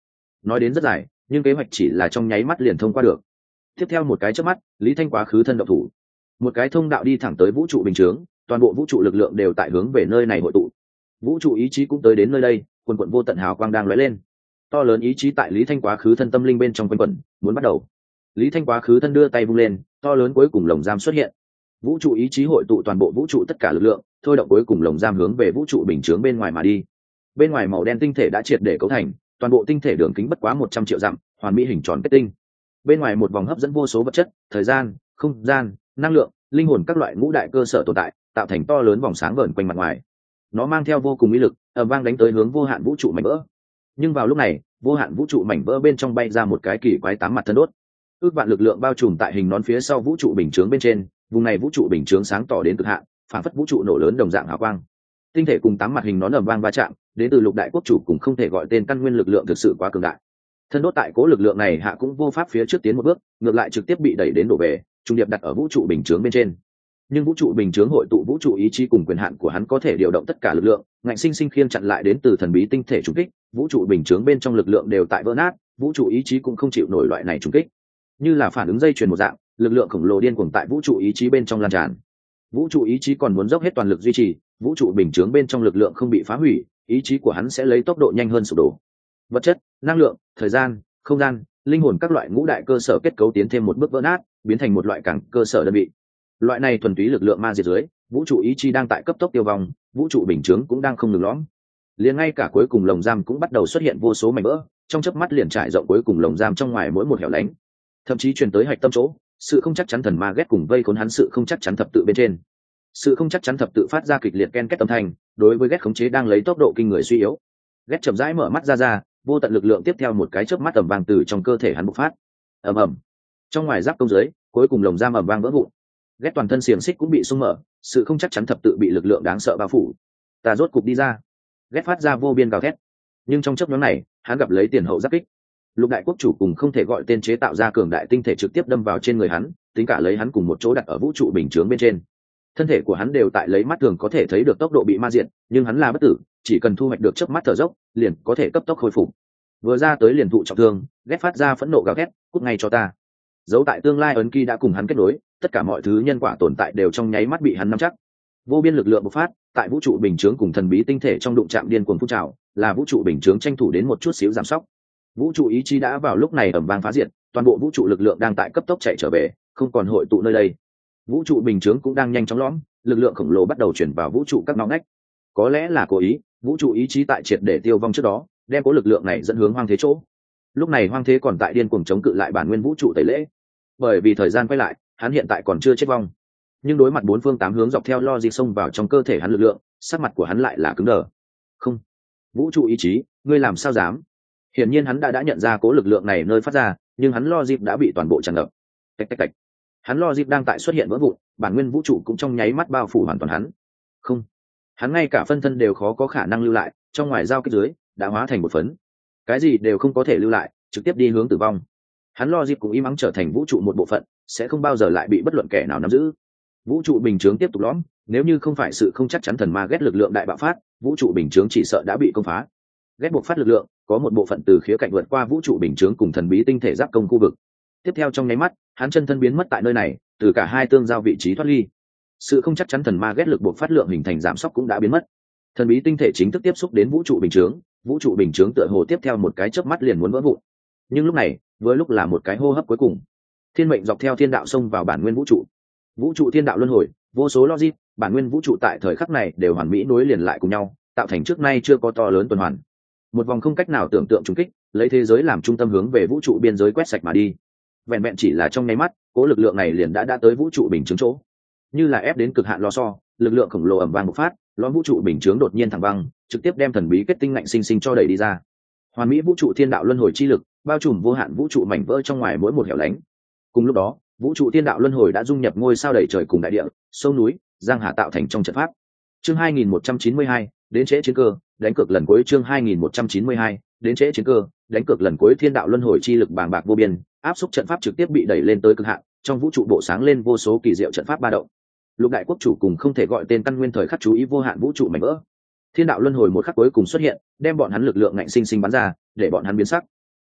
nói đến rất dài nhưng kế hoạch chỉ là trong nháy mắt liền thông qua được. Tiếp theo một cái chớp mắt, Lý Thanh quá khứ thân động thủ, một cái thông đạo đi thẳng tới vũ trụ bình chướng, toàn bộ vũ trụ lực lượng đều tại hướng về nơi này hội tụ. Vũ trụ ý chí cũng tới đến nơi đây, quần quần vô tận hào quang đang lóe lên. To lớn ý chí tại Lý Thanh quá khứ thân tâm linh bên trong quanh quẩn, muốn bắt đầu. Lý Thanh quá khứ thân đưa tay vung lên, to lớn cuối cùng lồng giam xuất hiện. Vũ trụ ý chí hội tụ toàn bộ vũ trụ tất cả lực lượng, thôi động cuối cùng lồng giam hướng về vũ trụ bình chướng bên ngoài mà đi. Bên ngoài màu đen tinh thể đã triệt để cấu thành, toàn bộ tinh thể đường kính bất quá 100 triệu dặm, hoàn mỹ hình tròn kết tinh. Bên ngoài một vòng hấp dẫn vô số vật chất, thời gian, không gian, năng lượng, linh hồn các loại ngũ đại cơ sở tồn tại, tạo thành to lớn vòng sáng vờn quanh mặt ngoài. Nó mang theo vô cùng uy lực, ầm vang đánh tới hướng vô hạn vũ trụ mảnh vỡ. Nhưng vào lúc này, vô hạn vũ trụ mảnh vỡ bên trong bay ra một cái kỳ quái tám mặt thân đốt. Ước vạn lực lượng bao trùm tại hình nón phía sau vũ trụ bình chướng bên trên, vùng này vũ trụ bình chướng sáng tỏ đến cực hạn, phản phất vũ trụ nổ lớn đồng dạng hào quang. Tinh thể cùng tám mặt hình nón ầm vang va chạm, đến từ lục đại quốc chủ cùng không thể gọi tên căn nguyên lực lượng thực sự quá cường đại. Thân đốt tại cố lực lượng này hạ cũng vô pháp phía trước tiến một bước, ngược lại trực tiếp bị đẩy đến đổ về, trung điệp đặt ở vũ trụ bình chướng bên trên. Nhưng vũ trụ bình chướng hội tụ vũ trụ ý chí cùng quyền hạn của hắn có thể điều động tất cả lực lượng, ngạnh sinh sinh khiêng chặn lại đến từ thần bí tinh thể trùng kích, vũ trụ bình chướng bên trong lực lượng đều tại vỡ nát, vũ trụ ý chí cũng không chịu nổi loại này trùng kích. Như là phản ứng dây chuyền một dạng, lực lượng khổng lồ điên cuồng tại vũ trụ ý chí bên trong lan tràn. Vũ trụ ý chí còn muốn dốc hết toàn lực duy trì, vũ trụ bình chướng bên trong lực lượng không bị phá hủy, ý chí của hắn sẽ lấy tốc độ nhanh hơn sụp đổ. Vật chất, năng lượng, thời gian, không gian, linh hồn các loại ngũ đại cơ sở kết cấu tiến thêm một bước vỡ nát, biến thành một loại cảng cơ sở đơn vị. Loại này thuần túy lực lượng ma diệt dưới, vũ trụ ý chí đang tại cấp tốc tiêu vong, vũ trụ bình chướng cũng đang không ngừng lõm. Liền ngay cả cuối cùng lồng giam cũng bắt đầu xuất hiện vô số mảnh vỡ, trong chớp mắt liền trải rộng cuối cùng lồng giam trong ngoài mỗi một hẻo lánh. Thậm chí truyền tới hạch tâm chỗ, sự không chắc chắn thần ma ghét cùng vây khốn hắn sự không chắc chắn thập tự bên trên. Sự không chắc chắn thập tự phát ra kịch liệt ken két âm thanh, đối với ghét khống chế đang lấy tốc độ kinh người suy yếu. Ghét chậm rãi mở mắt ra, vô tận lực lượng tiếp theo một cái chớp mắt ầm vang từ trong cơ thể hắn bộc phát. Ầm ầm. Trong ngoài giáp công dưới, cuối cùng lồng giam ầm vang vỡ vụn. Ghét toàn thân xiềng xích cũng bị xung mở, sự không chắc chắn thập tự bị lực lượng đáng sợ bao phủ. Ta rốt cục đi ra. Ghét phát ra vô biên gào thét. Nhưng trong chớp nhoáng này, hắn gặp lấy tiền hậu giáp kích. Lục đại quốc chủ cùng không thể gọi tên chế tạo ra cường đại tinh thể trực tiếp đâm vào trên người hắn, tính cả lấy hắn cùng một chỗ đặt ở vũ trụ bình chướng bên trên. Thân thể của hắn đều tại lấy mắt thường có thể thấy được tốc độ bị ma diệt, nhưng hắn là bất tử, chỉ cần thu hoạch được chớp mắt thở dốc, liền có thể cấp tốc hồi phục. Vừa ra tới liền thụ trọng thương, ghét phát ra phẫn nộ gào thét, cút ngay cho ta. Dấu tại tương lai ấn ký đã cùng hắn kết nối, tất cả mọi thứ nhân quả tồn tại đều trong nháy mắt bị hắn nắm chắc. Vô biên lực lượng bộc phát, tại vũ trụ bình chướng cùng thần bí tinh thể trong đụng chạm điên cuồng phun trào, là vũ trụ bình chướng tranh thủ đến một chút xíu giảm sóc. Vũ trụ ý chí đã vào lúc này ầm vang phá diệt, toàn bộ vũ trụ lực lượng đang tại cấp tốc chạy trở về, không còn hội tụ nơi đây. Vũ trụ bình chướng cũng đang nhanh chóng lõm, lực lượng khổng lồ bắt đầu chuyển vào vũ trụ các ngõ ngách. Có lẽ là cố ý, vũ trụ ý chí tại triệt để tiêu vong trước đó, đem cố lực lượng này dẫn hướng hoang thế chỗ. Lúc này hoang thế còn tại điên cuồng chống cự lại bản nguyên vũ trụ tẩy lễ. Bởi vì thời gian quay lại, hắn hiện tại còn chưa chết vong. Nhưng đối mặt bốn phương tám hướng dọc theo logic xông vào trong cơ thể hắn lực lượng, sắc mặt của hắn lại là cứng đờ. Không, vũ trụ ý chí, ngươi làm sao dám? Hiển nhiên hắn đã nhận ra cố lực lượng này nơi phát ra, nhưng hắn logic đã bị toàn bộ tràn ngập. Tạch tạch tạch. Hắn logic đang tại xuất hiện vỡ vụn, bản nguyên vũ trụ cũng trong nháy mắt bao phủ hoàn toàn hắn. Không, hắn ngay cả phân thân đều khó có khả năng lưu lại, trong ngoài giao kích dưới đã hóa thành một phấn, cái gì đều không có thể lưu lại, trực tiếp đi hướng tử vong. Hắn logic cũng im ắng trở thành vũ trụ một bộ phận, sẽ không bao giờ lại bị bất luận kẻ nào nắm giữ. Vũ trụ bình chướng tiếp tục lõm, nếu như không phải sự không chắc chắn thần ma ghét lực lượng đại bạo phát, vũ trụ bình chướng chỉ sợ đã bị công phá. Ghét buộc phát lực lượng có một bộ phận từ khía cạnh vượt qua vũ trụ bình chướng cùng thần bí tinh thể giáp công khu vực. Tiếp theo trong nháy mắt, hắn chân thân biến mất tại nơi này, từ cả hai tương giao vị trí thoát ly. Sự không chắc chắn thần ma ghét lực buộc phát lượng hình thành giảm sóc cũng đã biến mất. Thần bí tinh thể chính thức tiếp xúc đến vũ trụ bình chướng, vũ trụ bình chướng tựa hồ tiếp theo một cái chớp mắt liền muốn vỡ vụn. Nhưng lúc này, với lúc là một cái hô hấp cuối cùng. Thiên mệnh dọc theo thiên đạo xông vào bản nguyên vũ trụ. Vũ trụ thiên đạo luân hồi, vô số logic, bản nguyên vũ trụ tại thời khắc này đều hoàn mỹ nối liền lại cùng nhau, tạo thành trước nay chưa có to lớn tuần hoàn. Một vòng không cách nào tưởng tượng trùng kích, lấy thế giới làm trung tâm hướng về vũ trụ biên giới quét sạch mà đi. Vẹn vẹn chỉ là trong nháy mắt, cố lực lượng này liền đã tới vũ trụ bình chướng chỗ. Như là ép đến cực hạn lo so, lực lượng khổng lồ ầm vang bộc phát, lõm vũ trụ bình chướng đột nhiên thẳng băng, trực tiếp đem thần bí kết tinh ngạnh sinh sinh cho đẩy đi ra. Hoàn mỹ vũ trụ thiên đạo luân hồi chi lực, bao trùm vô hạn vũ trụ mảnh vỡ trong ngoài mỗi một hẻo lánh. Cùng lúc đó, vũ trụ thiên đạo luân hồi đã dung nhập ngôi sao đầy trời cùng đại địa, sông núi, giang hà tạo thành trong trận pháp. Chương 2192, đến trễ chiến cơ, đánh cược lần cuối. Chương 2192, đến trễ chiến cơ, đánh cược lần cuối. Thiên đạo luân hồi chi lực bàng bạc vô biên, áp xúc trận pháp trực tiếp bị đẩy lên tới cực hạn, trong vũ trụ bộ sáng lên vô số kỳ diệu trận pháp ba động. Lục đại quốc chủ cùng không thể gọi tên căn nguyên thời khắc chú ý vô hạn vũ trụ mảnh vỡ. Thiên đạo luân hồi một khắc cuối cùng xuất hiện, đem bọn hắn lực lượng ngạnh sinh sinh bắn ra, để bọn hắn biến sắc.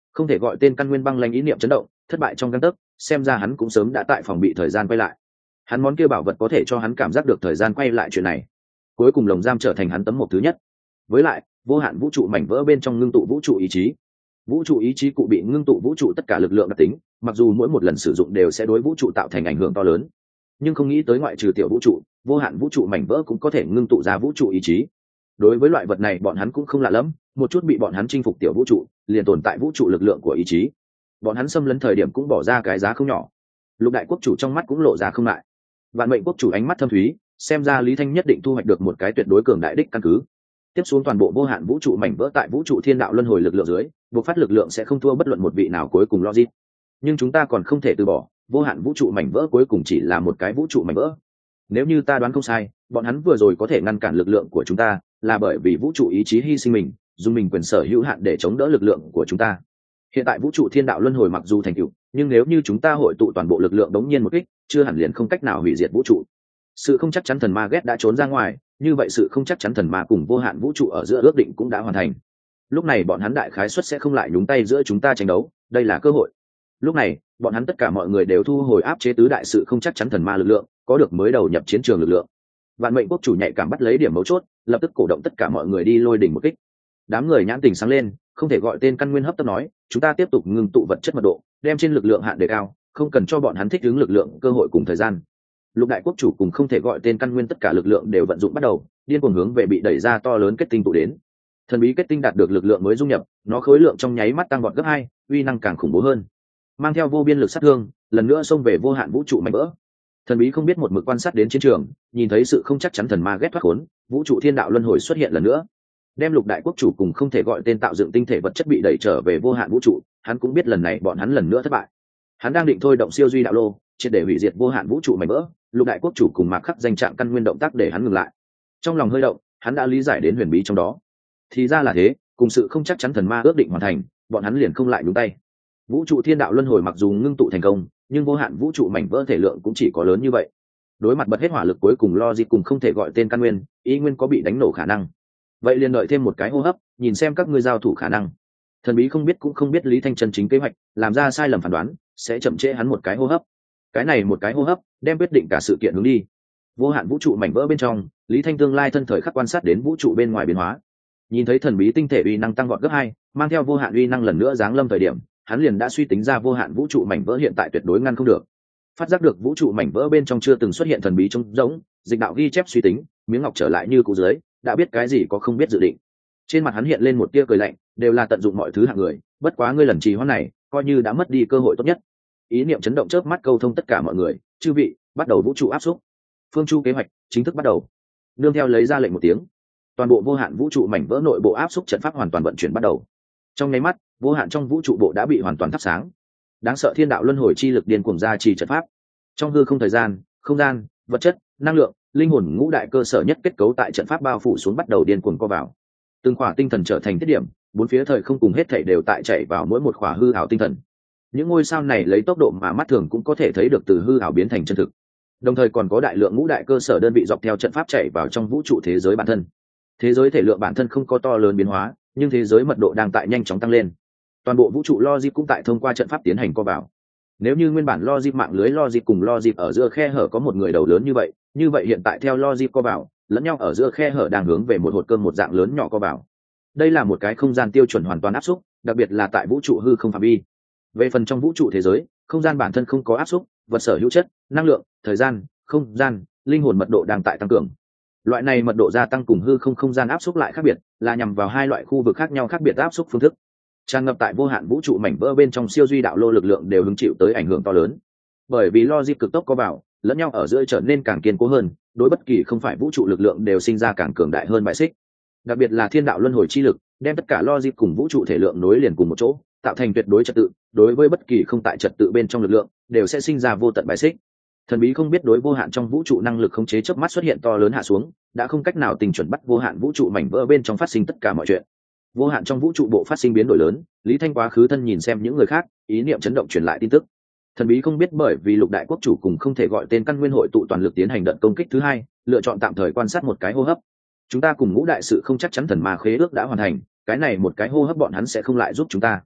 Không thể gọi tên căn nguyên băng lanh ý niệm chấn động, thất bại trong gang tấc, xem ra hắn cũng sớm đã tại phòng bị thời gian quay lại. Hắn món kia bảo vật có thể cho hắn cảm giác được thời gian quay lại chuyện này. Cuối cùng lồng giam trở thành hắn tấm một thứ nhất. Với lại, vô hạn vũ trụ mảnh vỡ bên trong ngưng tụ vũ trụ ý chí. Vũ trụ ý chí cụ bị ngưng tụ vũ trụ tất cả lực lượng đặc tính, mặc dù mỗi một lần sử dụng đều sẽ đối vũ trụ tạo thành ảnh hưởng to lớn, nhưng không nghĩ tới ngoại trừ tiểu vũ trụ, vô hạn vũ trụ mảnh vỡ cũng có thể ngưng tụ ra vũ trụ ý chí. Đối với loại vật này bọn hắn cũng không lạ lắm, một chút bị bọn hắn chinh phục tiểu vũ trụ, liền tồn tại vũ trụ lực lượng của ý chí. Bọn hắn xâm lấn thời điểm cũng bỏ ra cái giá không nhỏ. Lục đại quốc chủ trong mắt cũng lộ ra không ngại. Vạn mệnh quốc chủ ánh mắt thâm thúy, xem ra Lý Thanh nhất định thu hoạch được một cái tuyệt đối cường đại đích căn cứ. Tiếp xuống toàn bộ vô hạn vũ trụ mảnh vỡ tại vũ trụ thiên đạo luân hồi lực lượng dưới, buộc phát lực lượng sẽ không thua bất luận một vị nào cuối cùng logic. Nhưng chúng ta còn không thể từ bỏ, vô hạn vũ trụ mảnh vỡ cuối cùng chỉ là một cái vũ trụ mảnh vỡ. Nếu như ta đoán không sai, bọn hắn vừa rồi có thể ngăn cản lực lượng của chúng ta, là bởi vì vũ trụ ý chí hy sinh mình, dùng mình quyền sở hữu hạn để chống đỡ lực lượng của chúng ta. Hiện tại vũ trụ thiên đạo luân hồi mặc dù thành tựu, nhưng nếu như chúng ta hội tụ toàn bộ lực lượng đống nhiên một kích, chưa hẳn liền không cách nào hủy diệt vũ trụ. Sự không chắc chắn thần ma ghét đã trốn ra ngoài, như vậy sự không chắc chắn thần ma cùng vô hạn vũ trụ ở giữa ước định cũng đã hoàn thành. Lúc này bọn hắn đại khái suất sẽ không lại nhúng tay giữa chúng ta tranh đấu, đây là cơ hội. Lúc này bọn hắn tất cả mọi người đều thu hồi áp chế tứ đại sự không chắc chắn thần ma lực lượng, có được mới đầu nhập chiến trường lực lượng. Vạn mệnh quốc chủ nhạy cảm bắt lấy điểm mấu chốt, lập tức cổ động tất cả mọi người đi lôi đỉnh một kích. Đám người nhãn tình sáng lên, không thể gọi tên căn nguyên hấp tấp nói, chúng ta tiếp tục ngưng tụ vật chất mật độ, đem trên lực lượng hạn đề cao, không cần cho bọn hắn thích ứng lực lượng cơ hội cùng thời gian. Lục đại quốc chủ cùng không thể gọi tên căn nguyên tất cả lực lượng đều vận dụng bắt đầu, điên cuồng hướng về bị đẩy ra to lớn kết tinh tụ đến. Thần bí kết tinh đạt được lực lượng mới dung nhập, nó khối lượng trong nháy mắt tăng vọt gấp 2, uy năng càng khủng bố hơn. Mang theo vô biên lực sát thương, lần nữa xông về vô hạn vũ trụ mạnh vỡ. Thần bí không biết một mực quan sát đến chiến trường, nhìn thấy sự không chắc chắn thần ma ghét thoát khốn, vũ trụ thiên đạo luân hồi xuất hiện lần nữa, đem lục đại quốc chủ cùng không thể gọi tên tạo dựng tinh thể vật chất bị đẩy trở về vô hạn vũ trụ. Hắn cũng biết lần này bọn hắn lần nữa thất bại. Hắn đang định thôi động siêu duy đạo lô, triệt để hủy diệt vô hạn vũ trụ mảnh vỡ. Lục đại quốc chủ cùng mạc khắc danh trạng căn nguyên động tác để hắn ngừng lại. Trong lòng hơi động, hắn đã lý giải đến huyền bí trong đó. Thì ra là thế, cùng sự không chắc chắn thần ma ước định hoàn thành, bọn hắn liền không lại nhúng tay. Vũ trụ thiên đạo luân hồi mặc dù ngưng tụ thành công, nhưng vô hạn vũ trụ mảnh vỡ thể lượng cũng chỉ có lớn như vậy. Đối mặt bật hết hỏa lực cuối cùng logic cùng không thể gọi tên căn nguyên, ý nguyên có bị đánh nổ khả năng. Vậy liền đợi thêm một cái hô hấp, nhìn xem các ngươi giao thủ khả năng. Thần bí không biết cũng không biết Lý Thanh chân chính kế hoạch, làm ra sai lầm phán đoán, sẽ chậm trễ hắn một cái hô hấp. Cái này một cái hô hấp, đem quyết định cả sự kiện hướng đi. Vô hạn vũ trụ mảnh vỡ bên trong, Lý Thanh tương lai thân thời khắc quan sát đến vũ trụ bên ngoài biến hóa. Nhìn thấy thần bí tinh thể uy năng tăng vọt gấp 2, mang theo vô hạn uy năng lần nữa giáng lâm thời điểm, hắn liền đã suy tính ra vô hạn vũ trụ mảnh vỡ hiện tại tuyệt đối ngăn không được. Phát giác được vũ trụ mảnh vỡ bên trong chưa từng xuất hiện thần bí trống rỗng, dịch đạo ghi chép suy tính, miếng ngọc trở lại như cũ dưới, đã biết cái gì có không biết dự định. Trên mặt hắn hiện lên một tia cười lạnh, đều là tận dụng mọi thứ hạng người, bất quá ngươi lần trì hoãn này, coi như đã mất đi cơ hội tốt nhất. Ý niệm chấn động chớp mắt câu thông tất cả mọi người, chư vị, bắt đầu vũ trụ áp xúc. Phương Chu kế hoạch chính thức bắt đầu. Nương theo lấy ra lệnh một tiếng, toàn bộ vô hạn vũ trụ mảnh vỡ nội bộ áp xúc trận pháp hoàn toàn vận chuyển bắt đầu. Trong nháy mắt, vô hạn trong vũ trụ bộ đã bị hoàn toàn thắp sáng. Đáng sợ thiên đạo luân hồi chi lực điên cuồng ra trì trận pháp. Trong hư không thời gian, không gian, vật chất, năng lượng, linh hồn ngũ đại cơ sở nhất kết cấu tại trận pháp bao phủ xuống bắt đầu điên cuồng co vào. Từng khỏa tinh thần trở thành tiết điểm, bốn phía thời không cùng hết thảy đều tại chạy vào mỗi một khỏa hư ảo tinh thần. Những ngôi sao này lấy tốc độ mà mắt thường cũng có thể thấy được từ hư ảo biến thành chân thực. Đồng thời còn có đại lượng ngũ đại cơ sở đơn vị dọc theo trận pháp chạy vào trong vũ trụ thế giới bản thân. Thế giới thể lượng bản thân không có to lớn biến hóa, nhưng thế giới mật độ đang tại nhanh chóng tăng lên. Toàn bộ vũ trụ logic cũng tại thông qua trận pháp tiến hành co vào. Nếu như nguyên bản logic mạng lưới logic cùng logic ở giữa khe hở có một người đầu lớn như vậy hiện tại theo logic co vào, lẫn nhau ở giữa khe hở đang hướng về một hột cơm một dạng lớn nhỏ co vào. Đây là một cái không gian tiêu chuẩn hoàn toàn áp xúc, đặc biệt là tại vũ trụ hư không phạm vi. Về phần trong vũ trụ thế giới, không gian bản thân không có áp xúc, vật sở hữu chất, năng lượng, thời gian, không gian, linh hồn mật độ đang tại tăng cường. Loại này mật độ gia tăng cùng hư không không gian áp xúc lại khác biệt, là nhằm vào hai loại khu vực khác nhau khác biệt áp xúc phương thức. Tràn ngập tại vô hạn vũ trụ mảnh vỡ bên trong siêu duy đạo lô lực lượng đều hứng chịu tới ảnh hưởng to lớn. Bởi vì logic cực tốc có vào, lẫn nhau ở giữa trở nên càng kiên cố hơn, đối bất kỳ không phải vũ trụ lực lượng đều sinh ra càng cường đại hơn bài xích. Đặc biệt là thiên đạo luân hồi chi lực, đem tất cả logic cùng vũ trụ thể lượng nối liền cùng một chỗ, tạo thành tuyệt đối trật tự, đối với bất kỳ không tại trật tự bên trong lực lượng, đều sẽ sinh ra vô tận bài xích. Thần bí không biết đối vô hạn trong vũ trụ năng lực khống chế chớp mắt xuất hiện to lớn hạ xuống, đã không cách nào tình chuẩn bắt vô hạn vũ trụ mảnh vỡ bên trong phát sinh tất cả mọi chuyện. Vô hạn trong vũ trụ bộ phát sinh biến đổi lớn, Lý Thanh quá khứ thân nhìn xem những người khác, ý niệm chấn động truyền lại tin tức. Thần bí không biết bởi vì lục đại quốc chủ cùng không thể gọi tên căn nguyên hội tụ toàn lực tiến hành đợt công kích thứ hai, lựa chọn tạm thời quan sát một cái hô hấp. Chúng ta cùng ngũ đại sự không chắc chắn thần ma khế ước đã hoàn thành, cái này một cái hô hấp bọn hắn sẽ không lại giúp chúng ta.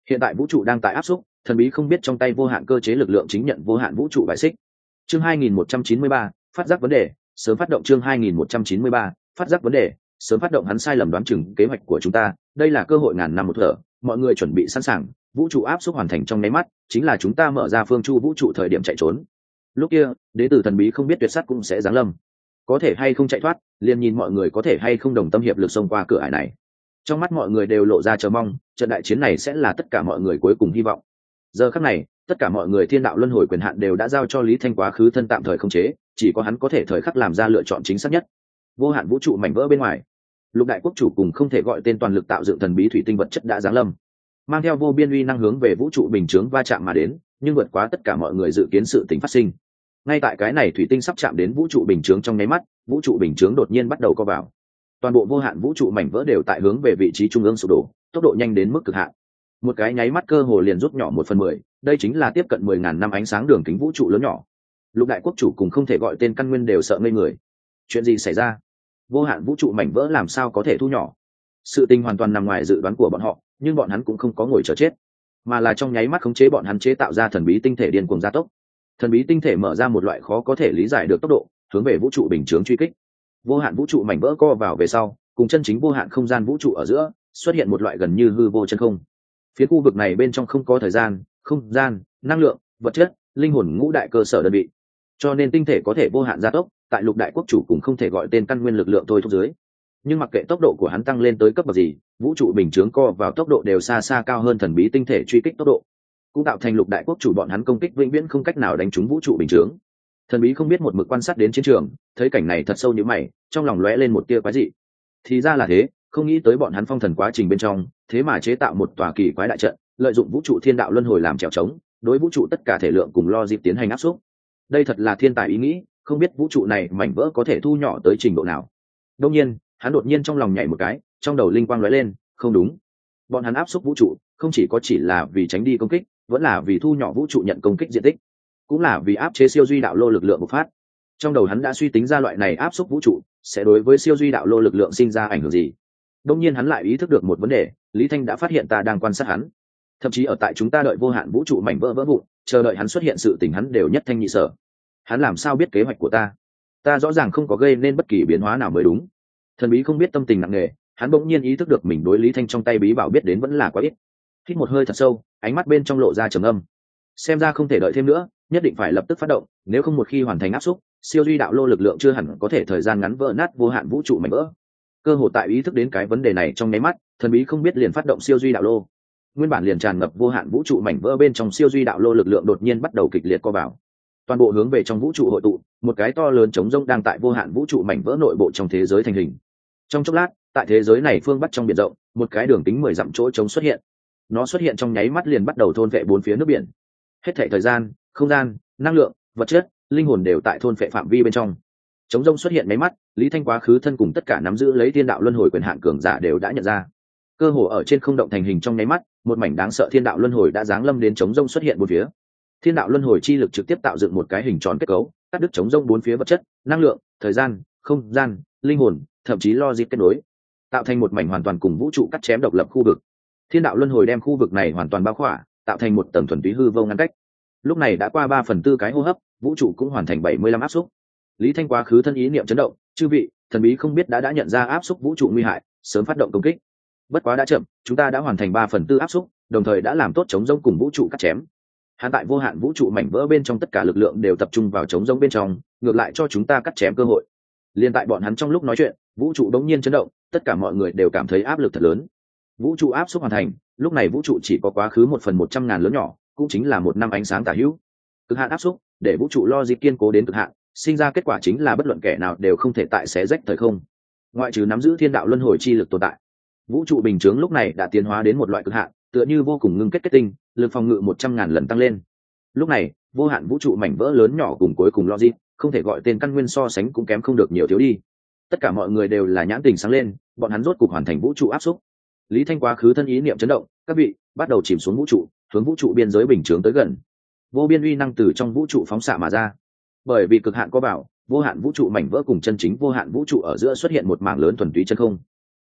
Hiện tại vũ trụ đang tại áp xúc, thần bí không biết trong tay vô hạn cơ chế lực lượng chính nhận vô hạn vũ trụ bài xích. Chương 2193, phát giác vấn đề, sớm phát động. Chương 2193, phát giác vấn đề, sớm phát động. Hắn sai lầm đoán chừng kế hoạch của chúng ta, đây là cơ hội ngàn năm một thở, mọi người chuẩn bị sẵn sàng, vũ trụ áp xúc hoàn thành trong nháy mắt, chính là chúng ta mở ra phương chu vũ trụ thời điểm chạy trốn. Lúc kia, đế tử thần bí không biết tuyệt sát cũng sẽ giáng lâm. Có thể hay không chạy thoát, liền nhìn mọi người có thể hay không đồng tâm hiệp lực xông qua cửa ải này. Trong mắt mọi người đều lộ ra chờ mong, trận đại chiến này sẽ là tất cả mọi người cuối cùng hy vọng. Giờ khắc này, tất cả mọi người thiên đạo luân hồi quyền hạn đều đã giao cho Lý Thanh quá khứ thân tạm thời không chế, chỉ có hắn có thể thời khắc làm ra lựa chọn chính xác nhất. Vô hạn vũ trụ mảnh vỡ bên ngoài, lục đại quốc chủ cùng không thể gọi tên toàn lực tạo dựng thần bí thủy tinh vật chất đã giáng lâm, mang theo vô biên uy năng hướng về vũ trụ bình chướng va chạm mà đến, nhưng vượt quá tất cả mọi người dự kiến sự tình phát sinh. Ngay tại cái này thủy tinh sắp chạm đến vũ trụ bình chướng trong nháy mắt, vũ trụ bình chướng đột nhiên bắt đầu co vào. Toàn bộ vô hạn vũ trụ mảnh vỡ đều tại hướng về vị trí trung ương sụp đổ, tốc độ nhanh đến mức cực hạn. Một cái nháy mắt cơ hồ liền rút nhỏ 1/10, đây chính là tiếp cận 10.000 năm ánh sáng đường kính vũ trụ lớn nhỏ. Lục đại quốc chủ cùng không thể gọi tên căn nguyên đều sợ ngây người. Chuyện gì xảy ra? Vô hạn vũ trụ mảnh vỡ làm sao có thể thu nhỏ? Sự tình hoàn toàn nằm ngoài dự đoán của bọn họ, nhưng bọn hắn cũng không có ngồi chờ chết, mà là trong nháy mắt khống chế bọn hắn chế tạo ra thần bí tinh thể điên cuồng gia tốc. Thần bí tinh thể mở ra một loại khó có thể lý giải được tốc độ, hướng về vũ trụ bình chướng truy kích. Vô hạn vũ trụ mảnh vỡ co vào về sau, cùng chân chính vô hạn không gian vũ trụ ở giữa xuất hiện một loại gần như hư vô chân không. Phía khu vực này bên trong không có thời gian, không gian, năng lượng, vật chất, linh hồn ngũ đại cơ sở đơn vị, cho nên tinh thể có thể vô hạn gia tốc. Tại lục đại quốc chủ cũng không thể gọi tên căn nguyên lực lượng thôi thúc dưới, nhưng mặc kệ tốc độ của hắn tăng lên tới cấp bậc gì, vũ trụ bình chướng co vào tốc độ đều xa xa cao hơn thần bí tinh thể truy kích tốc độ, cũng tạo thành lục đại quốc chủ bọn hắn công kích vĩnh viễn không cách nào đánh trúng vũ trụ bình chướng. Thần bí không biết một mực quan sát đến chiến trường, thấy cảnh này thật sâu như mày, trong lòng lóe lên một tia quái dị. Thì ra là thế, không nghĩ tới bọn hắn phong thần quá trình bên trong thế mà chế tạo một tòa kỳ quái đại trận, lợi dụng vũ trụ thiên đạo luân hồi làm trèo trống, đối vũ trụ tất cả thể lượng cùng lo dịp tiến hành áp suất. Đây thật là thiên tài ý nghĩ, không biết vũ trụ này mảnh vỡ có thể thu nhỏ tới trình độ nào. Đương nhiên, hắn đột nhiên trong lòng nhảy một cái, trong đầu linh quang lóe lên, không đúng, bọn hắn áp suất vũ trụ không chỉ có chỉ là vì tránh đi công kích, vẫn là vì thu nhỏ vũ trụ nhận công kích diện tích, cũng là vì áp chế siêu duy đạo lô lực lượng bộc phát. Trong đầu hắn đã suy tính ra loại này áp suất vũ trụ sẽ đối với siêu duy đạo lô lực lượng sinh ra ảnh hưởng gì. Đông nhiên hắn lại ý thức được một vấn đề, Lý Thanh đã phát hiện ta đang quan sát hắn, thậm chí ở tại chúng ta đợi vô hạn vũ trụ mảnh vỡ vỡ vụn, chờ đợi hắn xuất hiện sự tình hắn đều nhất thanh nhị sở. Hắn làm sao biết kế hoạch của ta? Ta rõ ràng không có gây nên bất kỳ biến hóa nào mới đúng. Thần bí không biết tâm tình nặng nề, hắn bỗng nhiên ý thức được mình đối Lý Thanh trong tay bí bảo biết đến vẫn là quá ít. Hít một hơi thật sâu, ánh mắt bên trong lộ ra trầm âm. Xem ra không thể đợi thêm nữa, nhất định phải lập tức phát động, nếu không một khi hoàn thành áp xúc, siêu duy đạo lô lực lượng chưa hẳn có thể thời gian ngắn vỡ nát vô hạn vũ trụ mảnh vỡ. Cơ hồ tại ý thức đến cái vấn đề này trong nháy mắt, thần bí không biết liền phát động siêu duy đạo lô. Nguyên bản liền tràn ngập vô hạn vũ trụ mảnh vỡ bên trong siêu duy đạo lô lực lượng đột nhiên bắt đầu kịch liệt co vào. Toàn bộ hướng về trong vũ trụ hội tụ, một cái to lớn trống rỗng đang tại vô hạn vũ trụ mảnh vỡ nội bộ trong thế giới thành hình. Trong chốc lát, tại thế giới này phương bắc trong biển rộng, một cái đường kính 10 dặm chỗ trống xuất hiện. Nó xuất hiện trong nháy mắt liền bắt đầu thôn phệ bốn phía nước biển. Hết thảy thời gian, không gian, năng lượng, vật chất, linh hồn đều tại thôn phệ phạm vi bên trong. Trống rỗng xuất hiện nháy mắt, Lý Thanh quá khứ thân cùng tất cả nắm giữ lấy thiên đạo luân hồi quyền hạn cường giả đều đã nhận ra. Cơ hồ ở trên không động thành hình trong nháy mắt, một mảnh đáng sợ thiên đạo luân hồi đã giáng lâm đến trống rỗng xuất hiện bốn phía. Thiên đạo luân hồi chi lực trực tiếp tạo dựng một cái hình tròn kết cấu, cắt đứt trống rỗng bốn phía vật chất, năng lượng, thời gian, không gian, linh hồn, thậm chí logic kết nối, tạo thành một mảnh hoàn toàn cùng vũ trụ cắt chém độc lập khu vực. Thiên đạo luân hồi đem khu vực này hoàn toàn bao khỏa, tạo thành một tầng thuần túy hư vô ngăn cách. Lúc này đã qua 3/4 cái hô hấp, vũ trụ cũng hoàn thành 75 áp xúc. Lý Thanh quá khứ thân ý niệm chấn động, chư vị, thần bí không biết đã nhận ra áp xúc vũ trụ nguy hại, sớm phát động công kích. Bất quá đã chậm, chúng ta đã hoàn thành 3/4 áp xúc, đồng thời đã làm tốt chống rỗng cùng vũ trụ cắt chém. Hắn tại vô hạn vũ trụ mảnh vỡ bên trong tất cả lực lượng đều tập trung vào chống rỗng bên trong, ngược lại cho chúng ta cắt chém cơ hội. Liên tại bọn hắn trong lúc nói chuyện, vũ trụ đống nhiên chấn động, tất cả mọi người đều cảm thấy áp lực thật lớn. Vũ trụ áp xúc hoàn thành, lúc này vũ trụ chỉ có quá khứ 1/100.000 lớn nhỏ, cũng chính là 1 năm ánh sáng tả hữu. Cực hạn áp xúc, để vũ trụ logic kiên cố đến cực hạn, sinh ra kết quả chính là bất luận kẻ nào đều không thể tại xé rách thời không, ngoại trừ nắm giữ thiên đạo luân hồi chi lực tồn tại. Vũ trụ bình chướng lúc này đã tiến hóa đến một loại cực hạn, tựa như vô cùng ngưng kết kết tinh, lực phòng ngự 100.000 lần tăng lên. Lúc này, vô hạn vũ trụ mảnh vỡ lớn nhỏ cùng cuối cùng logic, không thể gọi tên căn nguyên so sánh cũng kém không được nhiều thiếu đi. Tất cả mọi người đều là nhãn tình sáng lên, bọn hắn rốt cục hoàn thành vũ trụ áp xúc. Lý Thanh quá khứ thân ý niệm chấn động, các vị, bắt đầu chìm xuống vũ trụ, hướng vũ trụ biên giới bình chướng tới gần. Vô biên uy năng từ trong vũ trụ phóng xạ mà ra. Bởi vì cực hạn có bảo, vô hạn vũ trụ mảnh vỡ cùng chân chính vô hạn vũ trụ ở giữa xuất hiện một mảng lớn thuần túy chân không.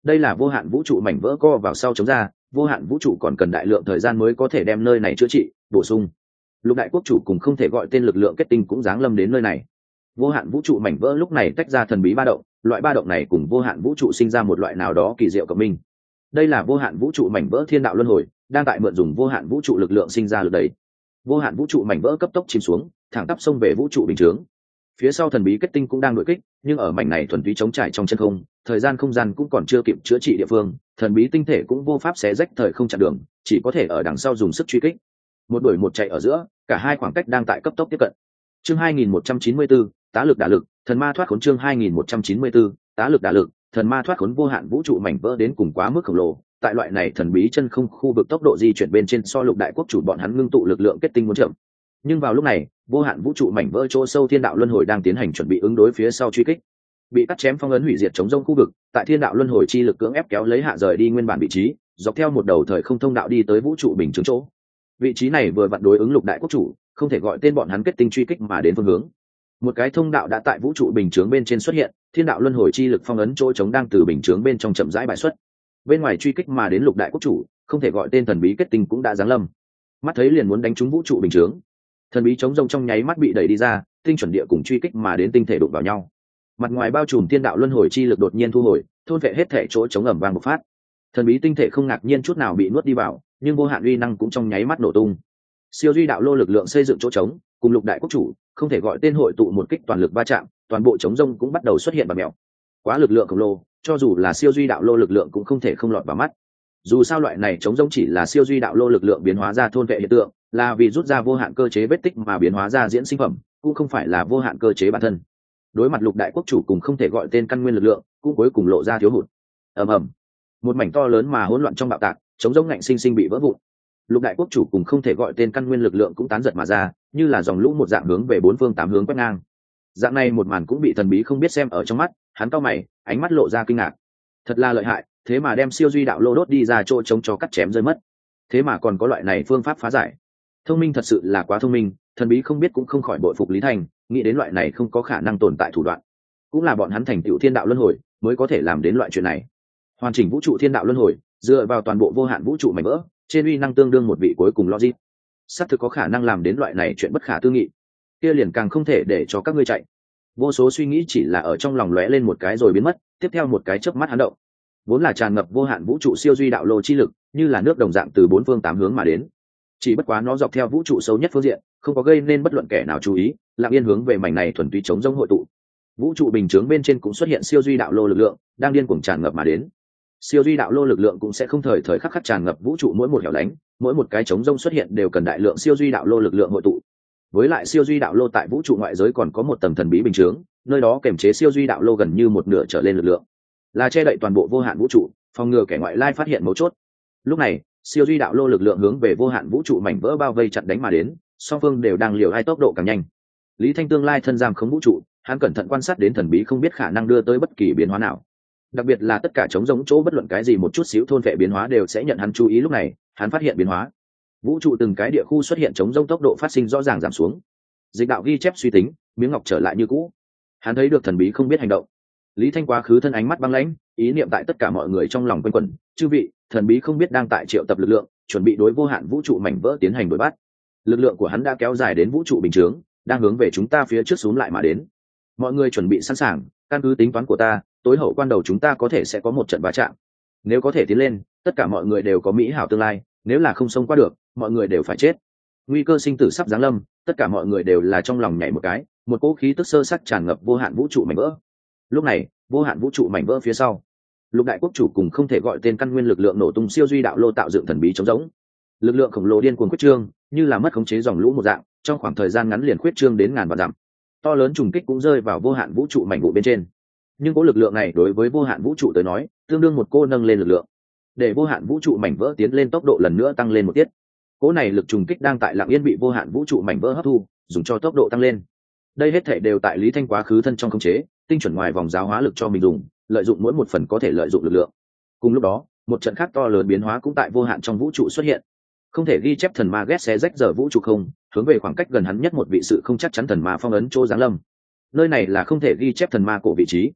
đây là vô hạn vũ trụ mảnh vỡ co vào sau chống ra, vô hạn vũ trụ còn cần đại lượng thời gian mới có thể đem nơi này chữa trị bổ sung. Lục đại quốc chủ cùng không thể gọi tên lực lượng kết tinh cũng giáng lâm đến nơi này. Vô hạn vũ trụ mảnh vỡ lúc này tách ra thần bí ba động, loại ba động này cùng vô hạn vũ trụ sinh ra một loại nào đó kỳ diệu cộng minh. Đây là vô hạn vũ trụ mảnh vỡ thiên đạo luân hồi đang tại mượn dùng vô hạn vũ trụ lực lượng sinh ra lực đẩy. Vô hạn vũ trụ mảnh vỡ cấp tốc chìm xuống, thẳng tắp xông về vũ trụ bình chướng. Phía sau thần bí kết tinh cũng đang đuổi kích, nhưng ở mảnh này thuần túy chống trải trong chân không, thời gian không gian cũng còn chưa kịp chữa trị địa phương, thần bí tinh thể cũng vô pháp xé rách thời không chặn đường, chỉ có thể ở đằng sau dùng sức truy kích. Một đuổi một chạy ở giữa, cả hai khoảng cách đang tại cấp tốc tiếp cận. Chương 2194, tá lực đả lực, thần ma thoát khốn. Chương 2194, tá lực đả lực, thần ma thoát khốn. Vô hạn vũ trụ mảnh vỡ đến cùng quá mức khổng lồ, tại loại này thần bí chân không khu vực tốc độ di chuyển bên trên so lục đại quốc chủ bọn hắn ngưng tụ lực lượng kết tinh muốn chậm. Nhưng vào lúc này, vô hạn vũ trụ mảnh vỡ chỗ sâu thiên đạo luân hồi đang tiến hành chuẩn bị ứng đối phía sau truy kích. Bị cắt chém phong ấn hủy diệt chống rông khu vực, tại thiên đạo luân hồi chi lực cưỡng ép kéo lấy hạ rời đi nguyên bản vị trí, dọc theo một đầu thời không thông đạo đi tới vũ trụ bình chứng chỗ. Vị trí này vừa vặn đối ứng lục đại quốc chủ, không thể gọi tên bọn hắn kết tinh truy kích mà đến phương hướng. Một cái thông đạo đã tại vũ trụ bình chướng bên trên xuất hiện, thiên đạo luân hồi chi lực phong ấn chỗ trống đang từ bình chướng bên trong chậm rãi bài xuất. Bên ngoài truy kích mà đến lục đại quốc chủ, không thể gọi tên thần bí kết tinh cũng đã giáng lâm. Mắt thấy liền muốn đánh trúng vũ trụ bình chướng, thần bí chống rông trong nháy mắt bị đẩy đi ra, tinh chuẩn địa cùng truy kích mà đến tinh thể đụng vào nhau. Mặt ngoài bao trùm thiên đạo luân hồi chi lực đột nhiên thu hồi, thôn vệ hết thể chỗ chống ẩm vang bộc phát. Thần bí tinh thể không ngạc nhiên chút nào bị nuốt đi vào, nhưng vô hạn uy năng cũng trong nháy mắt nổ tung. Siêu duy đạo lô lực lượng xây dựng chỗ trống, cùng lục đại quốc chủ, không thể gọi tên hội tụ một kích toàn lực va chạm, toàn bộ chống rông cũng bắt đầu xuất hiện bạt mèo. Quá lực lượng khổng lồ, cho dù là siêu duy đạo lô lực lượng cũng không thể không lọt vào mắt. Dù sao loại này chống rông chỉ là siêu duy đạo lô lực lượng biến hóa ra thôn vệ hiện tượng, là vì rút ra vô hạn cơ chế vết tích mà biến hóa ra diễn sinh phẩm, cũng không phải là vô hạn cơ chế bản thân. Đối mặt lục đại quốc chủ cùng không thể gọi tên căn nguyên lực lượng, cũng cuối cùng lộ ra thiếu hụt. Ầm ầm, một mảnh to lớn mà hỗn loạn trong bạo tạc, chống rông ngạnh sinh sinh bị vỡ vụn. Lục đại quốc chủ cùng không thể gọi tên căn nguyên lực lượng cũng tán giật mà ra, như là dòng lũ một dạng hướng về bốn phương tám hướng quét ngang. Dạng này một màn cũng bị thần bí không biết xem ở trong mắt, hắn cau mày, ánh mắt lộ ra kinh ngạc. Thật là lợi hại, thế mà đem siêu duy đạo lô đốt đi ra chỗ chống cho cắt chém rơi mất. Thế mà còn có loại này phương pháp phá giải. Thông minh thật sự là quá thông minh, thần bí không biết cũng không khỏi bội phục Lý Thành, nghĩ đến loại này không có khả năng tồn tại thủ đoạn. Cũng là bọn hắn thành tựu thiên đạo luân hồi, mới có thể làm đến loại chuyện này. Hoàn chỉnh vũ trụ thiên đạo luân hồi, dựa vào toàn bộ vô hạn vũ trụ mảnh vỡ, trên uy năng tương đương một vị cuối cùng logic. Sắp thực có khả năng làm đến loại này chuyện bất khả tư nghị. Kia liền càng không thể để cho các ngươi chạy. Vô số suy nghĩ chỉ là ở trong lòng lóe lên một cái rồi biến mất, tiếp theo một cái chớp mắt hắn động. Vốn là tràn ngập vô hạn vũ trụ siêu duy đạo lô chi lực, như là nước đồng dạng từ bốn phương tám hướng mà đến. Chỉ bất quá nó dọc theo vũ trụ sâu nhất phương diện, không có gây nên bất luận kẻ nào chú ý, lặng yên hướng về mảnh này thuần túy chống rông hội tụ. Vũ trụ bình chướng bên trên cũng xuất hiện siêu duy đạo lô lực lượng, đang điên cuồng tràn ngập mà đến. Siêu duy đạo lô lực lượng cũng sẽ không thời thời khắc khắc tràn ngập vũ trụ mỗi một hẻo lánh, mỗi một cái chống rông xuất hiện đều cần đại lượng siêu duy đạo lô lực lượng hội tụ. Với lại siêu duy đạo lô tại vũ trụ ngoại giới còn có một tầng thần bí bình chướng, nơi đó kềm chế siêu duy đạo lô gần như một nửa trở lên lực lượng, là che đậy toàn bộ vô hạn vũ trụ, phòng ngừa kẻ ngoại lai phát hiện mấu chốt. Lúc này, siêu duy đạo lô lực lượng hướng về vô hạn vũ trụ mảnh vỡ bao vây chặn đánh mà đến, song phương đều đang liều hai tốc độ càng nhanh. Lý Thanh tương lai thân giam khống vũ trụ, hắn cẩn thận quan sát đến thần bí không biết khả năng đưa tới bất kỳ biến hóa nào. Đặc biệt là tất cả chống giống chỗ bất luận cái gì một chút xíu thôn vệ biến hóa đều sẽ nhận hắn chú ý. Lúc này, hắn phát hiện biến hóa. Vũ trụ từng cái địa khu xuất hiện chống rông tốc độ phát sinh rõ ràng giảm xuống. Dịch đạo ghi chép suy tính, miếng ngọc trở lại như cũ. Hắn thấy được thần bí không biết hành động. Lý Thanh quá khứ thân ánh mắt băng lãnh, ý niệm tại tất cả mọi người trong lòng quanh quẩn, chư vị, thần bí không biết đang tại triệu tập lực lượng, chuẩn bị đối vô hạn vũ trụ mảnh vỡ tiến hành đuổi bắt. Lực lượng của hắn đã kéo dài đến vũ trụ bình chướng, đang hướng về chúng ta phía trước xuống lại mà đến. Mọi người chuẩn bị sẵn sàng, căn cứ tính toán của ta, tối hậu quan đầu chúng ta có thể sẽ có một trận va chạm. Nếu có thể tiến lên, tất cả mọi người đều có mỹ hảo tương lai, nếu là không xông qua được, mọi người đều phải chết. Nguy cơ sinh tử sắp giáng lâm, tất cả mọi người đều là trong lòng nhảy một cái, một cỗ khí tức sơ sắc tràn ngập vô hạn vũ trụ mảnh vỡ. Lúc này, vô hạn vũ trụ mảnh vỡ phía sau, lục đại quốc chủ cùng không thể gọi tên căn nguyên lực lượng nổ tung siêu duy đạo lô tạo dựng thần bí chống giống. Lực lượng khổng lồ điên cuồng quyết trương, như là mất khống chế dòng lũ một dạng, trong khoảng thời gian ngắn liền quyết trương đến ngàn vạn dặm. To lớn trùng kích cũng rơi vào vô hạn vũ trụ mảnh vụ bên trên. Nhưng cỗ lực lượng này đối với vô hạn vũ trụ tới nói, tương đương một cô nâng lên lực lượng, để vô hạn vũ trụ mảnh vỡ tiến lên tốc độ lần nữa tăng lên một tiết. Cỗ này lực trùng kích đang tại lặng yên bị vô hạn vũ trụ mảnh vỡ hấp thu, dùng cho tốc độ tăng lên. Đây hết thảy đều tại Lý Thanh quá khứ thân trong khống chế, tinh chuẩn ngoài vòng giáo hóa lực cho mình dùng, lợi dụng mỗi một phần có thể lợi dụng lực lượng. Cùng lúc đó, một trận khác to lớn biến hóa cũng tại vô hạn trong vũ trụ xuất hiện. Không thể ghi chép thần ma ghét xé rách giờ vũ trụ không, hướng về khoảng cách gần hắn nhất một vị sự không chắc chắn thần ma phong ấn chỗ giáng lâm. Nơi này là không thể ghi chép thần ma cổ vị trí.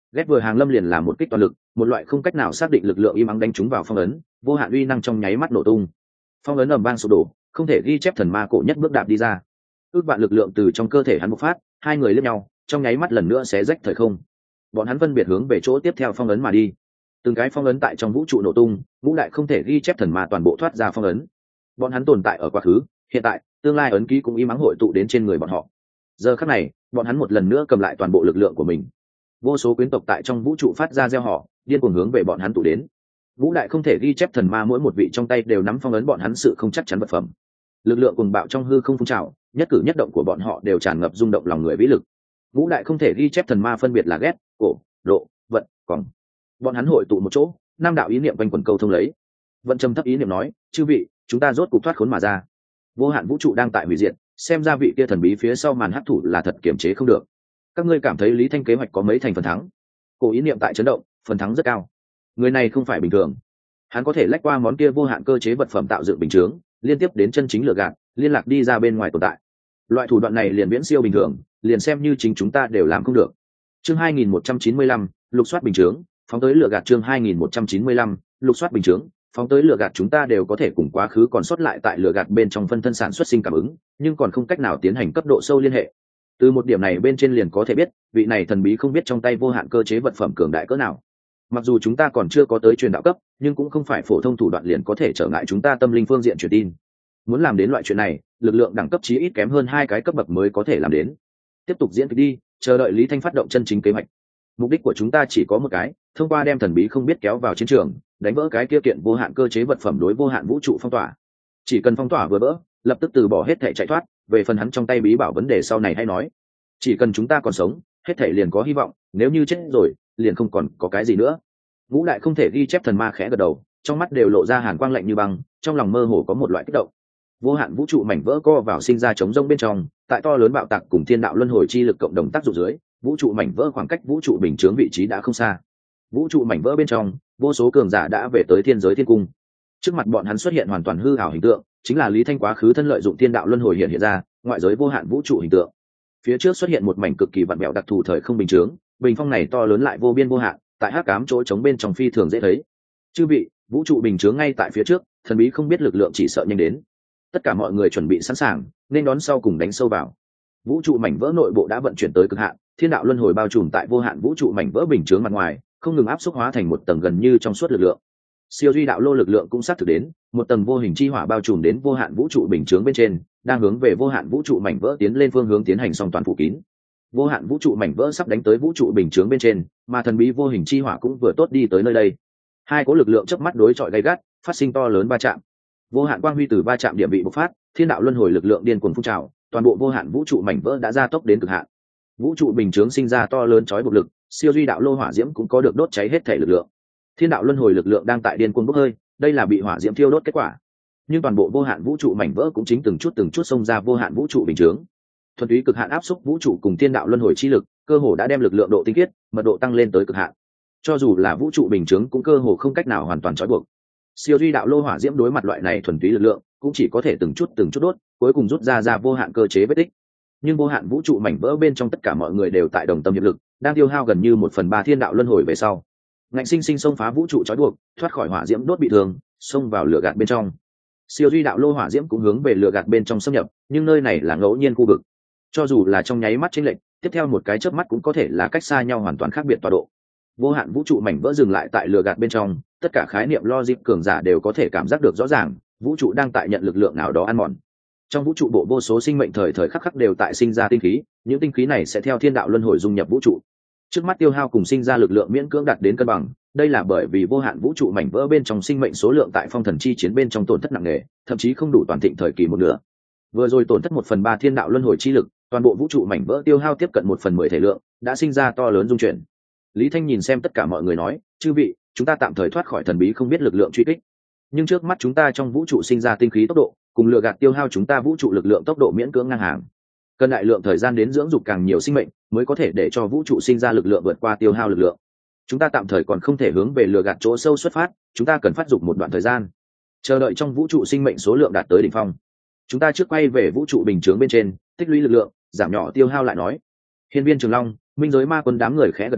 ghét vừa hàng lâm liền là một kích toàn lực, một loại không cách nào xác định lực lượng im ắng đánh trúng vào phong ấn, vô hạn uy năng trong nháy mắt nổ tung. Phong ấn ầm vang sụp đổ, không thể ghi chép thần ma cổ nhất bước đạp đi ra. Ước vạn lực lượng từ trong cơ thể hắn bộc phát, hai người liếc nhau, trong nháy mắt lần nữa xé rách thời không. Bọn hắn phân biệt hướng về chỗ tiếp theo phong ấn mà đi. Từng cái phong ấn tại trong vũ trụ nổ tung, ngũ đại không thể ghi chép thần ma toàn bộ thoát ra phong ấn. Bọn hắn tồn tại ở quá khứ, hiện tại, tương lai ấn ký cũng im ắng hội tụ đến trên người bọn họ. Giờ khắc này, bọn hắn một lần nữa cầm lại toàn bộ lực lượng của mình. Vô số quyến tộc tại trong vũ trụ phát ra reo hò, điên cuồng hướng về bọn hắn tụ đến. Ngũ đại không thể ghi chép thần ma mỗi một vị trong tay đều nắm phong ấn bọn hắn sự không chắc chắn vật phẩm. Lực lượng cuồng bạo trong hư không phun trào, nhất cử nhất động của bọn họ đều tràn ngập rung động lòng người vĩ lực. Ngũ đại không thể ghi chép thần ma phân biệt là ghét, cổ, độ, vận, còn. Bọn hắn hội tụ một chỗ, năm đạo ý niệm quanh quẩn câu thông lấy. Vận trầm thấp ý niệm nói, chư vị, chúng ta rốt cục thoát khốn mà ra. Vô hạn vũ trụ đang tại hủy diệt, xem ra vị kia thần bí phía sau màn hắc thủ là thật kiềm chế không được. Các ngươi cảm thấy Lý Thanh kế hoạch có mấy thành phần thắng? Cổ ý niệm tại chấn động, phần thắng rất cao. Người này không phải bình thường, hắn có thể lách qua món kia vô hạn cơ chế vật phẩm tạo dựng bình chướng, liên tiếp đến chân chính lừa gạt, liên lạc đi ra bên ngoài tồn tại. Loại thủ đoạn này liền viễn siêu bình thường, liền xem như chính chúng ta đều làm không được. Chương 2195, lục soát bình chướng, phóng tới lừa gạt. Chương 2195, lục soát bình chướng, phóng tới lừa gạt. Chúng ta đều có thể cùng quá khứ còn sót lại tại lừa gạt bên trong phân thân sản xuất sinh cảm ứng, nhưng còn không cách nào tiến hành cấp độ sâu liên hệ. Từ một điểm này bên trên liền có thể biết, vị này thần bí không biết trong tay vô hạn cơ chế vật phẩm cường đại cỡ nào. Mặc dù chúng ta còn chưa có tới truyền đạo cấp, nhưng cũng không phải phổ thông thủ đoạn liền có thể trở ngại chúng ta tâm linh phương diện truyền tin. Muốn làm đến loại chuyện này, lực lượng đẳng cấp chí ít kém hơn 2 cái cấp bậc mới có thể làm đến. Tiếp tục diễn kịch đi, chờ đợi Lý Thanh phát động chân chính kế hoạch. Mục đích của chúng ta chỉ có một cái, thông qua đem thần bí không biết kéo vào chiến trường, đánh vỡ cái kia kiện vô hạn cơ chế vật phẩm đối vô hạn vũ trụ phong tỏa. Chỉ cần phong tỏa vừa vỡ, lập tức từ bỏ hết thảy chạy thoát, về phần hắn trong tay bí bảo vấn đề sau này hay nói. Chỉ cần chúng ta còn sống, hết thảy liền có hy vọng, nếu như chết rồi, liền không còn có cái gì nữa. Ngũ đại không thể ghi chép thần ma khẽ gật đầu, trong mắt đều lộ ra hàn quang lạnh như băng, trong lòng mơ hồ có một loại kích động. Vô hạn vũ trụ mảnh vỡ co vào sinh ra chống rông bên trong, tại to lớn bạo tạc cùng thiên đạo luân hồi chi lực cộng đồng tác dụng dưới, vũ trụ mảnh vỡ khoảng cách vũ trụ bình chướng vị trí đã không xa. Vũ trụ mảnh vỡ bên trong, vô số cường giả đã về tới thiên giới thiên cung. Trước mặt bọn hắn xuất hiện hoàn toàn hư ảo hình tượng, chính là Lý Thanh quá khứ thân lợi dụng thiên đạo luân hồi hiện ra, ngoại giới vô hạn vũ trụ hình tượng. Phía trước xuất hiện một mảnh cực kỳ vặn vẹo đặc thù thời không bình chướng, bình phong này to lớn lại vô biên vô hạn, tại hắc ám chỗ trống bên trong phi thường dễ thấy. Chư vị, vũ trụ bình chướng ngay tại phía trước, thần bí không biết lực lượng chỉ sợ nhanh đến. Tất cả mọi người chuẩn bị sẵn sàng, nên đón sau cùng đánh sâu vào. Vũ trụ mảnh vỡ nội bộ đã vận chuyển tới cực hạn, thiên đạo luân hồi bao trùm tại vô hạn vũ trụ mảnh vỡ bình chướng mặt ngoài, không ngừng áp xúc hóa thành một tầng gần như trong suốt lực lượng. Siêu duy đạo lô lực lượng cũng sát thực đến, một tầng vô hình chi hỏa bao trùm đến vô hạn vũ trụ bình chướng bên trên, đang hướng về vô hạn vũ trụ mảnh vỡ tiến lên phương hướng tiến hành song toàn phủ kín. Vô hạn vũ trụ mảnh vỡ sắp đánh tới vũ trụ bình chướng bên trên, mà thần bí vô hình chi hỏa cũng vừa tốt đi tới nơi đây. Hai cỗ lực lượng chớp mắt đối chọi gay gắt, phát sinh to lớn va chạm. Vô hạn quang huy từ va chạm điểm bị bộc phát, thiên đạo luân hồi lực lượng điên cuồng phun trào, toàn bộ vô hạn vũ trụ mảnh vỡ đã gia tốc đến cực hạn. Vũ trụ bình chướng sinh ra to lớn chói buộc lực, siêu duy đạo lô hỏa diễm cũng có được đốt cháy hết thể lực lượng. Thiên đạo luân hồi lực lượng đang tại điên cuồng bốc hơi, đây là bị hỏa diễm thiêu đốt kết quả. Nhưng toàn bộ vô hạn vũ trụ mảnh vỡ cũng chính từng chút xông ra vô hạn vũ trụ bình chướng. Thuần túy cực hạn áp xúc vũ trụ cùng thiên đạo luân hồi chi lực, cơ hồ đã đem lực lượng độ tinh khiết, mật độ tăng lên tới cực hạn. Cho dù là vũ trụ bình chướng cũng cơ hồ không cách nào hoàn toàn trói buộc. Siêu duy đạo lô hỏa diễm đối mặt loại này thuần túy lực lượng, cũng chỉ có thể từng chút đốt, cuối cùng rút ra vô hạn cơ chế vết tích. Nhưng vô hạn vũ trụ mảnh vỡ bên trong tất cả mọi người đều tại đồng tâm hiệp lực, đang tiêu hao gần như 1/3 thiên đạo luân hồi về sau. Ngạnh sinh sinh xông phá vũ trụ trói buộc, thoát khỏi hỏa diễm đốt bị thương, xông vào lửa gạt bên trong. Siêu duy đạo lô hỏa diễm cũng hướng về lửa gạt bên trong xâm nhập, nhưng nơi này là ngẫu nhiên khu vực. Cho dù là trong nháy mắt chênh lệch, tiếp theo một cái chớp mắt cũng có thể là cách xa nhau hoàn toàn khác biệt tọa độ. Vô hạn vũ trụ mảnh vỡ dừng lại tại lửa gạt bên trong, tất cả khái niệm logic cường giả đều có thể cảm giác được rõ ràng, vũ trụ đang tại nhận lực lượng nào đó ăn mòn. Trong vũ trụ bộ vô số sinh mệnh thời khắc khắc đều tại sinh ra tinh khí, những tinh khí này sẽ theo thiên đạo luân hồi dung nhập vũ trụ. Trước mắt tiêu hao cùng sinh ra lực lượng miễn cưỡng đạt đến cân bằng, đây là bởi vì vô hạn vũ trụ mảnh vỡ bên trong sinh mệnh số lượng tại phong thần chi chiến bên trong tổn thất nặng nề, thậm chí không đủ toàn thịnh thời kỳ một nửa. Vừa rồi tổn thất 1/3 thiên đạo luân hồi chi lực, toàn bộ vũ trụ mảnh vỡ tiêu hao tiếp cận 1/10 thể lượng, đã sinh ra to lớn dung chuyển. Lý Thanh nhìn xem tất cả mọi người nói, chư vị, chúng ta tạm thời thoát khỏi thần bí không biết lực lượng truy kích, nhưng trước mắt chúng ta trong vũ trụ sinh ra tinh khí tốc độ cùng lừa gạt tiêu hao chúng ta vũ trụ lực lượng tốc độ miễn cưỡng ngang hàng, cần đại lượng thời gian đến dưỡng dục càng nhiều sinh mệnh mới có thể để cho vũ trụ sinh ra lực lượng vượt qua tiêu hao lực lượng. Chúng ta tạm thời còn không thể hướng về lừa gạt chỗ sâu xuất phát, chúng ta cần phát dục một đoạn thời gian, chờ đợi trong vũ trụ sinh mệnh số lượng đạt tới đỉnh phong. Chúng ta trước quay về vũ trụ bình chướng bên trên tích lũy lực lượng, giảm nhỏ tiêu hao lại nói. Hiên viên Trường Long, Minh giới ma quân đám người khẽ gật đầu,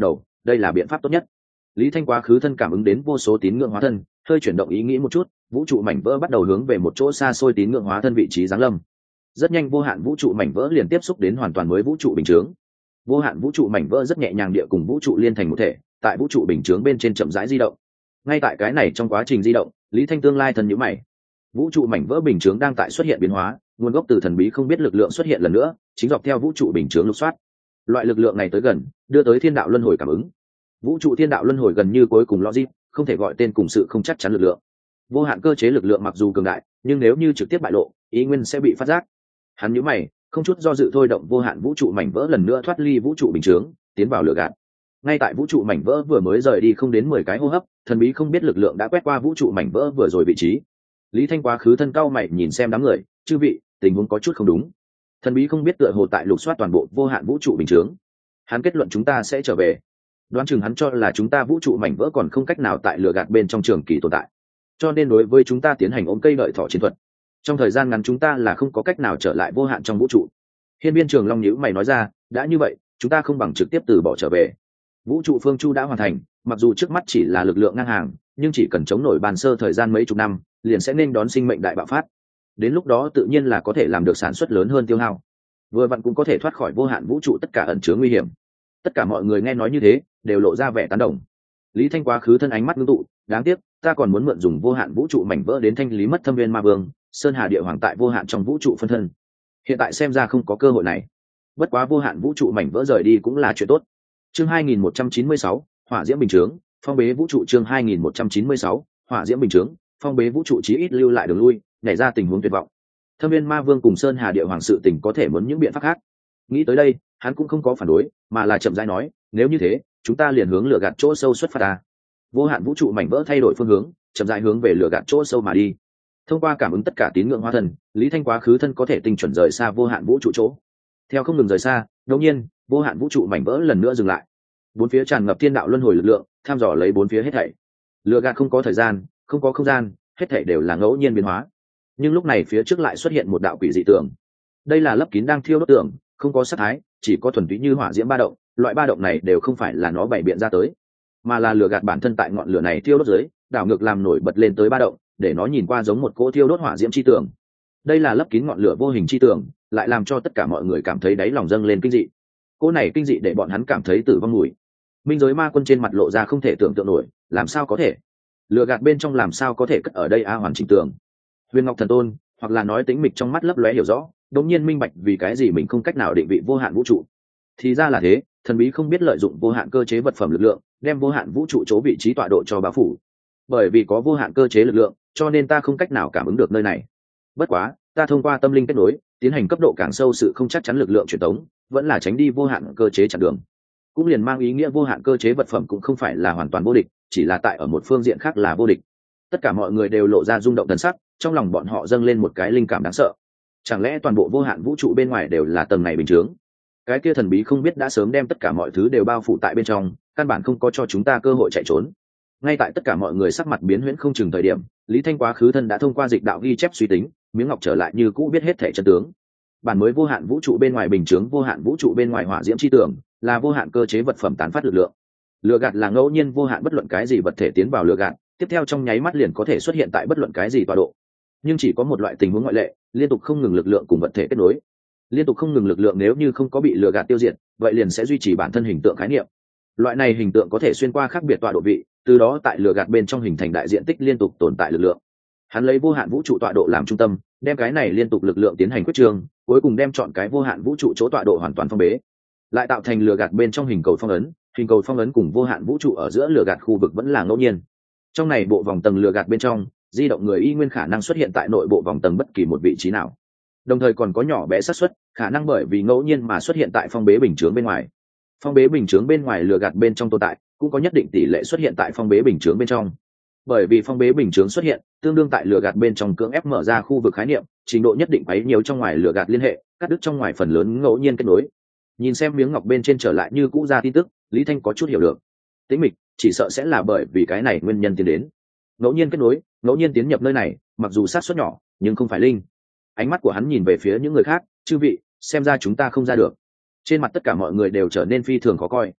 đây là biện pháp tốt nhất. Lý Thanh quá khứ thân cảm ứng đến vô số tín ngưỡng hóa thân, hơi chuyển động ý nghĩ một chút, vũ trụ mảnh vỡ bắt đầu hướng về một chỗ xa xôi tín ngưỡng hóa thân vị trí giáng lâm. Rất nhanh vô hạn vũ trụ mảnh vỡ liền tiếp xúc đến hoàn toàn mới vũ trụ bình chướng. Vô hạn vũ trụ mảnh vỡ rất nhẹ nhàng địa cùng vũ trụ liên thành một thể, tại vũ trụ bình chướng bên trên chậm rãi di động. Ngay tại cái này trong quá trình di động, Lý Thanh tương lai thần nhíu mày. Vũ trụ mảnh vỡ bình chướng đang tại xuất hiện biến hóa, nguồn gốc từ thần bí không biết lực lượng xuất hiện lần nữa, chính dọc theo vũ trụ bình chướng lục soát. Loại lực lượng này tới gần, đưa tới thiên đạo luân hồi cảm ứng. Vũ trụ thiên đạo luân hồi gần như cuối cùng logic, không thể gọi tên cùng sự không chắc chắn lực lượng. Vô hạn cơ chế lực lượng mặc dù cường đại, nhưng nếu như trực tiếp bại lộ, ý nguyên sẽ bị phát giác. Hắn nhíu mày, không chút do dự thôi động vô hạn vũ trụ mảnh vỡ lần nữa thoát ly vũ trụ bình chướng, tiến vào lửa gạt. Ngay tại vũ trụ mảnh vỡ vừa mới rời đi không đến 10 cái hô hấp, thần bí không biết lực lượng đã quét qua vũ trụ mảnh vỡ vừa rồi vị trí. Lý Thanh quá khứ thân cao mày nhìn xem đám người, chư vị, tình huống có chút không đúng. Thần bí không biết tựa hồ tại lục soát toàn bộ vô hạn vũ trụ bình chướng. Hắn kết luận chúng ta sẽ trở về. Đoán chừng hắn cho là chúng ta vũ trụ mảnh vỡ còn không cách nào tại lửa gạt bên trong trường kỳ tồn tại, cho nên đối với chúng ta tiến hành ôm cây đợi thỏ chiến thuật. Trong thời gian ngắn chúng ta là không có cách nào trở lại vô hạn trong vũ trụ. Hiên Viên Trường Long nhíu mày nói ra, đã như vậy, chúng ta không bằng trực tiếp từ bỏ trở về. Vũ trụ phương chu đã hoàn thành, mặc dù trước mắt chỉ là lực lượng ngang hàng, nhưng chỉ cần chống nổi bàn sơ thời gian mấy chục năm, liền sẽ nên đón sinh mệnh đại bạo phát. Đến lúc đó tự nhiên là có thể làm được sản xuất lớn hơn tiêu hao, vừa vặn cũng có thể thoát khỏi vô hạn vũ trụ tất cả ẩn chứa nguy hiểm. Tất cả mọi người nghe nói như thế, đều lộ ra vẻ tán đồng. Lý Thanh quá khứ thân ánh mắt ngưng tụ, đáng tiếc, ta còn muốn mượn dùng vô hạn vũ trụ mảnh vỡ đến thanh lý mất Thâm Viên Ma Vương, Sơn Hà Địa Hoàng tại vô hạn trong vũ trụ phân thân. Hiện tại xem ra không có cơ hội này. Bất quá vô hạn vũ trụ mảnh vỡ rời đi cũng là chuyện tốt. Chương 2196, Hỏa Diễm Bình Chướng, phong bế vũ trụ. Chương 2196, Hỏa Diễm Bình Chướng, phong bế vũ trụ, chí ít lưu lại đường lui, nhảy ra tình huống tuyệt vọng. Thâm Viên Ma Vương cùng Sơn Hà Địa Hoàng sự tình có thể muốn những biện pháp khác. Nghĩ tới đây, hắn cũng không có phản đối, mà là chậm rãi nói, nếu như thế, chúng ta liền hướng lửa gạt chỗ sâu xuất phát ra. Vô hạn vũ trụ mảnh vỡ thay đổi phương hướng, chậm rãi hướng về lửa gạt chỗ sâu mà đi. Thông qua cảm ứng tất cả tín ngưỡng hóa thân, Lý Thanh quá khứ thân có thể tinh chuẩn rời xa vô hạn vũ trụ chỗ. Theo không ngừng rời xa, đột nhiên, vô hạn vũ trụ mảnh vỡ lần nữa dừng lại. Bốn phía tràn ngập thiên đạo luân hồi lực lượng, tham dò lấy bốn phía hết thảy. Lửa gạt không có thời gian, không có không gian, hết thảy đều là ngẫu nhiên biến hóa. Nhưng lúc này phía trước lại xuất hiện một đạo quỷ dị tượng. Đây là lấp kín đang thiêu đốt tượng, không có sát thái, chỉ có thuần túy như hỏa diễm ba động. Loại ba động này đều không phải là nó bày biện ra tới, mà là lửa gạt bản thân tại ngọn lửa này thiêu đốt dưới, đảo ngược làm nổi bật lên tới ba động, để nó nhìn qua giống một cỗ thiêu đốt hỏa diễm chi tường. Đây là lấp kín ngọn lửa vô hình chi tường, lại làm cho tất cả mọi người cảm thấy đáy lòng dâng lên kinh dị. Cỗ này kinh dị để bọn hắn cảm thấy tử vong mùi. Minh giới ma quân trên mặt lộ ra không thể tưởng tượng nổi, làm sao có thể? Lửa gạt bên trong làm sao có thể cất ở đây hoàn chỉnh tường? Huyền Ngọc Thần Tôn, hoặc là nói tĩnh mịch trong mắt lấp lóe hiểu rõ, đột nhiên minh bạch vì cái gì mình không cách nào định vị vô hạn vũ trụ. Thì ra là thế, thần bí không biết lợi dụng vô hạn cơ chế vật phẩm lực lượng, đem vô hạn vũ trụ chỗ vị trí tọa độ cho bá phủ. Bởi vì có vô hạn cơ chế lực lượng, cho nên ta không cách nào cảm ứng được nơi này. Bất quá, ta thông qua tâm linh kết nối, tiến hành cấp độ càng sâu sự không chắc chắn lực lượng truyền tống, vẫn là tránh đi vô hạn cơ chế chặn đường. Cũng liền mang ý nghĩa vô hạn cơ chế vật phẩm cũng không phải là hoàn toàn vô địch, chỉ là tại ở một phương diện khác là vô địch. Tất cả mọi người đều lộ ra rung động thần sắc, trong lòng bọn họ dâng lên một cái linh cảm đáng sợ. Chẳng lẽ toàn bộ vô hạn vũ trụ bên ngoài đều là tầng này bình chướng? Cái kia thần bí không biết đã sớm đem tất cả mọi thứ đều bao phủ tại bên trong, căn bản không có cho chúng ta cơ hội chạy trốn. Ngay tại tất cả mọi người sắc mặt biến huyễn không chừng thời điểm, Lý Thanh quá khứ thân đã thông qua dịch đạo ghi chép suy tính, miếng ngọc trở lại như cũ biết hết thể chân tướng. Bản mới vô hạn vũ trụ bên ngoài bình chướng, vô hạn vũ trụ bên ngoài hỏa diễm chi tường, là vô hạn cơ chế vật phẩm tán phát lực lượng. Lửa gạt là ngẫu nhiên vô hạn bất luận cái gì vật thể tiến vào lửa gạt, tiếp theo trong nháy mắt liền có thể xuất hiện tại bất luận cái gì tọa độ. Nhưng chỉ có một loại tình huống ngoại lệ, liên tục không ngừng lực lượng cùng vật thể kết nối. Liên tục không ngừng lực lượng nếu như không có bị lửa gạt tiêu diệt, vậy liền sẽ duy trì bản thân hình tượng khái niệm. Loại này hình tượng có thể xuyên qua khác biệt tọa độ vị, từ đó tại lửa gạt bên trong hình thành đại diện tích liên tục tồn tại lực lượng. Hắn lấy vô hạn vũ trụ tọa độ làm trung tâm, đem cái này liên tục lực lượng tiến hành quyết trương, cuối cùng đem chọn cái vô hạn vũ trụ chỗ tọa độ hoàn toàn phong bế, lại tạo thành lửa gạt bên trong hình cầu phong ấn. Hình cầu phong ấn cùng vô hạn vũ trụ ở giữa lửa gạt khu vực vẫn là ngẫu nhiên. Trong này bộ vòng tầng lửa gạt bên trong, di động người y nguyên khả năng xuất hiện tại nội bộ vòng tầng bất kỳ một vị trí nào. Đồng thời còn có nhỏ bé xác suất khả năng bởi vì ngẫu nhiên mà xuất hiện tại phong bế bình chướng bên ngoài. Phong bế bình chướng bên ngoài lửa gạt bên trong tồn tại, cũng có nhất định tỷ lệ xuất hiện tại phong bế bình chướng bên trong. Bởi vì phong bế bình chướng xuất hiện, tương đương tại lửa gạt bên trong cưỡng ép mở ra khu vực khái niệm, trình độ nhất định quấy nhiều trong ngoài lửa gạt liên hệ, cắt đứt trong ngoài phần lớn ngẫu nhiên kết nối. Nhìn xem miếng ngọc bên trên trở lại như cũ ra tin tức, Lý Thanh có chút hiểu được. Tĩnh mịch, chỉ sợ sẽ là bởi vì cái này nguyên nhân tiến đến. Ngẫu nhiên kết nối, ngẫu nhiên tiến nhập nơi này, mặc dù xác suất nhỏ, nhưng không phải linh. Ánh mắt của hắn nhìn về phía những người khác, chư vị, xem ra chúng ta không ra được. Trên mặt tất cả mọi người đều trở nên phi thường khó coi.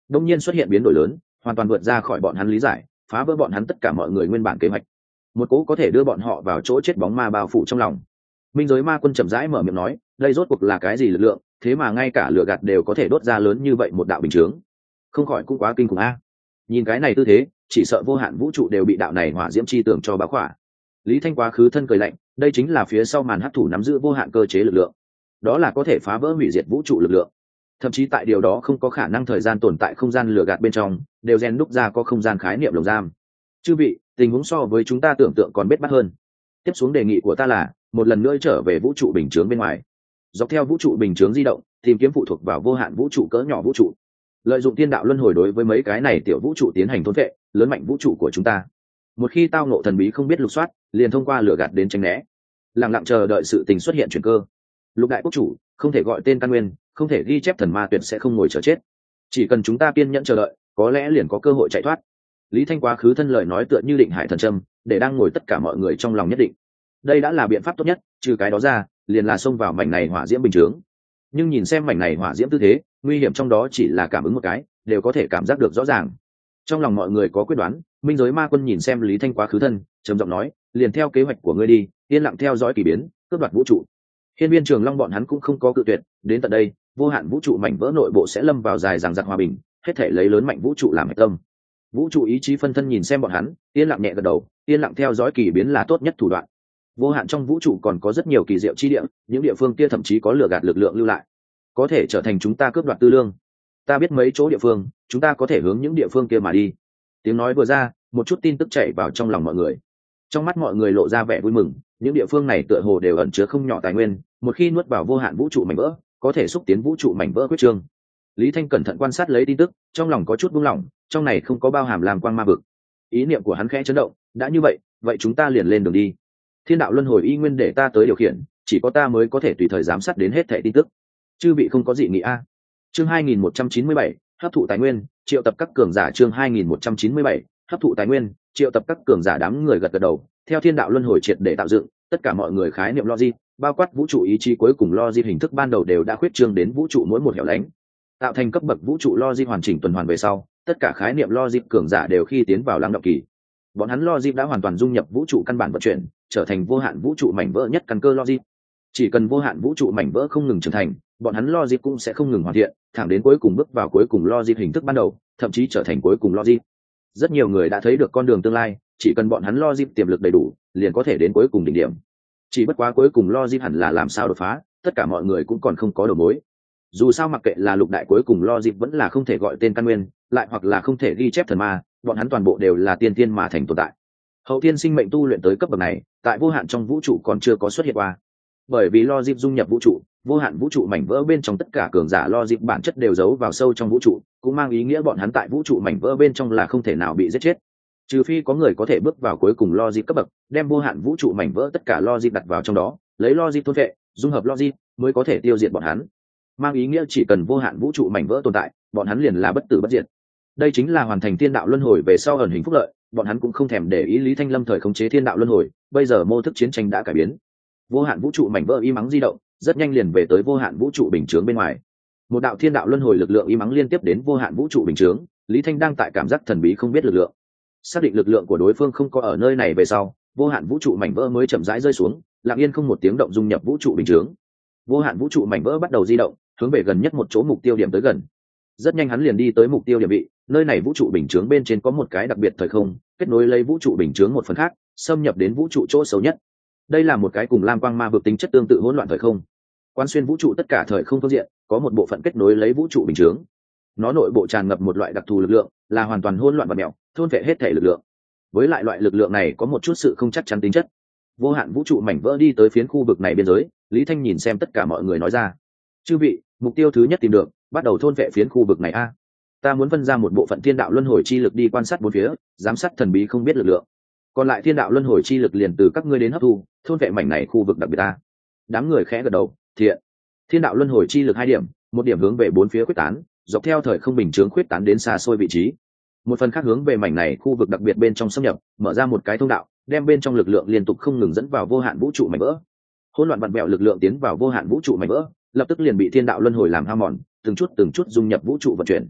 đông nhiên xuất hiện biến đổi lớn, hoàn toàn vượt ra khỏi bọn hắn lý giải, phá vỡ bọn hắn tất cả mọi người nguyên bản kế hoạch. Một cỗ có thể đưa bọn họ vào chỗ chết bóng ma bao phủ trong lòng. Minh giới ma quân chậm rãi mở miệng nói, đây rốt cuộc là cái gì lực lượng, thế mà ngay cả lửa gạt đều có thể đốt ra lớn như vậy một đạo bình chướng, không khỏi cũng quá kinh khủng a. Nhìn cái này tư thế, chỉ sợ vô hạn vũ trụ đều bị đạo này hỏa diễm chi tưởng cho báo khỏa. Lý Thanh quá khứ thân cười lạnh, đây chính là phía sau màn hắc thủ nắm giữ vô hạn cơ chế lực lượng, đó là có thể phá vỡ hủy diệt vũ trụ lực lượng. Thậm chí tại điều đó không có khả năng thời gian tồn tại không gian lửa gạt bên trong, đều rèn đúc ra có không gian khái niệm lồng giam. Chư vị, tình huống so với chúng ta tưởng tượng còn bết bát hơn. Tiếp xuống đề nghị của ta là một lần nữa trở về vũ trụ bình chướng bên ngoài, dọc theo vũ trụ bình chướng di động, tìm kiếm phụ thuộc vào vô hạn vũ trụ cỡ nhỏ vũ trụ, lợi dụng thiên đạo luân hồi đối với mấy cái này tiểu vũ trụ tiến hành thôn vệ, lớn mạnh vũ trụ của chúng ta. Một khi tao ngộ thần bí không biết lục soát, liền thông qua lửa gạt đến tránh né, lặng lặng chờ đợi sự tình xuất hiện chuyển cơ. Lục đại quốc chủ không thể gọi tên căn nguyên, không thể ghi chép thần ma tuyệt sẽ không ngồi chờ chết, chỉ cần chúng ta kiên nhẫn chờ đợi, có lẽ liền có cơ hội chạy thoát. Lý Thanh quá khứ thân lời nói tựa như định hải thần châm, để đang ngồi tất cả mọi người trong lòng nhất định. Đây đã là biện pháp tốt nhất, trừ cái đó ra, liền là xông vào mảnh này hỏa diễm bình chướng. Nhưng nhìn xem mảnh này hỏa diễm tư thế, nguy hiểm trong đó chỉ là cảm ứng một cái, đều có thể cảm giác được rõ ràng. Trong lòng mọi người có quyết đoán, Minh giới ma quân nhìn xem Lý Thanh quá khứ thân, trầm giọng nói, liền theo kế hoạch của ngươi đi, yên lặng theo dõi kỳ biến, cướp đoạt vũ trụ. Hiên Viên Trường Long bọn hắn cũng không có cự tuyệt, đến tận đây, vô hạn vũ trụ mảnh vỡ nội bộ sẽ lâm vào dài dằng dặc hòa bình, hết thể lấy lớn mạnh vũ trụ làm hệ tâm. Vũ trụ ý chí phân thân nhìn xem bọn hắn, yên lặng nhẹ gật đầu, yên lặng theo dõi kỳ biến là tốt nhất thủ đoạn. Vô hạn trong vũ trụ còn có rất nhiều kỳ diệu chi địa, những địa phương kia thậm chí có lừa gạt lực lượng lưu lại, có thể trở thành chúng ta cướp đoạt tư lương. Ta biết mấy chỗ địa phương, chúng ta có thể hướng những địa phương kia mà đi. Tiếng nói vừa ra, một chút tin tức chạy vào trong lòng mọi người. Trong mắt mọi người lộ ra vẻ vui mừng, những địa phương này tựa hồ đều ẩn chứa không nhỏ tài nguyên, một khi nuốt vào vô hạn vũ trụ mảnh vỡ, có thể xúc tiến vũ trụ mảnh vỡ quyết trương. Lý Thanh cẩn thận quan sát lấy tin tức, trong lòng có chút buông lỏng, trong này không có bao hàm làm quang ma vực. Ý niệm của hắn khẽ chấn động, đã như vậy, vậy chúng ta liền lên đường đi. Thiên đạo luân hồi y nguyên để ta tới điều khiển, chỉ có ta mới có thể tùy thời giám sát đến hết thảy tin tức. Chư vị không có gì nghị a. Chương 2197, hấp thụ tài nguyên, triệu tập các cường giả. Chương 2197, hấp thụ tài nguyên, triệu tập các cường giả. Đám người gật gật đầu, theo thiên đạo luân hồi triệt để tạo dựng, tất cả mọi người khái niệm logic, bao quát vũ trụ ý chí cuối cùng logic hình thức ban đầu đều đã khuyết trương đến vũ trụ mỗi một hẻo lánh, tạo thành cấp bậc vũ trụ logic hoàn chỉnh tuần hoàn về sau, tất cả khái niệm logic cường giả đều khi tiến vào lắng động kỳ. Bọn hắn logic đã hoàn toàn dung nhập vũ trụ căn bản vận chuyển, trở thành vô hạn vũ trụ mảnh vỡ nhất căn cơ logic. Chỉ cần vô hạn vũ trụ mảnh vỡ không ngừng trưởng thành, bọn hắn logic cũng sẽ không ngừng hoàn thiện, thẳng đến cuối cùng bước vào cuối cùng logic hình thức ban đầu, thậm chí trở thành cuối cùng logic. Rất nhiều người đã thấy được con đường tương lai, chỉ cần bọn hắn logic tiềm lực đầy đủ, liền có thể đến cuối cùng đỉnh điểm. Chỉ bất quá cuối cùng logic hẳn là làm sao đột phá, tất cả mọi người cũng còn không có đầu mối. Dù sao mặc kệ là lục đại cuối cùng logic vẫn là không thể gọi tên căn nguyên, lại hoặc là không thể ghi chép thần ma, bọn hắn toàn bộ đều là tiên tiên mà thành tồn tại. Hậu tiên sinh mệnh tu luyện tới cấp bậc này, tại vô hạn trong vũ trụ còn chưa có xuất hiện qua. Bởi vì logic dung nhập vũ trụ, vô hạn vũ trụ mảnh vỡ bên trong tất cả cường giả logic bản chất đều giấu vào sâu trong vũ trụ, cũng mang ý nghĩa bọn hắn tại vũ trụ mảnh vỡ bên trong là không thể nào bị giết chết. Trừ phi có người có thể bước vào cuối cùng logic cấp bậc, đem vô hạn vũ trụ mảnh vỡ tất cả logic đặt vào trong đó, lấy logic thôn vệ, dung hợp logic, mới có thể tiêu diệt bọn hắn. Mang ý nghĩa chỉ cần vô hạn vũ trụ mảnh vỡ tồn tại, bọn hắn liền là bất tử bất diệt. Đây chính là hoàn thành thiên đạo luân hồi về sau ẩn hình phúc lợi, bọn hắn cũng không thèm để ý Lý Thanh Lâm thời khống chế thiên đạo luân hồi, bây giờ mô thức chiến tranh đã cải biến. Vô hạn vũ trụ mảnh vỡ y mắng di động, rất nhanh liền về tới vô hạn vũ trụ bình chướng bên ngoài. Một đạo thiên đạo luân hồi lực lượng y mắng liên tiếp đến vô hạn vũ trụ bình chướng, Lý Thanh đang tại cảm giác thần bí không biết lực lượng. Xác định lực lượng của đối phương không có ở nơi này về sau, vô hạn vũ trụ mảnh vỡ mới chậm rãi rơi xuống, lặng yên không một tiếng động dung nhập vũ trụ bình chướng. Vô hạn vũ trụ mảnh vỡ bắt đầu di động, hướng về gần nhất một chỗ mục tiêu điểm tới gần. Rất nhanh hắn liền đi tới mục tiêu điểm vị, nơi này vũ trụ bình chướng bên trên có một cái đặc biệt thời không, kết nối lấy vũ trụ bình chướng một phần khác, xâm nhập đến vũ trụ chỗ xấu nhất. Đây là một cái cùng lam quang ma vực tính chất tương tự hỗn loạn thời không. Quan xuyên vũ trụ tất cả thời không phương diện, có một bộ phận kết nối lấy vũ trụ bình chướng. Nó nội bộ tràn ngập một loại đặc thù lực lượng, là hoàn toàn hỗn loạn và mèo, thôn vệ hết thể lực lượng. Với lại loại lực lượng này có một chút sự không chắc chắn tính chất. Vô hạn vũ trụ mảnh vỡ đi tới phiến khu vực này biên giới, Lý Thanh nhìn xem tất cả mọi người nói ra: chư vị, mục tiêu thứ nhất tìm được, bắt đầu thôn vệ phiến khu vực này a. Ta muốn phân ra một bộ phận thiên đạo luân hồi chi lực đi quan sát bốn phía, giám sát thần bí không biết lực lượng. Còn lại thiên đạo luân hồi chi lực liền từ các ngươi đến hấp thu, thôn vệ mảnh này khu vực đặc biệt ta. Đám người khẽ gật đầu, thiện. Thiên đạo luân hồi chi lực 2 điểm, một điểm hướng về bốn phía quyết tán, dọc theo thời không bình chướng quyết tán đến xa xôi vị trí. Một phần khác hướng về mảnh này khu vực đặc biệt bên trong xâm nhập, mở ra một cái thông đạo, đem bên trong lực lượng liên tục không ngừng dẫn vào vô hạn vũ trụ mảnh vỡ. Hỗn loạn vặn vẹo lực lượng tiến vào vô hạn vũ trụ mảnh vỡ, lập tức liền bị thiên đạo luân hồi làm hao mòn, từng chút dung nhập vũ trụ vận chuyển.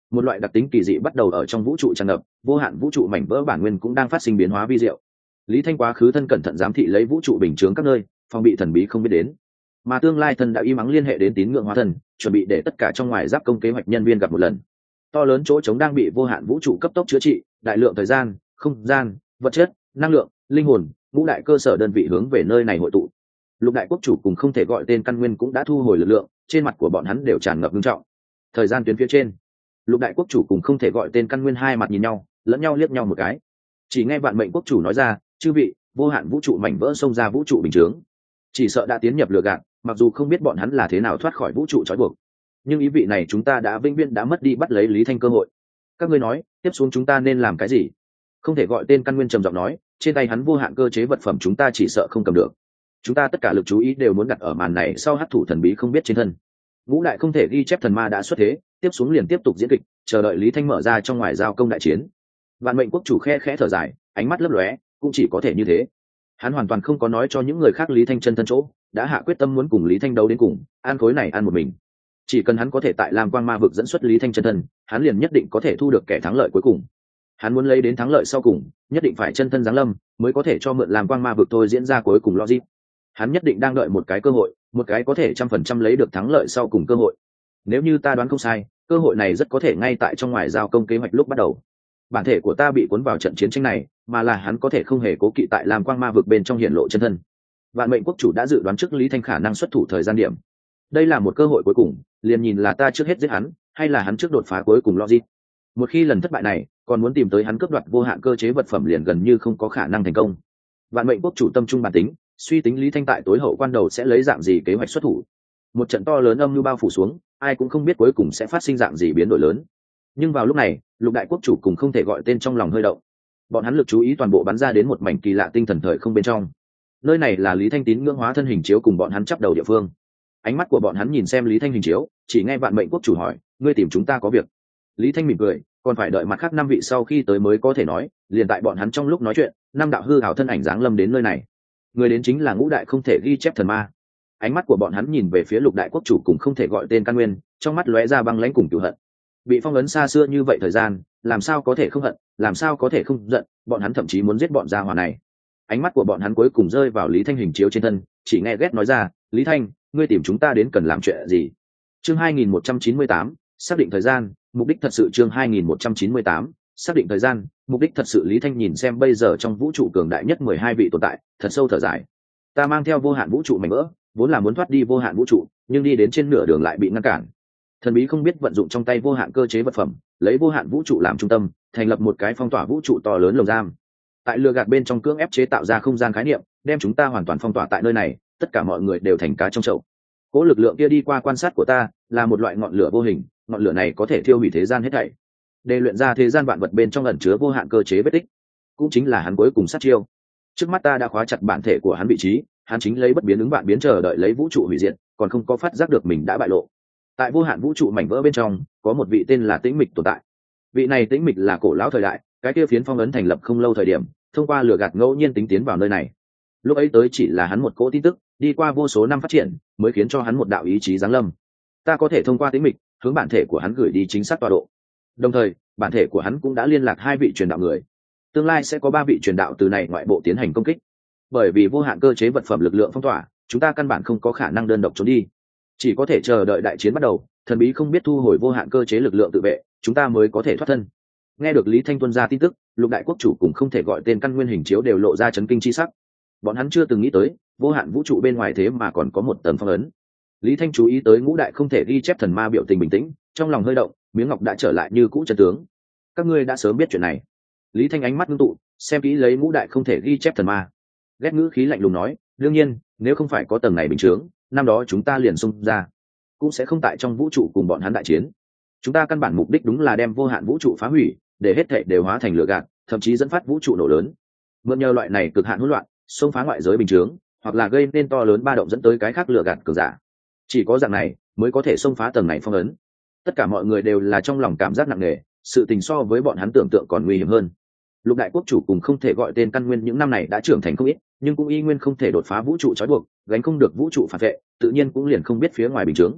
một loại đặc tính kỳ dị bắt đầu ở trong vũ trụ tràn ngập, vô hạn vũ trụ mảnh vỡ bản nguyên cũng đang phát sinh biến hóa vi diệu. Lý Thanh quá khứ thân cẩn thận giám thị lấy vũ trụ bình chướng các nơi, phòng bị thần bí không biết đến, mà tương lai thân đã y mắng liên hệ đến tín ngưỡng hóa thân, chuẩn bị để tất cả trong ngoài giáp công kế hoạch nhân viên gặp một lần. To lớn chỗ trống đang bị vô hạn vũ trụ cấp tốc chữa trị, đại lượng thời gian, không gian, vật chất, năng lượng, linh hồn, ngũ đại cơ sở đơn vị hướng về nơi này hội tụ. Lục đại quốc chủ cùng không thể gọi tên căn nguyên cũng đã thu hồi lực lượng, trên mặt của bọn hắn đều tràn ngập nghiêm trọng. Thời gian tuyến phía trên, lục đại quốc chủ cùng không thể gọi tên căn nguyên hai mặt nhìn nhau, lẫn nhau liếc nhau một cái. Chỉ nghe vạn mệnh quốc chủ nói ra, chư vị, vô hạn vũ trụ mảnh vỡ xông ra vũ trụ bình chướng, chỉ sợ đã tiến nhập lừa gạt, mặc dù không biết bọn hắn là thế nào thoát khỏi vũ trụ trói buộc, nhưng ý vị này chúng ta đã vĩnh viễn đã mất đi bắt lấy Lý Thanh cơ hội. Các ngươi nói, tiếp xuống chúng ta nên làm cái gì? Không thể gọi tên căn nguyên trầm giọng nói, trên tay hắn vô hạn cơ chế vật phẩm chúng ta chỉ sợ không cầm được. Chúng ta tất cả lực chú ý đều muốn đặt ở màn này sau hắc thủ thần bí không biết trên thân. Ngũ đại không thể ghi chép thần ma đã xuất thế, tiếp xuống liền tiếp tục diễn kịch, chờ đợi Lý Thanh mở ra trong ngoài giao công đại chiến. Vạn mệnh quốc chủ khe khẽ thở dài, ánh mắt lấp lóe, cũng chỉ có thể như thế. Hắn hoàn toàn không có nói cho những người khác Lý Thanh chân thân chỗ, đã hạ quyết tâm muốn cùng Lý Thanh đấu đến cùng, an khối này ăn một mình. Chỉ cần hắn có thể tại Lam Quang Ma vực dẫn xuất Lý Thanh chân thân, hắn liền nhất định có thể thu được kẻ thắng lợi cuối cùng. Hắn muốn lấy đến thắng lợi sau cùng, nhất định phải chân thân giáng lâm, mới có thể cho mượn Lam Quang Ma vực tôi diễn ra cuối cùng logic. Hắn nhất định đang đợi một cái cơ hội, một cái có thể 100% lấy được thắng lợi sau cùng cơ hội. Nếu như ta đoán không sai, cơ hội này rất có thể ngay tại trong ngoài giao công kế hoạch lúc bắt đầu. Bản thể của ta bị cuốn vào trận chiến tranh này, mà là hắn có thể không hề cố kỵ tại Lam Quang Ma vực bên trong hiển lộ chân thân. Vạn mệnh quốc chủ đã dự đoán trước Lý Thanh khả năng xuất thủ thời gian điểm. Đây là một cơ hội cuối cùng, liền nhìn là ta trước hết giết hắn, hay là hắn trước đột phá cuối cùng logic. Một khi lần thất bại này, còn muốn tìm tới hắn cướp đoạt vô hạn cơ chế vật phẩm liền gần như không có khả năng thành công. Vạn mệnh quốc chủ tâm trung bản tính, suy tính Lý Thanh tại tối hậu quan đầu sẽ lấy dạng gì kế hoạch xuất thủ. Một trận to lớn âm mưu bao phủ xuống, ai cũng không biết cuối cùng sẽ phát sinh dạng gì biến đổi lớn. Nhưng vào lúc này, lục đại quốc chủ cùng không thể gọi tên trong lòng hơi động. Bọn hắn lực chú ý toàn bộ bắn ra đến một mảnh kỳ lạ tinh thần thời không bên trong. Nơi này là Lý Thanh tín ngưỡng hóa thân hình chiếu cùng bọn hắn chắp đầu địa phương. Ánh mắt của bọn hắn nhìn xem Lý Thanh hình chiếu, chỉ nghe vạn mệnh quốc chủ hỏi, ngươi tìm chúng ta có việc? Lý Thanh mỉm cười, còn phải đợi mặt khác năm vị sau khi tới mới có thể nói. Liền tại bọn hắn trong lúc nói chuyện, năm đạo hư ảo thân ảnh giáng lâm đến nơi này. Người đến chính là ngũ đại không thể ghi chép thần ma. Ánh mắt của bọn hắn nhìn về phía lục đại quốc chủ cùng không thể gọi tên căn nguyên, trong mắt lóe ra băng lãnh cùng cửu hận. Bị phong ấn xa xưa như vậy thời gian, làm sao có thể không hận, làm sao có thể không giận, bọn hắn thậm chí muốn giết bọn gia hỏa này. Ánh mắt của bọn hắn cuối cùng rơi vào Lý Thanh hình chiếu trên thân, chỉ nghe ghét nói ra, Lý Thanh, ngươi tìm chúng ta đến cần làm chuyện gì? Chương 2198, xác định thời gian, mục đích thật sự. Chương 2198, xác định thời gian, mục đích thật sự. Lý Thanh nhìn xem bây giờ trong vũ trụ cường đại nhất 12 vị tồn tại, thật sâu thở dài. Ta mang theo vô hạn vũ trụ mảnh vỡ, vốn là muốn thoát đi vô hạn vũ trụ, nhưng đi đến trên nửa đường lại bị ngăn cản. Thần bí không biết vận dụng trong tay vô hạn cơ chế vật phẩm, lấy vô hạn vũ trụ làm trung tâm, thành lập một cái phong tỏa vũ trụ to lớn lồng giam. Tại lừa gạt bên trong cưỡng ép chế tạo ra không gian khái niệm, đem chúng ta hoàn toàn phong tỏa tại nơi này, tất cả mọi người đều thành cá trong chậu. Cố lực lượng kia đi qua quan sát của ta, là một loại ngọn lửa vô hình, ngọn lửa này có thể thiêu hủy thế gian hết thảy. Để luyện ra thế gian vạn vật bên trong ẩn chứa vô hạn cơ chế vết tích, cũng chính là hắn cuối cùng sát chiêu. Trước mắt ta đã khóa chặt bản thể của hắn vị trí, hắn chính lấy bất biến ứng vạn biến chờ đợi lấy vũ trụ hủy diệt, còn không có phát giác được mình đã bại lộ. Tại vô hạn vũ trụ mảnh vỡ bên trong, có một vị tên là Tĩnh Mịch tồn tại. Vị này Tĩnh Mịch là cổ lão thời đại, cái kia phiến phong ấn thành lập không lâu thời điểm, thông qua lừa gạt ngẫu nhiên tính tiến vào nơi này. Lúc ấy tới chỉ là hắn một cỗ tin tức, đi qua vô số năm phát triển, mới khiến cho hắn một đạo ý chí giáng lâm. Ta có thể thông qua Tĩnh Mịch, hướng bản thể của hắn gửi đi chính xác tọa độ. Đồng thời, bản thể của hắn cũng đã liên lạc hai vị truyền đạo người. Tương lai sẽ có 3 vị truyền đạo từ này ngoại bộ tiến hành công kích. Bởi vì vô hạn cơ chế vật phẩm lực lượng phong tỏa, chúng ta căn bản không có khả năng đơn độc trốn đi, chỉ có thể chờ đợi đại chiến bắt đầu, thần bí không biết thu hồi vô hạn cơ chế lực lượng tự vệ, chúng ta mới có thể thoát thân. Nghe được Lý Thanh tuân ra tin tức, lục đại quốc chủ cùng không thể gọi tên căn nguyên hình chiếu đều lộ ra chấn kinh chi sắc. Bọn hắn chưa từng nghĩ tới, vô hạn vũ trụ bên ngoài thế mà còn có một tầng phong ấn. Lý Thanh chú ý tới ngũ đại không thể ghi chép thần ma biểu tình bình tĩnh, trong lòng hơi động, miếng ngọc đã trở lại như cũ chân tướng. Các ngươi đã sớm biết chuyện này. Lý Thanh ánh mắt ngưng tụ, xem kỹ lấy ngũ đại không thể ghi chép thần ma. Ghét ngữ khí lạnh lùng nói, đương nhiên, nếu không phải có tầng này bình chướng, năm đó chúng ta liền xung ra, cũng sẽ không tại trong vũ trụ cùng bọn hắn đại chiến. Chúng ta căn bản mục đích đúng là đem vô hạn vũ trụ phá hủy, để hết thảy đều hóa thành lửa gạt, thậm chí dẫn phát vũ trụ nổ lớn. Mượn nhờ loại này cực hạn hỗn loạn, xông phá ngoại giới bình chướng, hoặc là gây nên to lớn ba động dẫn tới cái khác lửa gạt cường giả. Chỉ có dạng này mới có thể xông phá tầng này phong ấn. Tất cả mọi người đều là trong lòng cảm giác nặng nề, sự tình so với bọn hắn tưởng tượng còn nguy hiểm hơn. Lục đại quốc chủ cùng không thể gọi tên căn nguyên những năm này đã trưởng thành không ít, nhưng cũng y nguyên không thể đột phá vũ trụ trói buộc, gánh không được vũ trụ phản vệ, tự nhiên cũng liền không biết phía ngoài bình chướng.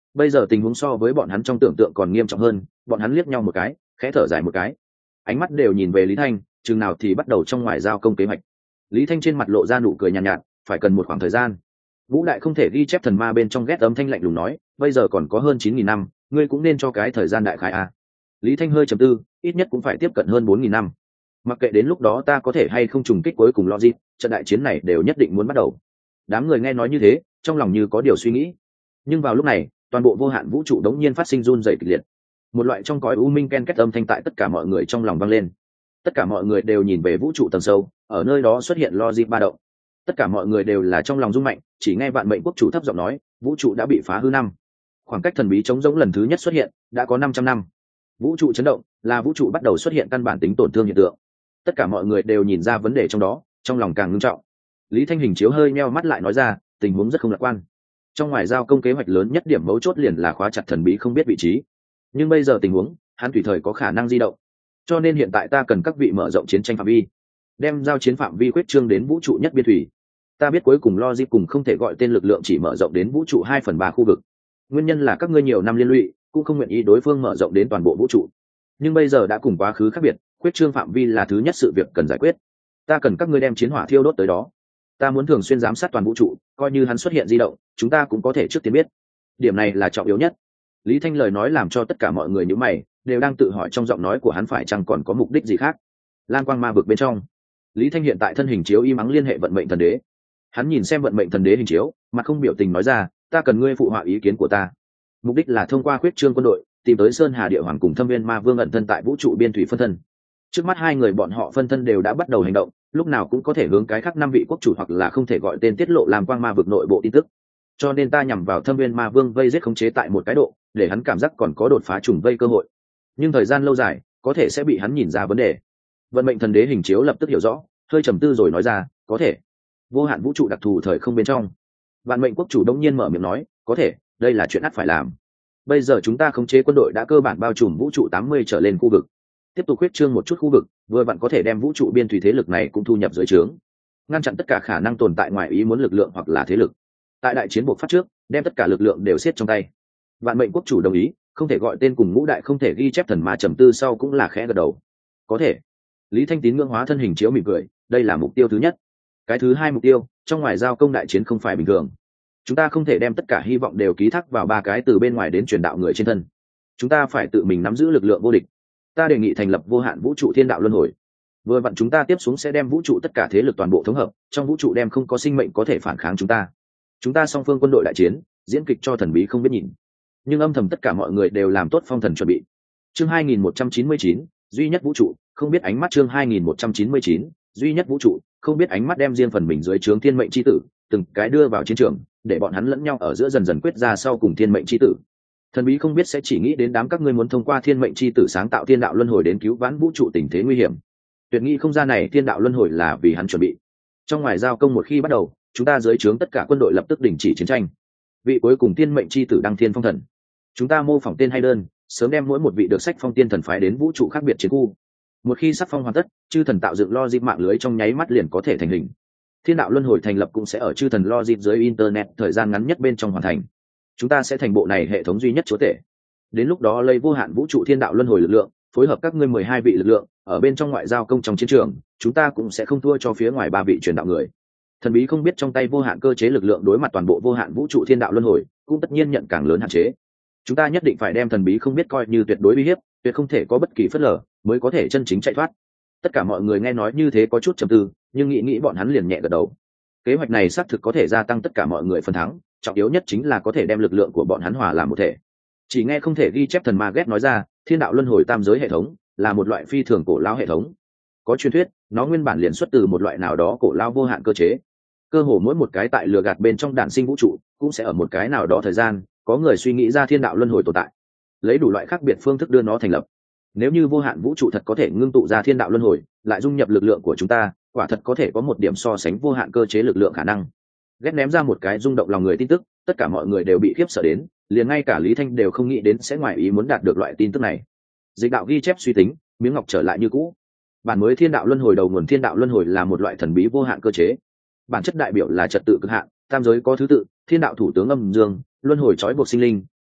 Bây giờ tình huống so với bọn hắn trong tưởng tượng còn nghiêm trọng hơn, bọn hắn liếc nhau một cái, khẽ thở dài một cái, ánh mắt đều nhìn về Lý Thanh, chừng nào thì bắt đầu trong ngoài giao công kế hoạch. Lý Thanh trên mặt lộ ra nụ cười nhàn nhạt, phải cần một khoảng thời gian. Vũ Đại không thể ghi chép thần ma bên trong ghét âm thanh lạnh lùng nói, bây giờ còn có hơn 9.000 năm, ngươi cũng nên cho cái thời gian đại khái a. Lý Thanh hơi trầm tư, ít nhất cũng phải tiếp cận hơn 4.000 năm. Mặc kệ đến lúc đó ta có thể hay không trùng kích cuối cùng logic, trận đại chiến này đều nhất định muốn bắt đầu. Đám người nghe nói như thế, trong lòng như có điều suy nghĩ. Nhưng vào lúc này, toàn bộ vô hạn vũ trụ đống nhiên phát sinh run rẩy kịch liệt. Một loại trong cõi u minh ken két âm thanh tại tất cả mọi người trong lòng vang lên. Tất cả mọi người đều nhìn về vũ trụ tầng sâu, ở nơi đó xuất hiện logic ba động. Tất cả mọi người đều là trong lòng rung mạnh, chỉ nghe vạn mệnh quốc chủ thấp giọng nói, vũ trụ đã bị phá hư năm. Khoảng cách thần bí trống rỗng lần thứ nhất xuất hiện đã có 500 năm. Vũ trụ chấn động, là vũ trụ bắt đầu xuất hiện căn bản tính tổn thương hiện tượng. Tất cả mọi người đều nhìn ra vấn đề trong đó, trong lòng càng ngưng trọng. Lý Thanh Hình chiếu hơi meo mắt lại nói ra, tình huống rất không lạc quan. Trong ngoài giao công kế hoạch lớn nhất điểm mấu chốt liền là khóa chặt thần bí không biết vị trí, nhưng bây giờ tình huống hắn tùy thời có khả năng di động, cho nên hiện tại ta cần các vị mở rộng chiến tranh phạm vi, đem giao chiến phạm vi quyết trương đến vũ trụ nhất biên thủy. Ta biết cuối cùng logic cùng không thể gọi tên lực lượng chỉ mở rộng đến vũ trụ 2/3 khu vực, nguyên nhân là các ngươi nhiều năm liên lụy cũng không nguyện ý đối phương mở rộng đến toàn bộ vũ trụ, nhưng bây giờ đã cùng quá khứ khác biệt, quyết trương phạm vi là thứ nhất sự việc cần giải quyết. Ta cần các ngươi đem chiến hỏa thiêu đốt tới đó. Ta muốn thường xuyên giám sát toàn vũ trụ, coi như hắn xuất hiện di động, chúng ta cũng có thể trước tiên biết. Điểm này là trọng yếu nhất. Lý Thanh lời nói làm cho tất cả mọi người nhíu mày, đều đang tự hỏi trong giọng nói của hắn phải chăng còn có mục đích gì khác. Lan quang ma vực bên trong, Lý Thanh hiện tại thân hình chiếu y mắng liên hệ vận mệnh thần đế. Hắn nhìn xem vận mệnh thần đế hình chiếu, mặt không biểu tình nói ra, ta cần ngươi phụ họa ý kiến của ta. Mục đích là thông qua khuyết trương quân đội, tìm tới Sơn Hà Địa Hoàng cùng Thâm Viên Ma Vương ẩn thân tại vũ trụ biên thủy phân thân. Trước mắt hai người bọn họ phân thân đều đã bắt đầu hành động, lúc nào cũng có thể hướng cái khác 5 vị quốc chủ hoặc là không thể gọi tên tiết lộ làm quang ma vực nội bộ tin tức. Cho nên ta nhằm vào Thâm Viên Ma Vương vây giết khống chế tại một cái độ, để hắn cảm giác còn có đột phá trùng vây cơ hội. Nhưng thời gian lâu dài, có thể sẽ bị hắn nhìn ra vấn đề. Vận mệnh thần đế hình chiếu lập tức hiểu rõ, hơi trầm tư rồi nói ra, có thể. Vô hạn vũ trụ đặc thù thời không bên trong. Vạn mệnh quốc chủ đông nhiên mở miệng nói, có thể, đây là chuyện ắt phải làm. Bây giờ chúng ta khống chế quân đội đã cơ bản bao trùm vũ trụ 80 trở lên khu vực. Tiếp tục huyết trương một chút khu vực, vừa vặn có thể đem vũ trụ biên thủy thế lực này cũng thu nhập dưới trướng, ngăn chặn tất cả khả năng tồn tại ngoài ý muốn lực lượng hoặc là thế lực. Tại đại chiến buộc phát trước, đem tất cả lực lượng đều siết trong tay. Vạn mệnh quốc chủ đồng ý, không thể gọi tên cùng ngũ đại không thể ghi chép thần ma trầm tư sau cũng là khẽ gật đầu. Có thể. Lý Thanh Tín ngưỡng hóa thân hình chiếu mỉm cười, đây là mục tiêu thứ nhất. Cái thứ hai mục tiêu, trong ngoài giao công đại chiến không phải bình thường. Chúng ta không thể đem tất cả hy vọng đều ký thác vào 3 cái từ bên ngoài đến truyền đạo người trên thân. Chúng ta phải tự mình nắm giữ lực lượng vô địch. Ta đề nghị thành lập vô hạn vũ trụ thiên đạo luân hồi. Vừa vặn chúng ta tiếp xuống sẽ đem vũ trụ tất cả thế lực toàn bộ thống hợp, trong vũ trụ đem không có sinh mệnh có thể phản kháng chúng ta. Chúng ta song phương quân đội đại chiến, diễn kịch cho thần bí không biết nhìn. Nhưng âm thầm tất cả mọi người đều làm tốt phong thần chuẩn bị. Chương 2199, duy nhất vũ trụ, không biết ánh mắt chương 2199, duy nhất vũ trụ, không biết ánh mắt đem riêng phần mình dưới trướng thiên mệnh chi tử, từng cái đưa vào chiến trường, để bọn hắn lẫn nhau ở giữa dần dần quyết ra sau cùng thiên mệnh chi tử. Thần bí không biết sẽ chỉ nghĩ đến đám các ngươi muốn thông qua thiên mệnh chi tử sáng tạo thiên đạo luân hồi đến cứu vãn vũ trụ tình thế nguy hiểm. Tuyệt nghĩ không ra này thiên đạo luân hồi là vì hắn chuẩn bị. Trong ngoài giao công một khi bắt đầu, chúng ta dưới trướng tất cả quân đội lập tức đình chỉ chiến tranh. Vị cuối cùng thiên mệnh chi tử đăng thiên phong thần. Chúng ta mô phỏng tên hay đơn, sớm đem mỗi một vị được sách phong tiên thần phái đến vũ trụ khác biệt chiến khu. Một khi sắc phong hoàn tất, chư thần tạo dựng logic mạng lưới trong nháy mắt liền có thể thành hình. Thiên đạo luân hồi thành lập cũng sẽ ở chư thần logic dưới internet thời gian ngắn nhất bên trong hoàn thành. Chúng ta sẽ thành bộ này hệ thống duy nhất chúa tể. Đến lúc đó lấy vô hạn vũ trụ thiên đạo luân hồi lực lượng, phối hợp các ngươi 12 vị lực lượng, ở bên trong ngoại giao công trong chiến trường, chúng ta cũng sẽ không thua cho phía ngoài 3 vị truyền đạo người. Thần bí không biết trong tay vô hạn cơ chế lực lượng đối mặt toàn bộ vô hạn vũ trụ thiên đạo luân hồi, cũng tất nhiên nhận càng lớn hạn chế. Chúng ta nhất định phải đem thần bí không biết coi như tuyệt đối uy hiếp, tuyệt không thể có bất kỳ phớt lờ, mới có thể chân chính chạy thoát. Tất cả mọi người nghe nói như thế có chút trầm tư, nhưng nghĩ bọn hắn liền nhẹ gật đầu. Kế hoạch này xác thực có thể gia tăng tất cả mọi người phần thắng, trọng yếu nhất chính là có thể đem lực lượng của bọn hắn hòa làm một thể. Chỉ nghe không thể ghi chép thần ma ghét nói ra, thiên đạo luân hồi tam giới hệ thống là một loại phi thường cổ lao hệ thống. Có truyền thuyết, nó nguyên bản liền xuất từ một loại nào đó cổ lao vô hạn cơ chế. Cơ hồ mỗi một cái tại lừa gạt bên trong đản sinh vũ trụ, cũng sẽ ở một cái nào đó thời gian, có người suy nghĩ ra thiên đạo luân hồi tồn tại, lấy đủ loại khác biệt phương thức đưa nó thành lập. Nếu như vô hạn vũ trụ thật có thể ngưng tụ ra thiên đạo luân hồi, lại dung nhập lực lượng của chúng ta, quả thật có thể có một điểm so sánh vô hạn cơ chế lực lượng khả năng. Ghét ném ra một cái rung động lòng người tin tức, tất cả mọi người đều bị khiếp sợ đến, liền ngay cả Lý Thanh đều không nghĩ đến sẽ ngoài ý muốn đạt được loại tin tức này. Dịch đạo ghi chép suy tính, miếng ngọc trở lại như cũ. Bản mới thiên đạo luân hồi đầu nguồn thiên đạo luân hồi là một loại thần bí vô hạn cơ chế. Bản chất đại biểu là trật tự cực hạn, tam giới có thứ tự, thiên đạo thủ tướng âm dương, luân hồi trói buộc sinh linh,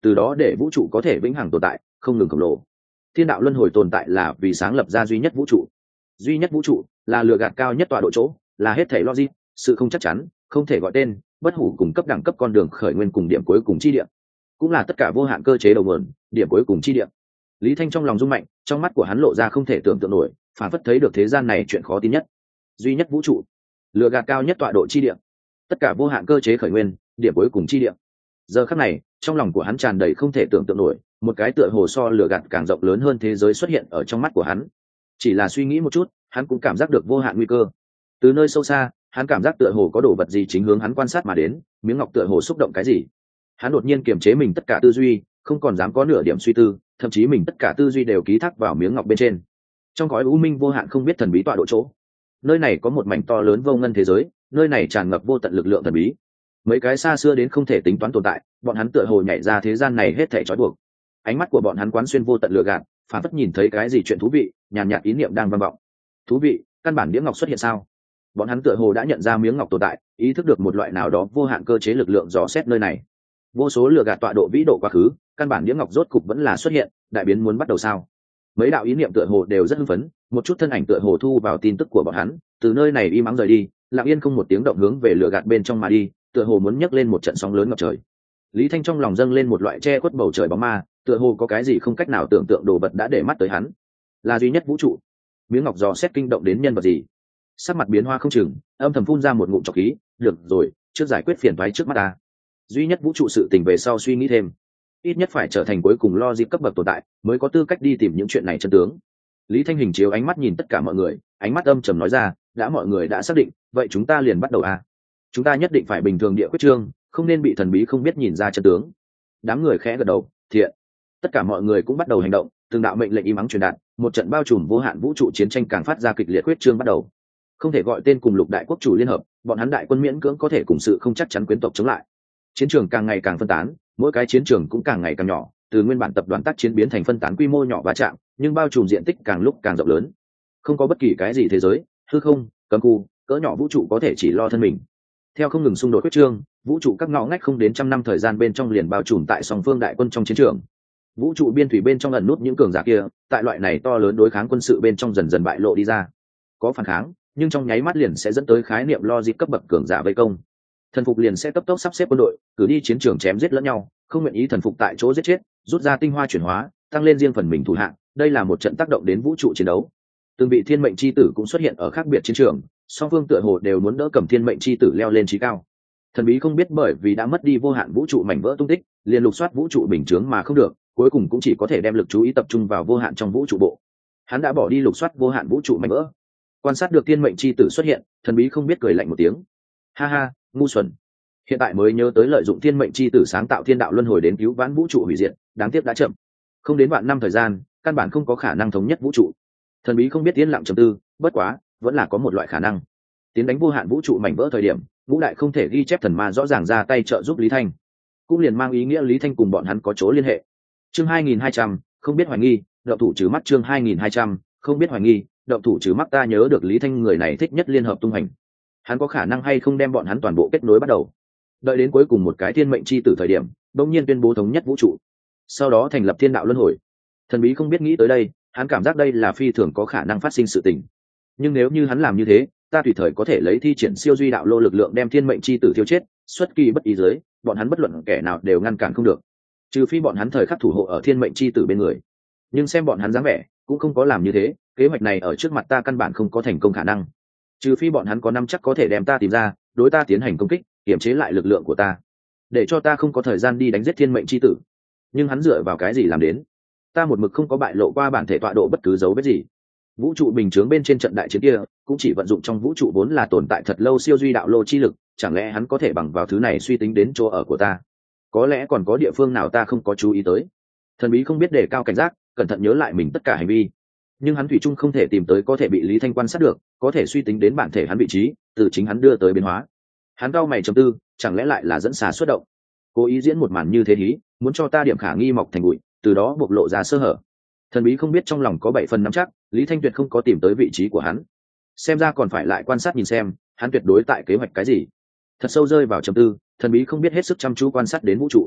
từ đó để vũ trụ có thể vĩnh hằng tồn tại, không ngừng khổng lồ. Thiên đạo luân hồi tồn tại là vì sáng lập ra duy nhất vũ trụ. Duy nhất vũ trụ là lừa gạt cao nhất tọa độ chỗ, là hết thảy logic, sự không chắc chắn, không thể gọi tên, bất hủ cùng cấp đẳng cấp con đường khởi nguyên cùng điểm cuối cùng chi điểm, cũng là tất cả vô hạn cơ chế đầu nguồn, điểm cuối cùng chi điểm. Lý Thanh trong lòng rung mạnh, trong mắt của hắn lộ ra không thể tưởng tượng nổi, phản phất thấy được thế gian này chuyện khó tin nhất. Duy nhất vũ trụ, lừa gạt cao nhất tọa độ chi điểm, tất cả vô hạn cơ chế khởi nguyên, điểm cuối cùng chi điểm. Giờ khắc này, trong lòng của hắn tràn đầy không thể tưởng tượng nổi, một cái tựa hồ so lừa gạt càng rộng lớn hơn thế giới xuất hiện ở trong mắt của hắn. Chỉ là suy nghĩ một chút, hắn cũng cảm giác được vô hạn nguy cơ. Từ nơi sâu xa, hắn cảm giác tựa hồ có đồ vật gì chính hướng hắn quan sát mà đến, miếng ngọc tựa hồ xúc động cái gì. Hắn đột nhiên kiềm chế mình tất cả tư duy, không còn dám có nửa điểm suy tư, thậm chí mình tất cả tư duy đều ký thác vào miếng ngọc bên trên. Trong khói u minh vô hạn không biết thần bí tọa độ chỗ, nơi này có một mảnh to lớn vô ngân thế giới, nơi này tràn ngập vô tận lực lượng thần bí. Mấy cái xa xưa đến không thể tính toán tồn tại, bọn hắn tựa hồ nhảy ra thế gian này hết thảy trói buộc. Ánh mắt của bọn hắn quán xuyên vô tận lừa gạt, phản phất nhìn thấy cái gì chuyện thú vị, nhàn nhạt ý niệm đang vang vọng. Thú vị, căn bản miếng ngọc xuất hiện sao? Bọn hắn tựa hồ đã nhận ra miếng ngọc tồn tại, ý thức được một loại nào đó vô hạn cơ chế lực lượng dò xét nơi này. Vô số lừa gạt tọa độ vĩ độ quá khứ, căn bản miếng ngọc rốt cục vẫn là xuất hiện, đại biến muốn bắt đầu sao? Mấy đạo ý niệm tựa hồ đều rất hưng phấn, một chút thân ảnh tựa hồ thu vào tin tức của bọn hắn, từ nơi này im ắng rời đi, lặng yên không một tiếng động hướng về lừa gạt bên trong mà đi, tựa hồ muốn nhấc lên một trận sóng lớn ngập trời. Lý Thanh trong lòng dâng lên một loại che khuất bầu trời bóng ma, tựa hồ có cái gì không cách nào tưởng tượng đồ vật đã để mắt tới hắn. Là duy nhất vũ trụ. Miếng ngọc dò xét kinh động đến nhân vật gì? Sắc mặt biến hoa không chừng, âm thầm phun ra một ngụm trọc khí, được rồi, trước giải quyết phiền toái trước mắt ta. Duy nhất vũ trụ sự tình về sau suy nghĩ thêm. Ít nhất phải trở thành cuối cùng lo dịp cấp bậc tồn tại, mới có tư cách đi tìm những chuyện này chân tướng. Lý Thanh hình chiếu ánh mắt nhìn tất cả mọi người, ánh mắt âm trầm nói ra, đã mọi người đã xác định, vậy chúng ta liền bắt đầu à? Chúng ta nhất định phải bình thường địa quyết trương, không nên bị thần bí không biết nhìn ra chân tướng. Đám người khẽ gật đầu, thiện. Tất cả mọi người cũng bắt đầu hành động, từng đạo mệnh lệnh im ắng truyền đạt, một trận bao trùm vô hạn vũ trụ chiến tranh càng phát ra kịch liệt quyết trương bắt đầu. Không thể gọi tên cùng lục đại quốc chủ liên hợp, bọn hắn đại quân miễn cưỡng có thể cùng sự không chắc chắn quyến tộc chống lại. Chiến trường càng ngày càng phân tán, mỗi cái chiến trường cũng càng ngày càng nhỏ, từ nguyên bản tập đoàn tác chiến biến thành phân tán quy mô nhỏ va chạm, nhưng bao trùm diện tích càng lúc càng rộng lớn. Không có bất kỳ cái gì thế giới, hư không, cấm khu, cỡ nhỏ vũ trụ có thể chỉ lo thân mình. Theo không ngừng xung đột quyết trương, vũ trụ các ngõ ngách không đến trăm năm thời gian bên trong liền bao trùm tại song phương đại quân trong chiến trường. Vũ trụ biên thủy bên trong ẩn nút những cường giả kia, tại loại này to lớn đối kháng quân sự bên trong dần dần bại lộ đi ra. Có phản kháng, nhưng trong nháy mắt liền sẽ dẫn tới khái niệm logic cấp bậc cường giả vây công. Thần phục liền sẽ cấp tốc sắp xếp quân đội, cử đi chiến trường chém giết lẫn nhau, không nguyện ý thần phục tại chỗ giết chết, rút ra tinh hoa chuyển hóa, tăng lên riêng phần mình thủ hạng. Đây là một trận tác động đến vũ trụ chiến đấu. Từng vị thiên mệnh chi tử cũng xuất hiện ở khác biệt chiến trường, song phương tựa hồ đều muốn đỡ cầm thiên mệnh chi tử leo lên trí cao. Thần bí không biết bởi vì đã mất đi vô hạn vũ trụ mảnh vỡ tung tích, liền lục soát vũ trụ bình chướng mà không được, cuối cùng cũng chỉ có thể đem lực chú ý tập trung vào vô hạn trong vũ trụ bộ. Hắn đã bỏ đi lục soát vô hạn vũ trụ mảnh vỡ. Quan sát được thiên mệnh chi tử xuất hiện, thần bí không biết cười lạnh một tiếng. Ha ha, ngu xuẩn. Hiện tại mới nhớ tới lợi dụng thiên mệnh chi tử sáng tạo thiên đạo luân hồi đến cứu vãn vũ trụ hủy diệt, đáng tiếc đã chậm. Không đến vạn năm thời gian, căn bản không có khả năng thống nhất vũ trụ. Thần bí không biết yên lặng trầm tư, bất quá, vẫn là có một loại khả năng. Tiến đánh vô hạn vũ trụ mảnh vỡ thời điểm, ngũ đại không thể ghi chép thần ma rõ ràng ra tay trợ giúp Lý Thanh, cũng liền mang ý nghĩa Lý Thanh cùng bọn hắn có chỗ liên hệ. Chương 2200, không biết hoài nghi, động thủ trừ mắt. Chương 2200, không biết hoài nghi, động thủ trừ mắt. Ta nhớ được Lý Thanh người này thích nhất liên hợp tung hành. Hắn có khả năng hay không đem bọn hắn toàn bộ kết nối bắt đầu, đợi đến cuối cùng một cái thiên mệnh chi tử thời điểm, đột nhiên tuyên bố thống nhất vũ trụ, sau đó thành lập thiên đạo luân hồi. Thần bí không biết nghĩ tới đây, hắn cảm giác đây là phi thường có khả năng phát sinh sự tình. Nhưng nếu như hắn làm như thế, ta tùy thời có thể lấy thi triển siêu duy đạo lô lực lượng đem thiên mệnh chi tử tiêu chết, xuất kỳ bất ý giới, bọn hắn bất luận kẻ nào đều ngăn cản không được, trừ phi bọn hắn thời khắc thủ hộ ở thiên mệnh chi tử bên người. Nhưng xem bọn hắn dáng vẻ, cũng không có làm như thế, kế hoạch này ở trước mặt ta căn bản không có thành công khả năng, trừ phi bọn hắn có nắm chắc có thể đem ta tìm ra, đối ta tiến hành công kích, kiểm chế lại lực lượng của ta, để cho ta không có thời gian đi đánh giết thiên mệnh chi tử. Nhưng hắn dựa vào cái gì làm đến? Ta một mực không có bại lộ qua bản thể tọa độ bất cứ dấu vết gì. Vũ trụ bình chướng bên trên trận đại chiến kia cũng chỉ vận dụng trong vũ trụ vốn là tồn tại thật lâu siêu duy đạo lô chi lực, chẳng lẽ hắn có thể bằng vào thứ này suy tính đến chỗ ở của ta? Có lẽ còn có địa phương nào ta không có chú ý tới. Thần bí không biết đề cao cảnh giác, cẩn thận nhớ lại mình tất cả hành vi, nhưng hắn thủy chung không thể tìm tới có thể bị Lý Thanh quan sát được, có thể suy tính đến bản thể hắn vị trí, từ chính hắn đưa tới biến hóa. Hắn cau mày trầm tư, chẳng lẽ lại là dẫn xà xuất động, cố ý diễn một màn như thế hí, muốn cho ta điểm khả nghi mọc thành bụi, từ đó bộc lộ ra sơ hở. Thần bí không biết trong lòng có 7 phần nắm chắc, Lý Thanh tuyệt không có tìm tới vị trí của hắn, xem ra còn phải lại quan sát nhìn xem hắn tuyệt đối tại kế hoạch cái gì. Thật sâu rơi vào trầm tư, thần bí không biết hết sức chăm chú quan sát đến vũ trụ.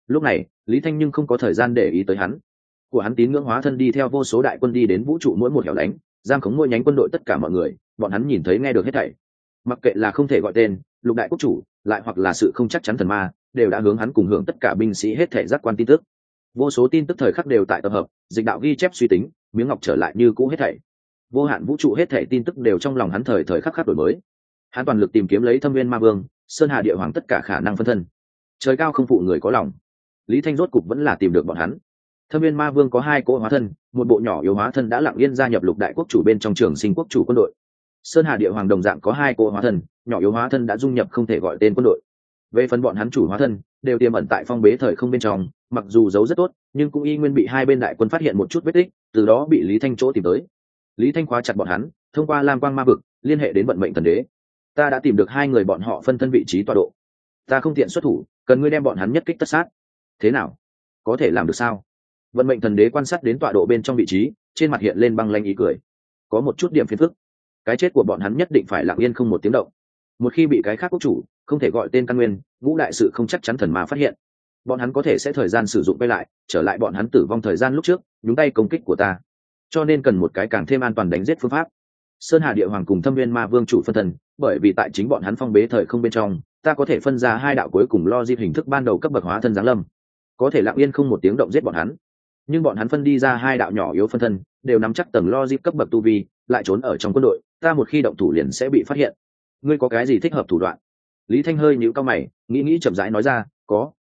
Lúc này Lý Thanh nhưng không có thời gian để ý tới hắn. Của hắn tín ngưỡng hóa thân đi theo vô số đại quân đi đến vũ trụ mỗi một hẻo lánh, giam khống mỗi nhánh quân đội tất cả mọi người, bọn hắn nhìn thấy nghe được hết thảy. Mặc kệ là không thể gọi tên, lục đại quốc chủ, lại hoặc là sự không chắc chắn thần ma, đều đã hướng hắn cùng hưởng tất cả binh sĩ hết thảy giác quan tin tức. Vô số tin tức thời khắc đều tại tập hợp, dịch đạo ghi chép suy tính, miếng ngọc trở lại như cũ hết thảy. Vô hạn vũ trụ hết thảy tin tức đều trong lòng hắn thời thời khắc khắc đổi mới. Hắn toàn lực tìm kiếm lấy Thâm Viên Ma Vương, Sơn Hà Địa Hoàng tất cả khả năng phân thân. Trời cao không phụ người có lòng. Lý Thanh rốt cục vẫn là tìm được bọn hắn. Thâm Viên Ma Vương có 2 cỗ hóa thân, một bộ nhỏ yếu hóa thân đã lặng yên gia nhập lục đại quốc chủ bên trong Trường Sinh quốc chủ quân đội. Sơn Hà Địa Hoàng đồng dạng có 2 cỗ hóa thân, nhỏ yếu hóa thân đã dung nhập không thể gọi tên quân đội. Về phần bọn hắn chủ hóa thân, đều tiềm ẩn tại phong bế thời không bên trong, mặc dù giấu rất tốt, nhưng cũng y nguyên bị hai bên đại quân phát hiện một chút vết tích, từ đó bị Lý Thanh chỗ tìm tới. Lý Thanh khóa chặt bọn hắn, thông qua Lam Quang Ma vực, liên hệ đến vận mệnh thần đế. Ta đã tìm được 2 người bọn họ phân thân vị trí tọa độ. Ta không tiện xuất thủ, cần ngươi đem bọn hắn nhất kích tất sát. Thế nào? Có thể làm được sao? Vận mệnh thần đế quan sát đến tọa độ bên trong vị trí, trên mặt hiện lên băng lanh ý cười. Có một chút điểm phiền phức. Cái chết của bọn hắn nhất định phải lặng yên không một tiếng động. Một khi bị cái khác quốc chủ, không thể gọi tên căn nguyên, ngũ đại sự không chắc chắn thần ma phát hiện, bọn hắn có thể sẽ thời gian sử dụng quay lại, trở lại bọn hắn tử vong thời gian lúc trước, nhúng tay công kích của ta. Cho nên cần một cái càng thêm an toàn đánh giết phương pháp. Sơn Hà Địa Hoàng cùng Thâm Viên Ma Vương chủ phân thân, bởi vì tại chính bọn hắn phong bế thời không bên trong, ta có thể phân ra 2 đạo cuối cùng lo dịp hình thức ban đầu cấp bậc hóa thân giáng lâm, có thể lặng yên không một tiếng động giết bọn hắn. Nhưng bọn hắn phân đi ra 2 đạo nhỏ yếu phân thân, đều nắm chắc tầng lo dịp cấp bậc tu vi, lại trốn ở trong quân đội, ta một khi động thủ liền sẽ bị phát hiện. Ngươi có cái gì thích hợp thủ đoạn? Lý Thanh hơi nhíu cau mày, nghĩ chậm rãi nói ra,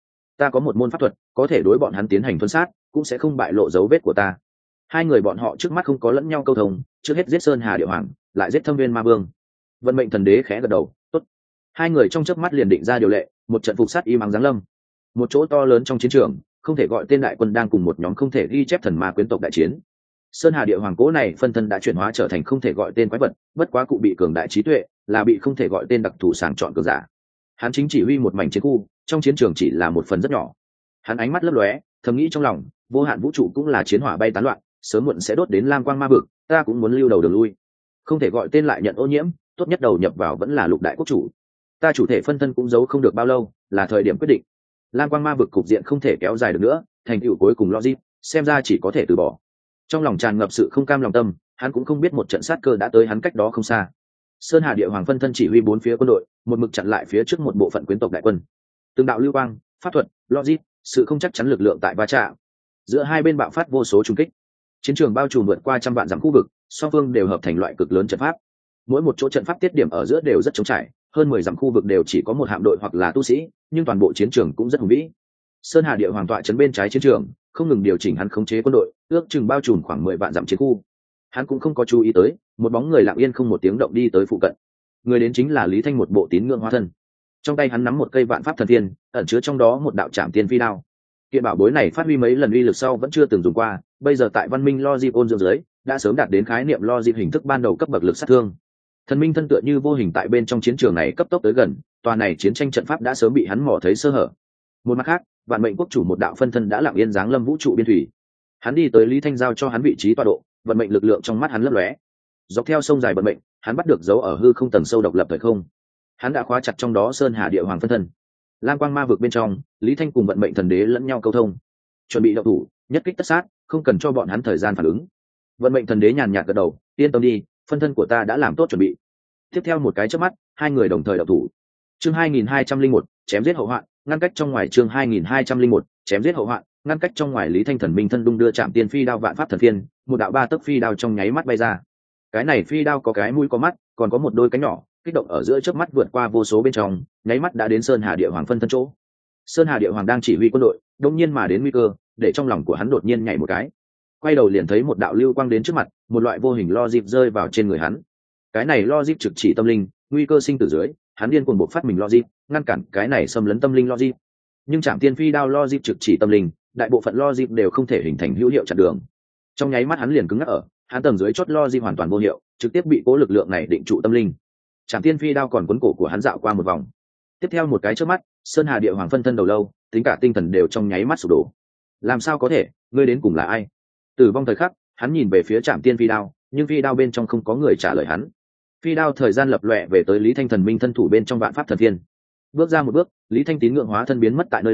ta có một môn pháp thuật, có thể đối bọn hắn tiến hành thuần sát, cũng sẽ không bại lộ dấu vết của ta. 2 người bọn họ trước mắt không có lẫn nhau câu thông, trước hết giết Sơn Hà Địa Hoàng, lại giết Thâm Viên Ma Vương. Vận mệnh thần đế khẽ gật đầu, tốt. 2 người trong chớp mắt liền định ra điều lệ, một trận phục sát y mắng giáng lâm. Một chỗ to lớn trong chiến trường, không thể gọi tên đại quân đang cùng một nhóm không thể ghi chép thần ma quyến tộc đại chiến. Sơn Hà Địa Hoàng cố này phân thân đã chuyển hóa trở thành không thể gọi tên quái vật, bất quá cụ bị cường đại trí tuệ, là bị không thể gọi tên đặc thù sàng chọn cường giả. Hắn chính chỉ huy một mảnh chiến khu, trong chiến trường chỉ là một phần rất nhỏ. Hắn ánh mắt lấp lóe, thầm nghĩ trong lòng, vô hạn vũ trụ cũng là chiến hỏa bay tán loạn, sớm muộn sẽ đốt đến Lam Quang Ma vực, ta cũng muốn lưu đầu đường lui. Không thể gọi tên lại nhận ô nhiễm, tốt nhất đầu nhập vào vẫn là lục đại quốc chủ. Ta chủ thể phân thân cũng giấu không được bao lâu, là thời điểm quyết định. Lam Quang Ma vực cục diện không thể kéo dài được nữa, thành tựu cuối cùng logic, xem ra chỉ có thể từ bỏ. Trong lòng tràn ngập sự không cam lòng tâm, hắn cũng không biết một trận sát cơ đã tới hắn cách đó không xa. Sơn Hà Địa Hoàng phân thân chỉ huy 4 phía quân đội, một mực chặn lại phía trước một bộ phận quyến tộc đại quân. Từng đạo lưu quang, pháp thuật, logic, sự không chắc chắn lực lượng tại va chạm. Giữa hai bên bạo phát vô số trùng kích. Chiến trường bao trùm vượt qua trăm vạn dặm khu vực, song phương đều hợp thành loại cực lớn trận pháp. Mỗi một chỗ trận pháp tiết điểm ở giữa đều rất trống trải, hơn 10 dặm khu vực đều chỉ có một hạm đội hoặc là tu sĩ, nhưng toàn bộ chiến trường cũng rất hùng vĩ. Sơn Hà Địa Hoàng tọa trấn bên trái chiến trường, không ngừng điều chỉnh hắn khống chế quân đội, ước chừng bao trùm khoảng 10 vạn dặm chiến khu. Hắn cũng không có chú ý tới, một bóng người lặng yên không một tiếng động đi tới phụ cận. Người đến chính là Lý Thanh, một bộ tín ngưỡng hóa thân. Trong tay hắn nắm một cây vạn pháp thần tiên, ẩn chứa trong đó một đạo trảm tiên phi đao. Kiện bảo bối này phát huy mấy lần uy lực sau vẫn chưa từng dùng qua, bây giờ tại văn minh logic ôn dưỡng dưới, đã sớm đạt đến khái niệm logic hình thức ban đầu cấp bậc lực sát thương. Thần minh thân tựa như vô hình tại bên trong chiến trường này cấp tốc tới gần, tòa này chiến tranh trận pháp đã sớm bị hắn mò thấy sơ hở. Một mặt khác, vạn mệnh quốc chủ một đạo phân thân đã lặng yên giáng lâm vũ trụ biên thủy. Hắn đi tới Lý Thanh giao cho hắn vị trí tọa độ, vận mệnh lực lượng trong mắt hắn lấp lóe. Dọc theo sông dài vận mệnh, hắn bắt được dấu ở hư không tầng sâu độc lập thời không. Hắn đã khóa chặt trong đó Sơn Hà Địa Hoàng phân thân. Lam Quang Ma vực bên trong, Lý Thanh cùng vận mệnh thần đế lẫn nhau câu thông, chuẩn bị động thủ, nhất kích tất sát, không cần cho bọn hắn thời gian phản ứng. Vận mệnh thần đế nhàn nhạt gật đầu, yên tâm đi, phân thân của ta đã làm tốt chuẩn bị. Tiếp theo một cái chớp mắt, 2 người đồng thời động thủ. Chương 2201, chém giết hậu hoạn, ngăn cách trong ngoài. Chương 2201, chém giết hậu hoạn, ngăn cách trong ngoài. Lý Thanh thần minh thân đung đưa chạm tiên phi đao vạn pháp thần phiên, một đạo 3 tấc phi đao trong nháy mắt bay ra. Cái này phi đao có cái mũi có mắt, còn có một đôi cánh nhỏ, kích động ở giữa chớp mắt vượt qua vô số bên trong, nháy mắt đã đến Sơn Hà Địa Hoàng phân thân chỗ. Sơn Hà Địa Hoàng đang chỉ huy quân đội, đột nhiên mà đến nguy cơ, để trong lòng của hắn đột nhiên nhảy một cái. Quay đầu liền thấy một đạo lưu quang đến trước mặt, một loại vô hình logic rơi vào trên người hắn. Cái này logic trực chỉ tâm linh, nguy cơ sinh tử dưới, hắn điên cuồng bộc phát mình logic, ngăn cản cái này xâm lấn tâm linh logic. Nhưng Trảm Tiên Phi đao logic trực chỉ tâm linh, đại bộ phận logic đều không thể hình thành hữu hiệu chặn đường. Trong nháy mắt hắn liền cứng ngắc ở, hắn tầng dưới chót logic hoàn toàn vô hiệu, trực tiếp bị cố lực lượng này định trụ tâm linh. Trảm Tiên Phi đao còn cuốn cổ của hắn dạo qua một vòng. Tiếp theo một cái chớp mắt, Sơn Hà Địa Hoàng phân thân đầu lâu, tính cả tinh thần đều trong nháy mắt sụp đổ. Làm sao có thể, ngươi đến cùng là ai? Tử vong thời khắc, hắn nhìn về phía Trảm Tiên Phi đao, nhưng phi đao bên trong không có người trả lời hắn. Phi đao thời gian lập lòe về tới Lý Thanh thần minh thân thủ bên trong vạn pháp thần thiên. Bước ra một bước, Lý Thanh tín ngưỡng hóa thân biến mất tại nơi đây,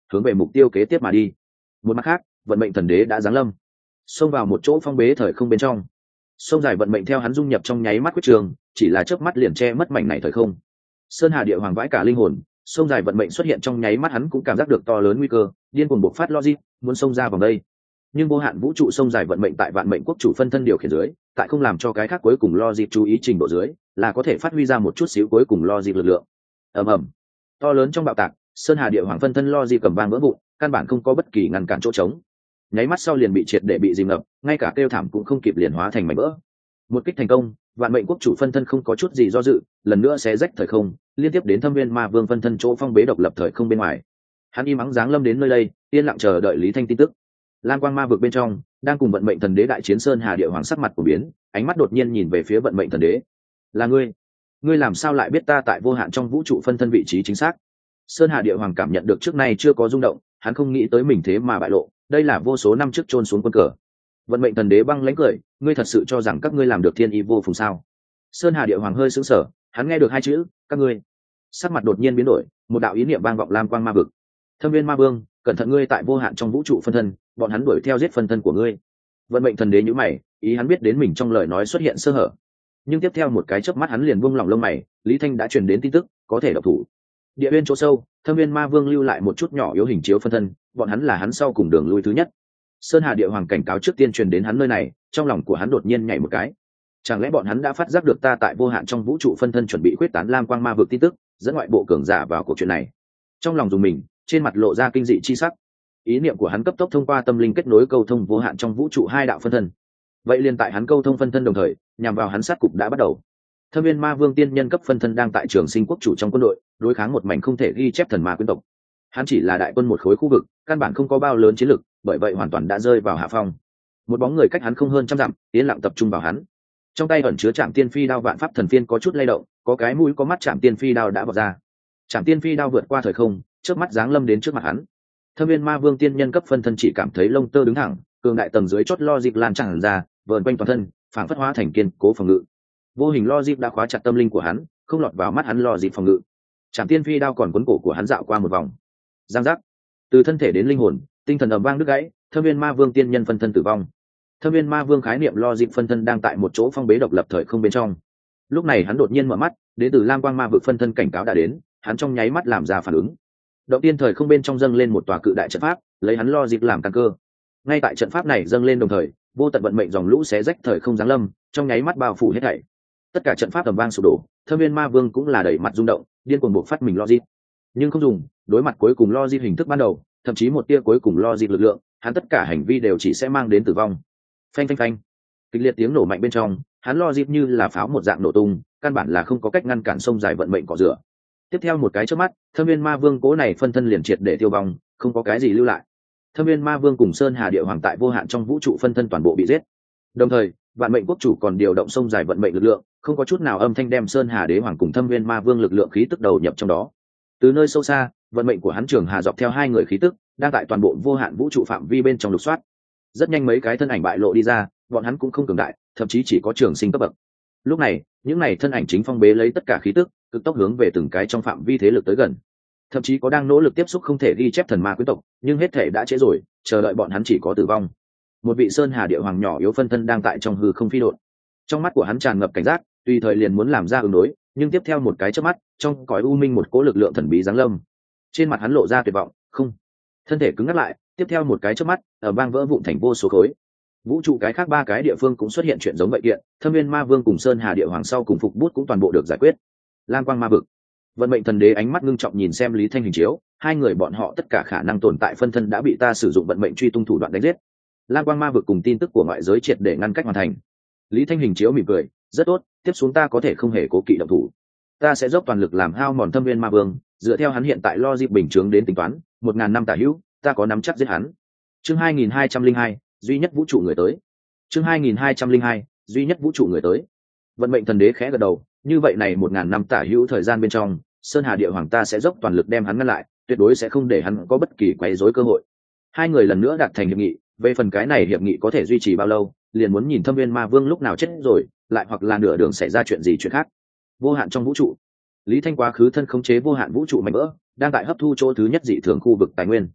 hướng về mục tiêu kế tiếp mà đi. Một mặt khác, vận mệnh thần đế đã giáng lâm, xông vào một chỗ phong bế thời không bên trong. Sông dài vận mệnh theo hắn dung nhập trong nháy mắt quyết trường, chỉ là chớp mắt liền che mất mảnh này thời không. Sơn Hà Địa Hoàng vãi cả linh hồn, sông dài vận mệnh xuất hiện trong nháy mắt hắn cũng cảm giác được to lớn nguy cơ, điên cuồng bộc phát logic, muốn xông ra vòng đây. Nhưng vô hạn vũ trụ sông dài vận mệnh tại vạn mệnh quốc chủ phân thân điều khiển dưới, tại không làm cho cái khác cuối cùng logic chú ý trình độ dưới, là có thể phát huy ra một chút xíu cuối cùng logic lực lượng. Ầm ầm, to lớn trong bạo tạc, Sơn Hà Địa Hoàng phân thân logic cầm vang vỡ vụn, căn bản không có bất kỳ ngăn cản chỗ trống. Nháy mắt sau liền bị triệt để bị dìm ngập, ngay cả kêu thảm cũng không kịp liền hóa thành mảnh vỡ. Một kích thành công, vạn mệnh quốc chủ phân thân không có chút gì do dự, lần nữa xé rách thời không, liên tiếp đến Thâm Viên Ma Vương phân thân chỗ phong bế độc lập thời không bên ngoài. Hắn im ắng giáng lâm đến nơi đây, yên lặng chờ đợi Lý Thanh tin tức. Lam Quang Ma vực bên trong, đang cùng vận mệnh thần đế đại chiến Sơn Hà Địa Hoàng sắc mặt của biến, ánh mắt đột nhiên nhìn về phía vận mệnh thần đế. Là ngươi? Ngươi làm sao lại biết ta tại vô hạn trong vũ trụ phân thân vị trí chính xác? Sơn Hà Địa Hoàng cảm nhận được trước nay chưa có rung động, hắn không nghĩ tới mình thế mà bại lộ, đây là vô số năm trước trôn xuống quân cờ. Vận mệnh thần đế băng lãnh cười, ngươi thật sự cho rằng các ngươi làm được thiên ý vô phùng sao? Sơn Hà Địa Hoàng hơi sững sờ, hắn nghe được hai chữ các ngươi, sắc mặt đột nhiên biến đổi, một đạo ý niệm vang vọng Lam Quang Ma vực. Thâm Viên Ma Vương, cẩn thận ngươi tại vô hạn trong vũ trụ phân thân, bọn hắn đuổi theo giết phân thân của ngươi. Vận mệnh thần đế nhíu mày, ý hắn biết đến mình trong lời nói xuất hiện sơ hở, nhưng tiếp theo một cái chớp mắt hắn liền buông lỏng lông mày, Lý Thanh đã truyền đến tin tức, có thể động thủ. Địa Uyên chỗ sâu, Thâm Viên Ma Vương lưu lại một chút nhỏ yếu hình chiếu phân thân, bọn hắn là hắn sau cùng đường lui thứ nhất. Sơn Hà Địa Hoàng cảnh cáo trước tiên truyền đến hắn nơi này, trong lòng của hắn đột nhiên nhảy một cái. Chẳng lẽ bọn hắn đã phát giác được ta tại vô hạn trong vũ trụ phân thân chuẩn bị quyết tán Lam Quang Ma vực tin tức, dẫn ngoại bộ cường giả vào cuộc chuyện này? Trong lòng dùng mình, trên mặt lộ ra kinh dị chi sắc. Ý niệm của hắn cấp tốc thông qua tâm linh kết nối câu thông vô hạn trong vũ trụ hai đạo phân thân. Vậy liền tại hắn câu thông phân thân đồng thời, nhằm vào hắn sát cục đã bắt đầu. Thâm Viên Ma Vương tiên nhân cấp phân thân đang tại Trường Sinh quốc chủ trong quân đội, đối kháng một mảnh không thể ghi chép thần ma quyến tộc. Hắn chỉ là đại quân một khối khu vực, căn bản không có bao lớn chiến lực, bởi vậy hoàn toàn đã rơi vào hạ phong. Một bóng người cách hắn không hơn trăm dặm, tiến lặng tập trung vào hắn. Trong tay ẩn chứa Trảm Tiên Phi đao vạn pháp thần phiên có chút lay động, có cái mũi có mắt Trảm Tiên Phi đao đã vọt ra. Trảm Tiên Phi đao vượt qua thời không, trước mắt giáng lâm đến trước mặt hắn. Thâm Viên Ma Vương tiên nhân cấp phân thân chỉ cảm thấy lông tơ đứng thẳng, cường đại tầng dưới chót logic lan tràn ra, vờn quanh toàn thân, phảng phất hóa thành kiên cố phòng ngự. Vô hình logic đã khóa chặt tâm linh của hắn, không lọt vào mắt hắn logic phòng ngự. Trảm Tiên Phi đao còn cuốn cổ của hắn dạo qua một vòng. Giang giác, từ thân thể đến linh hồn, tinh thần ầm vang đứt gãy, Thâm Viên Ma Vương tiên nhân phân thân tử vong. Thâm Viên Ma Vương khái niệm logic phân thân đang tại một chỗ phong bế độc lập thời không bên trong. Lúc này hắn đột nhiên mở mắt, đến từ Lam Quang Ma vực phân thân cảnh cáo đã đến, hắn trong nháy mắt làm ra phản ứng. Động tiên thời không bên trong dâng lên một tòa cự đại trận pháp, lấy hắn logic làm căn cơ. Ngay tại trận pháp này dâng lên đồng thời, vô tận vận mệnh dòng lũ xé rách thời không giáng lâm, trong nháy mắt bao phủ hết thảy. Tất cả trận pháp ầm vang sụp đổ, Thâm Viên Ma Vương cũng là đẩy mặt rung động, điên cuồng buộc phát mình logic. Nhưng không dùng, đối mặt cuối cùng logic hình thức ban đầu, thậm chí một tia cuối cùng logic lực lượng, hắn tất cả hành vi đều chỉ sẽ mang đến tử vong. Phanh phanh phanh, kịch liệt tiếng nổ mạnh bên trong, hắn logic như là pháo một dạng nổ tung, căn bản là không có cách ngăn cản sông dài vận mệnh cọ rửa. Tiếp theo một cái chớp mắt, Thâm Viên Ma Vương cố này phân thân liền triệt để tiêu vong, không có cái gì lưu lại. Thâm Viên Ma Vương cùng Sơn Hà Địa Hoàng tại vô hạn trong vũ trụ phân thân toàn bộ bị giết. Đồng thời, Vạn Mệnh quốc chủ còn điều động sông dài vận mệnh lực lượng, không có chút nào âm thanh đem Sơn Hà Đế Hoàng cùng Thâm Viên Ma Vương lực lượng khí tức đầu nhập trong đó. Từ nơi sâu xa, vận mệnh của hắn Trường Hà dọc theo hai người khí tức, đang tại toàn bộ vô hạn vũ trụ phạm vi bên trong lục soát. Rất nhanh mấy cái thân ảnh bại lộ đi ra, bọn hắn cũng không cường đại, thậm chí chỉ có trường sinh cấp bậc. Lúc này, những này thân ảnh chính phong bế lấy tất cả khí tức, cực tốc hướng về từng cái trong phạm vi thế lực tới gần. Thậm chí có đang nỗ lực tiếp xúc không thể ghi chép thần ma quyến tộc, nhưng hết thể đã trễ rồi, chờ đợi bọn hắn chỉ có tử vong. Một vị Sơn Hà Địa Hoàng nhỏ yếu phân thân đang tại trong hư không phi độn. Trong mắt của hắn tràn ngập cảnh giác, tùy thời liền muốn làm ra ứng đối, nhưng tiếp theo một cái chớp mắt, trong cõi u minh một cỗ lực lượng thần bí giáng lâm. Trên mặt hắn lộ ra tuyệt vọng, không. Thân thể cứng ngắt lại, tiếp theo một cái chớp mắt, ở bang vỡ vụn thành vô số khối. Vũ trụ cái khác ba cái địa phương cũng xuất hiện chuyện giống vậy kiện, Thâm Viên Ma Vương cùng Sơn Hà Địa Hoàng sau cùng phục bút cũng toàn bộ được giải quyết. Lam Quang Ma vực, vận mệnh thần đế ánh mắt ngưng trọng nhìn xem Lý Thanh hình chiếu, hai người bọn họ tất cả khả năng tồn tại phân thân đã bị ta sử dụng vận mệnh truy tung thủ đoạn đánh giết. Lam Quang Ma vực cùng tin tức của ngoại giới triệt để ngăn cách hoàn thành. Lý Thanh hình chiếu mỉm cười, rất tốt, tiếp xuống ta có thể không hề cố kỵ động thủ. Ta sẽ dốc toàn lực làm hao mòn Thâm Viên Ma Vương, dựa theo hắn hiện tại logic bình chướng đến tính toán, 1000 năm tả hữu, ta có nắm chắc giết hắn. Chương 2202, duy nhất vũ trụ người tới. Chương 2202, duy nhất vũ trụ người tới. Vận mệnh thần đế khẽ gật đầu, như vậy này 1000 năm tả hữu thời gian bên trong, Sơn Hà Địa Hoàng ta sẽ dốc toàn lực đem hắn ngăn lại, tuyệt đối sẽ không để hắn có bất kỳ quấy rối cơ hội. Hai người lần nữa đạt thành hiệp nghị, về phần cái này hiệp nghị có thể duy trì bao lâu, liền muốn nhìn Thâm Viên Ma Vương lúc nào chết rồi, lại hoặc là nửa đường xảy ra chuyện gì chuyện khác. Vô hạn trong vũ trụ, Lý Thanh quá khứ thân khống chế vô hạn vũ trụ mạnh vỡ, đang tại hấp thu chỗ thứ nhất dị thường khu vực tài nguyên.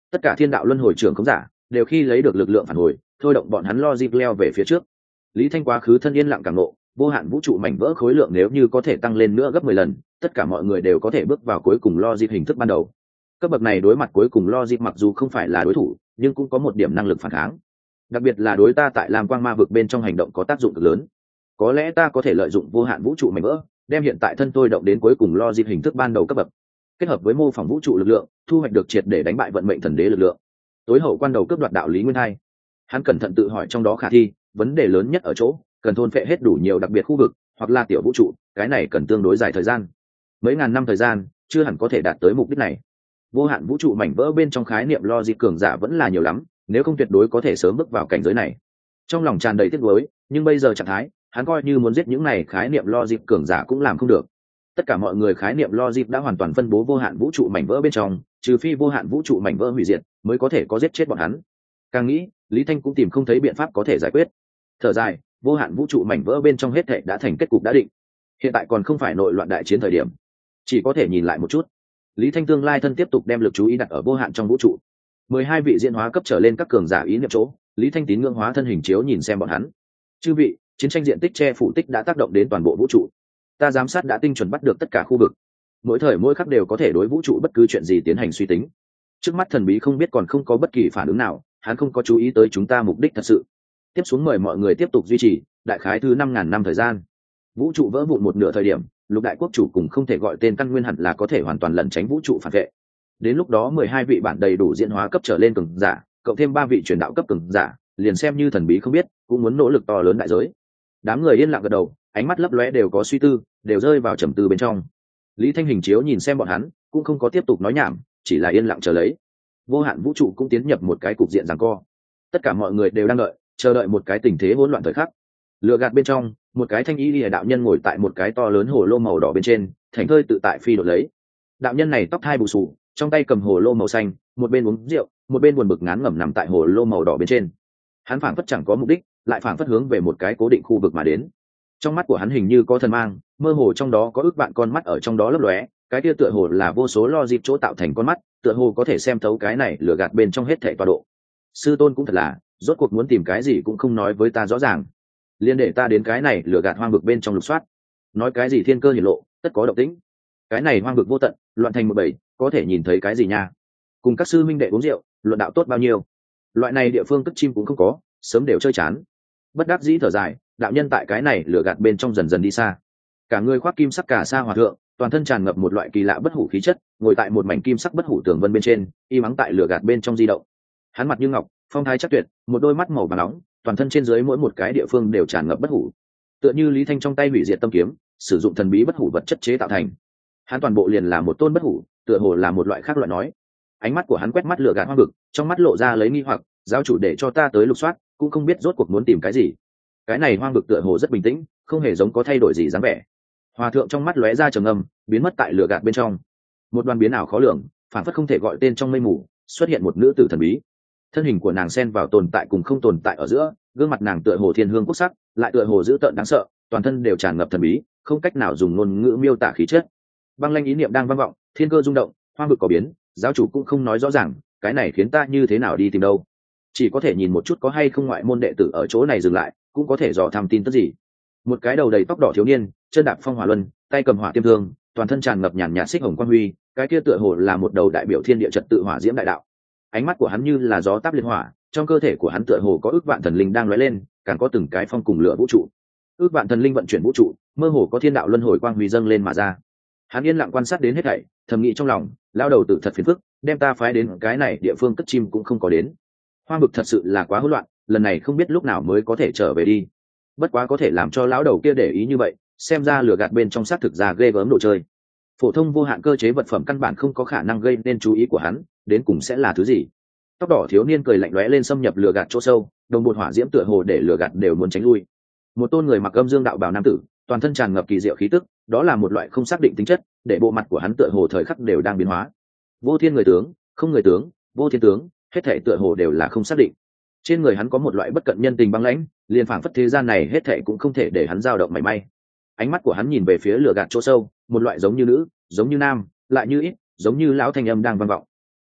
tất cả thiên đạo luân hồi trưởng khống giả đều khi lấy được lực lượng phản hồi thôi động bọn hắn logic leo về phía trước. Lý Thanh quá khứ thân yên lặng cảm nộ, vô hạn vũ trụ mảnh vỡ khối lượng nếu như có thể tăng lên nữa gấp 10 lần, tất cả mọi người đều có thể bước vào cuối cùng logic hình thức ban đầu. Cấp bậc này đối mặt cuối cùng logic mặc dù không phải là đối thủ, nhưng cũng có một điểm năng lực phản kháng. Đặc biệt là đối ta tại Lam Quang Ma vực bên trong hành động có tác dụng cực lớn. Có lẽ ta có thể lợi dụng vô hạn vũ trụ mảnh vỡ, đem hiện tại thân tôi động đến cuối cùng logic hình thức ban đầu cấp bậc, kết hợp với mô phỏng vũ trụ lực lượng, thu hoạch được triệt để đánh bại vận mệnh thần đế lực lượng. Tối hậu quan đầu cướp đoạt đạo lý nguyên hai. Hắn cẩn thận tự hỏi trong đó khả thi, vấn đề lớn nhất ở chỗ cần thôn phệ hết đủ nhiều đặc biệt khu vực hoặc là tiểu vũ trụ, cái này cần tương đối dài thời gian, mấy ngàn năm thời gian chưa hẳn có thể đạt tới mục đích này. Vô hạn vũ trụ mảnh vỡ bên trong khái niệm logic cường giả vẫn là nhiều lắm, nếu không tuyệt đối có thể sớm bước vào cảnh giới này. Trong lòng tràn đầy tiếc nuối, nhưng bây giờ trạng thái hắn coi như muốn giết những này khái niệm logic cường giả cũng làm không được. Tất cả mọi người khái niệm logic đã hoàn toàn phân bố vô hạn vũ trụ mảnh vỡ bên trong, trừ phi vô hạn vũ trụ mảnh vỡ hủy diệt mới có thể có giết chết bọn hắn. Càng nghĩ, Lý Thanh cũng tìm không thấy biện pháp có thể giải quyết. Thở dài, vô hạn vũ trụ mảnh vỡ bên trong hết thảy đã thành kết cục đã định. Hiện tại còn không phải nội loạn đại chiến thời điểm, chỉ có thể nhìn lại một chút. Lý Thanh tương lai thân tiếp tục đem lực chú ý đặt ở vô hạn trong vũ trụ. 12 vị diễn hóa cấp trở lên các cường giả ý niệm chỗ, Lý Thanh tín ngưỡng hóa thân hình chiếu nhìn xem bọn hắn. Chư vị, chiến tranh diện tích che phủ tích đã tác động đến toàn bộ vũ trụ. Ta giám sát đã tinh chuẩn bắt được tất cả khu vực. Mỗi thời mỗi khắc đều có thể đối vũ trụ bất cứ chuyện gì tiến hành suy tính. Trước mắt thần bí không biết còn không có bất kỳ phản ứng nào, hắn không có chú ý tới chúng ta mục đích thật sự. Tiếp xuống mời mọi người tiếp tục duy trì, đại khái thứ 5.000 năm thời gian. Vũ trụ vỡ vụn một nửa thời điểm, lục đại quốc chủ cùng không thể gọi tên căn nguyên hẳn là có thể hoàn toàn lẩn tránh vũ trụ phản vệ. Đến lúc đó 12 vị bản đầy đủ diễn hóa cấp trở lên cường giả, cộng thêm 3 vị truyền đạo cấp cường giả, liền xem như thần bí không biết, cũng muốn nỗ lực to lớn đại giới. Đám người yên lặng gật đầu, ánh mắt lấp lóe đều có suy tư, đều rơi vào trầm tư bên trong. Lý Thanh hình chiếu nhìn xem bọn hắn, cũng không có tiếp tục nói nhảm, chỉ là yên lặng chờ lấy. Vô hạn vũ trụ cũng tiến nhập một cái cục diện giằng co. Tất cả mọi người đều đang đợi, chờ đợi một cái tình thế hỗn loạn thời khắc. Lửa gạt bên trong, một cái thanh y lìa đạo nhân ngồi tại một cái to lớn hồ lô màu đỏ bên trên, thảnh thơi tự tại phi đột lấy. Đạo nhân này tóc hai bù xù, trong tay cầm hồ lô màu xanh, một bên uống rượu, một bên buồn bực ngán ngẩm nằm tại hồ lô màu đỏ bên trên. Hắn phảng phất chẳng có mục đích, lại phảng phất hướng về một cái cố định khu vực mà đến. Trong mắt của hắn hình như có thần mang, mơ hồ trong đó có ước vạn con mắt ở trong đó lấp lóe, cái kia tựa hồ là vô số lo dịp chỗ tạo thành con mắt, tựa hồ có thể xem thấu cái này lửa gạt bên trong hết thảy tọa độ. Sư tôn cũng thật là, rốt cuộc muốn tìm cái gì cũng không nói với ta rõ ràng, liên để ta đến cái này lửa gạt hoang vực bên trong lục soát, nói cái gì thiên cơ hiển lộ, tất có động tĩnh. Cái này hoang vực vô tận, loạn thành một bầy, có thể nhìn thấy cái gì nha? Cùng các sư minh đệ uống rượu, luận đạo tốt bao nhiêu? Loại này địa phương cất chim cũng không có, sớm đều chơi chán. Bất đắc dĩ thở dài, đạo nhân tại cái này lửa gạt bên trong dần dần đi xa. Cả người khoác kim sắc cả sa hòa thượng, toàn thân tràn ngập một loại kỳ lạ bất hủ khí chất, ngồi tại một mảnh kim sắc bất hủ tường vân bên trên, y mắng tại lửa gạt bên trong di động. Hắn mặt như ngọc, phong thái chắc tuyệt, một đôi mắt màu vàng nóng, toàn thân trên dưới mỗi một cái địa phương đều tràn ngập bất hủ, tựa như Lý Thanh trong tay hủy diệt tâm kiếm, sử dụng thần bí bất hủ vật chất chế tạo thành. Hắn toàn bộ liền là một tôn bất hủ, tựa hồ là một loại khác loại nói. Ánh mắt của hắn quét mắt lửa gạt hoang vực, trong mắt lộ ra lấy nghi hoặc, giáo chủ để cho ta tới lục soát, cũng không biết rốt cuộc muốn tìm cái gì. Cái này hoang vực tựa hồ rất bình tĩnh, không hề giống có thay đổi gì dáng vẻ. Hòa thượng trong mắt lóe ra trầm ngâm, biến mất tại lửa gạt bên trong. Một đoàn biến ảo khó lường, phản phất không thể gọi tên trong mây mù, xuất hiện một nữ tử thần bí. Thân hình của nàng xen vào tồn tại cùng không tồn tại ở giữa, gương mặt nàng tựa hồ thiên hương quốc sắc, lại tựa hồ dữ tợn đáng sợ, toàn thân đều tràn ngập thần bí, không cách nào dùng ngôn ngữ miêu tả khí chất. Băng lanh ý niệm đang vang vọng, thiên cơ rung động, hoang vực có biến, giáo chủ cũng không nói rõ ràng, cái này khiến ta như thế nào đi tìm đâu? Chỉ có thể nhìn một chút có hay không ngoại môn đệ tử ở chỗ này dừng lại, cũng có thể dò thăm tin tức gì. Một cái đầu đầy tóc đỏ thiếu niên, chân đạp phong hỏa luân, tay cầm hỏa tiêm thương, toàn thân tràn ngập nhàn nhạt xích hồng quang huy, cái kia tựa hồ là một đầu đại biểu thiên địa trật tự hỏa diễm đại đạo. Ánh mắt của hắn như là gió táp liệt hỏa, trong cơ thể của hắn tựa hồ có ước vạn thần linh đang lóe lên, càng có từng cái phong cùng lửa vũ trụ. Ước vạn thần linh vận chuyển vũ trụ, mơ hồ có thiên đạo luân hồi quang huy dâng lên mà ra. Hắn yên lặng quan sát đến hết thảy, thầm nghĩ trong lòng, lao đầu tử thật phiền phức, đem ta phái đến cái này địa phương cất chim cũng không có đến. Hoang vực thật sự là quá hỗn loạn, lần này không biết lúc nào mới có thể trở về đi. Bất quá có thể làm cho lão đầu kia để ý như vậy, xem ra lửa gạt bên trong xác thực ra ghê gớm đồ chơi. Phổ thông vô hạn cơ chế vật phẩm căn bản không có khả năng gây nên chú ý của hắn, đến cùng sẽ là thứ gì? Tóc đỏ thiếu niên cười lạnh lóe lên xâm nhập lửa gạt chỗ sâu, đồng bột hỏa diễm tựa hồ để lửa gạt đều muốn tránh lui. Một tôn người mặc âm dương đạo bào nam tử, toàn thân tràn ngập kỳ diệu khí tức, đó là một loại không xác định tính chất, để bộ mặt của hắn tựa hồ thời khắc đều đang biến hóa. Vô thiên người tướng, không người tướng, vô thiên tướng, hết thảy tựa hồ đều là không xác định. Trên người hắn có một loại bất cận nhân tình băng lãnh, liền phảng phất thế gian này hết thảy cũng không thể để hắn dao động mảy may. Ánh mắt của hắn nhìn về phía lửa gạt chỗ sâu, một loại giống như nữ, giống như nam, lại như ít, giống như lão thanh âm đang vang vọng.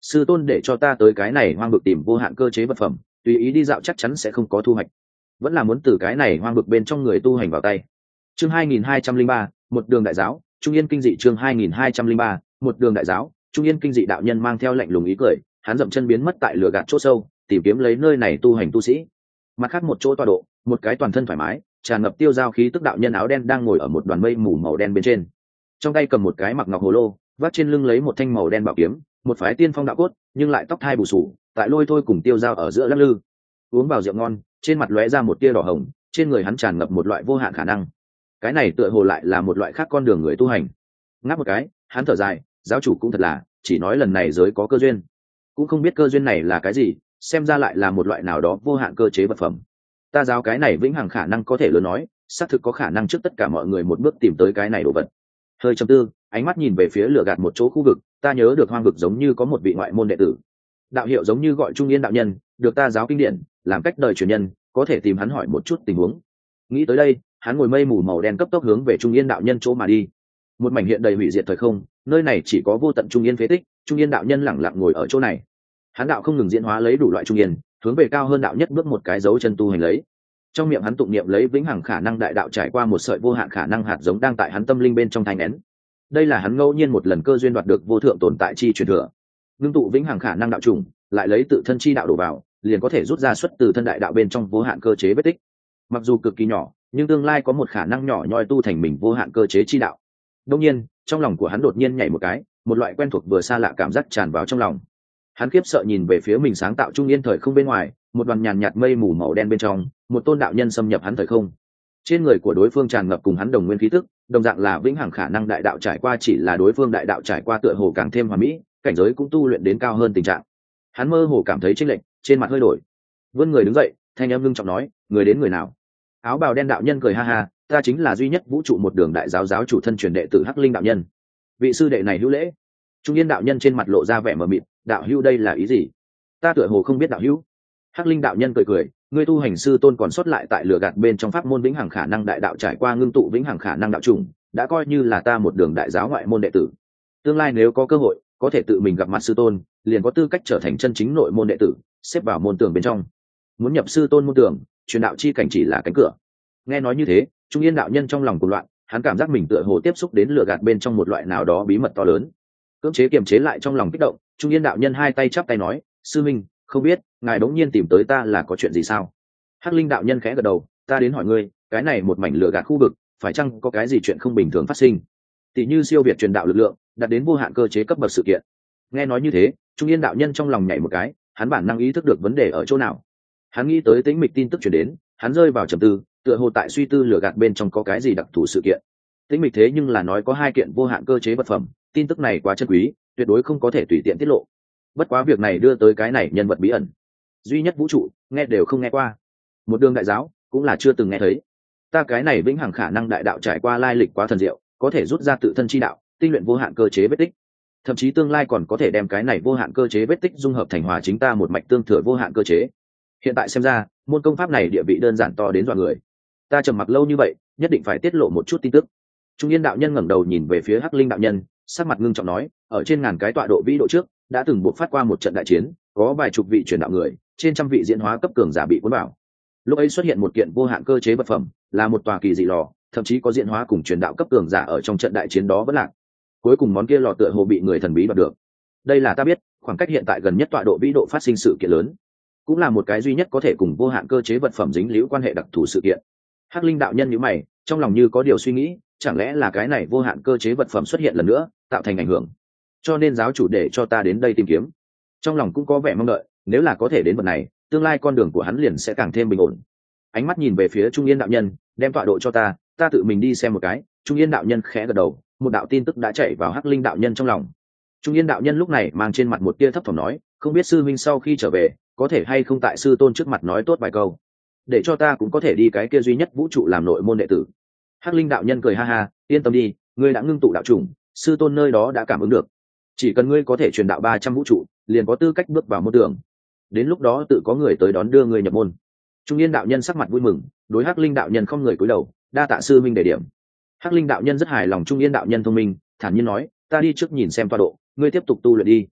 sư tôn để cho ta tới cái này hoang vực tìm vô hạn cơ chế vật phẩm, tùy ý đi dạo chắc chắn sẽ không có thu hoạch, vẫn là muốn từ cái này hoang vực bên trong người tu hành vào tay. Chương 2203, một đường đại giáo, Trung Yên kinh dị. Chương 2203, một đường đại giáo, Trung Yên kinh dị. Đạo nhân mang theo lạnh lùng ý cười, hắn dậm chân biến mất tại lửa gạt chỗ sâu, tìm kiếm lấy nơi này tu hành tu sĩ. Mặt khác một chỗ tọa độ, một cái toàn thân thoải mái, tràn ngập tiêu giao khí tức đạo nhân áo đen đang ngồi ở một đoàn mây mù màu đen bên trên, trong tay cầm một cái mặc ngọc hồ lô, vác trên lưng lấy một thanh màu đen bảo kiếm, một phái tiên phong đạo cốt, nhưng lại tóc thai bù sù, tại lôi thôi cùng tiêu giao ở giữa lắc lư. Uống vào rượu ngon, trên mặt lóe ra một tia đỏ hồng, trên người hắn tràn ngập một loại vô hạn khả năng. Cái này tựa hồ lại là một loại khác con đường người tu hành. Ngáp một cái, hắn thở dài, giáo chủ cũng thật là, chỉ nói lần này giới có cơ duyên, cũng không biết cơ duyên này là cái gì, xem ra lại là một loại nào đó vô hạn cơ chế vật phẩm. Ta giáo cái này vĩnh hằng khả năng có thể lớn nói, xác thực có khả năng trước tất cả mọi người một bước tìm tới cái này đồ vật. Hơi trầm tư, ánh mắt nhìn về phía lửa gạt một chỗ khu vực, ta nhớ được hoang vực giống như có một vị ngoại môn đệ tử, đạo hiệu giống như gọi Trung Yên đạo nhân, được ta giáo kinh điển làm cách đời truyền nhân, có thể tìm hắn hỏi một chút tình huống. Nghĩ tới đây, hắn ngồi mây mù màu đen cấp tốc hướng về Trung Yên đạo nhân chỗ mà đi. Một mảnh hiện đầy hủy diệt thời không, nơi này chỉ có vô tận Trung Yên phế tích, Trung Yên đạo nhân lẳng lặng ngồi ở chỗ này. Hắn đạo không ngừng diễn hóa lấy đủ loại Trung Yên, hướng về cao hơn đạo nhất bước một cái dấu chân tu hành lấy. Trong miệng hắn tụng niệm lấy vĩnh hằng khả năng đại đạo, trải qua một sợi vô hạn khả năng hạt giống đang tại hắn tâm linh bên trong thành nén. Đây là hắn ngẫu nhiên một lần cơ duyên đoạt được vô thượng tồn tại chi truyền thừa. Ngưng tụ vĩnh hằng khả năng đạo trùng, lại lấy tự thân chi đạo đổ vào, liền có thể rút ra xuất từ thân đại đạo bên trong vô hạn cơ chế vết tích. Mặc dù cực kỳ nhỏ, nhưng tương lai có một khả năng nhỏ nhoi tu thành mình vô hạn cơ chế chi đạo. Đương nhiên, trong lòng của hắn đột nhiên nhảy một cái, một loại quen thuộc vừa xa lạ cảm giác tràn vào trong lòng. Hắn khiếp sợ nhìn về phía mình sáng tạo Trung Yên thời không bên ngoài, một đoàn nhàn nhạt mây mù màu đen bên trong, một tôn đạo nhân xâm nhập hắn thời không. Trên người của đối phương tràn ngập cùng hắn đồng nguyên khí tức, đồng dạng là vĩnh hằng khả năng đại đạo, trải qua chỉ là đối phương đại đạo trải qua tựa hồ càng thêm hoàn mỹ, cảnh giới cũng tu luyện đến cao hơn tình trạng. Hắn mơ hồ cảm thấy chênh lệch, trên mặt hơi đổi, vươn người đứng dậy, thanh âm ngưng trọng nói, người đến người nào? Áo bào đen đạo nhân cười ha ha, ta chính là duy nhất vũ trụ một đường đại giáo giáo chủ thân truyền đệ tử Hắc Linh đạo nhân. Vị sư đệ này hữu lễ. Trung Yên đạo nhân trên mặt lộ ra vẻ mờ mịt, đạo hữu đây là ý gì? Ta tựa hồ không biết đạo hữu. Hắc Linh đạo nhân cười cười, ngươi tu hành sư tôn còn sót lại tại lửa gạt bên trong pháp môn vĩnh hằng khả năng đại đạo, trải qua ngưng tụ vĩnh hằng khả năng đạo trùng, đã coi như là ta một đường đại giáo ngoại môn đệ tử. Tương lai nếu có cơ hội, có thể tự mình gặp mặt sư tôn, liền có tư cách trở thành chân chính nội môn đệ tử, xếp vào môn tường bên trong. Muốn nhập sư tôn môn tường, truyền đạo chi cảnh chỉ là cánh cửa. Nghe nói như thế, Trung Yên đạo nhân trong lòng cuồng loạn, hắn cảm giác mình tựa hồ tiếp xúc đến lửa gạt bên trong một loại nào đó bí mật to lớn. Cưỡng chế kiềm chế lại trong lòng kích động, Trung Yên đạo nhân hai tay chắp tay nói, sư minh, không biết ngài đống nhiên tìm tới ta là có chuyện gì sao? Hắc Linh đạo nhân khẽ gật đầu, ta đến hỏi ngươi, cái này một mảnh lửa gạt khu vực, phải chăng có cái gì chuyện không bình thường phát sinh? Tỷ như siêu việt truyền đạo lực lượng, đạt đến vô hạn cơ chế cấp bậc sự kiện. Nghe nói như thế, Trung Yên đạo nhân trong lòng nhảy một cái, hắn bản năng ý thức được vấn đề ở chỗ nào. Hắn nghĩ tới tĩnh mịch tin tức truyền đến, hắn rơi vào trầm tư, tựa hồ tại suy tư lửa gạt bên trong có cái gì đặc thù sự kiện. Tĩnh mịch thế nhưng là nói có hai kiện vô hạn cơ chế vật phẩm, tin tức này quá chân quý, tuyệt đối không có thể tùy tiện tiết lộ. Bất quá việc này đưa tới cái này nhân vật bí ẩn, duy nhất vũ trụ, nghe đều không nghe qua. Một đường đại giáo, cũng là chưa từng nghe thấy. Ta cái này vĩnh hằng khả năng đại đạo trải qua lai lịch quá thần diệu, có thể rút ra tự thân chi đạo, tinh luyện vô hạn cơ chế vết tích. Thậm chí tương lai còn có thể đem cái này vô hạn cơ chế vết tích dung hợp thành hòa chính ta một mạch tương thừa vô hạn cơ chế. Hiện tại xem ra, môn công pháp này địa vị đơn giản to đến dọa người. Ta trầm mặc lâu như vậy, nhất định phải tiết lộ một chút tin tức. Trung Yên đạo nhân ngẩng đầu nhìn về phía Hắc Linh đạo nhân, sắc mặt ngưng trọng nói, ở trên ngàn cái tọa độ vĩ độ trước, đã từng buộc phát qua một trận đại chiến, có vài chục vị truyền đạo người, trên trăm vị diễn hóa cấp cường giả bị cuốn vào. Lúc ấy xuất hiện một kiện vô hạn cơ chế vật phẩm, là một tòa kỳ dị lò, thậm chí có diễn hóa cùng truyền đạo cấp cường giả ở trong trận đại chiến đó vẫn lạc. Cuối cùng món kia lò tựa hồ bị người thần bí đoạt được. Đây là ta biết, khoảng cách hiện tại gần nhất tọa độ vĩ độ phát sinh sự kiện lớn, cũng là một cái duy nhất có thể cùng vô hạn cơ chế vật phẩm dính liễu quan hệ đặc thù sự kiện. Hắc Linh đạo nhân nhíu mày, trong lòng như có điều suy nghĩ, chẳng lẽ là cái này vô hạn cơ chế vật phẩm xuất hiện lần nữa, tạo thành ảnh hưởng, cho nên giáo chủ để cho ta đến đây tìm kiếm. Trong lòng cũng có vẻ mong đợi, nếu là có thể đến vật này, tương lai con đường của hắn liền sẽ càng thêm bình ổn. Ánh mắt nhìn về phía Trung Yên đạo nhân, đem tọa độ cho ta tự mình đi xem một cái. Trung Yên đạo nhân khẽ gật đầu, một đạo tin tức đã chạy vào Hắc Linh đạo nhân trong lòng. Trung Yên đạo nhân lúc này mang trên mặt một tia thấp thỏm nói, không biết sư minh sau khi trở về, có thể hay không tại sư tôn trước mặt nói tốt vài câu, để cho ta cũng có thể đi cái kia duy nhất vũ trụ làm nội môn đệ tử. Hắc Linh đạo nhân cười ha ha, yên tâm đi, ngươi đã ngưng tụ đạo trùng, sư tôn nơi đó đã cảm ứng được, chỉ cần ngươi có thể truyền đạo 300 vũ trụ, liền có tư cách bước vào môn đường. Đến lúc đó tự có người tới đón đưa ngươi nhập môn. Trung Yên đạo nhân sắc mặt vui mừng, đối Hắc Linh đạo nhân không người cúi đầu, đa tạ sư minh đề điểm. Hắc Linh đạo nhân rất hài lòng Trung Yên đạo nhân thông minh, thản nhiên nói, ta đi trước nhìn xem tọa độ, ngươi tiếp tục tu luyện đi.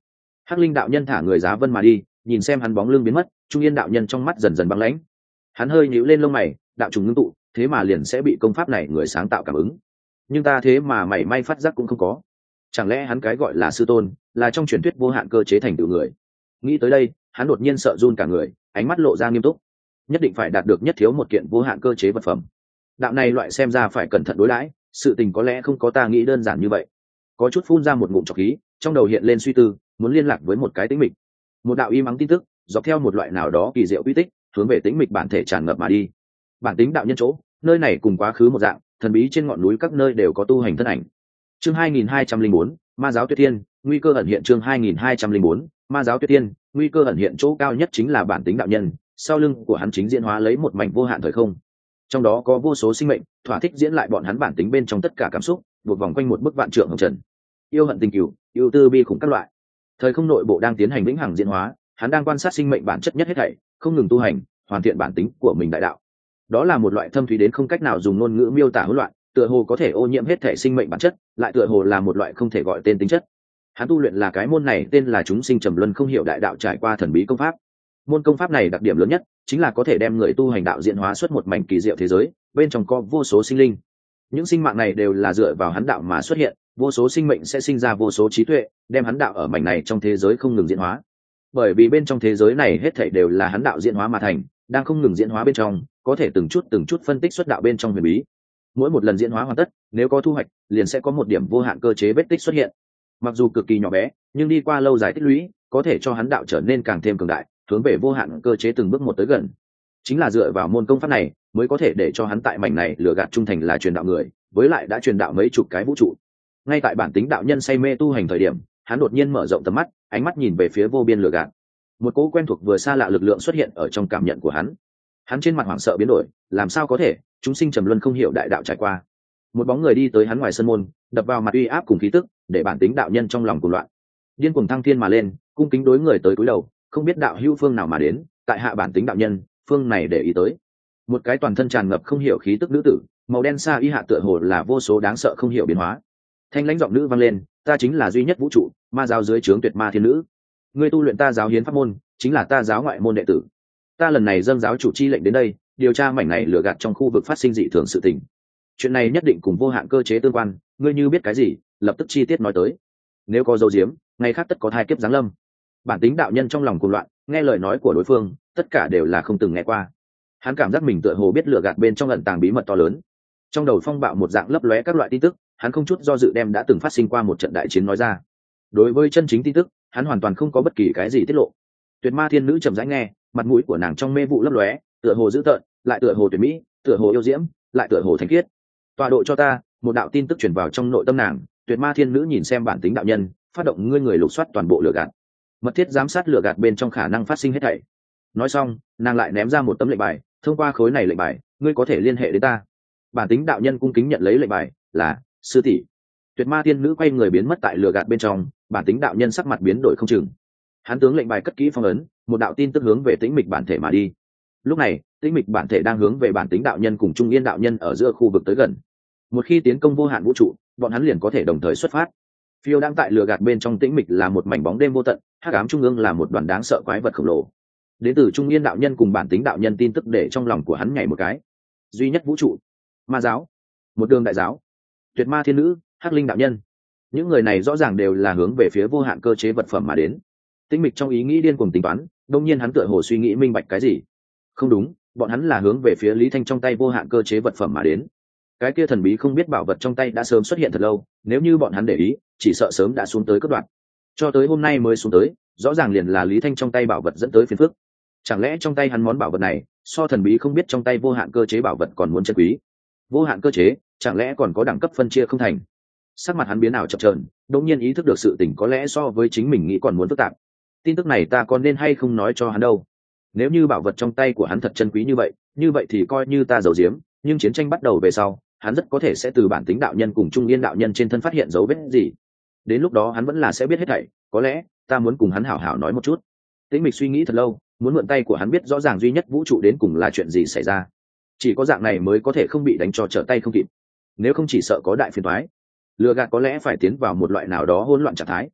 Hắc linh đạo nhân thả người giá vân mà đi, nhìn xem hắn bóng lưng biến mất, trung yên đạo nhân trong mắt dần dần băng lãnh. Hắn hơi nhíu lên lông mày, đạo trùng ngưng tụ, thế mà liền sẽ bị công pháp này người sáng tạo cảm ứng, nhưng ta thế mà mảy may phát giác cũng không có. Chẳng lẽ hắn cái gọi là sư tôn là trong truyền thuyết vô hạn cơ chế thành tựu người? Nghĩ tới đây, hắn đột nhiên sợ run cả người, ánh mắt lộ ra nghiêm túc. Nhất định phải đạt được nhất thiếu một kiện vô hạn cơ chế vật phẩm. Đạo này loại xem ra phải cẩn thận đối đãi, sự tình có lẽ không có ta nghĩ đơn giản như vậy. Có chút phun ra một ngụm trọc khí, trong đầu hiện lên suy tư, muốn liên lạc với một cái tĩnh mịch. Một đạo im ắng tin tức, dọc theo một loại nào đó kỳ diệu quy tích, hướng về tĩnh mịch bản thể tràn ngập mà đi. Bản tính đạo nhân chỗ, nơi này cùng quá khứ một dạng, thần bí trên ngọn núi các nơi đều có tu hành thân ảnh. Chương 2204, Ma giáo Tuyết Thiên, nguy cơ ẩn hiện. Chương 2204, Ma giáo Tuyết Thiên, nguy cơ ẩn hiện. Chỗ cao nhất chính là bản tính đạo nhân, sau lưng của hắn chính diễn hóa lấy một mảnh vô hạn thời không. Trong đó có vô số sinh mệnh, thỏa thích diễn lại bọn hắn bản tính bên trong tất cả cảm xúc, buộc vòng quanh một bức vạn trượng hồng trần. Yêu hận tình cừu, yêu tư bi khủng các loại. Thời không nội bộ đang tiến hành vĩnh hằng diễn hóa, hắn đang quan sát sinh mệnh bản chất nhất hết thảy, không ngừng tu hành, hoàn thiện bản tính của mình đại đạo. Đó là một loại thâm thúy đến không cách nào dùng ngôn ngữ miêu tả hỗn loạn, tựa hồ có thể ô nhiễm hết thể sinh mệnh bản chất, lại tựa hồ là một loại không thể gọi tên tính chất. Hắn tu luyện là cái môn này tên là chúng sinh trầm luân không hiểu đại đạo trải qua thần bí công pháp. Môn công pháp này đặc điểm lớn nhất chính là có thể đem người tu hành đạo diễn hóa xuất một mảnh kỳ diệu thế giới, bên trong có vô số sinh linh. Những sinh mạng này đều là dựa vào hắn đạo mà xuất hiện, vô số sinh mệnh sẽ sinh ra vô số trí tuệ, đem hắn đạo ở mảnh này trong thế giới không ngừng diễn hóa. Bởi vì bên trong thế giới này hết thảy đều là hắn đạo diễn hóa mà thành, đang không ngừng diễn hóa bên trong, có thể từng chút phân tích xuất đạo bên trong huyền bí. Mỗi một lần diễn hóa hoàn tất, nếu có thu hoạch, liền sẽ có một điểm vô hạn cơ chế vết tích xuất hiện. Mặc dù cực kỳ nhỏ bé, nhưng đi qua lâu dài tích lũy, có thể cho hắn đạo trở nên càng thêm cường đại, hướng về vô hạn cơ chế từng bước một tới gần. Chính là dựa vào môn công pháp này, mới có thể để cho hắn tại mảnh này lừa gạt trung thành là truyền đạo người, với lại đã truyền đạo mấy chục cái vũ trụ. Ngay tại bản tính đạo nhân say mê tu hành thời điểm, hắn đột nhiên mở rộng tầm mắt, ánh mắt nhìn về phía vô biên lừa gạt. Một cỗ quen thuộc vừa xa lạ lực lượng xuất hiện ở trong cảm nhận của hắn. Hắn trên mặt hoảng sợ biến đổi, làm sao có thể, chúng sinh trầm luân không hiểu đại đạo trải qua. Một bóng người đi tới hắn ngoài sân môn, đập vào mặt uy áp cùng khí tức, để bản tính đạo nhân trong lòng cuồng loạn. Điên cuồng thăng thiên mà lên, cung kính đối người tới cúi đầu, không biết đạo hữu phương nào mà đến, tại hạ bản tính đạo nhân, phương này để ý tới. Một cái toàn thân tràn ngập không hiểu khí tức nữ tử, màu đen xa y hạ tựa hồ là vô số đáng sợ không hiểu biến hóa. Thanh lãnh giọng nữ vang lên, ta chính là duy nhất vũ trụ, ma giáo dưới trướng tuyệt ma thiên nữ. Ngươi tu luyện ta giáo hiến pháp môn, chính là ta giáo ngoại môn đệ tử. Ta lần này dâng giáo chủ chi lệnh đến đây, điều tra mảnh này lừa gạt trong khu vực phát sinh dị thường sự tình. Chuyện này nhất định cùng vô hạn cơ chế tương quan, ngươi như biết cái gì, lập tức chi tiết nói tới. Nếu có dấu diếm, ngày khác tất có thai kiếp giáng lâm. Bản tính đạo nhân trong lòng cuồng loạn, nghe lời nói của đối phương, tất cả đều là không từng nghe qua. Hắn cảm giác mình tựa hồ biết lừa gạt bên trong ẩn tàng bí mật to lớn. Trong đầu phong bạo một dạng lấp lóe các loại tin tức, hắn không chút do dự đem đã từng phát sinh qua một trận đại chiến nói ra. Đối với chân chính tin tức, hắn hoàn toàn không có bất kỳ cái gì tiết lộ. Tuyệt ma thiên nữ trầm rãi nghe, mặt mũi của nàng trong mê vụ lấp lóe, tựa hồ dữ tợn, lại tựa hồ tuyệt mỹ, tựa hồ yêu diễm, lại tựa hồ thánh khiết. Tọa độ cho ta, một đạo tin tức truyền vào trong nội tâm nàng. Tuyệt ma thiên nữ nhìn xem bản tính đạo nhân, phát động ngươi người lục soát toàn bộ lừa gạt, mật thiết giám sát lừa gạt bên trong khả năng phát sinh hết thảy. Nói xong, nàng lại ném ra một tấm lệnh bài, thông qua khối này lệnh bài, ngươi có thể liên hệ đến ta. Bản tính đạo nhân cung kính nhận lấy lệnh bài, là sư tỷ. Tuyệt ma thiên nữ quay người biến mất tại lừa gạt bên trong, bản tính đạo nhân sắc mặt biến đổi không chừng. Hắn tướng lệnh bài cất kỹ phong ấn, một đạo tin tức hướng về tĩnh mịch bản thể mà đi. Lúc này, tĩnh mịch bản thể đang hướng về bản tính đạo nhân cùng trung yên đạo nhân ở giữa khu vực tới gần. Một khi tiến công vô hạn vũ trụ, bọn hắn liền có thể đồng thời xuất phát. Phiêu đang tại lừa gạt bên trong tĩnh mịch là một mảnh bóng đêm vô tận, hắc ám trung ương là một đoàn đáng sợ quái vật khổng lồ. Đến từ trung yên đạo nhân cùng bản tính đạo nhân tin tức để trong lòng của hắn nhảy một cái. Duy nhất vũ trụ, ma giáo, một đường đại giáo, tuyệt ma thiên nữ, hắc linh đạo nhân. Những người này rõ ràng đều là hướng về phía vô hạn cơ chế vật phẩm mà đến. Tĩnh mịch trong ý nghĩ điên cuồng tính toán, đông nhiên hắn tựa hồ suy nghĩ minh bạch cái gì. Không đúng, bọn hắn là hướng về phía Lý Thanh trong tay vô hạn cơ chế vật phẩm mà đến. Cái kia thần bí không biết bảo vật trong tay đã sớm xuất hiện thật lâu, nếu như bọn hắn để ý, chỉ sợ sớm đã xuống tới cất đoạn. Cho tới hôm nay mới xuống tới, rõ ràng liền là Lý Thanh trong tay bảo vật dẫn tới phiền phức. Chẳng lẽ trong tay hắn món bảo vật này, so thần bí không biết trong tay vô hạn cơ chế bảo vật còn muốn chân quý? Vô hạn cơ chế, chẳng lẽ còn có đẳng cấp phân chia không thành? Sắc mặt hắn biến ảo chập chờn, đột nhiên ý thức được sự tình có lẽ so với chính mình nghĩ còn muốn phức tạp. Tin tức này ta còn nên hay không nói cho hắn đâu? Nếu như bảo vật trong tay của hắn thật chân quý như vậy thì coi như ta giấu giếm, nhưng chiến tranh bắt đầu về sau, hắn rất có thể sẽ từ bản tính đạo nhân cùng trung yên đạo nhân trên thân phát hiện dấu vết gì. Đến lúc đó hắn vẫn là sẽ biết hết thảy, có lẽ ta muốn cùng hắn hảo hảo nói một chút. Tĩnh mịch suy nghĩ thật lâu, muốn mượn tay của hắn biết rõ ràng duy nhất vũ trụ đến cùng là chuyện gì xảy ra. Chỉ có dạng này mới có thể không bị đánh cho trở tay không kịp, nếu không chỉ sợ có đại phiền toái. Lừa gạt có lẽ phải tiến vào một loại nào đó hỗn loạn trạng thái.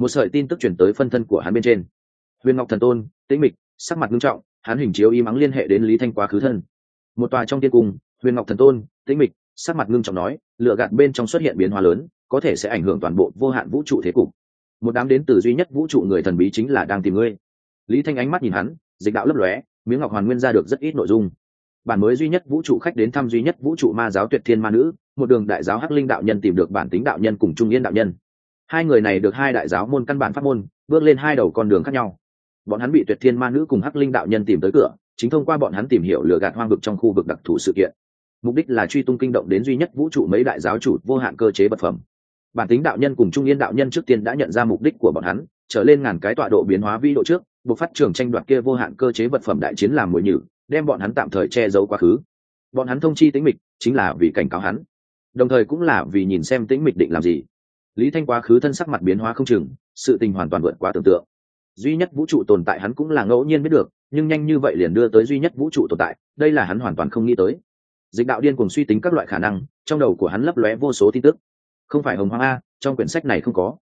một sợi tin tức chuyển tới phân thân của hắn bên trên. Huyền Ngọc Thần Tôn tĩnh mịch, sắc mặt nghiêm trọng, hắn hình chiếu y mắng liên hệ đến Lý Thanh quá khứ thân. Một tòa trong tiên cung, Huyền Ngọc Thần Tôn tĩnh mịch, sắc mặt nghiêm trọng nói, lửa gạt bên trong xuất hiện biến hóa lớn, có thể sẽ ảnh hưởng toàn bộ vô hạn vũ trụ thế cục. Một đám đến từ duy nhất vũ trụ người thần bí chính là đang tìm ngươi. Lý Thanh ánh mắt nhìn hắn, dịch đạo lấp lóe, miếng ngọc hoàn nguyên ra được rất ít nội dung. Bản mới duy nhất vũ trụ khách đến thăm duy nhất vũ trụ ma giáo Tuyệt Thiên Ma Nữ, một đường đại giáo Hắc Linh đạo nhân tìm được bản tính đạo nhân cùng Trung Yên đạo nhân. Hai người này được hai đại giáo môn căn bản pháp môn, bước lên hai đầu con đường khác nhau. Bọn hắn bị Tuyệt Thiên Ma Nữ cùng Hắc Linh đạo nhân tìm tới cửa, chính thông qua bọn hắn tìm hiểu lừa gạt hoang vực trong khu vực đặc thù sự kiện. Mục đích là truy tung kinh động đến duy nhất vũ trụ mấy đại giáo chủ vô hạn cơ chế vật phẩm. Bản tính đạo nhân cùng Trung Yên đạo nhân trước tiên đã nhận ra mục đích của bọn hắn, trở lên ngàn cái tọa độ biến hóa vi độ trước, buộc phát trường tranh đoạt kia vô hạn cơ chế vật phẩm đại chiến làm mồi nhử, đem bọn hắn tạm thời che giấu quá khứ. Bọn hắn thông chi Tĩnh Mịch chính là vì cảnh cáo hắn, đồng thời cũng là vì nhìn xem Tĩnh Mịch định làm gì. Lý Thanh quá khứ thân sắc mặt biến hóa không chừng, sự tình hoàn toàn vượt quá tưởng tượng. Duy nhất vũ trụ tồn tại hắn cũng là ngẫu nhiên biết được, nhưng nhanh như vậy liền đưa tới duy nhất vũ trụ tồn tại, đây là hắn hoàn toàn không nghĩ tới. Dịch đạo điên cuồng suy tính các loại khả năng, trong đầu của hắn lấp lóe vô số tin tức. Không phải Hồng Hoang a, trong quyển sách này không có.